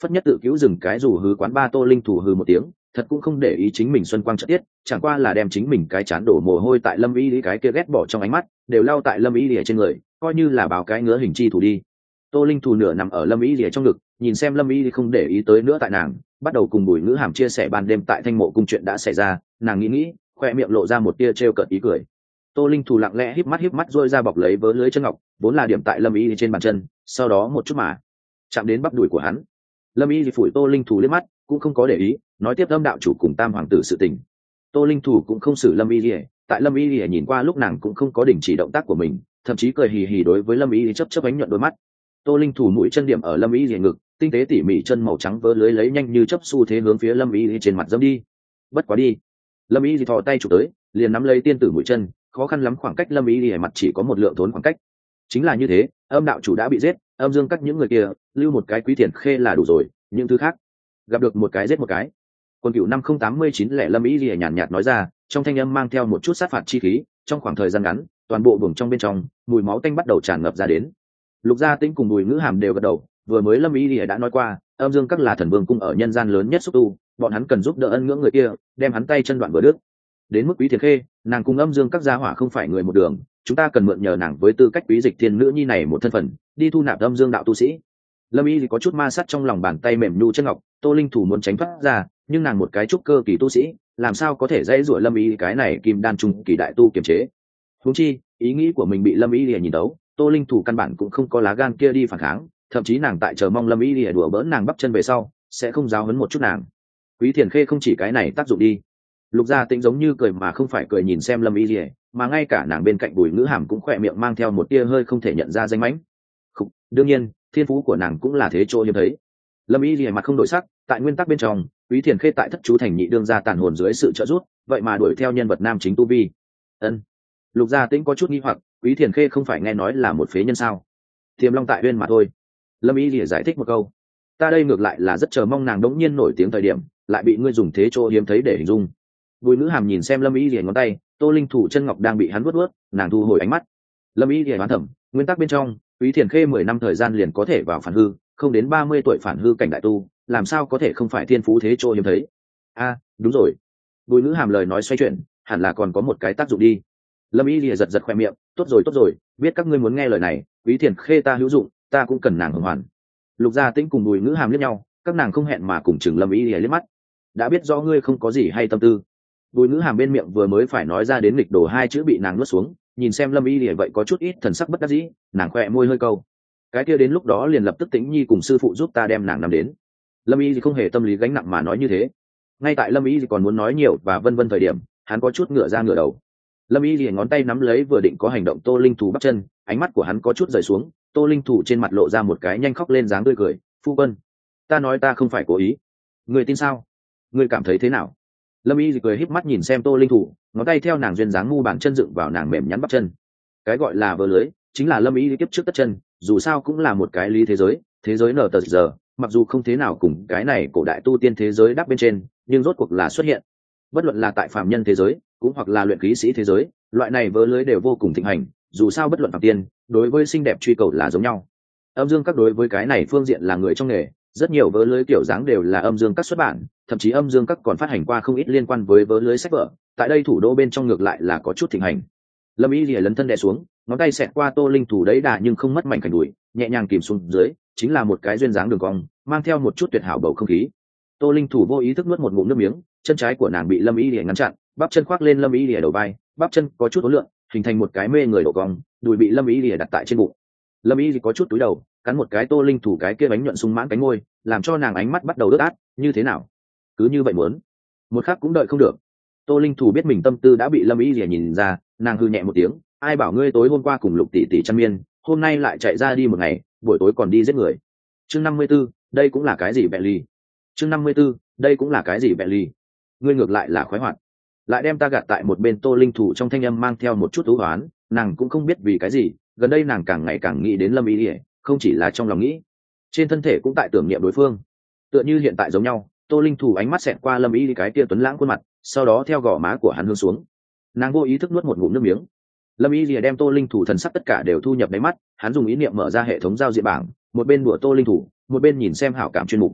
Phất nhất tự cứu dừng cái rủ hứ quán ba Tô Linh Thủ hừ một tiếng, thật cũng không để ý chính mình xuân quang trợ tiết, chẳng qua là đem chính mình cái chán đổ mồ hôi tại Lâm Y Lý cái kia ghét bỏ trong ánh mắt, đều lao tại Lâm Y Lý trên người, coi như là báo cái ngứa hình chi thủ đi. Tô Linh Thủ nửa nằm ở Lâm Y Lý trong ngực, nhìn xem Lâm Y Lý không để ý tới nữa tại nàng, bắt đầu cùng Bùi Ngữ Hàm chia sẻ ban đêm tại Thanh Mộ cung chuyện đã xảy ra, nàng nghĩ nghĩ, khoe miệng lộ ra một tia trêu cợt ý cười. Tô Linh Thủ lặng lẽ híp mắt híp mắt rôi ra bọc lấy vớ lưới chân ngọc, vốn là điểm tại Lâm Y Lý trên bàn chân, sau đó một chút mà chạm đến bắp đùi của hắn. Lâm Y Lý phủi Tô Linh Thủ liếc mắt, cũng không có để ý, nói tiếp Âm đạo chủ cùng Tam hoàng tử sự tình. Tô Linh Thủ cũng không xử Lâm Y Lý, tại Lâm Y Lý nhìn qua lúc nàng cũng không có đình chỉ động tác của mình, thậm chí cười hì hì đối với Lâm Y Lý chớp chớp ánh nhuận đôi mắt. Tô Linh Thủ mũi chân điểm ở Lâm Y Lý ngực, tinh tế tỉ mỉ chân màu trắng vớ lưới lấy nhanh như chớp xu thế hướng phía Lâm Y Lý trên mặt dẫm đi. Bất quá đi. Lâm Y Lý thò tay chụp tới, liền nắm lấy tiên tử mũi chân, khó khăn lắm khoảng cách Lâm Y Lý mặt chỉ có một lượng thốn khoảng cách. Chính là như thế, Âm đạo chủ đã bị giết, Âm Dương các những người kia, lưu một cái Quý Thiền Khê là đủ rồi, những thứ khác gặp được một cái giết một cái. Quân cửu năm không tám mươi chín lẻ Lâm Y Lìa nhàn nhạt nói ra, trong thanh âm mang theo một chút sát phạt chi khí. Trong khoảng thời gian ngắn, toàn bộ buồng trong bên trong mùi máu tanh bắt đầu tràn ngập ra đến. Lục Gia Tĩnh cùng Bùi Ngữ Hàm đều gật đầu, vừa mới Lâm Y Lìa đã nói qua, Âm Dương các là thần vương cung ở nhân gian lớn nhất xúc tu, bọn hắn cần giúp đỡ ân ngưỡng người kia, đem hắn tay chân đoạn vừa đứt. Đến mức Quý Thiền Khê, nàng cùng Âm Dương các gia hỏa không phải người một đường, chúng ta cần mượn nhờ nàng với tư cách Quý Dịch Thiên nữ nhi này một thân phận, đi thu nạp Âm Dương đạo tu sĩ. Lâm Y thì có chút ma sát trong lòng bàn tay mềm nhu chân ngọc, Tô Linh Thủ muốn tránh thoát ra, nhưng nàng một cái trúc cơ kỳ tu sĩ, làm sao có thể dễ dụa Lâm Y cái này kim đan trung kỳ đại tu kiềm chế. Huống chi, ý nghĩ của mình bị Lâm Y lìa nhìn đấu, Tô Linh Thủ căn bản cũng không có lá gan kia đi phản kháng, thậm chí nàng tại chờ mong Lâm Y lìa đùa bỡn nàng bắp chân về sau, sẽ không giáo huấn một chút nàng. Quý Thiền Khê không chỉ cái này tác dụng đi. Lục Gia Tĩnh giống như cười mà không phải cười nhìn xem Lâm Y lìa, mà ngay cả nàng bên cạnh Bùi Ngữ Hàm cũng khỏe miệng mang theo một tia hơi không thể nhận ra danh mánh. Không, đương nhiên, thiên phú của nàng cũng là thế chỗ hiếm thấy. Lâm Y lìa mặt không đổi sắc, tại nguyên tắc bên trong, Quý Thiền Khê tại thất chú thành nhị đương gia tàn hồn dưới sự trợ giúp, vậy mà đuổi theo nhân vật nam chính tu vi. Ân. Lục Gia Tĩnh có chút nghi hoặc, Quý Thiền Khê không phải nghe nói là một phế nhân sao? Tiềm long tại uyên mà thôi. Lâm Y lìa giải thích một câu. Ta đây ngược lại là rất chờ mong nàng đống nhiên nổi tiếng thời điểm, lại bị ngươi dùng thế chỗ hiếm thấy để hình dung. Bùi Ngữ Hàm nhìn xem Lâm Y lìa ngón tay, Tô Linh Thủ chân ngọc đang bị hắn vuốt vuốt, nàng thu hồi ánh mắt. Lâm Y lìa đoán thầm, nguyên tắc bên trong, Quý Thiền Khê mười năm thời gian liền có thể vào phản hư, không đến ba mươi tuổi phản hư cảnh đại tu, làm sao có thể không phải thiên phú thế chỗ hiếm thấy. A, à, đúng rồi. Bùi Ngữ Hàm lời nói xoay chuyển, hẳn là còn có một cái tác dụng đi. Lâm Y lìa giật giật khoe miệng, tốt rồi tốt rồi, biết các ngươi muốn nghe lời này, Quý Thiền Khê ta hữu dụng, ta cũng cần nàng hưởng hoàn. Lục Gia Tĩnh cùng Bùi Ngữ Hàm liếc nhau, các nàng không hẹn mà cùng chừng Lâm Y lìa liếc mắt. Đã biết rõ ngươi không có gì hay tâm tư. Bùi Ngữ Hàm bên miệng vừa mới phải nói ra đến nghịch đồ hai chữ bị nàng nuốt xuống, nhìn xem Lâm Y lìa vậy có chút ít thần sắc bất đắc dĩ, nàng khẽ môi hơi câu. Cái kia đến lúc đó liền lập tức Tĩnh Nhi cùng sư phụ giúp ta đem nàng nắm đến. Lâm Y thì không hề tâm lý gánh nặng mà nói như thế. Ngay tại Lâm Y thì còn muốn nói nhiều và vân vân thời điểm, hắn có chút ngửa ra ngửa đầu. Lâm Y thì ngón tay nắm lấy vừa định có hành động Tô Linh Thủ bắt chân, ánh mắt của hắn có chút rời xuống, Tô Linh Thủ trên mặt lộ ra một cái nhanh khóc lên dáng tươi cười, "Phu quân, ta nói ta không phải cố ý, người tin sao? Người cảm thấy thế nào?" Lâm Y thì cười híp mắt nhìn xem Tô Linh Thủ, ngón tay theo nàng duyên dáng ngu bàn chân dựng vào nàng mềm nhắn bắp chân. Cái gọi là vớ lưới, chính là Lâm Y thì kiếp trước tất chân, dù sao cũng là một cái lý thế giới, thế giới nở tờ giờ, mặc dù không thế nào cùng cái này cổ đại tu tiên thế giới đáp bên trên, nhưng rốt cuộc là xuất hiện. Bất luận là tại phàm nhân thế giới, cũng hoặc là luyện khí sĩ thế giới, loại này vớ lưới đều vô cùng thịnh hành, dù sao bất luận phàm tiên, đối với xinh đẹp truy cầu là giống nhau. Âm Dương các đối với cái này phương diện là người trong nghề, rất nhiều vớ lưới kiểu dáng đều là Âm Dương các xuất bản, thậm chí Âm Dương các còn phát hành qua không ít liên quan với vớ lưới sách vở, tại đây thủ đô bên trong ngược lại là có chút thịnh hành. Lâm Y lìa lấn thân đè xuống, ngón tay xẹt qua Tô Linh Thủ đấy đà nhưng không mất mảnh cảnh đùi, nhẹ nhàng kìm xuống dưới, chính là một cái duyên dáng đường cong, mang theo một chút tuyệt hảo bầu không khí. Tô Linh Thủ vô ý thức nuốt một ngụm nước miếng, chân trái của nàng bị Lâm Y lìa ngăn chặn, bắp chân khoác lên Lâm Y lìa đầu vai, bắp chân có chút uốn lượn, hình thành một cái mê người độ cong, đùi bị Lâm Y lìa đặt tại trên bụng. Lâm Y có chút túi đầu, cắn một cái Tô Linh Thủ cái kia bánh nhuận sung mãn cánh môi, làm cho nàng ánh mắt bắt đầu ướt át, như thế nào? Cứ như vậy muốn, một khắc cũng đợi không được. Tô Linh Thủ biết mình tâm tư đã bị Lâm Y lìa nhìn ra, nàng hư nhẹ một tiếng, ai bảo ngươi tối hôm qua cùng Lục tỷ tỷ chăn miên, hôm nay lại chạy ra đi một ngày, buổi tối còn đi giết người. Chương năm mươi 54, đây cũng là cái gì bẹ ly? Chương năm mươi 54, đây cũng là cái gì bẹ ly? Ngươi ngược lại là khoái hoạt, lại đem ta gạt tại một bên. Tô Linh Thủ trong thanh âm mang theo một chút thú hoán, nàng cũng không biết vì cái gì, gần đây nàng càng ngày càng nghĩ đến Lâm Y lìa, không chỉ là trong lòng nghĩ, trên thân thể cũng tại tưởng niệm đối phương. Tựa như hiện tại giống nhau, Tô Linh Thủ ánh mắt xẹt qua Lâm Y cái kia tuấn lãng khuôn mặt, sau đó theo gò má của hắn hướng xuống, nàng vô ý thức nuốt một ngụm nước miếng. Lâm Y lìa đem Tô Linh Thủ thần sắc tất cả đều thu nhập đáy mắt, hắn dùng ý niệm mở ra hệ thống giao diện bảng, một bên đùa Tô Linh Thủ, một bên nhìn xem hảo cảm chuyên mục.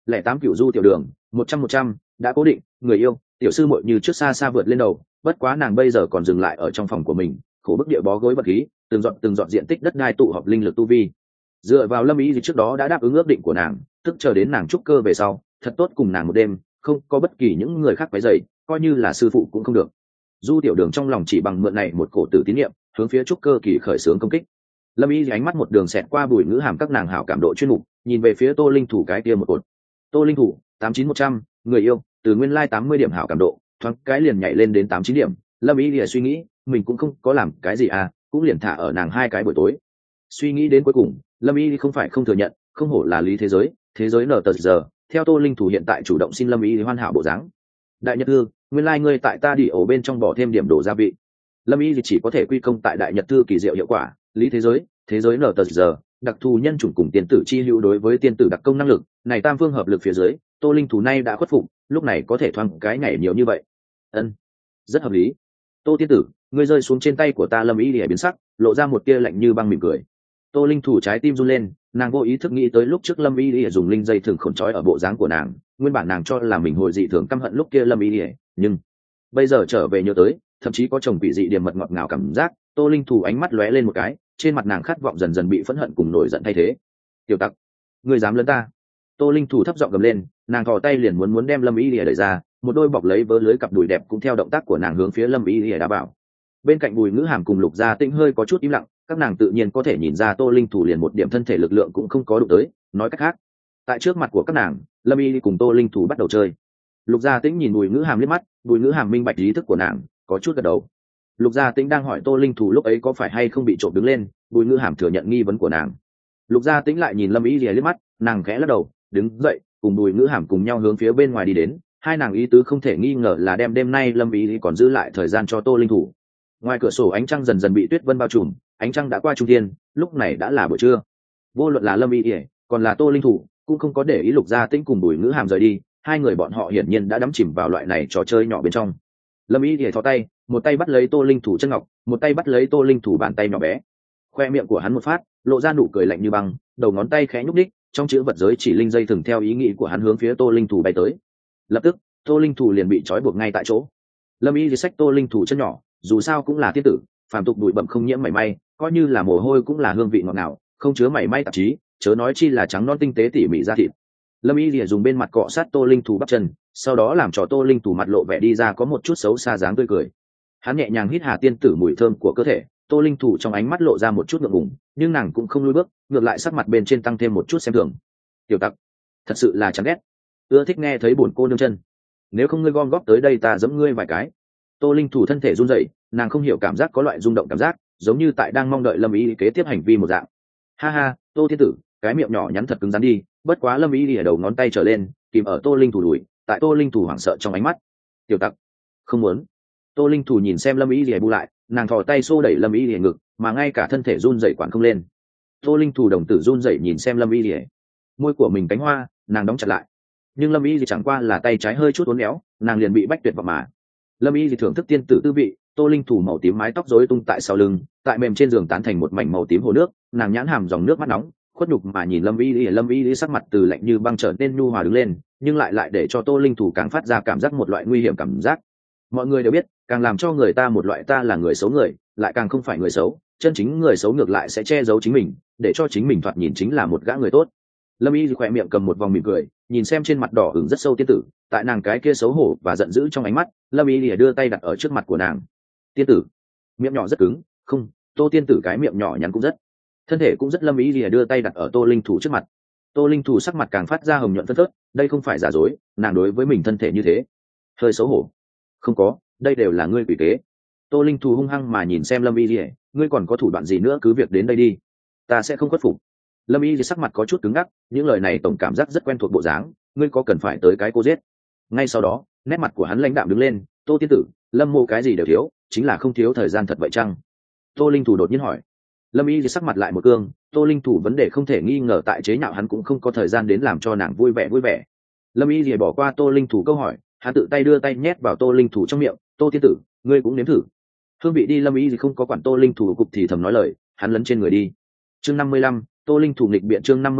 lẻ tám cửu du tiểu đường một trăm một trăm đã cố định người yêu tiểu sư muội như trước xa xa vượt lên đầu, bất quá nàng bây giờ còn dừng lại ở trong phòng của mình, khổ bức địa bó gối vật khí, từng dọn từng dọn diện tích đất đai tụ họp linh lực tu vi. Dựa vào Lâm Ý gì trước đó đã đáp ứng ước định của nàng, tức chờ đến nàng trúc cơ về sau thật tốt cùng nàng một đêm, không có bất kỳ những người khác quấy rầy, coi như là sư phụ cũng không được. Du tiểu đường trong lòng chỉ bằng mượn này một cổ tử tín niệm, hướng phía trúc cơ kỳ khởi xướng công kích. Lâm Ý ánh mắt một đường xẹt qua bùi ngữ hàm các nàng hảo cảm độ chuyên mục, nhìn về phía Tô Linh Thủ cái kia một cột. Tô Linh Thủ tám chín một trăm, người yêu từ nguyên lai like tám mươi điểm hảo cảm độ thoáng cái liền nhảy lên đến tám chín điểm. Lâm Ý lìa suy nghĩ mình cũng không có làm cái gì à, cũng liền thả ở nàng hai cái buổi tối. Suy nghĩ đến cuối cùng, Lâm Ý không phải không thừa nhận, không hổ là lý thế giới, thế giới nở tờ giờ. Theo Tô Linh Thủ hiện tại chủ động xin Lâm Ý hoàn hảo bộ dáng. Đại Nhật Thư, nguyên lai like ngươi tại ta đi ổ bên trong bỏ thêm điểm đổ gia vị. Lâm Ý chỉ có thể quy công tại Đại Nhật Thư kỳ diệu hiệu quả, lý thế giới, thế giới nở tờ giờ, đặc thù nhân chủng cùng tiên tử chi hữu đối với tiên tử đặc công năng lực, này tam phương hợp lực phía dưới, Tô Linh Thủ nay đã khuất phục, lúc này có thể thoáng cái ngày nhiều như vậy. Ân, rất hợp lý. Tô tiên tử, ngươi rơi xuống trên tay của ta. Lâm Ý lìa biến sắc, lộ ra một tia lạnh như băng mỉm cười. Tô Linh Thủ trái tim run lên, nàng vô ý thức nghĩ tới lúc trước Lâm Ý lìa dùng linh dây thường khổn trói ở bộ dáng của nàng, nguyên bản nàng cho là mình hồi dị thường căm hận lúc kia Lâm Ý lìa, nhưng bây giờ trở về nhớ tới, thậm chí có chồng quỷ dị điểm mật ngọt ngào cảm giác. Tô Linh Thủ ánh mắt lóe lên một cái, trên mặt nàng khát vọng dần dần bị phẫn hận cùng nổi giận thay thế. Tiểu tặc, ngươi dám lấn ta? Tô Linh Thủ thấp giọng gầm lên, nàng thò tay liền muốn muốn đem Lâm Ý lìa đẩy ra, một đôi bọc lấy vớ lưới cặp đùi đẹp cũng theo động tác của nàng hướng phía Lâm Ý lìa đá bảo. Bên cạnh Bùi Ngữ Hàm cùng Lục Gia Tĩnh hơi có chút im lặng, các nàng tự nhiên có thể nhìn ra Tô Linh Thủ liền một điểm thân thể lực lượng cũng không có đụng tới. Nói cách khác, tại trước mặt của các nàng, Lâm Ý cùng Tô Linh Thủ bắt đầu chơi. Lục Gia Tĩnh nhìn Bùi Ngữ Hàm liếc mắt, Bùi Ngữ Hàm minh bạch ý thức của nàng, có chút gật đầu. Lục Gia Tĩnh đang hỏi Tô Linh Thủ lúc ấy có phải hay không bị trộm đứng lên, Bùi Ngữ Hàm thừa nhận nghi vấn của nàng. Lục Gia Tĩnh lại nhìn Lâm Ý liếc mắt, nàng khẽ lắc đầu, đứng dậy, cùng Bùi Ngữ Hàm cùng nhau hướng phía bên ngoài đi đến. Hai nàng ý tứ không thể nghi ngờ là đem đêm nay Lâm Ý còn giữ lại thời gian cho Tô Linh Thủ. Ngoài cửa sổ ánh trăng dần dần bị tuyết vân bao trùm, ánh trăng đã qua trung thiên, lúc này đã là buổi trưa. Vô luận là Lâm Ý còn là Tô Linh Thủ, cũng không có để ý Lục Gia Tĩnh cùng Bùi Ngữ Hàm rời đi, hai người bọn họ hiển nhiên đã đắm chìm vào loại này trò chơi nhỏ bên trong. Lâm Ý thò tay, một tay bắt lấy Tô Linh Thủ chân ngọc, một tay bắt lấy Tô Linh Thủ bàn tay nhỏ bé. Khoe miệng của hắn một phát, lộ ra nụ cười lạnh như băng, đầu ngón tay khẽ nhúc đích, trong chữ vật giới chỉ linh dây thừng theo ý nghĩ của hắn hướng phía Tô Linh Thủ bay tới. Lập tức, Tô Linh Thủ liền bị trói buộc ngay tại chỗ. Lâm Ý thì xách Tô Linh Thủ chân nhỏ, dù sao cũng là tiên tử, phàm tục bụi bặm không nhiễm mảy may, coi như là mồ hôi cũng là hương vị ngọt ngào, không chứa mảy may tạp chí, chớ nói chi là trắng non tinh tế tỉ mỉ da thịt. Lâm Ý thì dùng bên mặt cọ sát Tô Linh Thủ bắp chân, sau đó làm cho Tô Linh Thủ mặt lộ vẻ đi ra có một chút xấu xa dáng tươi cười. Hắn nhẹ nhàng hít hà tiên tử mùi thơm của cơ thể, Tô Linh Thủ trong ánh mắt lộ ra một chút ngượng ngùng, nhưng nàng cũng không lùi bước, ngược lại sắc mặt bên trên tăng thêm một chút xem thường. Tiểu tặc, thật sự là chán ghét, ưa thích nghe thấy buồn cô nương chân, nếu không ngươi gom góp tới đây ta giẫm ngươi vài cái. Tô Linh Thủ thân thể run rẩy, nàng không hiểu cảm giác có loại rung động cảm giác, giống như tại đang mong đợi Lâm Ý kế tiếp hành vi một dạng. Ha ha, Tô thiên tử, cái miệng nhỏ nhắn thật cứng rắn đi, bất quá Lâm Ý ở đầu ngón tay trở lên, kìm ở Tô Linh Thủ đùi, tại Tô Linh Thủ hoảng sợ trong ánh mắt. Tiểu tặc, không muốn. Tô Linh Thủ nhìn xem Lâm Ý lìa bu lại, nàng thò tay xô đẩy Lâm Ý lìa ngực, mà ngay cả thân thể run rẩy quản không lên. Tô Linh Thủ đồng tử run rẩy nhìn xem Lâm Ý lìa, môi của mình cánh hoa, nàng đóng chặt lại. Nhưng Lâm Ý thì chẳng qua là tay trái hơi chút uốn éo, nàng liền bị bách tuyệt vào mà. Lâm Ý thì thưởng thức tiên tử tư vị, Tô Linh Thủ màu tím mái tóc rối tung tại sau lưng, tại mềm trên giường tán thành một mảnh màu tím hồ nước, nàng nhãn hàm dòng nước mắt nóng, khuất nhục mà nhìn Lâm Ý lìa. Lâm Ý lìa sắc mặt từ lạnh như băng trở nên nhu hòa đứng lên, nhưng lại lại để cho Tô Linh Thủ càng phát ra cảm giác một loại nguy hiểm cảm giác. Mọi người đều biết, càng làm cho người ta một loại ta là người xấu người, lại càng không phải người xấu, chân chính người xấu ngược lại sẽ che giấu chính mình, để cho chính mình thoạt nhìn chính là một gã người tốt. Lâm Y khỏe miệng cầm một vòng mỉm cười, nhìn xem trên mặt đỏ ửng rất sâu tiên tử, tại nàng cái kia xấu hổ và giận dữ trong ánh mắt, Lâm Y lìa đưa tay đặt ở trước mặt của nàng. Tiên tử, miệng nhỏ rất cứng, không, Tô tiên tử cái miệng nhỏ nhắn cũng rất, thân thể cũng rất. Lâm Y lìa đưa tay đặt ở Tô Linh Thủ trước mặt. Tô Linh Thủ sắc mặt càng phát ra hồng nhuận phân phớt, đây không phải giả dối, nàng đối với mình thân thể như thế, hơi xấu hổ. Không có, đây đều là ngươi quỷ kế. Tô Linh Thủ hung hăng mà nhìn xem Lâm Y lìa, ngươi còn có thủ đoạn gì nữa cứ việc đến đây đi, ta sẽ không khuất phục. Lâm Y thì sắc mặt có chút cứng ngắc, những lời này tổng cảm giác rất quen thuộc bộ dáng, ngươi có cần phải tới cái cô giết. Ngay sau đó, nét mặt của hắn lãnh đạm đứng lên, Tô tiên tử, Lâm mô cái gì đều thiếu, chính là không thiếu thời gian thật vậy chăng? Tô Linh Thủ đột nhiên hỏi. Lâm Y thì sắc mặt lại một cương, Tô Linh Thủ vấn đề không thể nghi ngờ tại chế nhạo hắn cũng không có thời gian đến làm cho nàng vui vẻ vui vẻ. Lâm Y thì bỏ qua Tô Linh Thủ câu hỏi, hắn tự tay đưa tay nhét vào Tô Linh Thủ trong miệng, Tô tiên tử, ngươi cũng nếm thử. Hương vị đi. Lâm Y thì không có quản Tô Linh Thủ cục thì thầm nói lời, hắn lấn trên người đi. Chương năm mươi lăm, Tô Linh Thủ nghịch biện. Chương năm mươi lăm,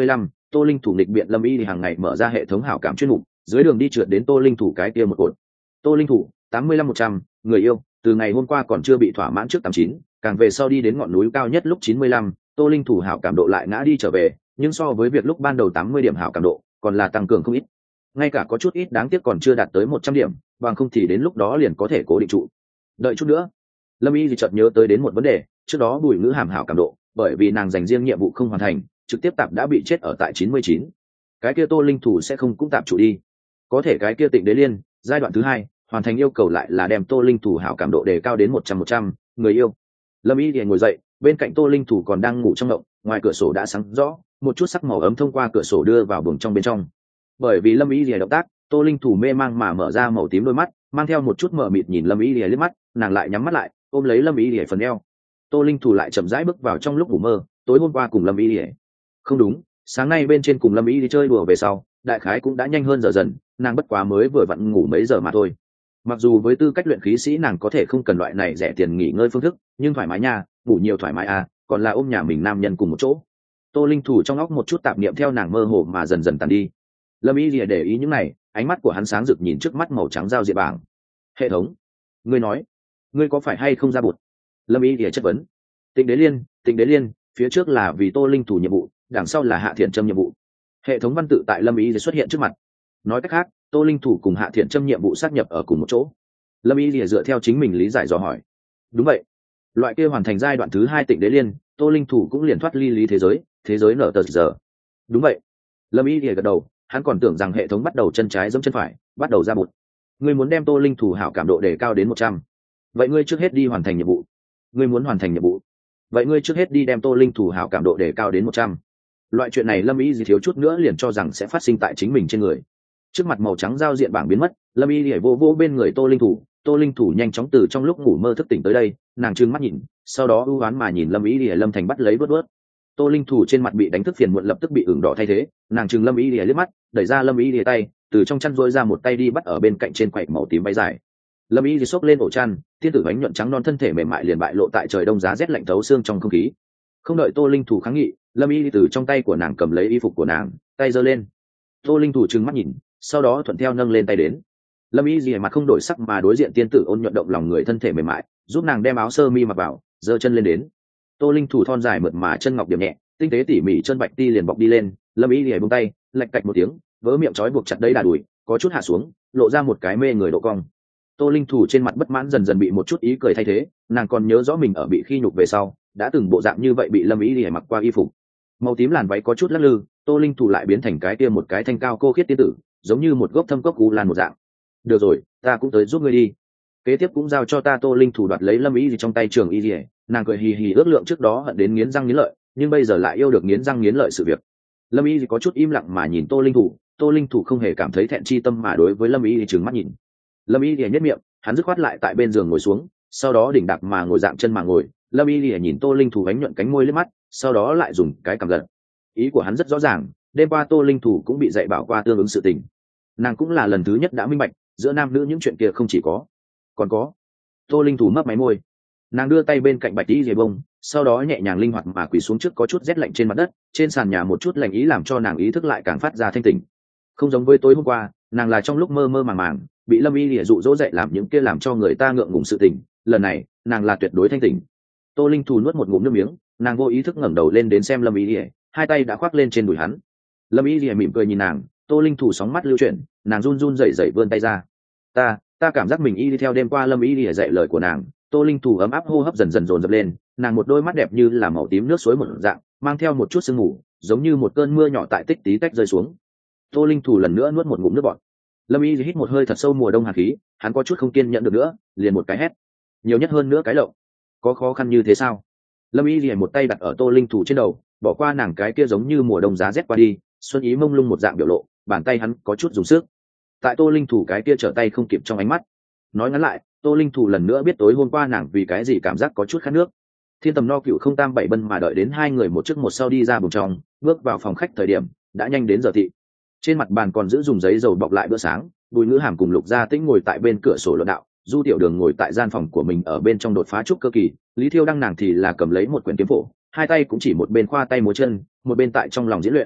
Tô Linh Thủ nghịch biện Lâm Y thì hàng ngày mở ra hệ thống hảo cảm chuyên mục, dưới đường đi trượt đến Tô Linh Thủ cái kia một cột. Tô Linh Thủ tám mươi lăm một trăm, người yêu, từ ngày hôm qua còn chưa bị thỏa mãn trước tám chín, càng về sau đi đến ngọn núi cao nhất lúc chín mươi lăm, Tô Linh Thủ hảo cảm độ lại ngã đi trở về, nhưng so với việc lúc ban đầu tám mươi điểm hảo cảm độ, còn là tăng cường không ít. Ngay cả có chút ít đáng tiếc còn chưa đạt tới một trăm điểm, bằng không thì đến lúc đó liền có thể cố định trụ. Đợi chút nữa, Lâm Y thì chợt nhớ tới đến một vấn đề, trước đó Bùi Ngữ Hàm hảo cảm độ, bởi vì nàng dành riêng nhiệm vụ không hoàn thành, trực tiếp tạp đã bị chết ở tại chín mươi chín. Cái kia Tô Linh Thủ sẽ không cũng tạp trụ đi. Có thể cái kia Tịnh Đế Liên, giai đoạn thứ hai, hoàn thành yêu cầu lại là đem Tô Linh Thủ hảo cảm độ đề cao đến một trăm một trăm, người yêu. Lâm Y thì ngồi dậy, bên cạnh Tô Linh Thủ còn đang ngủ trong mộng, ngoài cửa sổ đã sáng rõ, một chút sắc màu ấm thông qua cửa sổ đưa vào buồng trong bên trong. Bởi vì Lâm Y thì động tác, Tô Linh Thủ mê mang mà mở ra màu tím đôi mắt, mang theo một chút mờ mịt nhìn Lâm Y thì liếc mắt, nàng lại nhắm mắt lại, ôm lấy Lâm Y thì phần eo. Tô Linh Thủ lại chậm rãi bước vào trong lúc ngủ mơ, tối hôm qua cùng Lâm Y thì không đúng, sáng nay bên trên cùng Lâm Y thì chơi đùa về sau, đại khái cũng đã nhanh hơn giờ dần, nàng bất quá mới vừa vặn ngủ mấy giờ mà thôi. Mặc dù với tư cách luyện khí sĩ nàng có thể không cần loại này rẻ tiền nghỉ ngơi phương thức, nhưng thoải mái nha, ngủ nhiều thoải mái à, còn là ôm nhà mình nam nhân cùng một chỗ. Tô Linh Thủ trong óc một chút tạp niệm theo nàng mơ hồ mà dần dần tàn đi. Lâm Y lìa để ý những này, ánh mắt của hắn sáng rực nhìn trước mắt màu trắng giao diện bảng. Hệ thống, ngươi nói, ngươi có phải hay không ra bụt? Lâm Y lìa chất vấn. Tịnh Đế Liên, Tịnh Đế Liên, phía trước là vì Tô Linh Thủ nhiệm vụ, đằng sau là Hạ Thiện Trâm nhiệm vụ. Hệ thống văn tự tại Lâm Y lìa xuất hiện trước mặt. Nói cách khác, Tô Linh Thủ cùng Hạ Thiện Trâm nhiệm vụ sát nhập ở cùng một chỗ. Lâm Y lìa dựa theo chính mình lý giải dò hỏi. Đúng vậy. Loại kia hoàn thành giai đoạn thứ hai Tịnh Đế Liên, Tô Linh Thủ cũng liền thoát ly lý thế giới, thế giới nở tờ giờ. Đúng vậy. Lâm Y lìa gật đầu, hắn còn tưởng rằng hệ thống bắt đầu chân trái giẫm chân phải, bắt đầu ra bụt. Ngươi muốn đem Tô Linh Thủ hảo cảm độ đề cao đến một trăm, vậy ngươi trước hết đi hoàn thành nhiệm vụ. Ngươi muốn hoàn thành nhiệm vụ, vậy ngươi trước hết đi đem Tô Linh Thủ hảo cảm độ đề cao đến một trăm. Loại chuyện này Lâm Y gì thiếu chút nữa liền cho rằng sẽ phát sinh tại chính mình trên người. Trước mặt màu trắng giao diện bảng biến mất, Lâm Y lìa vô vô bên người Tô Linh Thủ, Tô Linh Thủ nhanh chóng từ trong lúc ngủ mơ thức tỉnh tới đây, nàng trừng mắt nhìn, sau đó ưu oán mà nhìn Lâm Y lìa Lâm Thành bắt lấy vớt vớt. Tô Linh Thủ trên mặt bị đánh thức phiền muộn lập tức bị ửng đỏ thay thế, nàng trừng Lâm Y lìa liếc mắt, đẩy ra Lâm Y lìa tay, từ trong chăn rỗi ra một tay đi bắt ở bên cạnh trên quậy màu tím váy dài. Lâm Y lìa xốc lên ổ chăn, thiên tử bánh nhuận trắng non thân thể mềm mại liền bại lộ tại trời đông giá rét lạnh thấu xương trong không khí. Không đợi Tô Linh Thủ kháng nghị, Lâm Y từ trong tay của nàng cầm lấy y phục của nàng, tay giơ lên. Tô Linh Thủ trừng mắt nhìn, sau đó thuận theo nâng lên tay đến. Lâm Y lìa mặt không đổi sắc mà đối diện tiên tử ôn nhuận động lòng người thân thể mềm mại, giúp nàng đem áo sơ mi mặc vào, giơ chân lên đến. Tô Linh Thủ thon dài mượt mà chân ngọc điểm nhẹ, tinh tế tỉ mỉ chân bạch ti liền bọc đi lên. Lâm Y lìa buông tay, lạch cạch một tiếng, vớ miệng trói buộc chặt đấy đà đùi, có chút hạ xuống, lộ ra một cái mê người độ cong. Tô Linh Thủ trên mặt bất mãn dần dần bị một chút ý cười thay thế, nàng còn nhớ rõ mình ở bị khi nhục về sau, đã từng bộ dạng như vậy bị Lâm Y lìa mặc qua y phục. Màu tím làn váy có chút lắc lư, Tô Linh Thủ lại biến thành cái kia một cái thanh cao cô khiết tiên tử, giống như một gốc thâm cốc u lan một dạng. Được rồi, ta cũng tới giúp ngươi đi. Kế tiếp cũng giao cho ta. Tô Linh Thủ đoạt lấy Lâm Y gì trong tay trường y gì, nàng cười hì hì ước lượng trước đó hận đến nghiến răng nghiến lợi, nhưng bây giờ lại yêu được nghiến răng nghiến lợi sự việc. Lâm Y gì có chút im lặng mà nhìn Tô Linh Thủ, Tô Linh Thủ không hề cảm thấy thẹn chi tâm mà đối với Lâm Y thì trừng mắt nhìn. Lâm Y thì nhếch miệng, hắn dứt khoát lại tại bên giường ngồi xuống, sau đó đỉnh đạp mà ngồi dạng chân mà ngồi. Lâm Y thì nhìn Tô Linh Thủ ánh nhuận cánh môi liếc mắt, sau đó lại dùng cái cằm gật. Ý của hắn rất rõ ràng, đêm qua Tô Linh Thủ cũng bị dạy bảo qua tương ứng sự tình, nàng cũng là lần thứ nhất đã minh bạch, giữa nam nữ những chuyện kia không chỉ có, còn có. Tô Linh Thủ mấp máy môi, nàng đưa tay bên cạnh bạch tí dề bông, sau đó nhẹ nhàng linh hoạt mà quỳ xuống trước có chút rét lạnh trên mặt đất, trên sàn nhà một chút lạnh ý làm cho nàng ý thức lại càng phát ra thanh tỉnh. Không giống với tối hôm qua, nàng là trong lúc mơ mơ màng màng, bị Lâm Y lìa dụ dỗ dậy làm những kia làm cho người ta ngượng ngùng sự tình, lần này nàng là tuyệt đối thanh tỉnh. Tô Linh Thủ nuốt một ngụm nước miếng, nàng vô ý thức ngẩng đầu lên đến xem Lâm Y lìa, hai tay đã khoác lên trên đùi hắn. Lâm Y lìa mỉm cười nhìn nàng, Tô Linh Thủ sóng mắt lưu chuyển, nàng run run rẩy rẩy vươn tay ra. ta ta cảm giác mình y đi theo đêm qua Lâm Y lìa dạy lời của nàng. Tô Linh Thủ ấm áp hô hấp dần dần dồn dập lên, nàng một đôi mắt đẹp như là màu tím nước suối một dạng, mang theo một chút sương mù, giống như một cơn mưa nhỏ tại tích tí tách rơi xuống. Tô Linh Thủ lần nữa nuốt một ngụm nước bọt. Lâm Y hít một hơi thật sâu mùa đông hàn khí, hắn có chút không kiên nhẫn được nữa, liền một cái hét, nhiều nhất hơn nữa cái lộng, có khó khăn như thế sao? Lâm Y liền một tay đặt ở Tô Linh Thủ trên đầu, bỏ qua nàng cái kia giống như mùa đông giá rét qua đi, xuân ý mông lung một dạng biểu lộ, bàn tay hắn có chút dùng sức. Tại Tô Linh Thủ cái kia trở tay không kịp trong ánh mắt. Nói ngắn lại, Tô Linh Thủ lần nữa biết tối hôm qua nàng vì cái gì cảm giác có chút khát nước. Thiên tầm no cựu không tam bảy bân mà đợi đến hai người một trước một sau đi ra buồng trong, bước vào phòng khách thời điểm đã nhanh đến giờ thị. Trên mặt bàn còn giữ dùng giấy dầu bọc lại bữa sáng, Bùi Ngữ Hàm cùng Lục Gia Tĩnh ngồi tại bên cửa sổ luận đạo, Du Tiểu Đường ngồi tại gian phòng của mình ở bên trong đột phá trúc cơ kỳ, Lý Thiêu Đăng nàng thì là cầm lấy một quyển kiếm phổ, hai tay cũng chỉ một bên khoa tay múa chân, một bên tại trong lòng diễn luyện.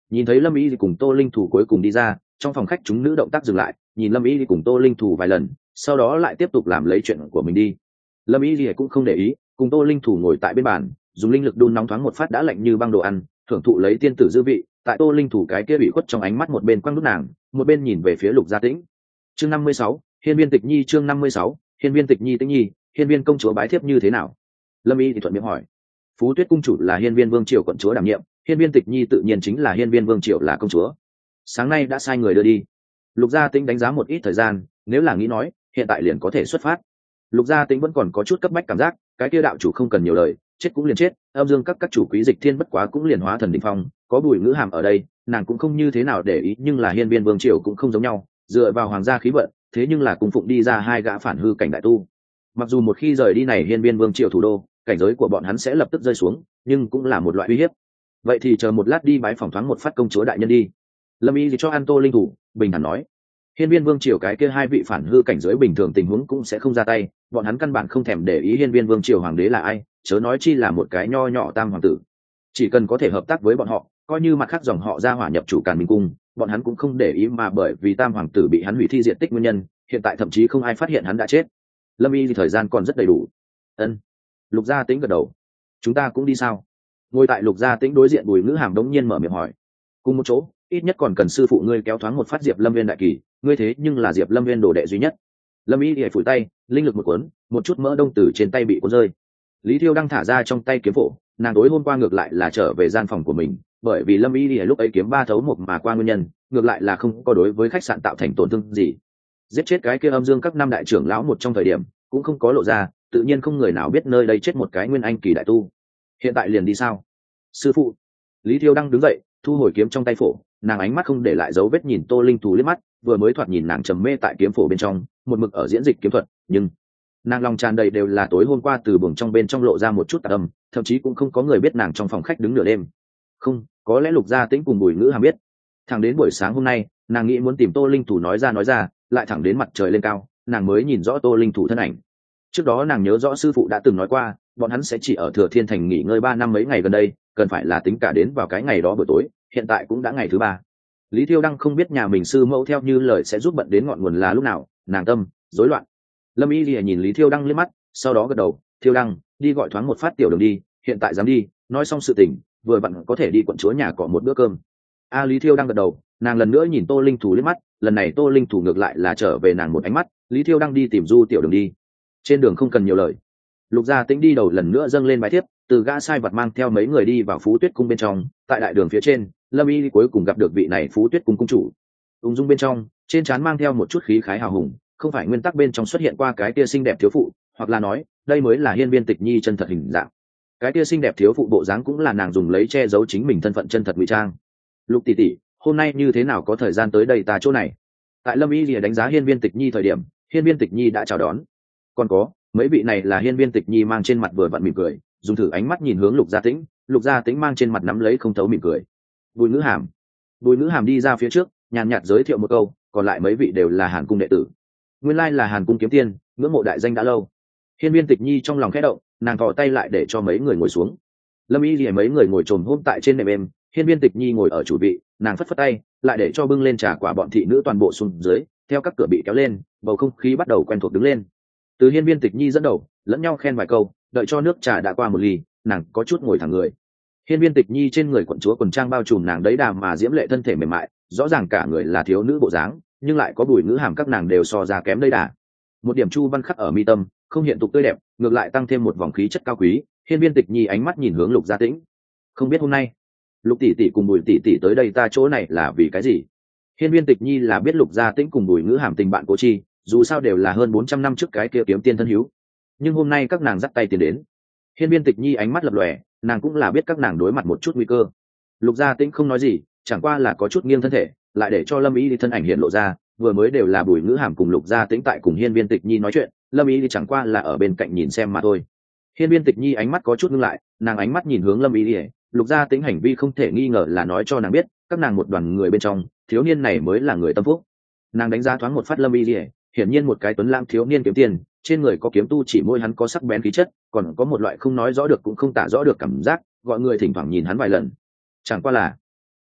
nhìn thấy lâm y cùng tô linh thủ cuối cùng đi ra, trong phòng khách chúng nữ động tác dừng lại, nhìn lâm y cùng tô linh thủ vài lần, sau đó lại tiếp tục làm lấy chuyện của mình đi. Lâm y cũng không để ý, cùng tô linh thủ ngồi tại bên bàn, dùng linh lực đun nóng thoáng một phát đã lạnh như băng đồ ăn, thưởng thụ lấy tiên tử dư vị. Tại tô linh thủ cái kia bị khuất trong ánh mắt, một bên quăng nút nàng, một bên nhìn về phía Lục Gia Tĩnh. Chương năm mươi sáu, hiên viên tịch nhi. Chương năm mươi sáu, hiên viên tịch nhi. Tĩnh nhi, hiên viên công chúa bái thiếp như thế nào? Lâm y thì thuận miệng hỏi. Phú Tuyết cung chủ là hiên viên vương triều quận chúa đảm nhiệm, hiên viên tịch nhi tự nhiên chính là hiên viên vương triều là công chúa. Sáng nay đã sai người đưa đi. Lục Gia Tĩnh đánh giá một ít thời gian, nếu là nghĩ nói hiện tại liền có thể xuất phát. Lục Gia Tĩnh vẫn còn có chút cấp bách cảm giác, cái kia đạo chủ không cần nhiều lời, chết cũng liền chết, âm dương các các chủ quý dịch thiên bất quá cũng liền hóa thần đỉnh phong, có Bùi Ngữ Hàm ở đây, nàng cũng không như thế nào để ý, nhưng là hiên viên vương triều cũng không giống nhau, dựa vào hoàng gia khí vận, thế nhưng là cung phụng đi ra hai gã phản hư cảnh đại tu. Mặc dù một khi rời đi này hiên viên vương triều thủ đô, cảnh giới của bọn hắn sẽ lập tức rơi xuống, nhưng cũng là một loại uy hiếp. Vậy thì chờ một lát đi bái phỏng thoáng một phát công chúa đại nhân đi. Lâm y thì cho an tô linh thủ bình thản nói. Hiên viên vương triều cái kia hai vị phản hư cảnh giới bình thường tình huống cũng sẽ không ra tay, bọn hắn căn bản không thèm để ý hiên viên vương triều hoàng đế là ai, chớ nói chi là một cái nho nhỏ tam hoàng tử. Chỉ cần có thể hợp tác với bọn họ, coi như mặt khác dòng họ ra hỏa nhập chủ Càn Minh cung, bọn hắn cũng không để ý, mà bởi vì tam hoàng tử bị hắn hủy thi diện tích nguyên nhân, hiện tại thậm chí không ai phát hiện hắn đã chết. Lâm y thì thời gian còn rất đầy đủ. Ân. Lục Gia Tĩnh gật đầu. Chúng ta cũng đi sao? Ngồi tại Lục Gia Tĩnh đối diện Bùi Ngữ Hàm đống nhiên mở miệng hỏi. Cùng một chỗ, ít nhất còn cần sư phụ ngươi kéo thoáng một phát Diệp Lâm Viên đại kỳ, ngươi thế nhưng là Diệp Lâm Viên đồ đệ duy nhất. Lâm y thì phủi tay, linh lực một cuốn, một chút mỡ đông tử trên tay bị cuốn rơi. Lý Thiêu đang thả ra trong tay kiếm phổ, nàng tối hôm qua ngược lại là trở về gian phòng của mình, bởi vì Lâm y thì lúc ấy kiếm ba thấu một mà qua nguyên nhân, ngược lại là không có đối với khách sạn tạo thành tổn thương gì. Giết chết cái kia âm dương các năm đại trưởng lão một trong thời điểm, cũng không có lộ ra, tự nhiên không người nào biết nơi đây chết một cái nguyên anh kỳ đại tu. Hiện tại liền đi sao? Sư phụ. Lý Thiêu đang đứng dậy, thu hồi kiếm trong tay phổ, nàng ánh mắt không để lại dấu vết nhìn tô linh thú liếc mắt, vừa mới thoạt nhìn nàng trầm mê tại kiếm phổ bên trong, một mực ở diễn dịch kiếm thuật, nhưng nàng lòng tràn đầy đều là tối hôm qua từ buồng trong bên trong lộ ra một chút tà âm, thậm chí cũng không có người biết nàng trong phòng khách đứng nửa đêm. Không, có lẽ Lục Gia Tĩnh cùng Bùi Ngữ Hàm biết. Thẳng đến buổi sáng hôm nay, nàng nghĩ muốn tìm tô linh thủ nói ra nói ra, lại thẳng đến mặt trời lên cao, nàng mới nhìn rõ tô linh thủ thân ảnh. Trước đó nàng nhớ rõ sư phụ đã từng nói qua, bọn hắn sẽ chỉ ở Thừa Thiên Thành nghỉ ngơi ba năm mấy ngày gần đây, cần phải là tính cả đến vào cái ngày đó buổi tối, hiện tại cũng đã ngày thứ ba. Lý Thiêu Đăng không biết nhà mình sư mẫu theo như lời sẽ giúp bận đến ngọn nguồn là lúc nào, nàng tâm rối loạn. Lâm Y Lìa nhìn Lý Thiêu Đăng liếc mắt, sau đó gật đầu, Thiêu Đăng, đi gọi thoáng một phát tiểu đường đi, hiện tại dám đi, nói xong sự tình, vừa vặn có thể đi quận chúa nhà cọ một bữa cơm. A Lý Thiêu Đăng gật đầu, nàng lần nữa nhìn Tô Linh Thủ liếc mắt, lần này Tô Linh Thủ ngược lại là trở về nàng một ánh mắt, Lý Thiêu Đăng đi tìm Du tiểu đường đi. Trên đường không cần nhiều lời. Lục Gia Tĩnh đi đầu lần nữa dâng lên bài thiếp, từ gã sai vật mang theo mấy người đi vào Phú Tuyết cung bên trong, tại đại đường phía trên, Lâm Y cuối cùng gặp được vị này Phú Tuyết cung cung chủ. Ung dung bên trong, trên trán mang theo một chút khí khái hào hùng, không phải nguyên tắc bên trong xuất hiện qua cái tia xinh đẹp thiếu phụ, hoặc là nói, đây mới là Hiên Viên Tịch Nhi chân thật hình dạng. Cái tia xinh đẹp thiếu phụ bộ dáng cũng là nàng dùng lấy che giấu chính mình thân phận chân thật ngụy trang. Lục tỷ tỷ, hôm nay như thế nào có thời gian tới đây ta chỗ này? Tại Lâm Y lìa đánh giá Hiên Viên Tịch Nhi thời điểm, Hiên Viên Tịch Nhi đã chào đón. Còn có, mấy vị này là Hiên Viên Tịch Nhi mang trên mặt vừa vặn mỉm cười, dùng thử ánh mắt nhìn hướng Lục Gia Tĩnh, Lục Gia Tĩnh mang trên mặt nắm lấy không thấu mỉm cười. Bùi Ngữ Hàm. Bùi Ngữ Hàm đi ra phía trước, nhàn nhạt giới thiệu một câu, còn lại mấy vị đều là Hàn cung đệ tử. Nguyên lai là Hàn cung kiếm tiên, ngưỡng mộ đại danh đã lâu. Hiên Viên Tịch Nhi trong lòng khẽ động, nàng thò tay lại để cho mấy người ngồi xuống. Lâm Y lìa mấy người ngồi trồm hôm tại trên nệm êm, Hiên Viên Tịch Nhi ngồi ở chủ vị, nàng phất phất tay, lại để cho bưng lên trà quả bọn thị nữ toàn bộ xuống dưới, theo các cửa bị kéo lên, bầu không khí bắt đầu quen thuộc đứng lên. Từ Hiên Viên Tịch Nhi dẫn đầu, lẫn nhau khen vài câu, đợi cho nước trà đã qua một ly, nàng có chút ngồi thẳng người. Hiên Viên Tịch Nhi trên người quận chúa quần trang bao trùm nàng đấy đà mà diễm lệ thân thể mềm mại, rõ ràng cả người là thiếu nữ bộ dáng, nhưng lại có Bùi Ngữ Hàm các nàng đều so ra kém đấy đà. Một điểm chu văn khắc ở mi tâm, không hiện tục tươi đẹp, ngược lại tăng thêm một vòng khí chất cao quý. Hiên Viên Tịch Nhi ánh mắt nhìn hướng Lục Gia Tĩnh, không biết hôm nay Lục tỷ tỷ cùng Bùi tỷ tỷ tới đây ta chỗ này là vì cái gì? Hiên Viên Tịch Nhi là biết Lục Gia Tĩnh cùng Bùi Ngữ Hàm tình bạn cố chi, dù sao đều là hơn bốn trăm năm trước cái kia kiếm tiên thân hữu, nhưng hôm nay các nàng dắt tay tiến đến. Hiên Viên Tịch Nhi ánh mắt lập lòe, nàng cũng là biết các nàng đối mặt một chút nguy cơ. Lục Gia Tĩnh không nói gì, chẳng qua là có chút nghiêng thân thể, lại để cho Lâm Y đi thân ảnh hiện lộ ra, vừa mới đều là Bùi Ngữ Hàm cùng Lục Gia Tĩnh tại cùng Hiên Viên Tịch Nhi nói chuyện, Lâm Y đi chẳng qua là ở bên cạnh nhìn xem mà thôi. Hiên Viên Tịch Nhi ánh mắt có chút ngưng lại, nàng ánh mắt nhìn hướng Lâm Y đi, Lục Gia Tĩnh hành vi không thể nghi ngờ là nói cho nàng biết, các nàng một đoàn người bên trong, thiếu niên này mới là người tâm phúc. Nàng đánh giá thoáng một phát Lâm Y đi, hiển nhiên một cái tuấn lãng thiếu niên kiếm tiền, trên người có kiếm tu chỉ môi hắn có sắc bén khí chất, còn có một loại không nói rõ được cũng không tả rõ được cảm giác, gọi người thỉnh thoảng nhìn hắn vài lần. Chẳng qua là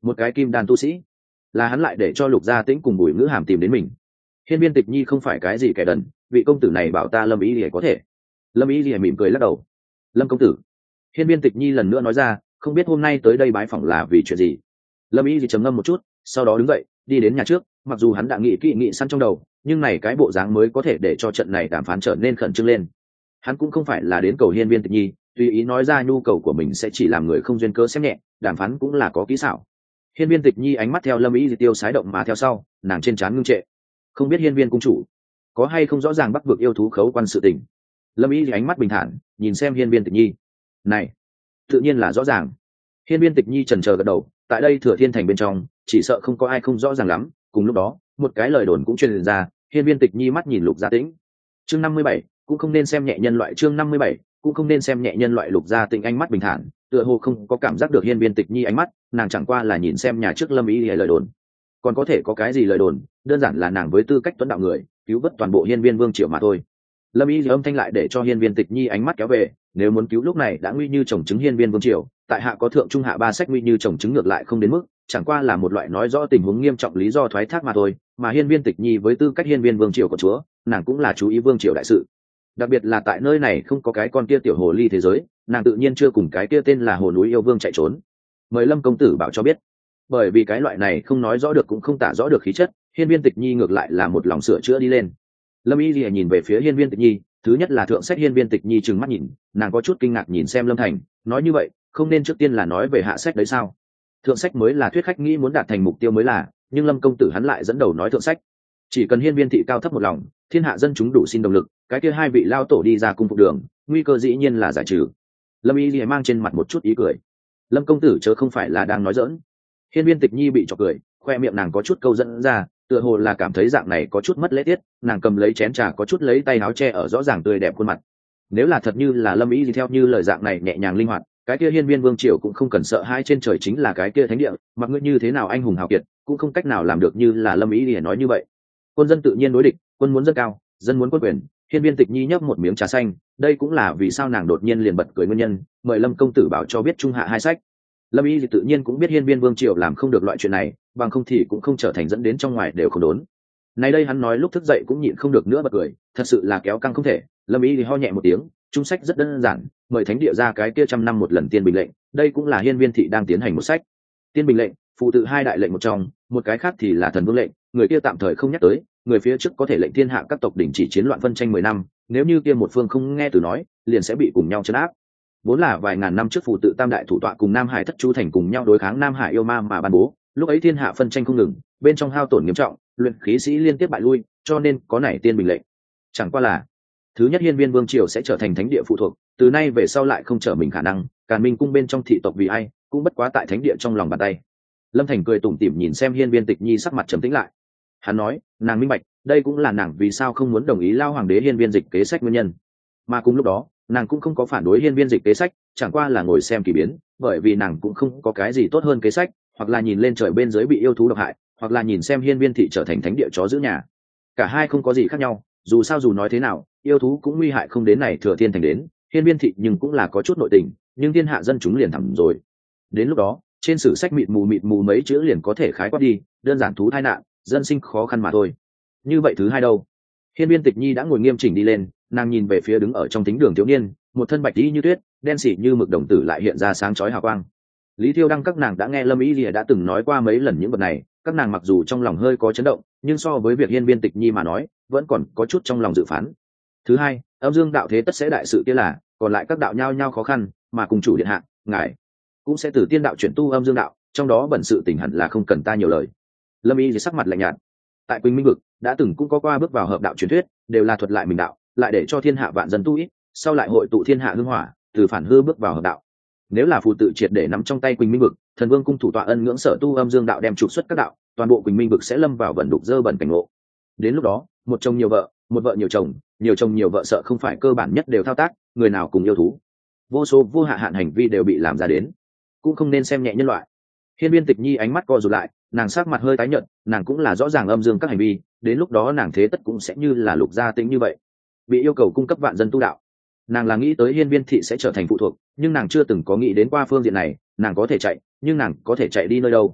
một cái kim đan tu sĩ, là hắn lại để cho Lục Gia Tĩnh cùng Bùi Ngữ Hàm tìm đến mình. Hiên Viên Tịch Nhi không phải cái gì kẻ đần, vị công tử này bảo ta Lâm Ý Lìa có thể. Lâm Ý Lìa mỉm cười lắc đầu. Lâm công tử. Hiên Viên Tịch Nhi lần nữa nói ra, không biết hôm nay tới đây bái phỏng là vì chuyện gì. Lâm Ý Lìa trầm ngâm một chút, sau đó đứng dậy đi đến nhà trước. Mặc dù hắn đã nghĩ kỹ nghĩ săn trong đầu, nhưng này cái bộ dáng mới có thể để cho trận này đàm phán trở nên khẩn trương lên. Hắn cũng không phải là đến cầu Hiên Viên Tịch Nhi, tùy ý nói ra nhu cầu của mình sẽ chỉ làm người không duyên cớ xem nhẹ, đàm phán cũng là có kỹ xảo. Hiên Viên Tịch Nhi ánh mắt theo Lâm Ý Lìa tiêu sái động mà theo sau, nàng trên trán ngưng trệ. Không biết Hiên Viên cung chủ có hay không rõ ràng Bắc vực yêu thú khấu quan sự tình. Lâm Ý Lìa ánh mắt bình thản nhìn xem Hiên Viên Tịch Nhi. Này, tự nhiên là rõ ràng. Hiên Viên Tịch Nhi chần chờ gật đầu, tại đây Thừa Thiên thành bên trong chỉ sợ không có ai không rõ ràng lắm. Cùng lúc đó một cái lời đồn cũng truyền ra. Hiên Viên Tịch Nhi mắt nhìn Lục Gia Tĩnh. Chương năm mươi bảy, cũng không nên xem nhẹ nhân loại. Chương năm mươi bảy, cũng không nên xem nhẹ nhân loại. Lục Gia Tĩnh ánh mắt bình thản, tựa hồ không có cảm giác được Hiên Viên Tịch Nhi ánh mắt, nàng chẳng qua là nhìn xem nhà trước Lâm Ý Lìa lời đồn. Còn có thể có cái gì lời đồn, đơn giản là nàng với tư cách tuấn đạo người cứu vớt toàn bộ Hiên Viên vương triều mà thôi. Lâm Ý Lìa âm thanh lại để cho Hiên Viên Tịch Nhi ánh mắt kéo về, nếu muốn cứu lúc này đã nguy như trồng trứng Hiên Viên vương triều, tại hạ có thượng trung hạ ba sách, nguy như trồng trứng ngược lại không đến mức, chẳng qua là một loại nói rõ tình huống nghiêm trọng lý do thoái thác mà thôi. Mà Hiên Viên Tịch Nhi với tư cách Hiên Viên vương triều của chúa, nàng cũng là chú ý vương triều đại sự, đặc biệt là tại nơi này không có cái con kia tiểu hồ ly thế giới, nàng tự nhiên chưa cùng cái kia tên là hồ núi yêu vương chạy trốn. Mời Lâm công tử bảo cho biết. Bởi vì cái loại này không nói rõ được cũng không tả rõ được khí chất, Hiên Viên Tịch Nhi ngược lại là một lòng sửa chữa đi lên. Lâm Y Lìa nhìn về phía Hiên Viên Tịch Nhi, thứ nhất là thượng sách. Hiên Viên Tịch Nhi trừng mắt nhìn, nàng có chút kinh ngạc nhìn xem Lâm Thành, nói như vậy không nên trước tiên là nói về hạ sách đấy sao? Thượng sách mới là thuyết khách nghĩ muốn đạt thành mục tiêu mới là, nhưng Lâm công tử hắn lại dẫn đầu nói thượng sách. Chỉ cần Hiên Viên thị cao thấp một lòng, thiên hạ dân chúng đủ xin động lực, cái kia hai vị lao tổ đi ra cung phục đường, nguy cơ dĩ nhiên là giải trừ. Lâm Y Lìa mang trên mặt một chút ý cười. Lâm công tử chớ không phải là đang nói giỡn. Hiên Viên Tịch Nhi bị chọc cười, khoe miệng nàng có chút câu dẫn ra, tựa hồ là cảm thấy dạng này có chút mất lễ tiết. Nàng cầm lấy chén trà có chút lấy tay áo che ở rõ ràng tươi đẹp khuôn mặt. Nếu là thật như là Lâm Ý gì theo như lời dạng này nhẹ nhàng linh hoạt, cái kia Hiên Viên vương triều cũng không cần sợ hai, trên trời chính là cái kia thánh địa, mặc ngươi như thế nào anh hùng hào kiệt cũng không cách nào làm được như là Lâm Ý gì nói như vậy. Quân dân tự nhiên đối địch, quân muốn dân cao, dân muốn quân quyền. Hiên Viên Tịch Nhi nhấp một miếng trà xanh, đây cũng là vì sao nàng đột nhiên liền bật cười nguyên nhân. Mời Lâm công tử bảo cho biết trung hạ hai sách. Lâm Y thì tự nhiên cũng biết Hiên Viên vương triều làm không được loại chuyện này, bằng không thì cũng không trở thành dẫn đến trong ngoài đều không đốn. Nay đây hắn nói lúc thức dậy cũng nhịn không được nữa bật cười, thật sự là kéo căng không thể. Lâm Y thì ho nhẹ một tiếng, trung sách rất đơn giản, mời thánh địa ra cái kia trăm năm một lần tiên bình lệnh, đây cũng là Hiên Viên thị đang tiến hành một sách. Tiên bình lệnh phụ tự hai đại lệnh một trong, một cái khác thì là thần vương lệnh, người kia tạm thời không nhắc tới, người phía trước có thể lệnh thiên hạ các tộc đình chỉ chiến loạn phân tranh mười năm, nếu như kia một phương không nghe từ nói, liền sẽ bị cùng nhau trấn áp. Vốn là vài ngàn năm trước phụ tự tam đại thủ tọa cùng Nam Hải thất chú thành cùng nhau đối kháng Nam Hải yêu ma mà ban bố, lúc ấy thiên hạ phân tranh không ngừng, bên trong hao tổn nghiêm trọng, luyện khí sĩ liên tiếp bại lui, cho nên có nảy tiên bình lệnh. Chẳng qua là thứ nhất, Hiên Viên vương triều sẽ trở thành thánh địa phụ thuộc, từ nay về sau lại không trở mình khả năng, Càn Minh cung bên trong thị tộc vì ai cũng bất quá tại thánh địa trong lòng bàn tay. Lâm Thành cười tủm tỉm nhìn xem Hiên Viên Tịch Nhi sắc mặt trầm tĩnh lại. Hắn nói, nàng minh bạch, đây cũng là nàng vì sao không muốn đồng ý lao hoàng đế Hiên Viên Dịch kế sách nguyên nhân. Mà cùng lúc đó, nàng cũng không có phản đối Hiên Viên Dịch kế sách, chẳng qua là ngồi xem kỳ biến, bởi vì nàng cũng không có cái gì tốt hơn kế sách, hoặc là nhìn lên trời bên dưới bị yêu thú độc hại, hoặc là nhìn xem Hiên Viên thị trở thành thánh địa chó giữ nhà. Cả hai không có gì khác nhau, dù sao dù nói thế nào, yêu thú cũng nguy hại không đến này Thừa Thiên thành đến, Hiên Viên thị nhưng cũng là có chút nội tình, nhưng thiên hạ dân chúng liền thẳm rồi. Đến lúc đó, trên sử sách mịt mù mịt mù mấy chữ liền có thể khái quát đi, đơn giản thú tai nạn, dân sinh khó khăn mà thôi. Như vậy thứ hai đâu? Hiên Viên Tịch Nhi đã ngồi nghiêm chỉnh đi lên, nàng nhìn về phía đứng ở trong thính đường thiếu niên, một thân bạch y như tuyết, đen xỉ như mực đồng tử lại hiện ra sáng chói hào quang. Lý Thiêu Đăng các nàng đã nghe Lâm Ý Lìa đã từng nói qua mấy lần những vật này, các nàng mặc dù trong lòng hơi có chấn động, nhưng so với việc Hiên Viên Tịch Nhi mà nói, vẫn còn có chút trong lòng dự phán. Thứ hai, âm dương đạo thế tất sẽ đại sự kia là, còn lại các đạo nhao nhao khó khăn, mà cùng chủ điện hạ, ngài cũng sẽ từ tiên đạo chuyển tu âm dương đạo, trong đó bẩn sự tình hẳn là không cần ta nhiều lời. Lâm Y thì sắc mặt lạnh nhạt. Tại Quỳnh Minh vực đã từng cũng có qua bước vào hợp đạo truyền thuyết, đều là thuật lại mình đạo, lại để cho thiên hạ vạn dân tu ít, sau lại hội tụ thiên hạ hưng hỏa, từ phản hư bước vào hợp đạo. Nếu là phù tự triệt để nắm trong tay Quỳnh Minh vực, thần vương cung thủ tọa ân ngưỡng sở tu âm dương đạo đem trục xuất các đạo, toàn bộ Quỳnh Minh vực sẽ lâm vào vận đục dơ bẩn cảnh ngộ. Đến lúc đó, một chồng nhiều vợ, một vợ nhiều chồng, nhiều chồng nhiều vợ sợ không phải cơ bản nhất đều thao tác, người nào cùng yêu thú, vô số vô hạ hạn hành vi đều bị làm ra đến, cũng không nên xem nhẹ nhân loại. Hiên Viên Tịch Nhi ánh mắt co rụt lại, nàng sắc mặt hơi tái nhợt, nàng cũng là rõ ràng âm dương các hành vi, đến lúc đó nàng thế tất cũng sẽ như là Lục Gia Tĩnh như vậy, bị yêu cầu cung cấp vạn dân tu đạo. Nàng là nghĩ tới Hiên Viên thị sẽ trở thành phụ thuộc, nhưng nàng chưa từng có nghĩ đến qua phương diện này. Nàng có thể chạy, nhưng nàng có thể chạy đi nơi đâu?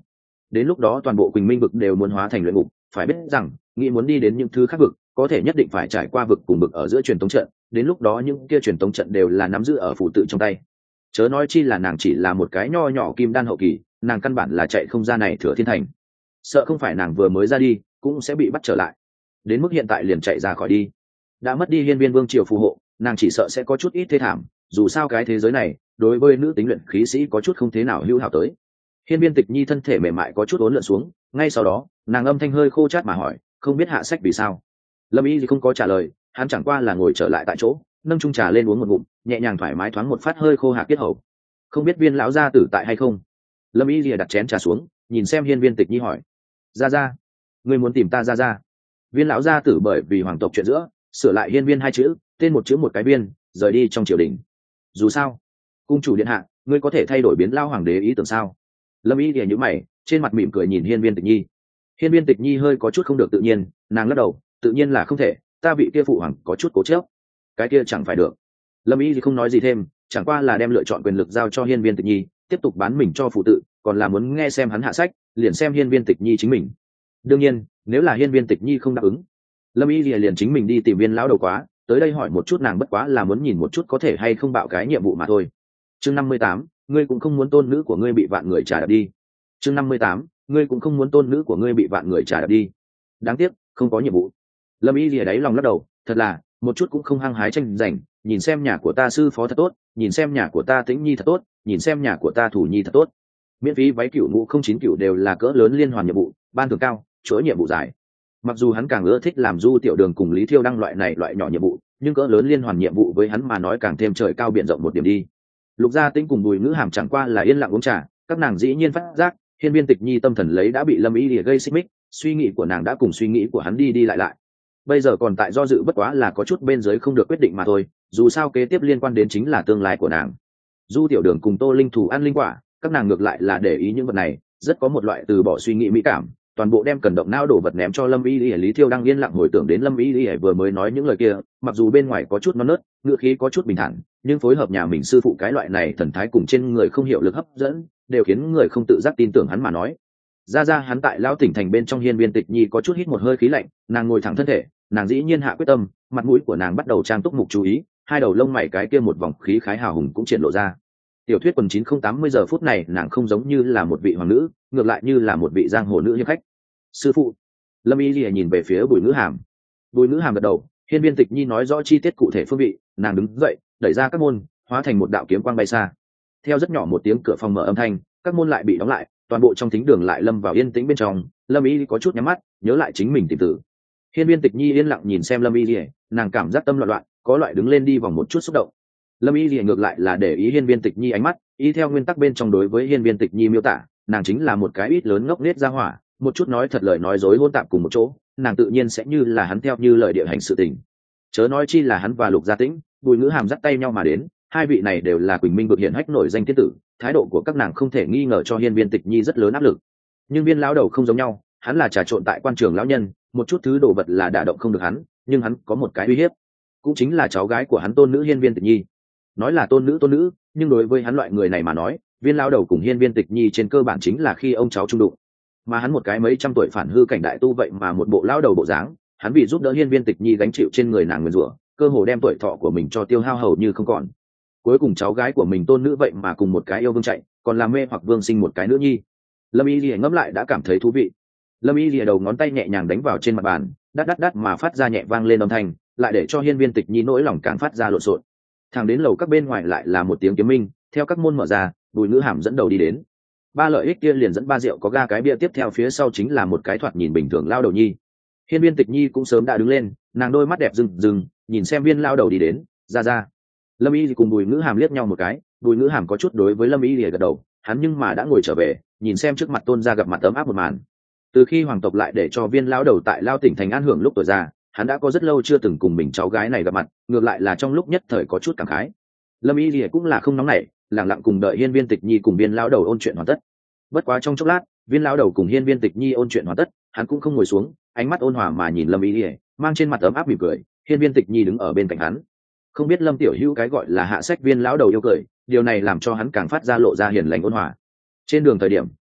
đến lúc đó toàn bộ Quỳnh Minh vực đều muốn hóa thành luyện ngục. Phải biết rằng nghĩ muốn đi đến những thứ khác vực có thể nhất định phải trải qua vực cùng vực ở giữa truyền tống trận, đến lúc đó những kia truyền tống trận đều là nắm giữ ở phụ tự trong tay. Chớ nói chi là nàng chỉ là một cái nho nhỏ kim đan hậu kỳ, nàng căn bản là chạy không ra này Thừa Thiên Thành, sợ không phải nàng vừa mới ra đi cũng sẽ bị bắt trở lại, đến mức hiện tại liền chạy ra khỏi đi. Đã mất đi Hiên Viên Vương triều phù hộ, nàng chỉ sợ sẽ có chút ít thê thảm, dù sao cái thế giới này đối với nữ tính luyện khí sĩ có chút không thế nào hữu hảo tới. Hiên Viên Tịch Nhi thân thể mềm mại có chút uốn lượn xuống, ngay sau đó nàng âm thanh hơi khô chát mà hỏi, không biết hạ sách vì sao. Lâm Y thì không có trả lời, hắn chẳng qua là ngồi trở lại tại chỗ, nâng chung trà lên uống một ngụm, nhẹ nhàng thoải mái thoáng một phát hơi khô hạ tiết hầu. Không biết Viên lão gia tử tại hay không. Lâm Y lìa đặt chén trà xuống, nhìn xem Hiên Viên Tịch Nhi hỏi, ra ra, ngươi muốn tìm ta ra ra. Viên lão gia tử bởi vì hoàng tộc chuyện giữa sửa lại hiên viên hai chữ, tên một chữ một cái viên, rời đi trong triều đình. Dù sao cung chủ điện hạ, ngươi có thể thay đổi biến lao hoàng đế ý tưởng sao? Lâm Y lìa nhíu mày, trên mặt mỉm cười nhìn Hiên Viên Tịch Nhi. Hiên Viên Tịch Nhi hơi có chút không được tự nhiên, nàng lắc đầu, tự nhiên là không thể, ta vị kia phụ hoàng có chút cố chấp, cái kia chẳng phải được. Lâm Y thì không nói gì thêm, chẳng qua là đem lựa chọn quyền lực giao cho Hiên Viên Tịch Nhi, tiếp tục bán mình cho phụ tự, còn là muốn nghe xem hắn hạ sách, liền xem Hiên Viên Tịch Nhi chính mình. Đương nhiên nếu là Hiên Viên Tịch Nhi không đáp ứng, Lâm Y liền chính mình đi tìm Viên lão đầu quá, tới đây hỏi một chút, nàng bất quá là muốn nhìn một chút có thể hay không bạo cái nhiệm vụ mà thôi. Chương năm mươi tám, ngươi cũng không muốn tôn nữ của ngươi bị vạn người trả đạp đi. Chương năm mươi tám, ngươi cũng không muốn tôn nữ của ngươi bị vạn người trả đạp đi. Đáng tiếc không có nhiệm vụ. Lâm Y lìa đáy lòng lắc đầu, thật là một chút cũng không hăng hái tranh giành, nhìn xem nhà của ta sư phó thật tốt, nhìn xem nhà của ta Tĩnh Nhi thật tốt, nhìn xem nhà của ta Thủ Nhi thật tốt. Miễn phí váy cửu ngũ không chín cửu đều là cỡ lớn liên hoàn nhiệm vụ, ban thưởng cao, chuỗi nhiệm vụ dài. Mặc dù hắn càng ưa thích làm Du Tiểu Đường cùng Lý Thiêu Đăng loại này loại nhỏ nhiệm vụ, nhưng cỡ lớn liên hoàn nhiệm vụ với hắn mà nói càng thêm trời cao biển rộng một điểm đi. Lục Gia Tĩnh cùng Bùi Ngữ Hàm chẳng qua là yên lặng uống trà, các nàng dĩ nhiên phát giác Hiên Viên Tịch Nhi tâm thần lấy đã bị Lâm Y Lìa gây xích mích, suy nghĩ của nàng đã cùng suy nghĩ của hắn đi đi lại lại. Bây giờ còn tại do dự, bất quá là có chút bên dưới không được quyết định mà thôi, dù sao kế tiếp liên quan đến chính là tương lai của nàng. Du Tiểu Đường cùng Tô Linh thủ ăn linh quả, các nàng ngược lại là để ý những vật này, rất có một loại từ bỏ suy nghĩ mỹ cảm, toàn bộ đem cần động não đổ vật ném cho Lâm Y Lìa. Lý Thiêu đang yên lặng hồi tưởng đến Lâm Y Lìa vừa mới nói những lời kia, mặc dù bên ngoài có chút non nớt, ngữ khí có chút bình thản, nhưng phối hợp nhà mình sư phụ cái loại này thần thái cùng trên người không hiểu lực hấp dẫn, đều khiến người không tự giác tin tưởng hắn mà nói. Ra ra hắn tại Lão Tỉnh thành bên trong Hiên Viên Tịch Nhi có chút hít một hơi khí lạnh, nàng ngồi thẳng thân thể, nàng dĩ nhiên hạ quyết tâm, mặt mũi của nàng bắt đầu trang túc mục chú ý, hai đầu lông mày cái kia một vòng khí khái hào hùng cũng triển lộ ra. Tiểu thuyết quần chín không tám mươi giờ phút này nàng không giống như là một vị hoàng nữ, ngược lại như là một vị giang hồ nữ hiệp khách. Sư phụ. Lâm Y Lìa nhìn về phía Bùi Ngữ Hàm. Bùi Ngữ Hàm gật đầu. Hiên Viên Tịch Nhi nói rõ chi tiết cụ thể phương vị, nàng đứng dậy đẩy ra các môn, hóa thành một đạo kiếm quang bay xa. Theo rất nhỏ một tiếng cửa phòng mở âm thanh, các môn lại bị đóng lại, toàn bộ trong thính đường lại lâm vào yên tĩnh bên trong. Lâm Y có chút nhắm mắt, nhớ lại chính mình tìm tử. Hiên Viên Tịch Nhi yên lặng nhìn xem Lâm Y Lìa, nàng cảm giác tâm loạn loạn, có loại đứng lên đi vòng một chút xúc động. Lâm Y Lìa ngược lại là để ý Hiên Viên Tịch Nhi ánh mắt, y theo nguyên tắc bên trong đối với Hiên Viên Tịch Nhi miêu tả, nàng chính là một cái ít lớn ngốc nghếch ra hỏa, một chút nói thật lời nói dối hỗn tạp cùng một chỗ, nàng tự nhiên sẽ như là hắn theo như lời địa hành sự tình. Chớ nói chi là hắn và Lục Gia Tĩnh, Bùi Ngữ Hàm dắt tay nhau mà đến, hai vị này đều là Quỳnh Minh vực hiển hách nổi danh tiên tử, thái độ của các nàng không thể nghi ngờ cho Hiên Viên Tịch Nhi rất lớn áp lực. Nhưng Viên lão đầu không giống nhau, hắn là trà trộn tại quan trường lão nhân, một chút thứ đồ vật là đả động không được hắn, nhưng hắn có một cái uy hiếp, cũng chính là cháu gái của hắn tôn nữ Hiên Viên Tịch Nhi. Nói là tôn nữ tôn nữ, nhưng đối với hắn loại người này mà nói, Viên lão đầu cùng Hiên Viên Tịch Nhi trên cơ bản chính là khi ông cháu chung đụng, mà hắn một cái mấy trăm tuổi phản hư cảnh đại tu vậy mà một bộ lão đầu bộ dáng, hắn vì giúp đỡ Hiên Viên Tịch Nhi gánh chịu trên người nàng nguyền rủa, cơ hồ đem tuổi thọ của mình cho tiêu hao hầu như không còn. Cuối cùng cháu gái của mình tôn nữ vậy mà cùng một cái yêu vương chạy, còn làm mê hoặc vương sinh một cái nữ nhi. Lâm Y Lìa ngẫm lại đã cảm thấy thú vị. Lâm Y Lìa đầu ngón tay nhẹ nhàng đánh vào trên mặt bàn, đắt đắt đắt mà phát ra nhẹ vang lên âm thanh, lại để cho Hiên Viên Tịch Nhi nỗi lòng càng phát ra lộn xộn. Thẳng đến lầu các bên ngoài lại là một tiếng kiếm minh, theo các môn mở ra, Bùi Ngữ Hàm dẫn đầu đi đến. Ba lợi ích kia liền dẫn ba rượu có ga cái bia, tiếp theo phía sau chính là một cái thoạt nhìn bình thường lao đầu nhi. Hiên Viên Tịch Nhi cũng sớm đã đứng lên, nàng đôi mắt đẹp rừng rừng nhìn xem Viên lao đầu đi đến, ra ra. Lâm Y cùng Bùi Ngữ Hàm liếc nhau một cái, Bùi Ngữ Hàm có chút đối với Lâm Y lìa gật đầu, hắn nhưng mà đã ngồi trở về, nhìn xem trước mặt tôn gia gặp mặt ấm áp một màn. Từ khi hoàng tộc lại để cho Viên lão đầu tại Lao Tỉnh thành an hưởng lúc tuổi già, hắn đã có rất lâu chưa từng cùng mình cháu gái này gặp mặt, ngược lại là trong lúc nhất thời có chút cảm khái. Lâm Y lìa cũng là không nóng nảy, lặng lặng cùng đợi Hiên Viên Tịch Nhi cùng Viên lão đầu ôn chuyện hoàn tất. Bất quá trong chốc lát, Viên lão đầu cùng Hiên Viên Tịch Nhi ôn chuyện hoàn tất, hắn cũng không ngồi xuống, ánh mắt ôn hòa mà nhìn Lâm Y lìa, mang trên mặt ấm áp mỉm cười. Hiên Viên Tịch Nhi đứng ở bên cạnh hắn, không biết Lâm tiểu hữu cái gọi là hạ sách Viên lão đầu yêu cười, điều này làm cho hắn càng phát ra lộ ra hiền lành ôn hòa. Trên đường thời điểm,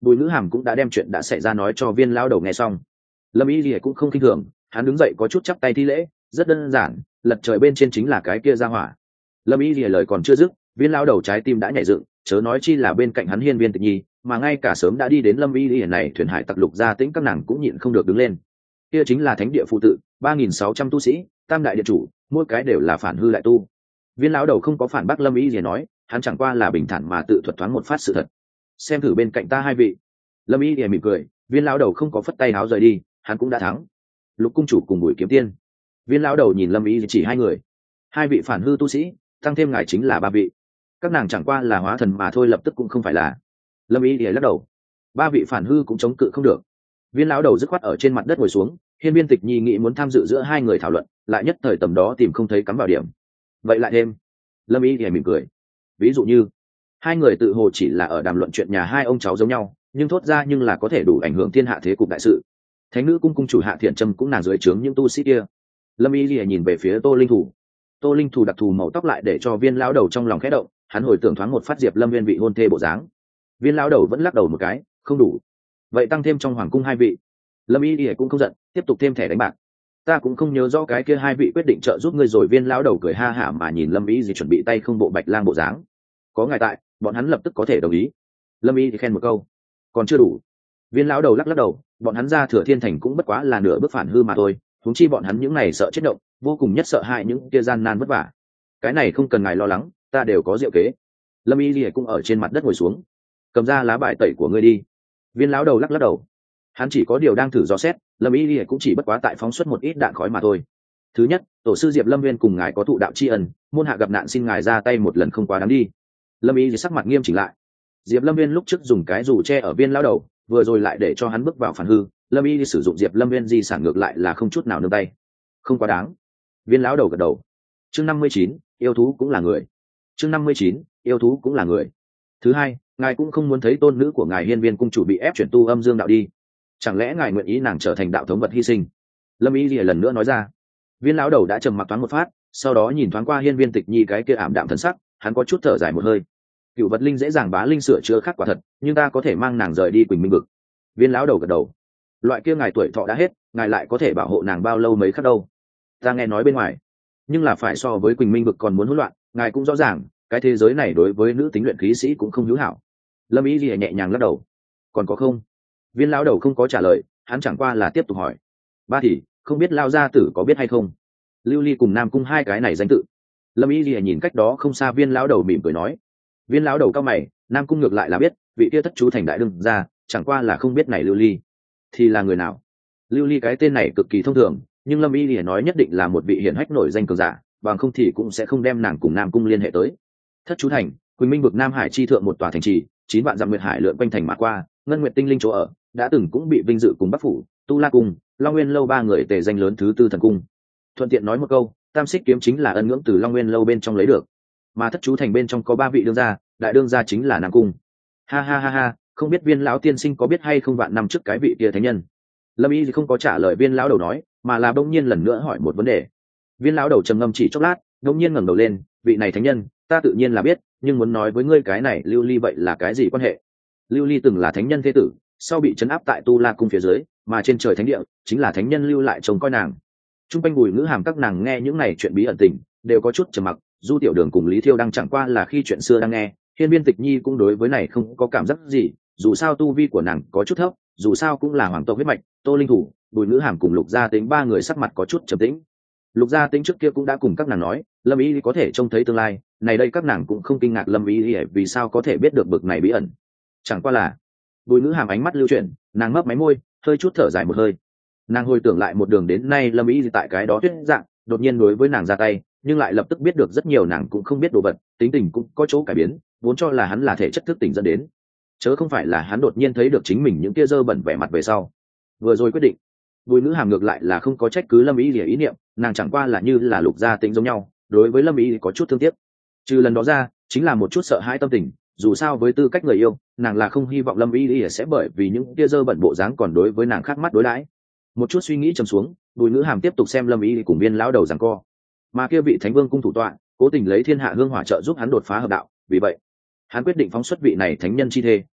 Bùi Ngữ Hàm cũng đã đem chuyện đã xảy ra nói cho Viên lão đầu nghe xong. Lâm Y Lìa cũng không khinh thường, hắn đứng dậy có chút chắp tay thi lễ, rất đơn giản, lật trời bên trên chính là cái kia ra hỏa. Lâm Y Lìa lời còn chưa dứt, Viên lão đầu trái tim đã nhảy dựng, chớ nói chi là bên cạnh hắn Hiên Viên Tịch Nhi, mà ngay cả sớm đã đi đến Lâm Y Lìa này thuyền hải tặc lục gia tĩnh các nàng cũng nhịn không được đứng lên. Kia chính là thánh địa phụ tự, ba nghìn sáu trăm tu sĩ, tam đại điện chủ, mỗi cái đều là phản hư lại tu. Viên lão đầu không có phản bác Lâm Y Lìa nói, hắn chẳng qua là bình thản mà tự thuật thoáng một phát sự thật. Xem thử bên cạnh ta hai vị. Lâm Y Lìa mỉm cười, Viên lão đầu không có phất tay áo rời đi, hắn cũng đã thắng. Lục cung chủ cùng Bùi Kiếm Tiên. Viên lão đầu nhìn Lâm Y chỉ hai người, hai vị phản hư tu sĩ, tăng thêm ngài chính là ba vị. Các nàng chẳng qua là hóa thần mà thôi, lập tức cũng không phải là. Lâm Y lìa lắc đầu, ba vị phản hư cũng chống cự không được. Viên lão đầu dứt khoát ở trên mặt đất ngồi xuống. Hiên Viên Tịch Nhi nghĩ muốn tham dự giữa hai người thảo luận, lại nhất thời tầm đó tìm không thấy cắm vào điểm. Vậy lại thêm. Lâm Y lìa mỉm cười, ví dụ như hai người tự hồ chỉ là ở đàm luận chuyện nhà hai ông cháu giống nhau, nhưng thốt ra nhưng là có thể đủ ảnh hưởng thiên hạ thế cục đại sự. Thánh nữ cung cung chủ Hạ Thiện Trâm cũng nàng dưới trướng những tu sĩ kia. Lâm Y lìa nhìn về phía Tô Linh Thủ. Tô Linh Thủ đặc thù màu tóc lại để cho Viên lão đầu trong lòng khẽ động, hắn hồi tưởng thoáng một phát Diệp Lâm Viên vị hôn thê bộ dáng. Viên lão đầu vẫn lắc đầu một cái, không đủ. Vậy tăng thêm trong hoàng cung hai vị. Lâm Y lìa cũng không giận, tiếp tục thêm thẻ đánh bạc. Ta cũng không nhớ rõ cái kia hai vị quyết định trợ giúp ngươi rồi. Viên lão đầu cười ha hả mà nhìn Lâm Y gì chuẩn bị tay không bộ bạch lang bộ dáng. Có ngài tại, bọn hắn lập tức có thể đồng ý. Lâm Y thì khen một câu, còn chưa đủ. Viên lão đầu lắc lắc đầu, bọn hắn ra Thừa Thiên Thành cũng bất quá là nửa bước phản hư mà thôi, huống chi bọn hắn những này sợ chết động, vô cùng nhất sợ hại những kia gian nan vất vả. Cái này không cần ngài lo lắng, ta đều có diệu kế. Lâm Y lìa cũng ở trên mặt đất ngồi xuống, cầm ra lá bài tẩy của ngươi đi. Viên lão đầu lắc lắc đầu, hắn chỉ có điều đang thử dò xét. Lâm Y lìa cũng chỉ bất quá tại phóng xuất một ít đạn khói mà thôi. Thứ nhất, tổ sư Diệp Lâm Viên cùng ngài có thụ đạo tri ân, môn hạ gặp nạn xin ngài ra tay một lần không quá đáng đi. Lâm Y thì sắc mặt nghiêm chỉnh lại. Diệp Lâm Viên lúc trước dùng cái dù che ở Viên lão đầu, vừa rồi lại để cho hắn bước vào phản hư. Lâm Y đi sử dụng Diệp Lâm Viên di sản ngược lại là không chút nào nương tay, không quá đáng. Viên lão đầu gật đầu. Chương năm mươi chín, yêu thú cũng là người. Chương năm mươi chín, yêu thú cũng là người. Thứ hai, ngài cũng không muốn thấy tôn nữ của ngài Hiên Viên cung chủ bị ép chuyển tu âm dương đạo đi. Chẳng lẽ ngài nguyện ý nàng trở thành đạo thống vật hy sinh? Lâm Y lìa lần nữa nói ra. Viên lão đầu đã trầm mặc thoáng một phát, sau đó nhìn thoáng qua Hiên Viên Tịch Nhi cái kia ảm đạm thần sắc, hắn có chút thở dài một hơi. Cựu vật linh dễ dàng bá linh sửa chữa khác quả thật, nhưng ta có thể mang nàng rời đi Quỳnh Minh vực. Viên lão đầu gật đầu. Loại kia ngài tuổi thọ đã hết, ngài lại có thể bảo hộ nàng bao lâu mấy khắc đâu? Ta nghe nói bên ngoài, nhưng là phải so với Quỳnh Minh vực còn muốn hỗn loạn. Ngài cũng rõ ràng, cái thế giới này đối với nữ tính luyện khí sĩ cũng không hữu hảo. Lâm Y lìa nhẹ nhàng lắc đầu. Còn có không? Viên lão đầu không có trả lời, hắn chẳng qua là tiếp tục hỏi. Ba thì không biết lao gia tử có biết hay không? Lưu Ly cùng Nam Cung hai cái này danh tự. Lâm Y lìa nhìn cách đó không xa Viên lão đầu mỉm cười nói. Viên lão đầu cao mày, Nam Cung ngược lại là biết, vị kia thất chú thành đại đương ra, chẳng qua là không biết này Lưu Ly thì là người nào. Lưu Ly cái tên này cực kỳ thông thường, nhưng Lâm Y lìa nói nhất định là một vị hiển hách nổi danh cường giả, bằng không thì cũng sẽ không đem nàng cùng Nam Cung liên hệ tới. Thất chú thành, Quỳnh Minh vực Nam Hải chi thượng một tòa thành trì, chín vạn dặm nguyệt hải lượn quanh thành mà qua, ngân nguyệt tinh linh chỗ ở, đã từng cũng bị vinh dự cùng Bắc phủ, Tu La cung, Long Nguyên lâu ba người tề danh lớn thứ tư thần cung. Thuận tiện nói một câu, Tam Xích kiếm chính là ân ngưỡng từ Long Nguyên lâu bên trong lấy được, mà thất chú thành bên trong có ba vị đương gia, đại đương gia chính là Nam Cung. Ha ha ha ha, không biết Viên lão tiên sinh có biết hay không vạn năm trước cái vị kia thánh nhân? Lâm Y thì không có trả lời Viên lão đầu nói, mà là bỗng nhiên lần nữa hỏi một vấn đề. Viên lão đầu trầm ngâm chỉ chốc lát, bỗng nhiên ngẩng đầu lên, vị này thánh nhân, ta tự nhiên là biết, nhưng muốn nói với ngươi cái này Lưu Ly vậy là cái gì quan hệ? Lưu Ly từng là thánh nhân thế tử, sau bị trấn áp tại Tu La cung phía dưới, mà trên trời thánh địa chính là thánh nhân lưu lại trông coi nàng. Trung quanh Bùi Ngữ Hàm các nàng nghe những này chuyện bí ẩn tình, đều có chút trầm mặc. Du Tiểu Đường cùng Lý Thiêu đang chẳng qua là khi chuyện xưa đang nghe, Hiên Viên Tịch Nhi cũng đối với này không có cảm giác gì, dù sao tu vi của nàng có chút thấp, dù sao cũng là hoàng tộc huyết mạch. Tô Linh Thủ, Bùi Ngữ Hàm cùng Lục Gia Tĩnh ba người sắc mặt có chút trầm tĩnh. Lục Gia Tĩnh trước kia cũng đã cùng các nàng nói, Lâm Y có thể trông thấy tương lai, này đây các nàng cũng không kinh ngạc Lâm Y vì sao có thể biết được bực này bí ẩn. Chẳng qua là, Bùi Ngữ Hàm ánh mắt lưu chuyển, nàng mấp máy môi, hơi chút thở dài một hơi. Nàng hồi tưởng lại một đường đến nay Lâm Y tại cái đó tuyết dạng, đột nhiên đối với nàng ra tay, nhưng lại lập tức biết được rất nhiều nàng cũng không biết đồ vật, tính tình cũng có chỗ cải biến, vốn cho là hắn là thể chất thức tỉnh dẫn đến, chớ không phải là hắn đột nhiên thấy được chính mình những kia dơ bẩn vẻ mặt về sau vừa rồi quyết định. Bùi Ngữ Hàm ngược lại là không có trách cứ Lâm Y lìa ý niệm, nàng chẳng qua là như là Lục Gia Tĩnh giống nhau, đối với Lâm Y có chút thương tiếc. Trừ lần đó ra, chính là một chút sợ hãi tâm tình, dù sao với tư cách người yêu, nàng là không hy vọng Lâm Y lìa sẽ bởi vì những kia dơ bẩn bộ dáng còn đối với nàng khác mắt đối đãi. Một chút suy nghĩ trầm xuống, Bùi Ngữ Hàm tiếp tục xem Lâm Y cùng Viên lão đầu giằng co, mà kia vị Thánh Vương cung thủ tọa cố tình lấy thiên hạ hương hỏa trợ giúp hắn đột phá hợp đạo, vì vậy hắn quyết định phóng xuất vị này thánh nhân chi thê,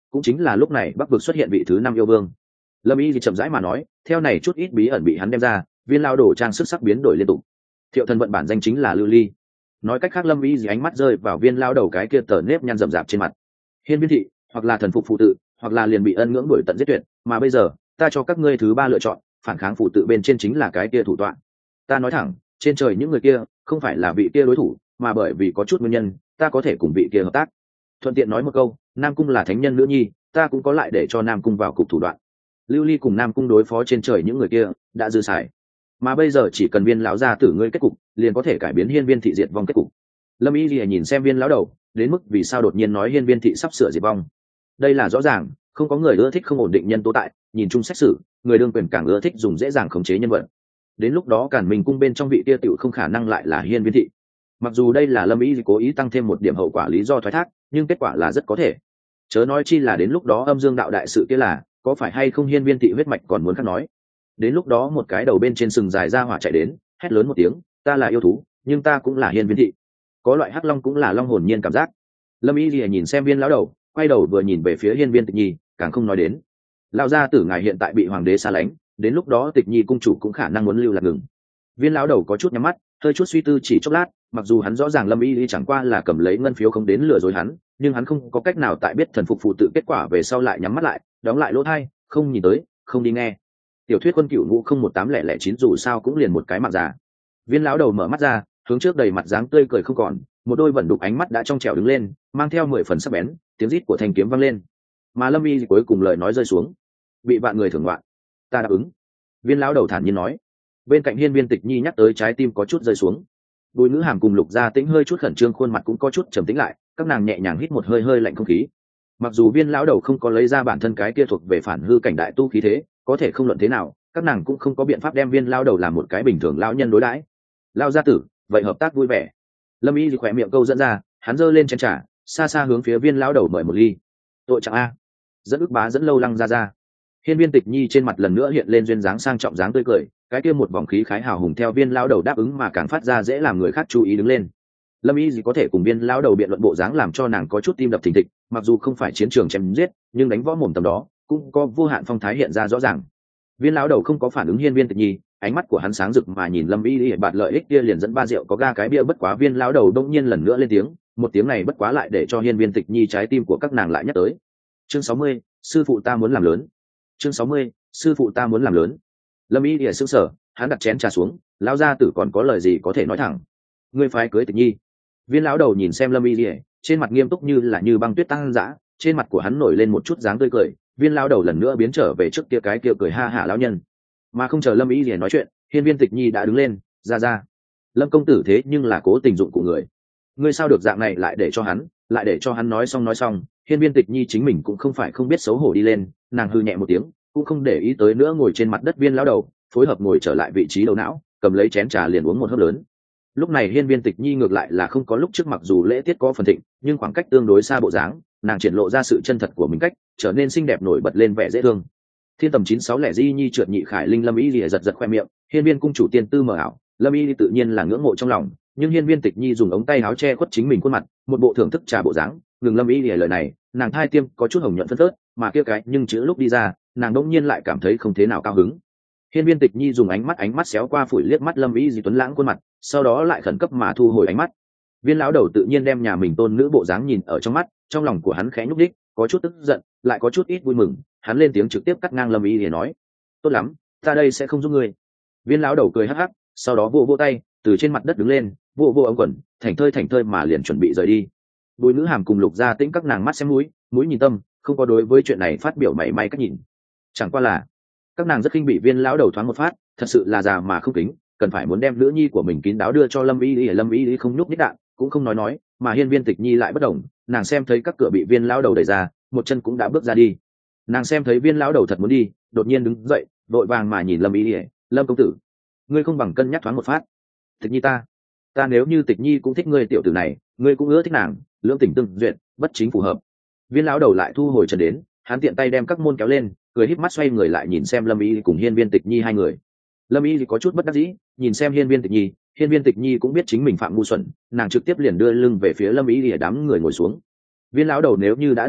cũng chính là lúc này bắc vực xuất hiện vị thứ năm yêu vương. Lâm Y thì chậm rãi mà nói, theo này chút ít bí ẩn bị hắn đem ra, viên lao đồ trang sức sắc biến đổi liên tục. Thiệu thần vận bản danh chính là Lưu Ly. Nói cách khác, Lâm Y gì ánh mắt rơi vào viên lao đầu cái kia tờ nếp nhăn rậm rạp trên mặt. Hiên viên thị, hoặc là thần phục phụ tự, hoặc là liền bị ân ngưỡng đuổi tận giết tuyệt, mà bây giờ ta cho các ngươi thứ ba lựa chọn, phản kháng phụ tự bên trên chính là cái kia thủ đoạn. Ta nói thẳng, trên trời những người kia không phải là vị kia đối thủ, mà bởi vì có chút nguyên nhân, ta có thể cùng vị kia hợp tác. Thuận tiện nói một câu, Nam Cung là thánh nhân nữ nhi, ta cũng có lại để cho Nam Cung vào cục thủ đoạn. Lưu Ly cùng Nam Cung đối phó trên trời những người kia đã dư xài, mà bây giờ chỉ cần viên lão gia tử ngươi kết cục, liền có thể cải biến hiên viên thị diệt vong kết cục. Lâm Y Lìa nhìn xem viên lão đầu, đến mức vì sao đột nhiên nói hiên viên thị sắp sửa diệt vong. Đây là rõ ràng, không có người ưa thích không ổn định nhân tố tại, nhìn chung xét xử, người đương quyền càng ưa thích dùng dễ dàng khống chế nhân vật. Đến lúc đó Càn Minh cung bên trong vị tia tiểu không khả năng lại là hiên viên thị. Mặc dù đây là Lâm Y cố ý tăng thêm một điểm hậu quả lý do thoái thác, nhưng kết quả là rất có thể. Chớ nói chi là đến lúc đó âm dương đạo đại sự kia là có phải hay không hiên viên thị huyết mạch còn muốn khác nói. Đến lúc đó một cái đầu bên trên sừng dài ra hỏa chạy đến, hét lớn một tiếng, ta là yêu thú, nhưng ta cũng là hiên viên thị. Có loại hắc long cũng là long hồn nhiên cảm giác. Lâm Y lìa nhìn xem viên lão đầu, quay đầu vừa nhìn về phía hiên viên Tịch Nhi, càng không nói đến. Lão gia tử ngài hiện tại bị hoàng đế xa lánh, đến lúc đó Tịch Nhi cung chủ cũng khả năng muốn lưu lạc ngừng. Viên lão đầu có chút nhắm mắt, hơi chút suy tư chỉ chốc lát, mặc dù hắn rõ ràng Lâm Y chẳng qua là cầm lấy ngân phiếu không đến lừa dối hắn, nhưng hắn không có cách nào tại biết thần phục phụ tự kết quả về sau lại nhắm mắt lại, đóng lại lỗ tai, không nhìn tới, không đi nghe. Tiểu thuyết quân cửu ngũ không một tám lẻ lẻ chín dù sao cũng liền một cái mạng già. Viên lão đầu mở mắt ra, hướng trước đầy mặt dáng tươi cười không còn, một đôi vận đục ánh mắt đã trong trẻo đứng lên, mang theo mười phần sắc bén, tiếng rít của thanh kiếm vang lên. Mà Lâm Y cuối cùng lời nói rơi xuống, bị vạn người thưởng ngoạn, ta đáp ứng. Viên lão đầu thản nhiên nói. Bên cạnh hiên viên Tịch Nhi nhắc tới trái tim có chút rơi xuống. Bùi Nữ Hàm cùng Lục Gia Tĩnh hơi chút khẩn trương, khuôn mặt cũng có chút trầm tĩnh lại, các nàng nhẹ nhàng hít một hơi hơi lạnh không khí. Mặc dù viên lão đầu không có lấy ra bản thân cái kia thuộc về phản hư cảnh đại tu khí thế, có thể không luận thế nào, các nàng cũng không có biện pháp đem viên lão đầu làm một cái bình thường lão nhân đối đãi. Lão gia tử, vậy hợp tác vui vẻ. Lâm Y khỏe miệng câu dẫn ra, hắn giơ lên chén trà, xa xa hướng phía viên lão đầu mời một ly. Tội trạng a. Dẫn ức bá dẫn lâu lăng ra ra. Hiên viên Tịch Nhi trên mặt lần nữa hiện lên duyên dáng sang trọng dáng tươi cười, cái kia một vòng khí khái hào hùng theo viên lão đầu đáp ứng mà càng phát ra dễ làm người khác chú ý đứng lên. Lâm Y gì có thể cùng viên lão đầu biện luận bộ dáng làm cho nàng có chút tim đập thình thịch, mặc dù không phải chiến trường chém giết, nhưng đánh võ mồm tầm đó cũng có vô hạn phong thái hiện ra rõ ràng. Viên lão đầu không có phản ứng hiên viên Tịch Nhi, ánh mắt của hắn sáng rực mà nhìn Lâm Y bạt lợi ích kia liền dẫn ba rượu có ga cái bia bất quá. Viên lão đầu đông nhiên lần nữa lên tiếng, một tiếng này bất quá lại để cho hiên viên Tịch Nhi trái tim của các nàng lại nhắc tới. Chương sáu mươi, sư phụ ta muốn làm lớn. Chương sáu mươi, sư phụ ta muốn làm lớn. Lâm Y lìa sững sờ, hắn đặt chén trà xuống, lão gia tử còn có lời gì có thể nói thẳng. Ngươi phái cưới Tịch Nhi. Viên lão đầu nhìn xem Lâm Y lìa, trên mặt nghiêm túc như là như băng tuyết tăng dã, trên mặt của hắn nổi lên một chút dáng tươi cười. Viên lão đầu lần nữa biến trở về trước kia cái kia cười ha hả lão nhân. Mà không chờ Lâm Y lìa nói chuyện, hiên viên Tịch Nhi đã đứng lên, ra ra. Lâm công tử thế nhưng là cố tình dụng của người, ngươi sao được dạng này lại để cho hắn, lại để cho hắn nói xong nói xong. Hiên viên Tịch Nhi chính mình cũng không phải không biết xấu hổ đi lên, nàng hư nhẹ một tiếng, cũng không để ý tới nữa ngồi trên mặt đất viên lão đầu, phối hợp ngồi trở lại vị trí đầu não, cầm lấy chén trà liền uống một hớp lớn. Lúc này hiên viên Tịch Nhi ngược lại là không có lúc trước, mặc dù lễ tiết có phần thịnh, nhưng khoảng cách tương đối xa bộ dáng, nàng triển lộ ra sự chân thật của mình cách, trở nên xinh đẹp nổi bật lên vẻ dễ thương. Thiên tầm chín sáu lẻ di nhi trượt nhị khải linh. Lâm Y lìa giật giật khoe miệng, hiên viên cung chủ tiên tư mờ ảo, Lâm Y tự nhiên là ngưỡng mộ trong lòng, nhưng hiên viên Tịch Nhi dùng ống tay áo che khuất chính mình khuôn mặt, một bộ thưởng thức trà bộ dáng. Ngừng Lâm Y lìa lời này, nàng thai tiêm có chút hồng nhuận phân phớt, mà kia cái nhưng chữ lúc đi ra, nàng đỗng nhiên lại cảm thấy không thế nào cao hứng. Hiên viên Tịch Nhi dùng ánh mắt ánh mắt xéo qua phủi liếc mắt Lâm Y Di tuấn lãng khuôn mặt, sau đó lại khẩn cấp mà thu hồi ánh mắt. Viên lão đầu tự nhiên đem nhà mình tôn nữ bộ dáng nhìn ở trong mắt, trong lòng của hắn khẽ nhúc đích, có chút tức giận, lại có chút ít vui mừng. Hắn lên tiếng trực tiếp cắt ngang Lâm Y để nói: tốt lắm, ta đây sẽ không giúp ngươi. Viên lão đầu cười hắc hắc, sau đó vỗ vỗ tay, từ trên mặt đất đứng lên, vỗ vỗ ống quần, thảnh thơi thảnh thơi mà liền chuẩn bị rời đi. Bùi Nữ Hàm cùng Lục Gia Tĩnh các nàng mắt xem mũi, mũi nhìn tâm, không có đối với chuyện này phát biểu mảy may cách nhìn. Chẳng qua là các nàng rất khinh bị viên lão đầu thoáng một phát, thật sự là già mà không kính, cần phải muốn đem nữ nhi của mình kín đáo đưa cho Lâm Y Y. Lâm Y Y không nhúc nhích đạn, cũng không nói nói, mà hiên viên Tịch Nhi lại bất đồng, nàng xem thấy các cửa bị viên lão đầu đẩy ra, một chân cũng đã bước ra đi. Nàng xem thấy viên lão đầu thật muốn đi, đột nhiên đứng dậy, vội vàng mà nhìn Lâm Y Y: Lâm công tử, ngươi không bằng cân nhắc thoáng một phát. Tịch Nhi ta, ta nếu như Tịch Nhi cũng thích ngươi tiểu tử này, ngươi cũng ưa thích nàng, lưỡng tình tương duyệt, bất chính phù hợp. Viên lão đầu lại thu hồi chân đến, hắn tiện tay đem các môn kéo lên, cười híp mắt xoay người lại nhìn xem Lâm Y cùng hiên viên Tịch Nhi hai người. Lâm Y có chút bất đắc dĩ, nhìn xem hiên viên Tịch Nhi, hiên viên Tịch Nhi cũng biết chính mình phạm ngu xuẩn, nàng trực tiếp liền đưa lưng về phía Lâm Y để đám người ngồi xuống. Viên lão đầu nếu như đã đáp ứng,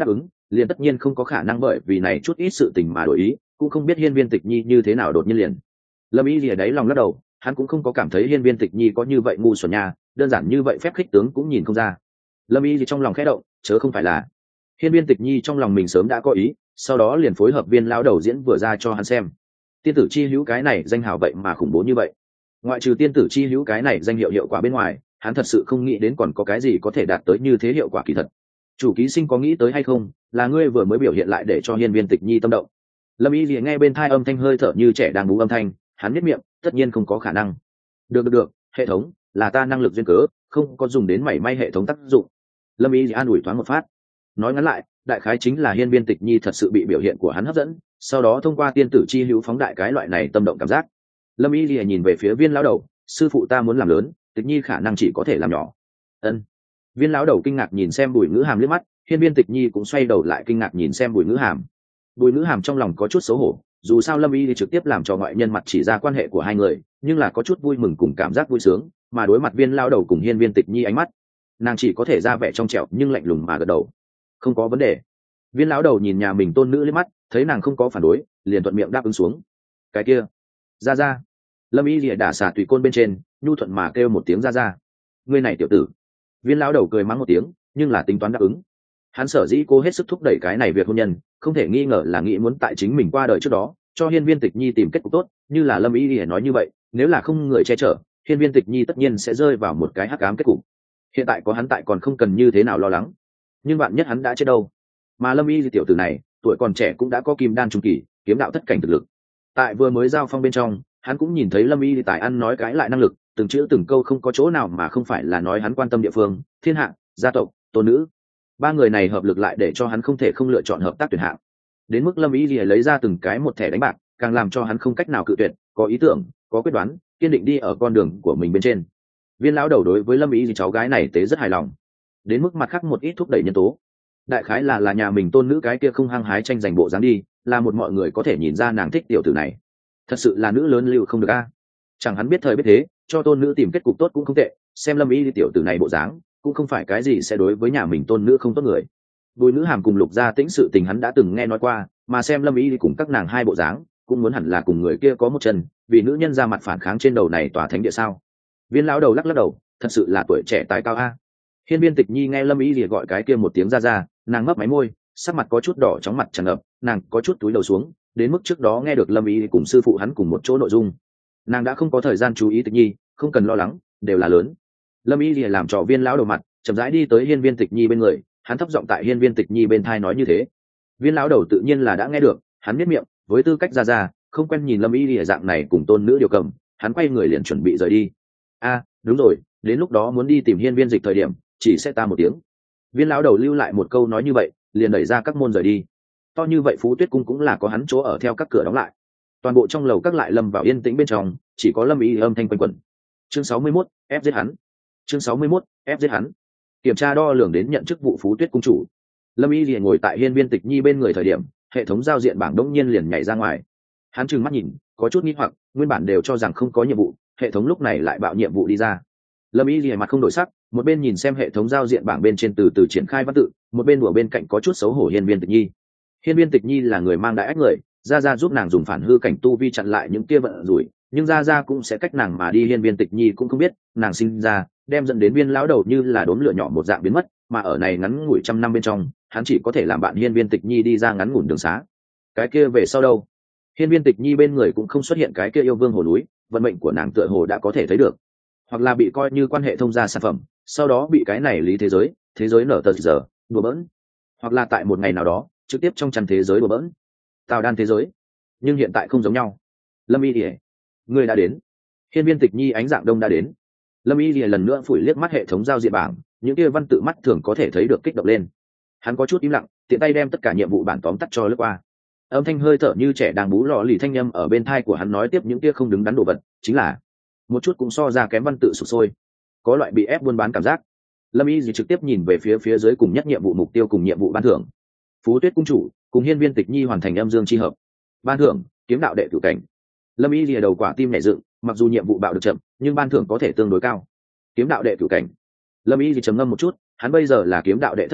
liền tất nhiên không có khả năng bởi vì này chút ít sự tình mà đổi ý, cũng không biết Hiên Viên Tịch Nhi như thế nào đột nhiên liền. Lâm Y lìa đáy lòng lắc đầu, hắn cũng không có cảm thấy Hiên Viên Tịch Nhi có như vậy ngu xuẩn nha, đơn giản như vậy phép khích tướng cũng nhìn không ra. Lâm Y thì trong lòng khẽ động, chớ không phải là. Hiên Viên Tịch Nhi trong lòng mình sớm đã có ý, sau đó liền phối hợp Viên lão đầu diễn vừa ra cho hắn xem. Tiên tử chi hữu cái này danh hào vậy mà khủng bố như vậy. Ngoại trừ tiên tử chi hữu cái này danh hiệu hiệu quả bên ngoài, hắn thật sự không nghĩ đến còn có cái gì có thể đạt tới như thế hiệu quả kỳ thật. Chủ ký sinh có nghĩ tới hay không, là ngươi vừa mới biểu hiện lại để cho Hiên Viên Tịch Nhi tâm động. Lâm Y lìa nghe bên tai âm thanh hơi thở như trẻ đang bú âm thanh, hắn biết miệng, tất nhiên không có khả năng. Được được được, hệ thống, là ta năng lực duyên cớ, không có dùng đến mảy may hệ thống tác dụng. Lâm Y an ủi thoáng một phát. Nói ngắn lại, đại khái chính là Hiên Viên Tịch Nhi thật sự bị biểu hiện của hắn hấp dẫn, sau đó thông qua tiên tử chi hữu phóng đại cái loại này tâm động cảm giác. Lâm Y lìa nhìn về phía Viên lão đầu, sư phụ ta muốn làm lớn, Tịch Nhi khả năng chỉ có thể làm nhỏ. Ân. Viên lão đầu kinh ngạc nhìn xem Bùi Ngữ Hàm liếc mắt, Hiên Viên Tịch Nhi cũng xoay đầu lại kinh ngạc nhìn xem Bùi Ngữ Hàm. Bùi Ngữ Hàm trong lòng có chút xấu hổ, dù sao Lâm Y thì trực tiếp làm cho ngoại nhân mặt chỉ ra quan hệ của hai người, nhưng là có chút vui mừng cùng cảm giác vui sướng, mà đối mặt Viên lão đầu cùng Hiên Viên Tịch Nhi ánh mắt, nàng chỉ có thể ra vẻ trong trẻo nhưng lạnh lùng mà gật đầu. Không có vấn đề. Viên lão đầu nhìn nhà mình tôn nữ liếc mắt, thấy nàng không có phản đối, liền thuận miệng đáp ứng xuống. Cái kia, ra ra. Lâm Y lìa đả xà tùy côn bên trên, nhu thuận mà kêu một tiếng ra ra. Ngươi này tiểu tử. Viên lão đầu cười mắng một tiếng, nhưng là tính toán đáp ứng. Hắn sở dĩ cố hết sức thúc đẩy cái này việc hôn nhân, không thể nghi ngờ là nghĩ muốn tại chính mình qua đời trước đó, cho Hiên Viên Tịch Nhi tìm kết cục tốt, như là Lâm Y lìa nói như vậy, nếu là không người che chở, Hiên Viên Tịch Nhi tất nhiên sẽ rơi vào một cái hắc ám kết cục. Hiện tại có hắn tại còn không cần như thế nào lo lắng, nhưng bạn nhất hắn đã chết đâu. Mà Lâm Y tiểu tử này, tuổi còn trẻ cũng đã có kim đan trung kỳ, kiếm đạo thất cảnh thực lực. Tại vừa mới giao phong bên trong, hắn cũng nhìn thấy Lâm Y tài ăn nói cái lại năng lực, từng chữ từng câu không có chỗ nào mà không phải là nói hắn quan tâm địa phương, thiên hạ, gia tộc, tôn nữ. Ba người này hợp lực lại để cho hắn không thể không lựa chọn hợp tác tuyển hạng. Đến mức Lâm Y lìa lấy ra từng cái một thẻ đánh bạc, càng làm cho hắn không cách nào cự tuyệt, có ý tưởng, có quyết đoán, kiên định đi ở con đường của mình bên trên. Viên lão đầu đối với Lâm Y cháu gái này tế rất hài lòng. Đến mức mặt khác một ít thúc đẩy nhân tố, đại khái là là nhà mình tôn nữ cái kia không hăng hái tranh giành bộ dáng đi, là một mọi người có thể nhìn ra nàng thích tiểu tử này. Thật sự là nữ lớn lưu không được a. Chẳng hắn biết thời biết thế, cho tôn nữ tìm kết cục tốt cũng không tệ, xem Lâm Y tiểu tử này bộ dáng, cũng không phải cái gì sẽ đối với nhà mình tôn nữ không tốt người. Bùi Nữ Hàm cùng Lục Gia Tĩnh sự tình hắn đã từng nghe nói qua, mà xem Lâm Y cùng các nàng hai bộ dáng, cũng muốn hẳn là cùng người kia có một chân, vì nữ nhân ra mặt phản kháng trên đầu này tòa thánh địa sao. Viên lão đầu lắc lắc đầu, thật sự là tuổi trẻ tài cao a. Hiên Viên Tịch Nhi nghe Lâm Y lìa gọi cái kia một tiếng ra ra, nàng mấp máy môi, sắc mặt có chút đỏ chóng mặt tràn ngập, nàng có chút túi đầu xuống, đến mức trước đó nghe được Lâm Y cùng sư phụ hắn cùng một chỗ nội dung, nàng đã không có thời gian chú ý Tịch Nhi, không cần lo lắng, đều là lớn. Lâm Y lìa làm trò Viên lão đầu mặt, chậm rãi đi tới Hiên Viên Tịch Nhi bên người, hắn thấp giọng tại Hiên Viên Tịch Nhi bên thai nói như thế. Viên lão đầu tự nhiên là đã nghe được, hắn biết miệng, với tư cách ra ra, không quen nhìn Lâm Y lìa dạng này cùng tôn nữ điều cầm, hắn quay người liền chuẩn bị rời đi. A, đúng rồi, đến lúc đó muốn đi tìm Hiên Viên Dịch thời điểm, chỉ sẽ ta một tiếng. Viên lão đầu lưu lại một câu nói như vậy, liền đẩy ra các môn rời đi. To như vậy Phú Tuyết cung cũng là có hắn chỗ ở, theo các cửa đóng lại, toàn bộ trong lầu các lại lâm vào yên tĩnh bên trong, chỉ có Lâm Y âm thanh quanh quẩn. Chương sáu mươi mốt, ép giết hắn. Chương sáu mươi mốt, ép giết hắn. Kiểm tra đo lường đến nhận chức vụ Phú Tuyết cung chủ. Lâm Y liền ngồi tại Hiên Viên Tịch Nhi bên người thời điểm, hệ thống giao diện bảng đống nhiên liền nhảy ra ngoài. Hắn trừng mắt nhìn, có chút nghi hoặc, nguyên bản đều cho rằng không có nhiệm vụ, hệ thống lúc này lại bạo nhiệm vụ đi ra. Lâm Y liền mặt không đổi sắc, một bên nhìn xem hệ thống giao diện bảng bên trên từ từ triển khai văn tự, một bên đùa bên cạnh có chút xấu hổ Hiên Viên Tịch Nhi. Hiên Viên Tịch Nhi là người mang đại ách người, ra ra giúp nàng dùng phản hư cảnh tu vi chặn lại những kia vận rủi, nhưng ra ra cũng sẽ cách nàng mà đi. Hiên Viên Tịch Nhi cũng không biết, nàng sinh ra đem dẫn đến Viên lão đầu như là đốm lửa nhỏ một dạng biến mất, mà ở này ngắn ngủi trăm năm bên trong, hắn chỉ có thể làm bạn Hiên Viên Tịch Nhi đi ra ngắn ngủn đường xá. Cái kia về sau đâu? Hiên Viên Tịch Nhi bên người cũng không xuất hiện cái kia yêu vương hồ núi, vận mệnh của nàng tựa hồ đã có thể thấy được, hoặc là bị coi như quan hệ thông gia sản phẩm, sau đó bị cái này lý thế giới, thế giới nở tờ giờ đùa bỡn, hoặc là tại một ngày nào đó trực tiếp trong chăn thế giới đùa bỡn, tào đan thế giới. Nhưng hiện tại không giống nhau. Lâm Y Lìa, người đã đến. Hiên Viên Tịch Nhi ánh dạng đông đã đến. Lâm Y Lìa lần nữa phủi liếc mắt hệ thống giao diện bảng, những kia văn tự mắt thường có thể thấy được kích động lên. Hắn có chút im lặng, tiện tay đem tất cả nhiệm vụ bản tóm tắt cho lướt qua. Âm thanh hơi thở như trẻ đang bú lò lì thanh nhâm ở bên thai của hắn nói tiếp những kia không đứng đắn đồ vật, chính là một chút cũng so ra kém văn tự sụp sôi, có loại bị ép buôn bán cảm giác. Lâm Y gì trực tiếp nhìn về phía phía dưới cùng nhất nhiệm vụ mục tiêu cùng nhiệm vụ ban thưởng. Phú Tuyết cung chủ cùng Hiên Viên Tịch Nhi hoàn thành âm dương chi hợp. Ban thưởng kiếm đạo đệ tử cảnh. Lâm Y lìa đầu quả tim nhảy dựng, mặc dù nhiệm vụ bạo được chậm, nhưng ban thưởng có thể tương đối cao. Kiếm đạo đệ tử cảnh. Lâm Y gì trầm ngâm một chút, hắn bây giờ là kiếm đạo đệ thất cảnh,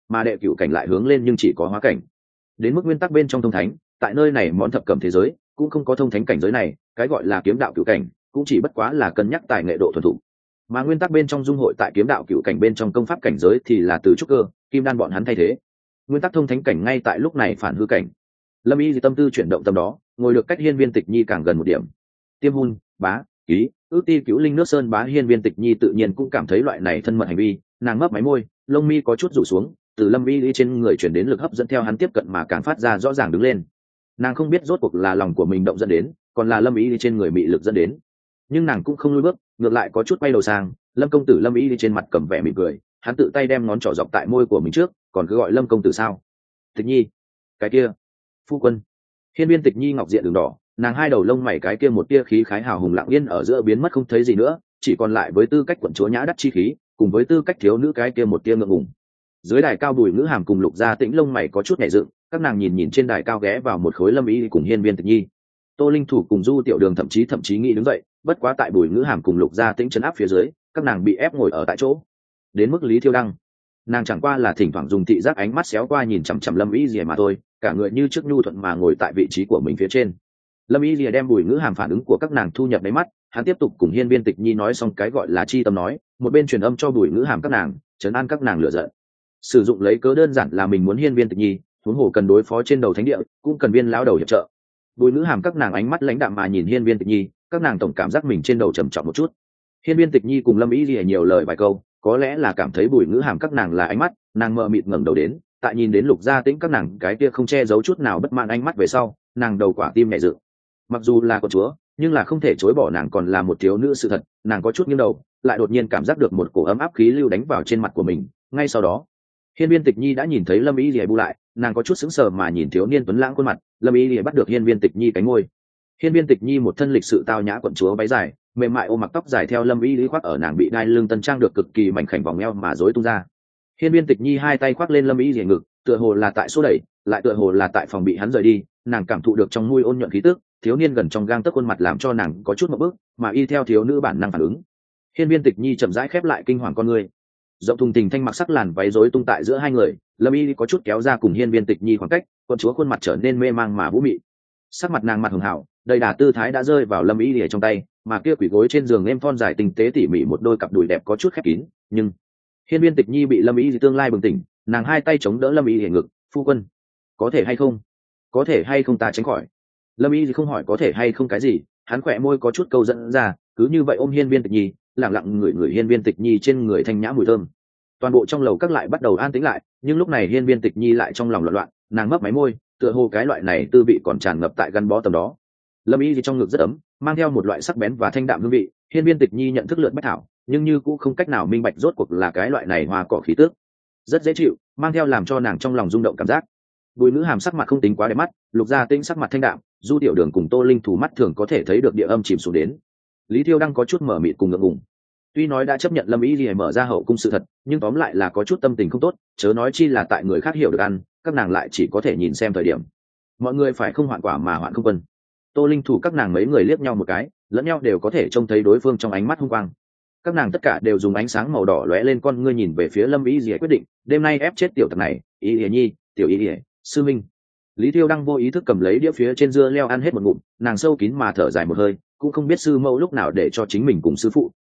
mà đệ cửu cảnh lại hướng lên nhưng chỉ có hóa cảnh. Đến mức nguyên tắc bên trong thông thánh, tại nơi này món thập cẩm thế giới cũng không có thông thánh cảnh giới này, cái gọi là kiếm đạo cửu cảnh cũng chỉ bất quá là cân nhắc tài nghệ độ thuần thục. Mà nguyên tắc bên trong dung hội tại kiếm đạo cửu cảnh bên trong công pháp cảnh giới thì là từ trúc cơ, kim đan bọn hắn thay thế. Nguyên tắc thông thánh cảnh ngay tại lúc này phản hư cảnh. Lâm Y thì tâm tư chuyển động tâm đó, ngồi được cách hiên viên tịch nhi càng gần một điểm. Tiêm hun, bá, ký, ước ti cứu linh nước sơn bá hiên viên tịch nhi tự nhiên cũng cảm thấy loại này thân mật hành vi, nàng mấp máy môi, lông mi có chút rủ xuống, từ Lâm Y trên người chuyển đến lực hấp dẫn theo hắn tiếp cận mà càng phát ra rõ ràng đứng lên. Nàng không biết rốt cuộc là lòng của mình động dẫn đến, còn là Lâm Y trên người mị lực dẫn đến, nhưng nàng cũng không lùi bước, ngược lại có chút quay đầu sang. Lâm công tử Lâm Y trên mặt cầm vẻ mỉm cười, hắn tự tay đem ngón trỏ dọc tại môi của mình trước, còn cứ gọi Lâm công tử sao? Tịch nhi, cái kia, phu quân. Hiên viên tịch nhi ngọc diện đường đỏ, nàng hai đầu lông mày cái kia một tia khí khái hào hùng lặng yên ở giữa biến mất không thấy gì nữa, chỉ còn lại với tư cách quận chúa nhã đắc chi khí, cùng với tư cách thiếu nữ cái kia một tia ngượng ngùng. Dưới đài cao Bùi Ngữ Hàm cùng Lục Gia Tĩnh lông mày có chút nhẹ dựng, các nàng nhìn nhìn trên đài cao ghé vào một khối Lâm Y cùng hiên viên tịch nhi. Tô Linh Thủ cùng Du Tiểu Đường thậm chí thậm chí nghĩ đứng dậy, bất quá tại Bùi Ngữ Hàm cùng Lục Gia Tĩnh trấn áp phía dưới, các nàng bị ép ngồi ở tại chỗ. Đến mức Lý Thiêu Đăng, nàng chẳng qua là thỉnh thoảng dùng thị giác ánh mắt xéo qua nhìn chằm chằm Lâm Y Lìa mà thôi, cả người như trước nhu thuận mà ngồi tại vị trí của mình phía trên. Lâm Y Lìa đem Bùi Ngữ Hàm phản ứng của các nàng thu nhập đáy mắt, hắn tiếp tục cùng hiên viên tịch nhi nói xong cái gọi là chi tâm nói, một bên truyền âm cho Bùi Ngữ Hàm các nàng, trấn an các nàng lựa giận. Sử dụng lấy cớ đơn giản là mình muốn hiên viên tịch nhi, huống hồ cần đối phó trên đầu thánh địa, cũng cần viên lão đầu hiệp trợ. Bùi Ngữ Hàm các nàng ánh mắt lãnh đạm mà nhìn hiên viên tịch nhi, các nàng tổng cảm giác mình trên đầu trầm trọng một chút. Hiên viên tịch nhi cùng Lâm Y Lìa nhiều lời vài câu, có lẽ là cảm thấy Bùi Ngữ Hàm các nàng là ánh mắt, nàng mờ mịt ngẩng đầu đến, tại nhìn đến Lục Gia Tĩnh các nàng cái kia không che giấu chút nào bất mãn ánh mắt về sau, nàng đầu quả tim nhẹ dựng. Mặc dù là con chúa, nhưng là không thể chối bỏ nàng còn là một thiếu nữ sự thật, nàng có chút nghiêng đầu, lại đột nhiên cảm giác được một cổ ấm áp khí lưu đánh vào trên mặt của mình, ngay sau đó, hiên viên tịch nhi đã nhìn thấy Lâm Y Lìa bu lại, nàng có chút sững sờ mà nhìn thiếu niên tuấn lãng khuôn mặt. Lâm Y Lìa bắt được hiên viên tịch nhi cánh ngôi. Hiên viên tịch nhi một thân lịch sự tao nhã quận chúa váy dài, mềm mại ôm mặc tóc dài theo Lâm Y Lý khoác ở nàng bị đai lưng tân trang được cực kỳ mảnh khảnh vòng eo mà rối tung ra. Hiên viên tịch nhi hai tay khoác lên Lâm Y Lìa ngực, tựa hồ là tại số đẩy, lại tựa hồ là tại phòng bị hắn rời đi, nàng cảm thụ được trong mũi ôn nhuận khí tức, thiếu niên gần trong gang tấc khuôn mặt làm cho nàng có chút một bước, mà y theo thiếu nữ bản năng phản ứng. Hiên viên tịch nhi chậm rãi khép lại kinh hoàng con người, rộng thùng tình thanh mặc sắc làn váy rối tung tại giữa hai người. Lâm Y có chút kéo ra cùng hiên viên tịch nhi khoảng cách, quận chúa khuôn mặt trở nên mê mang mà vũ mị, sắc mặt nàng mặt hường hảo, đầy đà tư thái đã rơi vào Lâm Y Lìa trong tay, mà kia quỷ gối trên giường em thon dài tinh tế tỉ mỉ một đôi cặp đùi đẹp có chút khép kín. Nhưng hiên viên tịch nhi bị Lâm Y tương lai bừng tỉnh, nàng hai tay chống đỡ Lâm Y Lìa ngực, phu quân, có thể hay không, có thể hay không ta tránh khỏi. Lâm Y không hỏi có thể hay không cái gì, hắn khỏe môi có chút câu dẫn ra, cứ như vậy ôm hiên viên tịch nhi, lặng lặng ngửi ngửi hiên viên tịch nhi trên người thanh nhã mùi thơm. Toàn bộ trong lầu các lại bắt đầu an tĩnh lại, nhưng lúc này hiên viên tịch nhi lại trong lòng loạn loạn, nàng mấp máy môi, tựa hồ cái loại này tư vị còn tràn ngập tại gắn bó tầm đó. Lâm Y thì trong ngực rất ấm, mang theo một loại sắc bén và thanh đạm hương vị. Hiên viên tịch nhi nhận thức lượn bách thảo, nhưng như cũng không cách nào minh bạch rốt cuộc là cái loại này hoa cỏ khí tước, rất dễ chịu, mang theo làm cho nàng trong lòng rung động cảm giác. Bùi Ngữ Hàm sắc mặt không tính quá đẹp mắt, Lục Gia Tĩnh sắc mặt thanh đạm, Du Tiểu Đường cùng Tô Linh Thủ mắt thường có thể thấy được địa âm chìm xuống đến. Lý Thiêu Đăng có chút mở mịt cùng ngượng ngùng. Tuy nói đã chấp nhận Lâm Y Lìa mở ra hậu cung sự thật, nhưng tóm lại là có chút tâm tình không tốt, chớ nói chi là tại người khác hiểu được ăn, các nàng lại chỉ có thể nhìn xem thời điểm. Mọi người phải không hoạn quả mà hoạn không quân. Tô Linh Thủ các nàng mấy người liếc nhau một cái, lẫn nhau đều có thể trông thấy đối phương trong ánh mắt hung quang. Các nàng tất cả đều dùng ánh sáng màu đỏ lóe lên con ngươi nhìn về phía Lâm Y Lìa quyết định, đêm nay ép chết tiểu tặc này, Y Lìa nhi, tiểu Y Lìa, sư minh. Lý Thiêu Đăng vô ý thức cầm lấy đĩa phía trên dưa leo ăn hết một ngụm, nàng sâu kín mà thở dài một hơi, cũng không biết sư mẫu lúc nào để cho chính mình cùng sư phụ